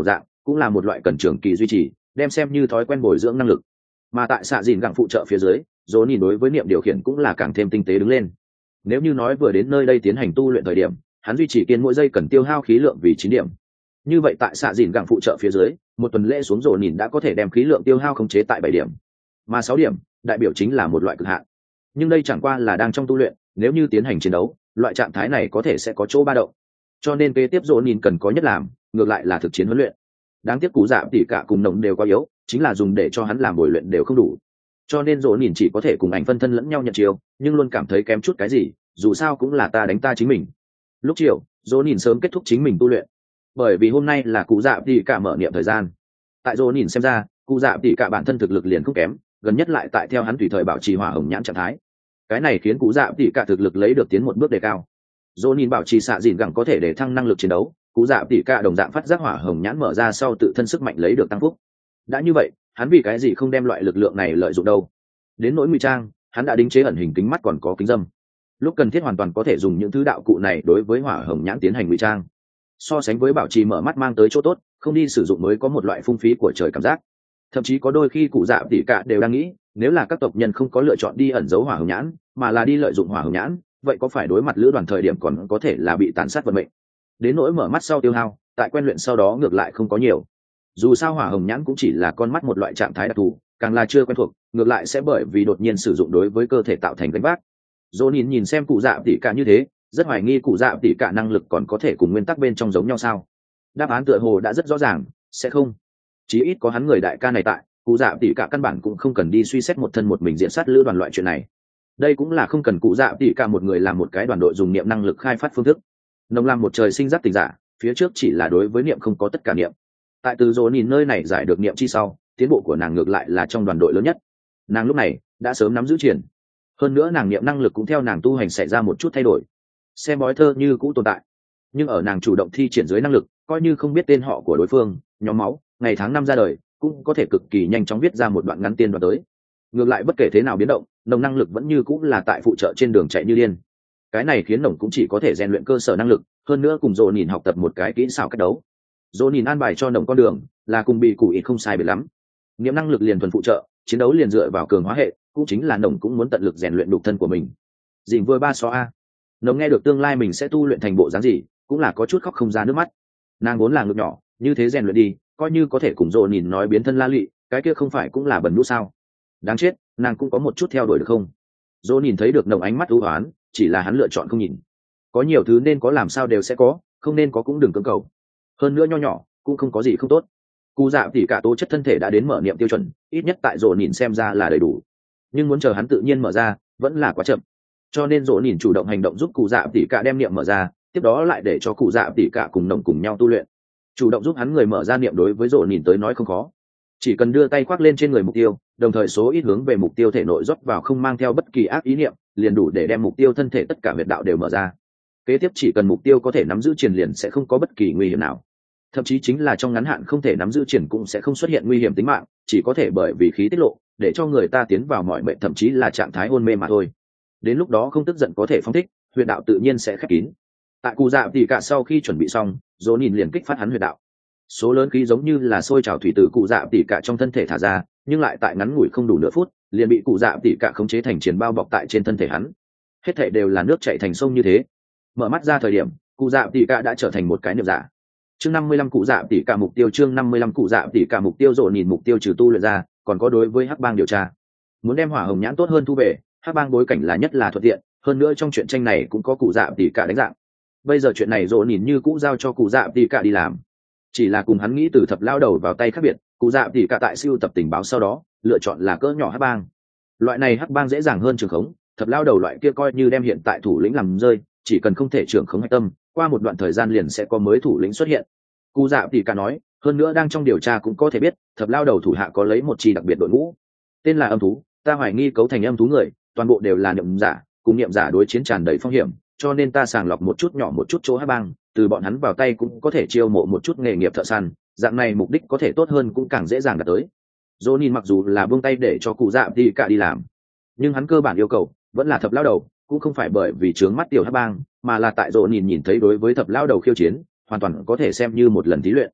cũng là một loại cần trường kỳ duy trì, đem xem như thói quen bồi dưỡng năng lực. Mà tại xạ dìn gẳng phụ trợ phía dưới, dồn nhìn đối với niệm điều khiển cũng là càng thêm tinh tế đứng lên. Nếu như nói vừa đến nơi đây tiến hành tu luyện thời điểm, hắn duy trì kiên mỗi giây cần tiêu hao khí lượng vì chín điểm, như vậy tại xạ dìn gẳng phụ trợ phía dưới, một tuần lễ xuống dồn nhìn đã có thể đem khí lượng tiêu hao khống chế tại bảy điểm, mà sáu điểm đại biểu chính là một loại cực hạn. Nhưng đây chẳng qua là đang trong tu luyện, nếu như tiến hành chiến đấu, loại trạng thái này có thể sẽ có chỗ ba động, cho nên kế tiếp dồn nhìn cần có nhất làm ngược lại là thực chiến huấn luyện. Đáng tiếc cú dạ tỉ cả cùng nồng đều quá yếu, chính là dùng để cho hắn làm bồi luyện đều không đủ, cho nên dồn nhìn chỉ có thể cùng ảnh phân thân lẫn nhau nhận chiêu, nhưng luôn cảm thấy kém chút cái gì, dù sao cũng là ta đánh ta chính mình. Lúc chiều dồn nhìn sớm kết thúc chính mình tu luyện, bởi vì hôm nay là cụ dạ tỉ cả mở niệm thời gian. Tại dồn nhìn xem ra, cụ dạ tỉ cả bản thân thực lực liền không kém, gần nhất lại tại theo hắn tùy thời bảo trì hỏa hồng nhãn trạng thái, cái này khiến cụ dạ tỉ cả thực lực lấy được tiến một bước đề cao. dồn nhìn bảo trì xạ dìn gẳng có thể để thăng năng lực chiến đấu, cụ dạ tỉ cả đồng dạng phát giác hỏa hồng nhãn mở ra sau tự thân sức mạnh lấy được tăng phúc. Đã như vậy, hắn vì cái gì không đem loại lực lượng này lợi dụng đâu? Đến nỗi ngụy trang, hắn đã đính chế ẩn hình kính mắt còn có kính dâm, lúc cần thiết hoàn toàn có thể dùng những thứ đạo cụ này đối với hỏa hồng nhãn tiến hành ngụy trang. So sánh với bảo trì mở mắt mang tới chỗ tốt, không đi sử dụng mới có một loại phung phí của trời cảm giác. Thậm chí có đôi khi cụ dạ tỉ cả đều đang nghĩ, nếu là các tộc nhân không có lựa chọn đi ẩn giấu hỏa hồng nhãn, mà là đi lợi dụng hỏa hồng nhãn, vậy có phải đối mặt lữ đoàn thời điểm còn có thể là bị tàn sát vận mệnh? Đến nỗi mở mắt sau tiêu hao, tại quen luyện sau đó ngược lại không có nhiều. Dù sao hỏa hồng nhãn cũng chỉ là con mắt một loại trạng thái đặc thù, càng là chưa quen thuộc, ngược lại sẽ bởi vì đột nhiên sử dụng đối với cơ thể tạo thành gánh vác. Dỗ nhìn nhìn xem cụ dạ tỉ cả như thế, rất hoài nghi cụ dạ tỉ cả năng lực còn có thể cùng nguyên tắc bên trong giống nhau sao? Đáp án tựa hồ đã rất rõ ràng, sẽ không. Chí ít có hắn người đại ca này tại, cụ dạ tỉ cả căn bản cũng không cần đi suy xét một thân một mình diện sát lữ đoàn loại chuyện này. Đây cũng là không cần cụ dạ tỉ cả một người làm một cái đoàn đội dùng niệm năng lực khai phát phương thức. Nông làm một trời sinh giác tình giả, phía trước chỉ là đối với niệm không có tất cả niệm. Tại từ dỗ nhìn nơi này giải được niệm chi sau, tiến bộ của nàng ngược lại là trong đoàn đội lớn nhất. Nàng lúc này đã sớm nắm giữ triển, hơn nữa nàng niệm năng lực cũng theo nàng tu hành xảy ra một chút thay đổi. Xem bói thơ như cũ tồn tại, nhưng ở nàng chủ động thi triển dưới năng lực, coi như không biết tên họ của đối phương, nhóm máu, ngày tháng năm ra đời, cũng có thể cực kỳ nhanh chóng viết ra một đoạn ngắn tiên đoán tới. Ngược lại bất kể thế nào biến động, nồng năng lực vẫn như cũ là tại phụ trợ trên đường chạy như điên. Cái này khiến nồng cũng chỉ có thể rèn luyện cơ sở năng lực, hơn nữa cùng dỗ nhìn học tập một cái kỹ xảo cách đấu. Dỗ nhìn an bài cho nồng con đường là cùng bị cụ ít không sai biệt lắm. Niệm năng lực liền thuần phụ trợ, chiến đấu liền dựa vào cường hóa hệ, cũng chính là nồng cũng muốn tận lực rèn luyện đục thân của mình. Dình vừa ba xó a, nồng nghe được tương lai mình sẽ tu luyện thành bộ dáng gì, cũng là có chút khóc không ra nước mắt. Nàng vốn là ngực nhỏ, như thế rèn luyện đi, coi như có thể cùng dỗ nhìn nói biến thân la lụy, cái kia không phải cũng là bẩn nũ sao? Đáng chết, nàng cũng có một chút theo đuổi được không? Dỗ nhìn thấy được nồng ánh mắt u hoán, chỉ là hắn lựa chọn không nhìn. Có nhiều thứ nên có làm sao đều sẽ có, không nên có cũng đừng cưỡng cầu. Hơn nữa nho nhỏ cũng không có gì không tốt. Cụ dạ tỉ cả tố chất thân thể đã đến mở niệm tiêu chuẩn, ít nhất tại dỗ nhìn xem ra là đầy đủ, nhưng muốn chờ hắn tự nhiên mở ra vẫn là quá chậm, cho nên dỗ nhìn chủ động hành động giúp cụ dạ tỉ cả đem niệm mở ra, tiếp đó lại để cho cụ dạ tỉ cả cùng nồng cùng nhau tu luyện. Chủ động giúp hắn người mở ra niệm đối với dỗ nhìn tới nói không khó, chỉ cần đưa tay khoác lên trên người mục tiêu, đồng thời số ít hướng về mục tiêu thể nội rót vào không mang theo bất kỳ ác ý niệm, liền đủ để đem mục tiêu thân thể tất cả huyệt đạo đều mở ra. Kế tiếp chỉ cần mục tiêu có thể nắm giữ triển liền sẽ không có bất kỳ nguy hiểm nào, thậm chí chính là trong ngắn hạn không thể nắm giữ triển cũng sẽ không xuất hiện nguy hiểm tính mạng, chỉ có thể bởi vì khí tiết lộ để cho người ta tiến vào mọi mệnh, thậm chí là trạng thái hôn mê mà thôi. Đến lúc đó không tức giận có thể phóng thích, huyệt đạo tự nhiên sẽ khép kín. Tại cụ dạ tỉ cả sau khi chuẩn bị xong, dỗ nhìn liền kích phát hắn huyệt đạo. Số lớn khí giống như là sôi trào thủy từ cụ dạ tỉ cả trong thân thể thả ra, nhưng lại tại ngắn ngủi không đủ nửa phút liền bị cụ dạ tỉ cả khống chế thành triển bao bọc tại trên thân thể hắn. Hết thể đều là nước chảy thành sông như thế. Mở mắt ra thời điểm, cụ dạ tỉ cả đã trở thành một cái niệm giả. Chương năm mươi lăm cụ dạ tỉ cả mục tiêu chương năm mươi lăm cụ dạ tỉ cả mục tiêu dỗ nhìn mục tiêu trừ tu luyện ra, còn có đối với hắc bang điều tra. Muốn đem hỏa hồng nhãn tốt hơn thu về, hắc bang bối cảnh là nhất là thuận tiện, hơn nữa trong chuyện tranh này cũng có cụ dạ tỉ cả đánh dạng. Bây giờ chuyện này dỗ nhìn như cũ giao cho cụ dạ tỉ cả đi làm, chỉ là cùng hắn nghĩ từ thập lao đầu vào tay khác biệt. Cụ dạ tỉ cả tại siêu tập tình báo sau đó lựa chọn là cỡ nhỏ hắc bang. Loại này hắc bang dễ dàng hơn trường khống, thập lao đầu loại kia coi như đem hiện tại thủ lĩnh làm rơi, chỉ cần không thể trưởng khống hạch tâm, qua một đoạn thời gian liền sẽ có mới thủ lĩnh xuất hiện. Cụ dạ tỉ cả nói, hơn nữa đang trong điều tra cũng có thể biết thập lao đầu thủ hạ có lấy một chi đặc biệt đội ngũ, tên là âm thú. Ta hoài nghi cấu thành âm thú người toàn bộ đều là niệm giả, cùng niệm giả đối chiến tràn đầy phong hiểm, cho nên ta sàng lọc một chút nhỏ một chút chỗ hắc bang, từ bọn hắn vào tay cũng có thể chiêu mộ một chút nghề nghiệp thợ săn, dạng này mục đích có thể tốt hơn cũng càng dễ dàng đạt tới. Jonin mặc dù là buông tay để cho cụ dạ tỉ cả đi làm, nhưng hắn cơ bản yêu cầu vẫn là thập lao đầu, cũng không phải bởi vì trướng mắt tiểu hắc bang, mà là tại Jonin nhìn thấy đối với thập lao đầu khiêu chiến hoàn toàn có thể xem như một lần thí luyện.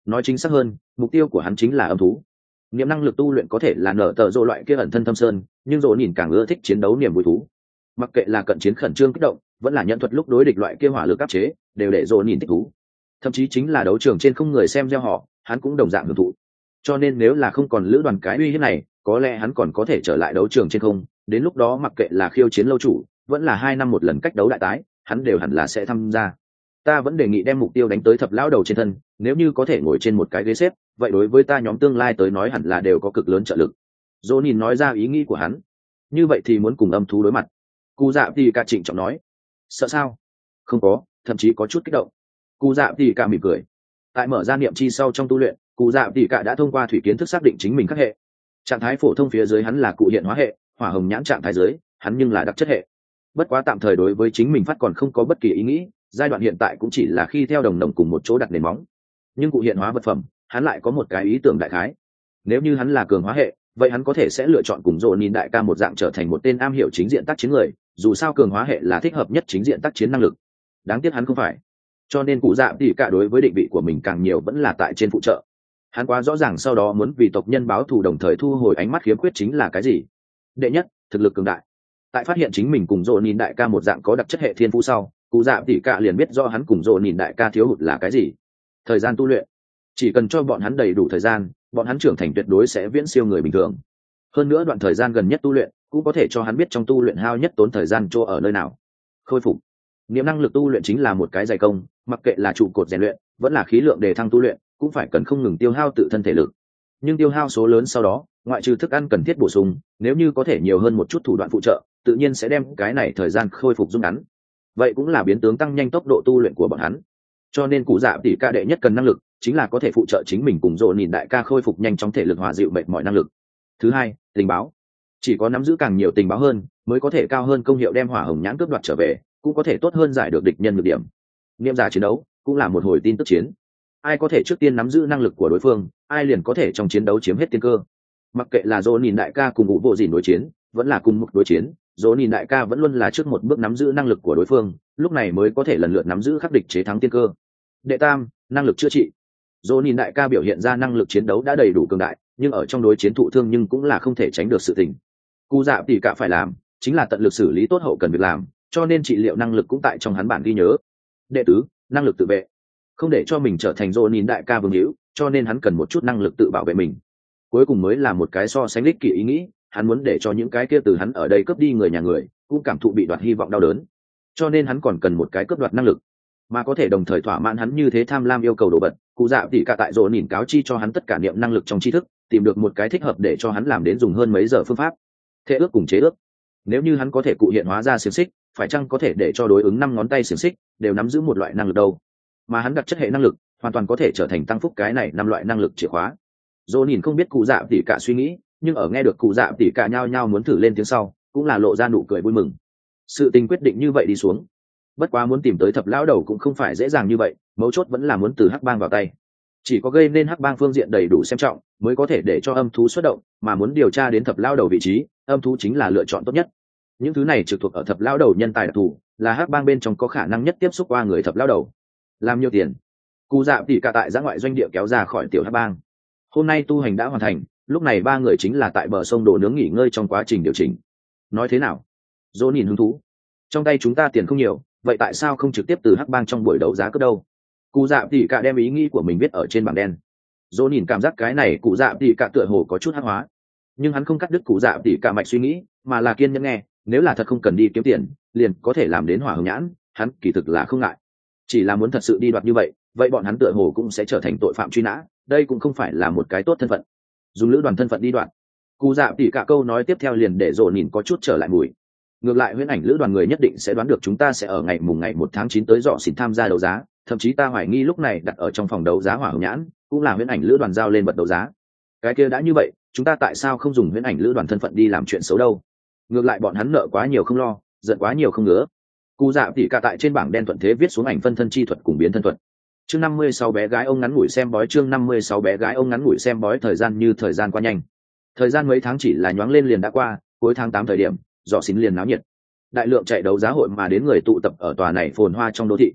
nói chính xác hơn mục tiêu của hắn chính là âm thú. Niệm năng lực tu luyện có thể là nở tờ rộ loại kia ẩn thân thâm sơn, nhưng rộ nhìn càng ưa thích chiến đấu niềm vui thú. Mặc kệ là cận chiến khẩn trương kích động, vẫn là nhận thuật lúc đối địch loại kia hỏa lực áp chế, đều để rộ nhìn thích thú. Thậm chí chính là đấu trường trên không người xem gieo họ, hắn cũng đồng dạng hưởng thụ. Cho nên nếu là không còn lữ đoàn cái uy hiếp này, có lẽ hắn còn có thể trở lại đấu trường trên không, đến lúc đó mặc kệ là khiêu chiến lâu chủ, vẫn là hai năm một lần cách đấu đại tái, hắn đều hẳn là sẽ tham gia. Ta vẫn đề nghị đem mục tiêu đánh tới thập lão đầu trên thân, nếu như có thể ngồi trên một cái ghế xếp, vậy đối với ta nhóm tương lai tới nói hẳn là đều có cực lớn trợ lực. Jonin nói ra ý nghĩ của hắn. Như vậy thì muốn cùng âm thú đối mặt. Cú Dạ thì cả trịnh trọng nói. Sợ sao? Không có, thậm chí có chút kích động. Cú Dạ thì cả mỉm cười. Tại mở ra niệm chi sau trong tu luyện, Cú Dạ thì cả đã thông qua thủy kiến thức xác định chính mình các hệ. Trạng thái phổ thông phía dưới hắn là cụ hiện hóa hệ, hỏa hồng nhãn trạng thái dưới, hắn nhưng là đặc chất hệ. Bất quá tạm thời đối với chính mình phát còn không có bất kỳ ý nghĩ, giai đoạn hiện tại cũng chỉ là khi theo đồng đồng cùng một chỗ đặt nền móng. Nhưng cụ hiện hóa vật phẩm, hắn lại có một cái ý tưởng đại khái. Nếu như hắn là cường hóa hệ, vậy hắn có thể sẽ lựa chọn cùng Jonin đại ca một dạng trở thành một tên am hiểu chính diện tác chiến người, dù sao cường hóa hệ là thích hợp nhất chính diện tác chiến năng lực. Đáng tiếc hắn không phải. Cho nên cụ dạ thì cả đối với định vị của mình càng nhiều vẫn là tại trên phụ trợ. Hắn quá rõ ràng sau đó muốn vì tộc nhân báo thù đồng thời thu hồi ánh mắt khiếm khuyết chính là cái gì. Đệ nhất, thực lực cường đại. Tại phát hiện chính mình cùng Jonin đại ca một dạng có đặc chất hệ thiên phú sau, cụ dạ thì cả liền biết do hắn cùng Jonin đại ca thiếu hụt là cái gì. Thời gian tu luyện. Chỉ cần cho bọn hắn đầy đủ thời gian, bọn hắn trưởng thành tuyệt đối sẽ viễn siêu người bình thường. Hơn nữa đoạn thời gian gần nhất tu luyện cũng có thể cho hắn biết trong tu luyện hao nhất tốn thời gian chỗ ở nơi nào. Khôi phục. Niệm năng lực tu luyện chính là một cái dày công, mặc kệ là trụ cột rèn luyện, vẫn là khí lượng đề thăng tu luyện, cũng phải cần không ngừng tiêu hao tự thân thể lực. Nhưng tiêu hao số lớn sau đó, ngoại trừ thức ăn cần thiết bổ sung, nếu như có thể nhiều hơn một chút thủ đoạn phụ trợ, tự nhiên sẽ đem cái này thời gian khôi phục rút ngắn. Vậy cũng là biến tướng tăng nhanh tốc độ tu luyện của bọn hắn. Cho nên cụ dạ tỷ ca đệ nhất cần năng lực chính là có thể phụ trợ chính mình cùng Dỗ nhìn đại ca khôi phục nhanh chóng thể lực hòa dịu mệt mọi năng lực. Thứ hai, tình báo. Chỉ có nắm giữ càng nhiều tình báo hơn, mới có thể cao hơn công hiệu đem hỏa hồng nhãn cướp đoạt trở về, cũng có thể tốt hơn giải được địch nhân nhược điểm. Niệm giả chiến đấu cũng là một hồi tin tức chiến. Ai có thể trước tiên nắm giữ năng lực của đối phương, ai liền có thể trong chiến đấu chiếm hết tiên cơ. Mặc kệ là Dỗ nhìn đại ca cùng ngũ bộ dìn đối chiến, vẫn là cùng một đối chiến, Dỗ nhìn đại ca vẫn luôn là trước một bước nắm giữ năng lực của đối phương, lúc này mới có thể lần lượt nắm giữ khắc địch chế thắng tiên cơ. Đệ tam, năng lực chữa trị. Dỗ nhìn đại ca biểu hiện ra năng lực chiến đấu đã đầy đủ cường đại, nhưng ở trong đối chiến thụ thương nhưng cũng là không thể tránh được sự tình. Cú dạ tỷ cả phải làm chính là tận lực xử lý tốt hậu cần việc làm, cho nên trị liệu năng lực cũng tại trong hắn bản ghi nhớ. Đệ tứ, năng lực tự vệ. Không để cho mình trở thành Dỗ nhìn đại ca vương hữu, cho nên hắn cần một chút năng lực tự bảo vệ mình. Cuối cùng mới là một cái so sánh lích kỷ ý nghĩ, hắn muốn để cho những cái kia từ hắn ở đây cướp đi người nhà người cũng cảm thụ bị đoạt hy vọng đau đớn, cho nên hắn còn cần một cái cướp đoạt năng lực mà có thể đồng thời thỏa mãn hắn như thế tham lam yêu cầu đồ vật. Cụ dạ tỷ cả tại Dỗ nhìn cáo chi cho hắn tất cả niệm năng lực trong tri thức, tìm được một cái thích hợp để cho hắn làm đến dùng hơn mấy giờ phương pháp. Thế ước cùng chế ước. Nếu như hắn có thể cụ hiện hóa ra xiềng xích, phải chăng có thể để cho đối ứng năm ngón tay xiềng xích đều nắm giữ một loại năng lực đâu? Mà hắn đặt chất hệ năng lực, hoàn toàn có thể trở thành tăng phúc cái này năm loại năng lực chìa khóa. Dỗ nhìn không biết cụ dạ tỷ cả suy nghĩ, nhưng ở nghe được cụ dạ tỷ cả nhao nhao muốn thử lên tiếng sau, cũng là lộ ra nụ cười vui mừng. Sự tình quyết định như vậy đi xuống. Bất quá muốn tìm tới thập lão đầu cũng không phải dễ dàng như vậy, mấu chốt vẫn là muốn từ hắc bang vào tay. Chỉ có gây nên hắc bang phương diện đầy đủ xem trọng, mới có thể để cho âm thú xuất động, mà muốn điều tra đến thập lão đầu vị trí, âm thú chính là lựa chọn tốt nhất. Những thứ này trực thuộc ở thập lão đầu nhân tài đặc thù, là hắc bang bên trong có khả năng nhất tiếp xúc qua người thập lão đầu. Làm nhiều tiền. Cụ dạ tỷ cả tại giã ngoại doanh địa kéo ra khỏi tiểu hắc bang. Hôm nay tu hành đã hoàn thành, lúc này ba người chính là tại bờ sông đồ nướng nghỉ ngơi trong quá trình điều chỉnh. Nói thế nào? Dỗ nhìn hứng thú. Trong tay chúng ta tiền không nhiều, vậy tại sao không trực tiếp từ hắc bang trong buổi đấu giá cướp đâu? Cụ dạ tỷ cả đem ý nghĩ của mình viết ở trên bảng đen. Dỗ nhìn cảm giác cái này cụ dạ tỷ cả tựa hồ có chút hắc hóa, nhưng hắn không cắt đứt cụ dạ tỷ cả mạch suy nghĩ, mà là kiên nhẫn nghe. Nếu là thật không cần đi kiếm tiền, liền có thể làm đến hỏa hồng nhãn, hắn kỳ thực là không ngại. Chỉ là muốn thật sự đi đoạt như vậy, vậy bọn hắn tựa hồ cũng sẽ trở thành tội phạm truy nã, đây cũng không phải là một cái tốt thân phận. Dùng lữ đoàn thân phận đi đoạt. Cụ dạ tỷ cả câu nói tiếp theo liền để Dỗ nhìn có chút trở lại mùi. Ngược lại huyễn ảnh lữ đoàn người nhất định sẽ đoán được chúng ta sẽ ở ngày mùng ngày một tháng chín tới dọ xỉn tham gia đấu giá, thậm chí ta hoài nghi lúc này đặt ở trong phòng đấu giá hỏa hồng nhãn cũng là huyễn ảnh lữ đoàn giao lên bật đấu giá. Cái kia đã như vậy, chúng ta tại sao không dùng huyễn ảnh lữ đoàn thân phận đi làm chuyện xấu đâu? Ngược lại bọn hắn nợ quá nhiều không lo, giận quá nhiều không ngứa. Cụ dạ tỷ cả tại trên bảng đen thuận thế viết xuống ảnh phân thân chi thuật cùng biến thân thuật. Chương năm mươi sáu bé gái ông ngắn ngủi xem bói. Chương năm mươi sáu bé gái ông ngắn ngủi xem bói. Thời gian như thời gian qua nhanh. Thời gian mấy tháng chỉ là nhoáng lên liền đã qua, cuối tháng tám thời điểm, dọ xín liền náo nhiệt. Đại lượng chạy đấu giá hội mà đến người tụ tập ở tòa này phồn hoa trong đô thị.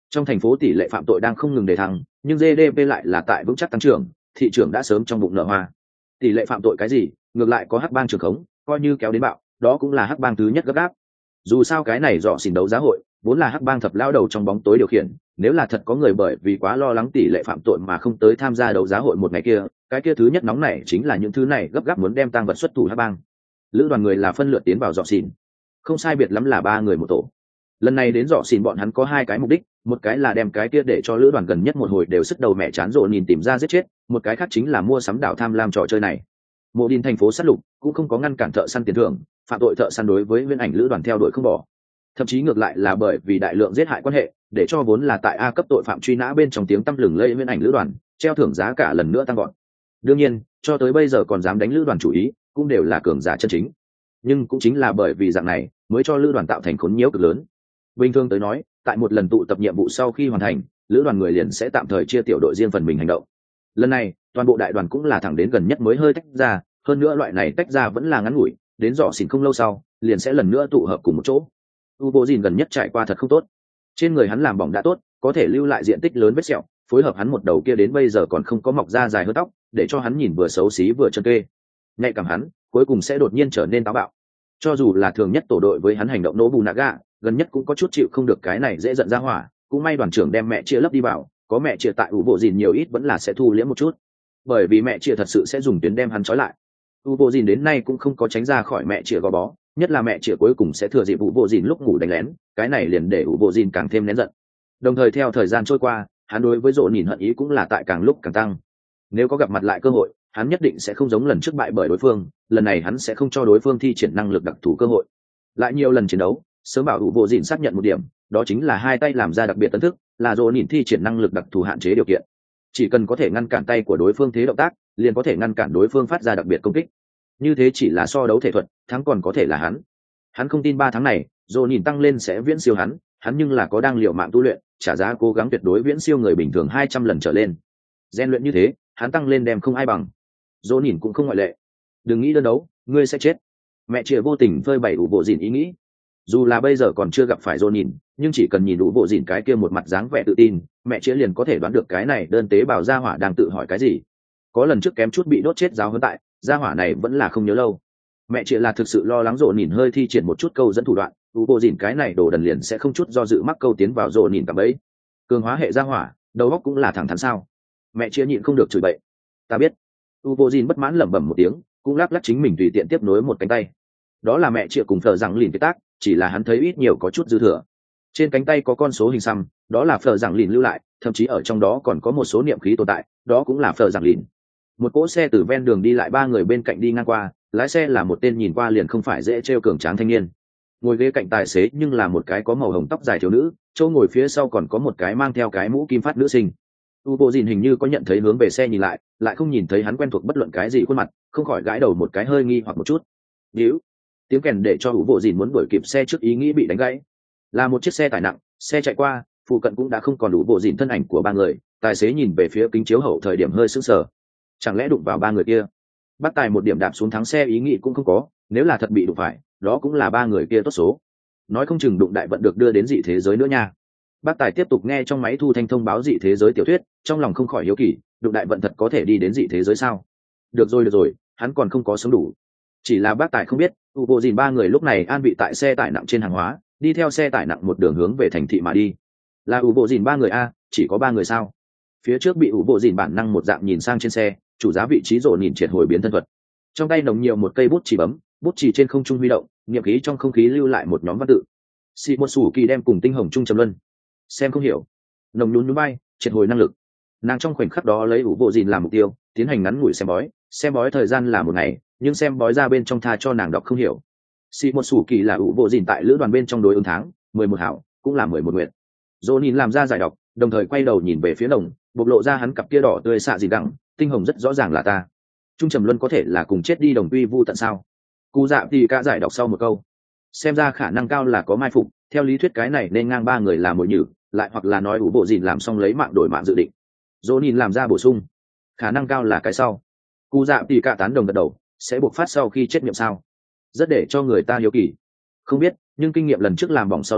Trong thành phố tỷ lệ phạm tội đang không ngừng đề thăng, nhưng giê đê pê lại là tại vững chắc tăng trưởng, thị trường đã sớm trong bụng nở hoa. Tỷ lệ phạm tội cái gì, ngược lại có hắc bang trường khống, coi như kéo đến bạo, đó cũng là hắc bang thứ nhất gấp gáp. Dù sao cái này dọ xỉn đấu giá hội, vốn là hắc bang thập lao đầu trong bóng tối điều khiển, nếu là thật có người bởi vì quá lo lắng tỷ lệ phạm tội mà không tới tham gia đấu giá hội một ngày kia, cái kia thứ nhất nóng này chính là những thứ này gấp gáp muốn đem tang vật xuất thủ hắc bang. Lữ đoàn người là phân lượt tiến vào dọ xỉn, không sai biệt lắm là ba người một tổ. Lần này đến dọ xỉn bọn hắn có hai cái mục đích, một cái là đem cái kia để cho lữ đoàn gần nhất một hồi đều sức đầu mẹ chán rộn nhìn tìm ra giết chết, một cái khác chính là mua sắm đảo tham lam trò chơi này. Mộ Đin thành phố sát lục cũng không có ngăn cản thợ săn tiền thưởng, phạm tội thợ săn đối với viên ảnh lữ đoàn theo đuổi không bỏ, thậm chí ngược lại là bởi vì đại lượng giết hại quan hệ, để cho vốn là tại A cấp tội phạm truy nã bên trong tiếng tăm lừng lẫy viên ảnh lữ đoàn treo thưởng giá cả lần nữa tăng gọn. Đương nhiên, cho tới bây giờ còn dám đánh lữ đoàn chủ ý, cũng đều là cường giả chân chính. Nhưng cũng chính là bởi vì dạng này, mới cho lữ đoàn tạo thành khốn nhiễu cực lớn. Bình thường tới nói, tại một lần tụ tập nhiệm vụ sau khi hoàn thành, lữ đoàn người liền sẽ tạm thời chia tiểu đội riêng phần mình hành động. Lần này, toàn bộ đại đoàn cũng là thẳng đến gần nhất mới hơi tách ra, hơn nữa loại này tách ra vẫn là ngắn ngủi, đến dọ xỉn không lâu sau, liền sẽ lần nữa tụ hợp cùng một chỗ. U Vô Dìn gần nhất trải qua thật không tốt, trên người hắn làm bỏng đã tốt, có thể lưu lại diện tích lớn vết sẹo, phối hợp hắn một đầu kia đến bây giờ còn không có mọc ra dài hơn tóc, để cho hắn nhìn vừa xấu xí vừa chân kê. Nhạy cảm hắn, cuối cùng sẽ đột nhiên trở nên táo bạo. Cho dù là thường nhất tổ đội với hắn hành động nổ bù naga, gần nhất cũng có chút chịu không được cái này dễ giận ra hỏa, cũng may đoàn trưởng đem mẹ chia lấp đi vào, có mẹ chia tại U Vô Dìn nhiều ít vẫn là sẽ thu liễm một chút, bởi vì mẹ chia thật sự sẽ dùng tuyến đem hắn trói lại. U Vô Dìn đến nay cũng không có tránh ra khỏi mẹ chia gò bó, nhất là mẹ chia cuối cùng sẽ thừa dịp U Vô Dìn lúc ngủ đánh lén, cái này liền để U Vô Dìn càng thêm nén giận. Đồng thời theo thời gian trôi qua, hắn đối với Dỗ nhìn hận ý cũng là tại càng lúc càng tăng. Nếu có gặp mặt lại cơ hội, hắn nhất định sẽ không giống lần trước bại bởi đối phương, lần này hắn sẽ không cho đối phương thi triển năng lực đặc thù cơ hội. Lại nhiều lần chiến đấu, sớm bảo U Vô Dìn xác nhận một điểm, đó chính là hai tay làm ra đặc biệt tấn thức, là Dỗ nhìn thi triển năng lực đặc thù hạn chế điều kiện. Chỉ cần có thể ngăn cản tay của đối phương thế động tác, liền có thể ngăn cản đối phương phát ra đặc biệt công kích. Như thế chỉ là so đấu thể thuật, thắng còn có thể là hắn. Hắn không tin ba tháng này, Dỗ nhìn tăng lên sẽ viễn siêu hắn, hắn nhưng là có đang liều mạng tu luyện, trả giá cố gắng tuyệt đối viễn siêu người bình thường hai trăm lần trở lên. Gen luyện như thế, hắn tăng lên đem không ai bằng. Dỗ nhìn cũng không ngoại lệ. Đừng nghĩ đơn đấu, ngươi sẽ chết. Mẹ chia vô tình phơi bày U Vô Dìn ý nghĩ. Dù là bây giờ còn chưa gặp phải Dỗ nhìn, nhưng chỉ cần nhìn U Vô Dìn cái kia một mặt dáng vẻ tự tin, mẹ chia liền có thể đoán được cái này đơn tế bào gia hỏa đang tự hỏi cái gì. Có lần trước kém chút bị đốt chết giáo huấn tại, gia hỏa này vẫn là không nhớ lâu. Mẹ chia là thực sự lo lắng Dỗ nhìn hơi thi triển một chút câu dẫn thủ đoạn, U Vô Dìn cái này đồ đần liền sẽ không chút do dự mắc câu tiến vào Dỗ nhìn cả bấy. Cường hóa hệ gia hỏa, đầu óc cũng là thẳng thắn sao? Mẹ chia nhịn không được chửi bậy. Ta biết. U Vô Dìn bất mãn lẩm bẩm một tiếng, cũng lắc lắc chính mình tùy tiện tiếp nối một cánh tay. Đó là mẹ chia cùng Phở Giảng Lìn cái tác, chỉ là hắn thấy ít nhiều có chút dư thừa. Trên cánh tay có con số hình xăm, đó là Phở Giảng Lìn lưu lại, thậm chí ở trong đó còn có một số niệm khí tồn tại, đó cũng là Phở Giảng Lìn. Một cỗ xe từ ven đường đi lại, ba người bên cạnh đi ngang qua, lái xe là một tên nhìn qua liền không phải dễ trêu cường tráng thanh niên. Ngồi ghế cạnh tài xế nhưng là một cái có màu hồng tóc dài thiếu nữ, chỗ ngồi phía sau còn có một cái mang theo cái mũ kim phát nữ sinh. U Vô Dìn hình như có nhận thấy hướng về xe nhìn lại, lại không nhìn thấy hắn quen thuộc bất luận cái gì khuôn mặt, không khỏi gãi đầu một cái hơi nghi hoặc một chút. Điếu, tiếng kèn để cho U Vô Dìn muốn đuổi kịp xe trước ý nghĩ bị đánh gãy. Là một chiếc xe tải nặng, xe chạy qua, phụ cận cũng đã không còn U Vô Dìn thân ảnh của ba người, tài xế nhìn về phía kính chiếu hậu thời điểm hơi sững sờ. Chẳng lẽ đụng vào ba người kia? Bắt tài một điểm đạp xuống thắng xe ý nghĩ cũng không có, nếu là thật bị đụng phải, đó cũng là ba người kia tốt số. Nói không chừng đụng đại vận được đưa đến dị thế giới nữa nha. Bác Tài tiếp tục nghe trong máy thu thanh thông báo dị thế giới tiểu thuyết, trong lòng không khỏi hiếu kỳ, đụng đại vận thật có thể đi đến dị thế giới sao? Được rồi được rồi, hắn còn không có sống đủ. Chỉ là bác Tài không biết, U Vô Dìn ba người lúc này an bị tại xe tải nặng trên hàng hóa, đi theo xe tải nặng một đường hướng về thành thị mà đi. Là U Vô Dìn ba người a, chỉ có ba người sao? Phía trước bị U Vô Dìn bản năng một dạng nhìn sang trên xe, chủ giá vị trí rồ nhìn triệt hồi biến thân thuật. Trong tay nồng nhiều một cây bút chì bấm, bút chì trên không trung huy động, niệm khí trong không khí lưu lại một nhóm văn tự. Xị một sủ kỳ đem cùng tinh hồng trung trầm luân. Xem không hiểu, nồng nhún nhún bay, triệt hồi năng lực. Nàng trong khoảnh khắc đó lấy U Vô Dìn làm mục tiêu, tiến hành ngắn ngủi xem bói, xem bói thời gian là một ngày, nhưng xem bói ra bên trong tha cho nàng đọc không hiểu. Xị một sủ kỳ là U Vô Dìn tại lữ đoàn bên trong đối ứng tháng, mười một hảo, cũng là mười một nguyện. Dỗ nhìn làm ra giải đọc, đồng thời quay đầu nhìn về phía đồng, bộc lộ ra hắn cặp kia đỏ tươi xạ gì đẳng, tinh hồng rất rõ ràng là ta. Trung trầm luân có thể là cùng chết đi đồng quy vu tận sao? Cú dạ thì cả giải đọc sau một câu, xem ra khả năng cao là có mai phục, theo lý thuyết cái này nên ngang ba người làm mồi nhử, lại hoặc là nói U Vô Dìn làm xong lấy mạng đổi mạng dự định. Dỗ nhìn làm ra bổ sung, khả năng cao là cái sau. Cú dạ thì cả tán đồng gật đầu, sẽ buộc phát sau khi chết nghiệm sao? Rất để cho người ta hiếu kỳ. Không biết, nhưng kinh nghiệm lần trước làm bỏng sau đó,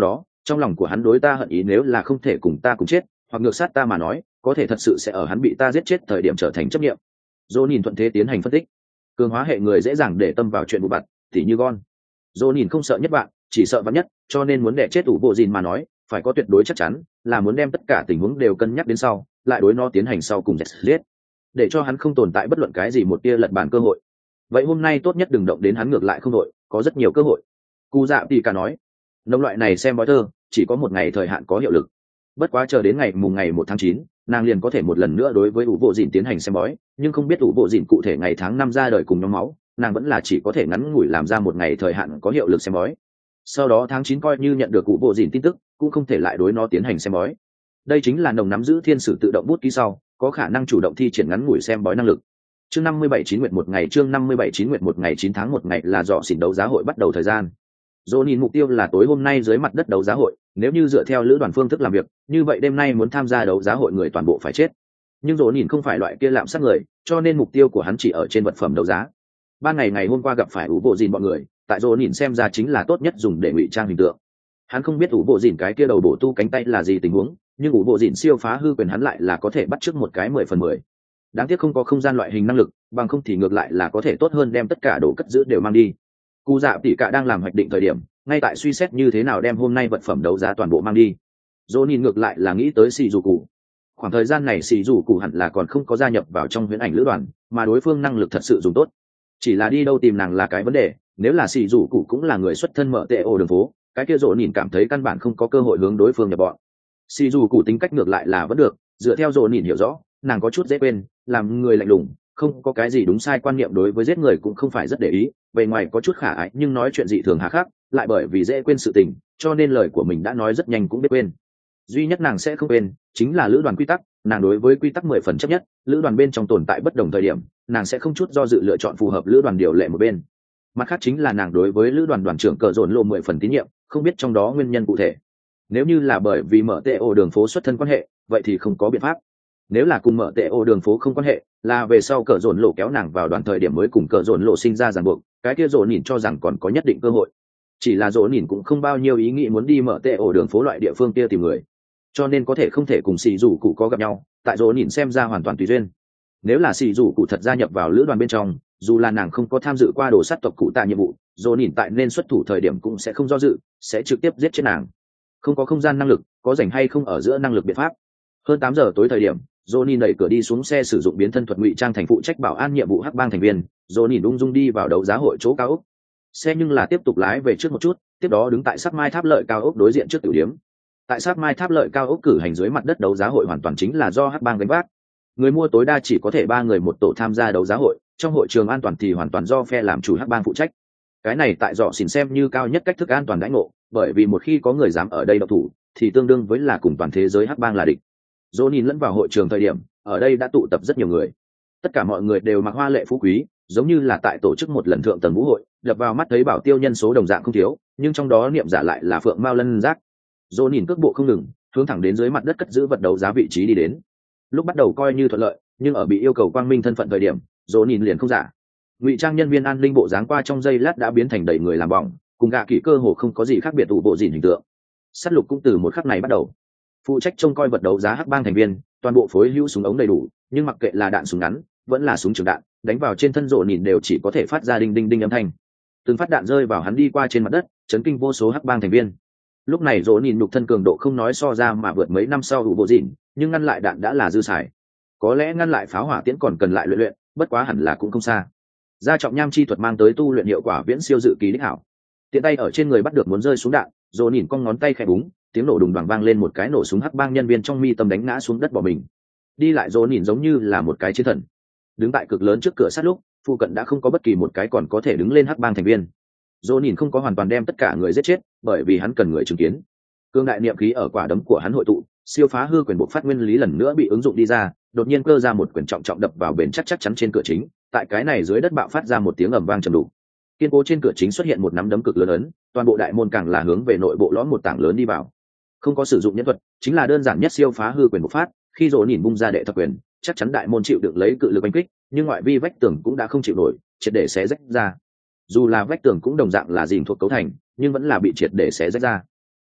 trong lòng của hắn đối ta hận ý nếu là không thể cùng ta cùng chết hoặc ngược sát ta mà nói có thể thật sự sẽ ở hắn bị ta giết chết thời điểm trở thành chấp nghiệm. Dỗ nhìn thuận thế tiến hành phân tích. Cường hóa hệ người dễ dàng để tâm vào chuyện vụ vặt, tỉ như gon. Dỗ nhìn không sợ nhất bạn, chỉ sợ vắn nhất, cho nên muốn đẻ chết ủ bộ dìn mà nói phải có tuyệt đối chắc chắn, là muốn đem tất cả tình huống đều cân nhắc đến sau, lại đối nó tiến hành sau cùng giết, để cho hắn không tồn tại bất luận cái gì một tia lật bàn cơ hội. Vậy hôm nay tốt nhất đừng động đến hắn, ngược lại không đội, có rất nhiều cơ hội. Cú dạ thì cả nói, nông loại này xem bói thơ chỉ có một ngày thời hạn có hiệu lực, bất quá chờ đến ngày mùng ngày một tháng chín, nàng liền có thể một lần nữa đối với ủ bộ dìn tiến hành xem bói, nhưng không biết ủ bộ dìn cụ thể ngày tháng năm ra đời cùng nhóm máu, nàng vẫn là chỉ có thể ngắn ngủi làm ra một ngày thời hạn có hiệu lực xem bói. Sau đó tháng chín coi như nhận được ủ bộ dìn tin tức, cũng không thể lại đối nó tiến hành xem bói. Đây chính là nồng nắm giữ thiên sử tự động bút ký sau, có khả năng chủ động thi triển ngắn ngủi xem bói năng lực. Chương năm mươi bảy chín nguyện một ngày, chương năm mươi bảy chín nguyện một ngày, chín tháng một ngày là dọ xỉn đấu giá hội bắt đầu thời gian. Dỗ nhìn mục tiêu là tối hôm nay dưới mặt đất đấu giá hội, nếu như dựa theo lữ đoàn phương thức làm việc, như vậy đêm nay muốn tham gia đấu giá hội người toàn bộ phải chết. Nhưng Dỗ nhìn không phải loại kia lạm sát người, cho nên mục tiêu của hắn chỉ ở trên vật phẩm đấu giá. Ba ngày ngày hôm qua gặp phải ủ bộ dìn bọn người, tại Dỗ nhìn xem ra chính là tốt nhất dùng để ngụy trang hình tượng. Hắn không biết ủ bộ dìn cái kia đầu bổ tu cánh tay là gì tình huống, nhưng ủ bộ dìn siêu phá hư quyền hắn lại là có thể bắt chước một cái mười phần mười. Đáng tiếc không có không gian loại hình năng lực, bằng không thì ngược lại là có thể tốt hơn đem tất cả đồ cất giữ đều mang đi. Cú dạ tỷ cả đang làm hoạch định thời điểm, ngay tại suy xét như thế nào đem hôm nay vật phẩm đấu giá toàn bộ mang đi. Dỗ nhìn ngược lại là nghĩ tới xì dù cụ. Khoảng thời gian này xì dù cụ hẳn là còn không có gia nhập vào trong huyễn ảnh lữ đoàn, mà đối phương năng lực thật sự dùng tốt. Chỉ là đi đâu tìm nàng là cái vấn đề, nếu là xì dù cụ cũng là người xuất thân mở tệ ổ đường phố, cái kia Dỗ nhìn cảm thấy căn bản không có cơ hội hướng đối phương nhập bọn. Xì dù cụ tính cách ngược lại là vẫn được, dựa theo Dỗ nhìn hiểu rõ, nàng có chút dễ quên, làm người lạnh lùng, không có cái gì đúng sai quan niệm, đối với giết người cũng không phải rất để ý, bề ngoài có chút khả ái nhưng nói chuyện dị thường hà khắc, lại bởi vì dễ quên sự tình, cho nên lời của mình đã nói rất nhanh cũng biết quên. Duy nhất nàng sẽ không quên chính là lữ đoàn quy tắc, nàng đối với quy tắc mười phần chấp nhất, lữ đoàn bên trong tồn tại bất đồng thời điểm, nàng sẽ không chút do dự lựa chọn phù hợp lữ đoàn điều lệ một bên. Mặt khác chính là nàng đối với lữ đoàn đoàn trưởng cờ dồn lộ mười phần tín nhiệm, không biết trong đó nguyên nhân cụ thể. Nếu như là bởi vì mở tệ ổ đường phố xuất thân quan hệ, vậy thì không có biện pháp. Nếu là cùng mở tệ ổ đường phố không quan hệ, là về sau cờ dồn lộ kéo nàng vào đoàn thời điểm mới cùng cờ dồn lộ sinh ra ràng buộc, cái kia dồn nhìn cho rằng còn có nhất định cơ hội. Chỉ là dồn nhìn cũng không bao nhiêu ý nghĩ muốn đi mở tệ ổ đường phố loại địa phương kia tìm người, cho nên có thể không thể cùng xì dù cụ có gặp nhau, tại dồn nhìn xem ra hoàn toàn tùy duyên. Nếu là xì dù cụ thật gia nhập vào lữ đoàn bên trong, dù là nàng không có tham dự qua đồ sát tộc cụ tạ nhiệm vụ, dồn nhìn tại nên xuất thủ thời điểm cũng sẽ không do dự, sẽ trực tiếp giết chết nàng. Không có không gian năng lực, có rảnh hay không ở giữa năng lực biện pháp. Hơn tám giờ tối thời điểm, Johnny đẩy cửa đi xuống xe, sử dụng biến thân thuật ngụy trang thành phụ trách bảo an nhiệm vụ hắc bang thành viên. Johnny ung dung đi vào đấu giá hội chỗ cao ốc. Xe nhưng là tiếp tục lái về trước một chút, tiếp đó đứng tại Sắc Mai Tháp Lợi cao ốc đối diện trước tiểu điếm. Tại Sắc Mai Tháp Lợi cao ốc cử hành dưới mặt đất đấu giá hội hoàn toàn chính là do hắc bang gánh vác. Người mua tối đa chỉ có thể ba người một tổ tham gia đấu giá hội, trong hội trường an toàn thì hoàn toàn do phe làm chủ hắc bang phụ trách. Cái này tại dọ xỉn xem như cao nhất cách thức an toàn đãi ngộ, bởi vì một khi có người dám ở đây độc thủ, thì tương đương với là cùng toàn thế giới hắc bang là địch. Dỗ nhìn lẫn vào hội trường thời điểm, ở đây đã tụ tập rất nhiều người. Tất cả mọi người đều mặc hoa lệ phú quý, giống như là tại tổ chức một lần thượng tầng vũ hội, đập vào mắt thấy bảo tiêu nhân số đồng dạng không thiếu, nhưng trong đó niệm giả lại là phượng mao lân giác. Dỗ nhìn cước bộ không ngừng, hướng thẳng đến dưới mặt đất cất giữ vật đấu giá vị trí đi đến. Lúc bắt đầu coi như thuận lợi, nhưng ở bị yêu cầu quang minh thân phận thời điểm, Dỗ nhìn liền không giả. Ngụy trang nhân viên an ninh bộ dáng qua trong giây lát đã biến thành đầy người làm bỏng, cùng gạ kỹ cơ hồ không có gì khác biệt tụ bộ dìn hình tượng. Sát lục cũng từ một khắc này bắt đầu. Phụ trách trông coi vật đấu giá hắc bang thành viên, toàn bộ phối hữu súng ống đầy đủ, nhưng mặc kệ là đạn súng ngắn vẫn là súng trường đạn, đánh vào trên thân Dỗ nhìn đều chỉ có thể phát ra đinh đinh đinh âm thanh. Từng phát đạn rơi vào hắn đi qua trên mặt đất, chấn kinh vô số hắc bang thành viên. Lúc này Dỗ nhìn nhục thân cường độ không nói so ra mà vượt mấy năm sau ủ bộ dìn, nhưng ngăn lại đạn đã là dư xài. Có lẽ ngăn lại pháo hỏa tiễn còn cần lại luyện luyện, bất quá hẳn là cũng không xa. Gia trọng nham chi thuật mang tới tu luyện hiệu quả viễn siêu dự kỳ đích hảo. Tiện tay ở trên người bắt được muốn rơi xuống đạn, Dỗ nhìn con ngón tay khẽ búng, tiếng nổ đùng đoàng vang lên, một cái nổ súng hắc bang nhân viên trong mi tâm đánh ngã xuống đất bỏ mình. Đi lại Dỗ nhìn giống như là một cái chiến thần, đứng tại cực lớn trước cửa sát lúc, phụ cận đã không có bất kỳ một cái còn có thể đứng lên hắc bang thành viên. Dỗ nhìn không có hoàn toàn đem tất cả người giết chết, bởi vì hắn cần người chứng kiến. Cương đại niệm khí ở quả đấm của hắn hội tụ, siêu phá hư quyền bộ phát nguyên lý lần nữa bị ứng dụng đi ra, đột nhiên cơ ra một quyền trọng trọng đập vào bền chắc chắc chắn trên cửa chính, tại cái này dưới đất bạo phát ra một tiếng ầm vang trầm đục. Kiên cố trên cửa chính xuất hiện một nắm đấm cực lớn ấn, toàn bộ đại môn càng là hướng về nội bộ lõm một tảng lớn đi vào. Không có sử dụng nhân thuật, chính là đơn giản nhất siêu phá hư quyền bộc phát, khi Dỗ nhìn bung ra đệ thập quyền, chắc chắn đại môn chịu được lấy cự lực đánh kích, nhưng ngoại vi vách tường cũng đã không chịu nổi, triệt để xé rách ra. Dù là vách tường cũng đồng dạng là dìm thuộc cấu thành, nhưng vẫn là bị triệt để xé rách ra.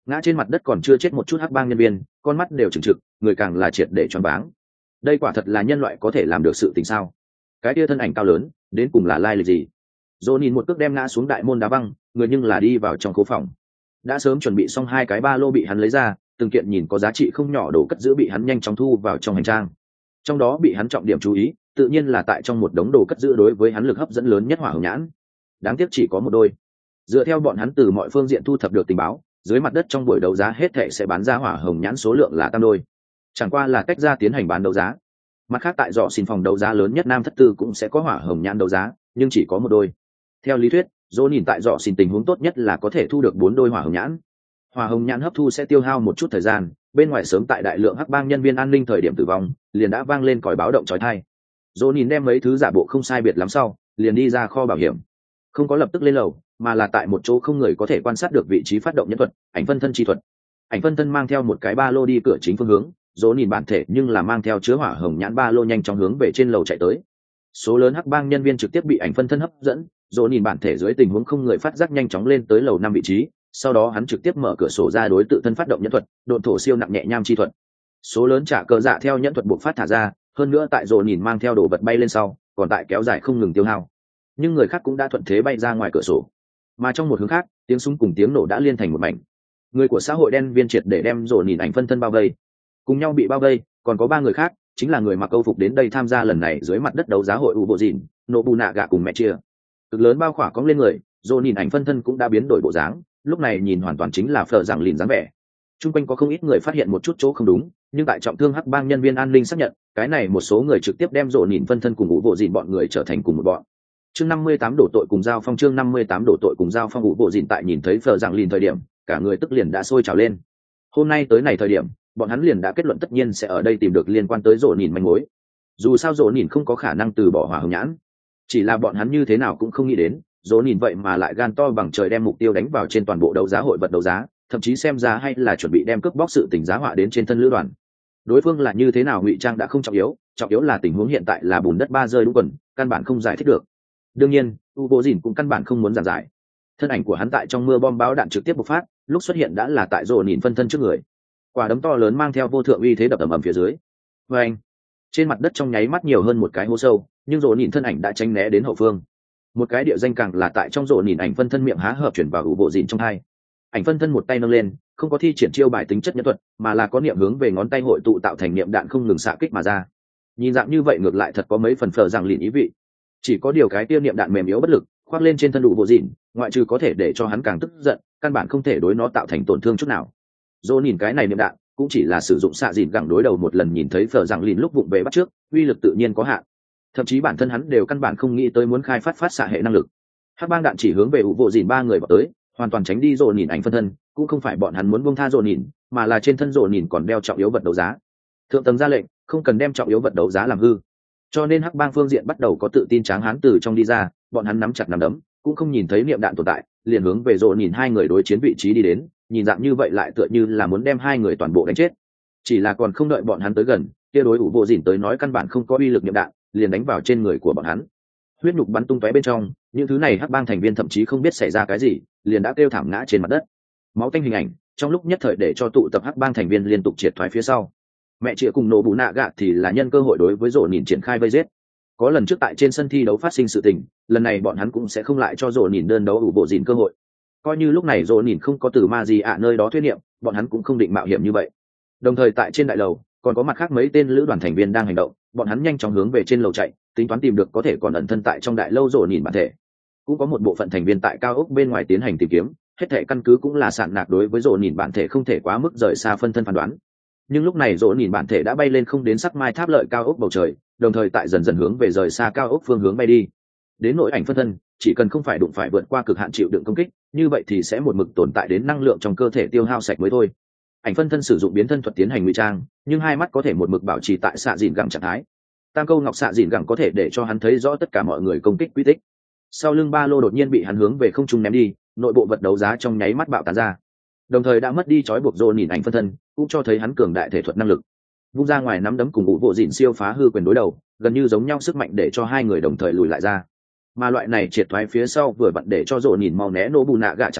ngã trên mặt đất còn chưa chết một chút hắc bang nhân viên con mắt đều trừng trực, người càng là triệt để choáng váng. Đây quả thật là nhân loại có thể làm được sự tình sao? Cái kia thân ảnh cao lớn đến cùng là lai lịch gì? Dỗ nhìn một cước đem ngã xuống đại môn đá văng, người nhưng là đi vào trong khố phòng. Đã sớm chuẩn bị xong hai cái ba lô bị hắn lấy ra, từng kiện nhìn có giá trị không nhỏ đồ cất giữ bị hắn nhanh chóng thu vào trong hành trang. Trong đó bị hắn trọng điểm chú ý tự nhiên là tại trong một đống đồ cất giữ đối với hắn lực hấp dẫn lớn nhất hỏa hồng nhãn. Đáng tiếc chỉ có một đôi. Dựa theo bọn hắn từ mọi phương diện thu thập được tình báo, dưới mặt đất trong buổi đấu giá hết thảy sẽ bán ra hỏa hồng nhãn số lượng là tam đôi, chẳng qua là tách ra tiến hành bán đấu giá. Mặt khác tại dọ xin phòng đấu giá lớn nhất Nam Thất Tư cũng sẽ có hỏa hồng nhãn đấu giá, nhưng chỉ có một đôi. Theo lý thuyết, dỗ nhìn tại dọ xin tình huống tốt nhất là có thể thu được bốn đôi hỏa hồng nhãn. Hỏa hồng nhãn hấp thu sẽ tiêu hao một chút thời gian, bên ngoài sớm tại đại lượng hắc bang nhân viên an ninh thời điểm tử vong liền đã vang lên còi báo động chói tai. Dỗ nhìn đem mấy thứ giả bộ không sai biệt lắm sau liền đi ra kho bảo hiểm, không có lập tức lên lầu mà là tại một chỗ không người có thể quan sát được vị trí phát động nhân thuật ảnh phân thân chi thuật. Ảnh phân thân mang theo một cái ba lô đi cửa chính phương hướng, dỗ nhìn bản thể nhưng là mang theo chứa hỏa hồng nhãn ba lô nhanh chóng hướng về trên lầu chạy tới. Số lớn hắc bang nhân viên trực tiếp bị ảnh phân thân hấp dẫn, dỗ nhìn bản thể dưới tình huống không người phát giác nhanh chóng lên tới lầu năm vị trí, sau đó hắn trực tiếp mở cửa sổ ra đối tự thân phát động nhẫn thuật độn thổ siêu nặng nhẹ nham chi thuật. Số lớn trả cờ dạ theo nhẫn thuật buộc phát thả ra, hơn nữa tại dỗ nhìn mang theo đồ vật bay lên sau còn tại kéo dài không ngừng tiêu hao, nhưng người khác cũng đã thuận thế bay ra ngoài cửa sổ. Mà trong một hướng khác, tiếng súng cùng tiếng nổ đã liên thành một mảnh. Người của xã hội đen viên triệt để đem dỗ nhìn ảnh phân thân bao vây, cùng nhau bị bao vây còn có ba người khác, chính là người mặc câu phục đến đây tham gia lần này dưới mặt đất đấu giá hội u bộ dìn nộ bù nạ gạ cùng mẹ chia. Cực lớn bao khỏa cong lên người, dỗ nhìn ảnh phân thân cũng đã biến đổi bộ dáng, lúc này nhìn hoàn toàn chính là phở rằng lìn dáng vẻ. Trung quanh có không ít người phát hiện một chút chỗ không đúng, nhưng tại trọng thương hắc bang nhân viên an ninh xác nhận cái này một số người trực tiếp đem dỗ nhìn phân thân cùng u bộ dìn bọn người trở thành cùng một bọn. Chương năm mươi tám đổ tội cùng giao phong chương năm mươi tám đổ tội cùng giao phong u bộ dìn tại nhìn thấy phở rằng lìn thời điểm, cả người tức liền đã sôi trào lên. Hôm nay tới này thời điểm, bọn hắn liền đã kết luận tất nhiên sẽ ở đây tìm được liên quan tới dỗ nhìn manh mối. Dù sao dỗ nhìn không có khả năng từ bỏ hỏa hồng nhãn, chỉ là bọn hắn như thế nào cũng không nghĩ đến dỗ nhìn vậy mà lại gan to bằng trời đem mục tiêu đánh vào trên toàn bộ đấu giá hội vật đấu giá, thậm chí xem ra hay là chuẩn bị đem cướp bóc sự tình giá họa đến trên thân lữ đoàn. Đối phương là như thế nào ngụy trang đã không trọng yếu, trọng yếu là tình huống hiện tại là bùn đất ba rơi đúng quần, căn bản không giải thích được. Đương nhiên u bộ dìn cũng căn bản không muốn giảng giải. Thân ảnh của hắn tại trong mưa bom bão đạn trực tiếp bộc phát, lúc xuất hiện đã là tại dỗ nhìn phân thân trước người. Quả đấm to lớn mang theo vô thượng uy thế đập ầm ầm phía dưới. Và anh, trên mặt đất trong nháy mắt nhiều hơn một cái hố sâu, nhưng dỗ nhìn thân ảnh đã tránh né đến hậu phương. Một cái địa danh càng là tại trong dỗ nhìn ảnh phân thân miệng há hợp chuyển vào ủ bộ dìn trong hai. Ảnh phân thân một tay nâng lên, không có thi triển chiêu bài tính chất nhân thuật, mà là có niệm hướng về ngón tay hội tụ tạo thành niệm đạn không ngừng xạ kích mà ra. Nhìn dạng như vậy ngược lại thật có mấy phần phở rằng lìn ý vị. Chỉ có điều cái tiêu niệm đạn mềm yếu bất lực, khoác lên trên thân ủ bộ dìn, ngoại trừ có thể để cho hắn càng tức giận, căn bản không thể đối nó tạo thành tổn thương chút nào. Dỗ nhìn cái này niệm đạn cũng chỉ là sử dụng xạ dìn gẳng đối đầu một lần, nhìn thấy phở rằng lìn lúc vụng về bắt trước, uy lực tự nhiên có hạn. Thậm chí bản thân hắn đều căn bản không nghĩ tới muốn khai phát phát xạ hệ năng lực. Hắc bang đạn chỉ hướng về ủ bộ dìn ba người vào tới, hoàn toàn tránh đi dỗ nhìn ảnh phân thân, cũng không phải bọn hắn muốn buông tha dỗ nhìn, mà là trên thân dỗ nhìn còn đeo trọng yếu vật đấu giá. Thượng tầng ra lệnh không cần đem trọng yếu vật đấu giá làm hư, cho nên hắc bang phương diện bắt đầu có tự tin tráng hán từ trong đi ra, bọn hắn nắm chặt nắm đấm, cũng không nhìn thấy niệm đạn tồn tại, liền hướng về dỗ nhìn hai người đối chiến vị trí đi đến, nhìn dạng như vậy lại tựa như là muốn đem hai người toàn bộ đánh chết. Chỉ là còn không đợi bọn hắn tới gần, kia đối ủ bộ dìn tới nói căn bản không có uy lực niệm đạn, liền đánh vào trên người của bọn hắn. Huyết nhục bắn tung tóe bên trong, những thứ này hắc bang thành viên thậm chí không biết xảy ra cái gì, liền đã kêu thảm ngã trên mặt đất. Máu tanh hình ảnh trong lúc nhất thời để cho tụ tập hắc bang thành viên liên tục triệt thoái phía sau. Mẹ chĩa cùng nổ bù nạ gạ thì là nhân cơ hội đối với rổ nhìn triển khai vây giết. Có lần trước tại trên sân thi đấu phát sinh sự tình, lần này bọn hắn cũng sẽ không lại cho rổ nhìn đơn đấu ủ bộ dìn cơ hội. Coi như lúc này rổ nhìn không có từ ma gì ạ nơi đó thuyết niệm, bọn hắn cũng không định mạo hiểm như vậy. Đồng thời tại trên đại lầu còn có mặt khác mấy tên lữ đoàn thành viên đang hành động, bọn hắn nhanh chóng hướng về trên lầu chạy, tính toán tìm được có thể còn ẩn thân tại trong đại lâu rổ nhìn bản thể. Cũng có một bộ phận thành viên tại cao ốc bên ngoài tiến hành tìm kiếm, hết thể căn cứ cũng là sạn nạc đối với rổ nhìn bản thể không thể quá mức rời xa phân thân phán đoán. Nhưng lúc này rổ nhìn bản thể đã bay lên không đến sắc mai tháp lợi cao ốc bầu trời, đồng thời tại dần dần hướng về rời xa cao ốc phương hướng bay đi. Đến nội ảnh phân thân chỉ cần không phải đụng phải vượt qua cực hạn chịu đựng công kích, như vậy thì sẽ một mực tồn tại đến năng lượng trong cơ thể tiêu hao sạch mới thôi. Ảnh phân thân sử dụng biến thân thuật tiến hành ngụy trang, nhưng hai mắt có thể một mực bảo trì tại xạ dìn gẳng trạng thái. Tam câu ngọc xạ dìn gẳng có thể để cho hắn thấy rõ tất cả mọi người công kích quy tích. Sau lưng ba lô đột nhiên bị hắn hướng về không trung ném đi, nội bộ vật đấu giá trong nháy mắt bạo tán ra. Đồng thời đã mất đi trói buộc rô nhìn ảnh phân thân, cũng cho thấy hắn cường đại thể thuật năng lực. Vung ra ngoài nắm đấm cùng ủ bộ dịn siêu phá hư quyền đối đầu, gần như giống nhau sức mạnh để cho hai người đồng thời lùi lại ra. Mà loại này triệt thoái phía sau vừa vặn để cho rô nhìn mau né nổ bù nạ gạ chẳng kích,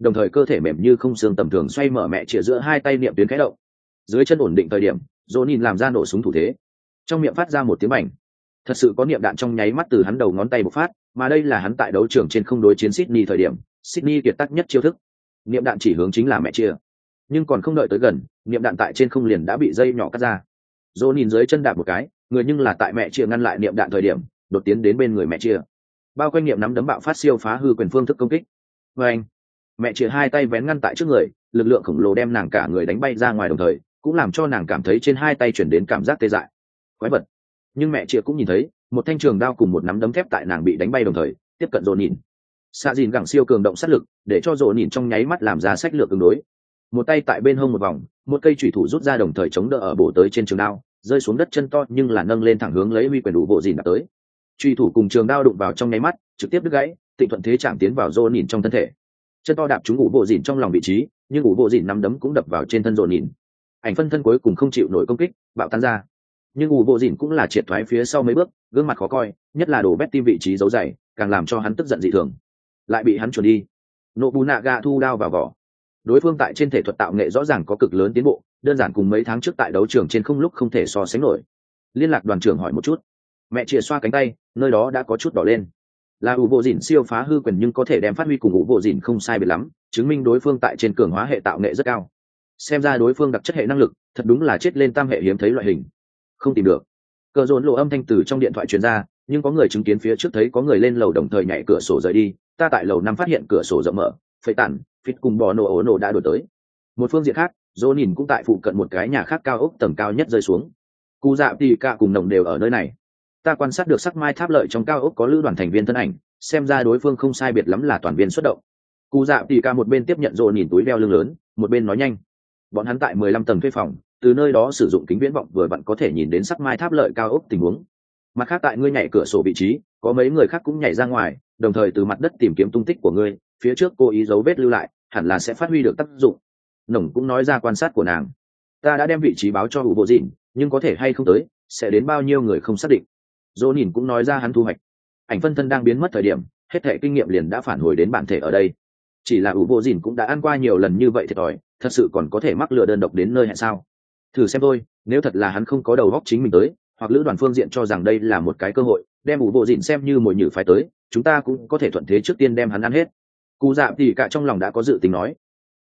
đồng thời cơ thể mềm như không xương tầm thường xoay mở mẹ chĩa giữa hai tay niệm tuyến khẽ động. Dưới chân ổn định thời điểm, dỗ nhìn làm ra nổ súng thủ thế, trong miệng phát ra một tiếng bành. Thật sự có niệm đạn trong nháy mắt từ hắn đầu ngón tay bộc phát, mà đây là hắn tại đấu trường trên không đối chiến Sydney thời điểm, Sydney kiệt tác nhất chiêu thức. Niệm đạn chỉ hướng chính là mẹ chia, nhưng còn không đợi tới gần, niệm đạn tại trên không liền đã bị dây nhỏ cắt ra. Dỗ nhìn dưới chân đạp một cái, người nhưng là tại mẹ chia ngăn lại niệm đạn thời điểm, đột tiến đến bên người mẹ chia. Bao quanh niệm nắm đấm bạo phát siêu phá hư quyền phương thức công kích. Và anh, mẹ chia hai tay vén ngăn tại trước người, lực lượng khổng lồ đem nàng cả người đánh bay ra ngoài, đồng thời cũng làm cho nàng cảm thấy trên hai tay chuyển đến cảm giác tê dại. Quái vật. Nhưng mẹ chia cũng nhìn thấy một thanh trường đao cùng một nắm đấm thép tại nàng bị đánh bay đồng thời tiếp cận Dỗ nhìn. Xạ dìn gẳng siêu cường động sát lực để cho Dỗ nhìn trong nháy mắt làm ra sách lược ứng đối. Một tay tại bên hông một vòng, một cây chủy thủ rút ra đồng thời chống đỡ ở bổ tới trên trường đao, rơi xuống đất chân to nhưng là nâng lên thẳng hướng lấy huy quyền đủ bộ dìn đập tới. Chủy thủ cùng trường đao đụng vào trong nháy mắt, trực tiếp đứt gãy, Tịnh thuận thế chạm tiến vào Dỗ nhìn trong thân thể. Chân to đạp trúng ủ bộ dìn trong lòng vị trí, nhưng ủ bộ dìn nắm đấm cũng đập vào trên thân Dỗ nhìn. Ảnh phân thân cuối cùng không chịu nổi công kích, bạo tan ra. Nhưng ủ bộ dìn cũng là triệt thoái phía sau mấy bước, gương mặt khó coi, nhất là đổ bét tim vị trí giấu dày, càng làm cho hắn tức giận dị thường. Lại bị hắn chuồn đi. Nobunaga thu đao vào vỏ. Đối phương tại trên thể thuật tạo nghệ rõ ràng có cực lớn tiến bộ, đơn giản cùng mấy tháng trước tại đấu trường trên không lúc không thể so sánh nổi. Liên lạc đoàn trưởng hỏi một chút, mẹ chìa xoa cánh tay, nơi đó đã có chút đỏ lên. Là ủ bộ dìn siêu phá hư quyền nhưng có thể đem phát huy cùng ủ bộ dìn không sai biệt lắm, chứng minh đối phương tại trên cường hóa hệ tạo nghệ rất cao. Xem ra đối phương đặc chất hệ năng lực, thật đúng là chết lên tam hệ hiếm thấy loại hình. Không tìm được. Cờ rốn lộ âm thanh từ trong điện thoại truyền ra, nhưng có người chứng kiến phía trước thấy có người lên lầu đồng thời nhảy cửa sổ rời đi. Ta tại lầu năm phát hiện cửa sổ rộng mở, phẩy tản, phít cùng bò nổ ổ nổ đã đổi tới. Một phương diện khác, Dỗ nhìn cũng tại phụ cận một cái nhà khác cao ốc tầng cao nhất rơi xuống. Cú dạ thì cả cùng nồng đều ở nơi này. Ta quan sát được sắc mai tháp lợi trong cao ốc có lữ đoàn thành viên thân ảnh, xem ra đối phương không sai biệt lắm là toàn viên xuất động. Cú dạ thì cả một bên tiếp nhận Dỗ nhìn túi đeo lưng lớn, một bên nói nhanh. Bọn hắn tại mười lăm tầng thuê phòng, từ nơi đó sử dụng kính viễn vọng vừa vặn có thể nhìn đến sắc mai tháp lợi cao ốc tình huống. Mặt khác tại ngươi nhảy cửa sổ vị trí, có mấy người khác cũng nhảy ra ngoài, đồng thời từ mặt đất tìm kiếm tung tích của ngươi, phía trước cố ý dấu vết lưu lại, hẳn là sẽ phát huy được tác dụng. Nồng cũng nói ra quan sát của nàng. Ta đã đem vị trí báo cho hữu bộ dịn, nhưng có thể hay không tới, sẽ đến bao nhiêu người không xác định. Dỗ nhìn cũng nói ra hắn thu hoạch. Ảnh phân thân đang biến mất thời điểm, hết thể kinh nghiệm liền đã phản hồi đến bản thể ở đây. Chỉ là hữu bộ dịn cũng đã ăn qua nhiều lần như vậy thiệt thòi, thật sự còn có thể mắc lừa đơn độc đến nơi hẹn sao? Thử xem thôi, nếu thật là hắn không có đầu óc chính mình tới, hoặc lữ đoàn phương diện cho rằng đây là một cái cơ hội, đem ủ bộ dịn xem như mồi nhử phái tới, chúng ta cũng có thể thuận thế trước tiên đem hắn ăn hết. Cú dạ thì cả trong lòng đã có dự tính nói,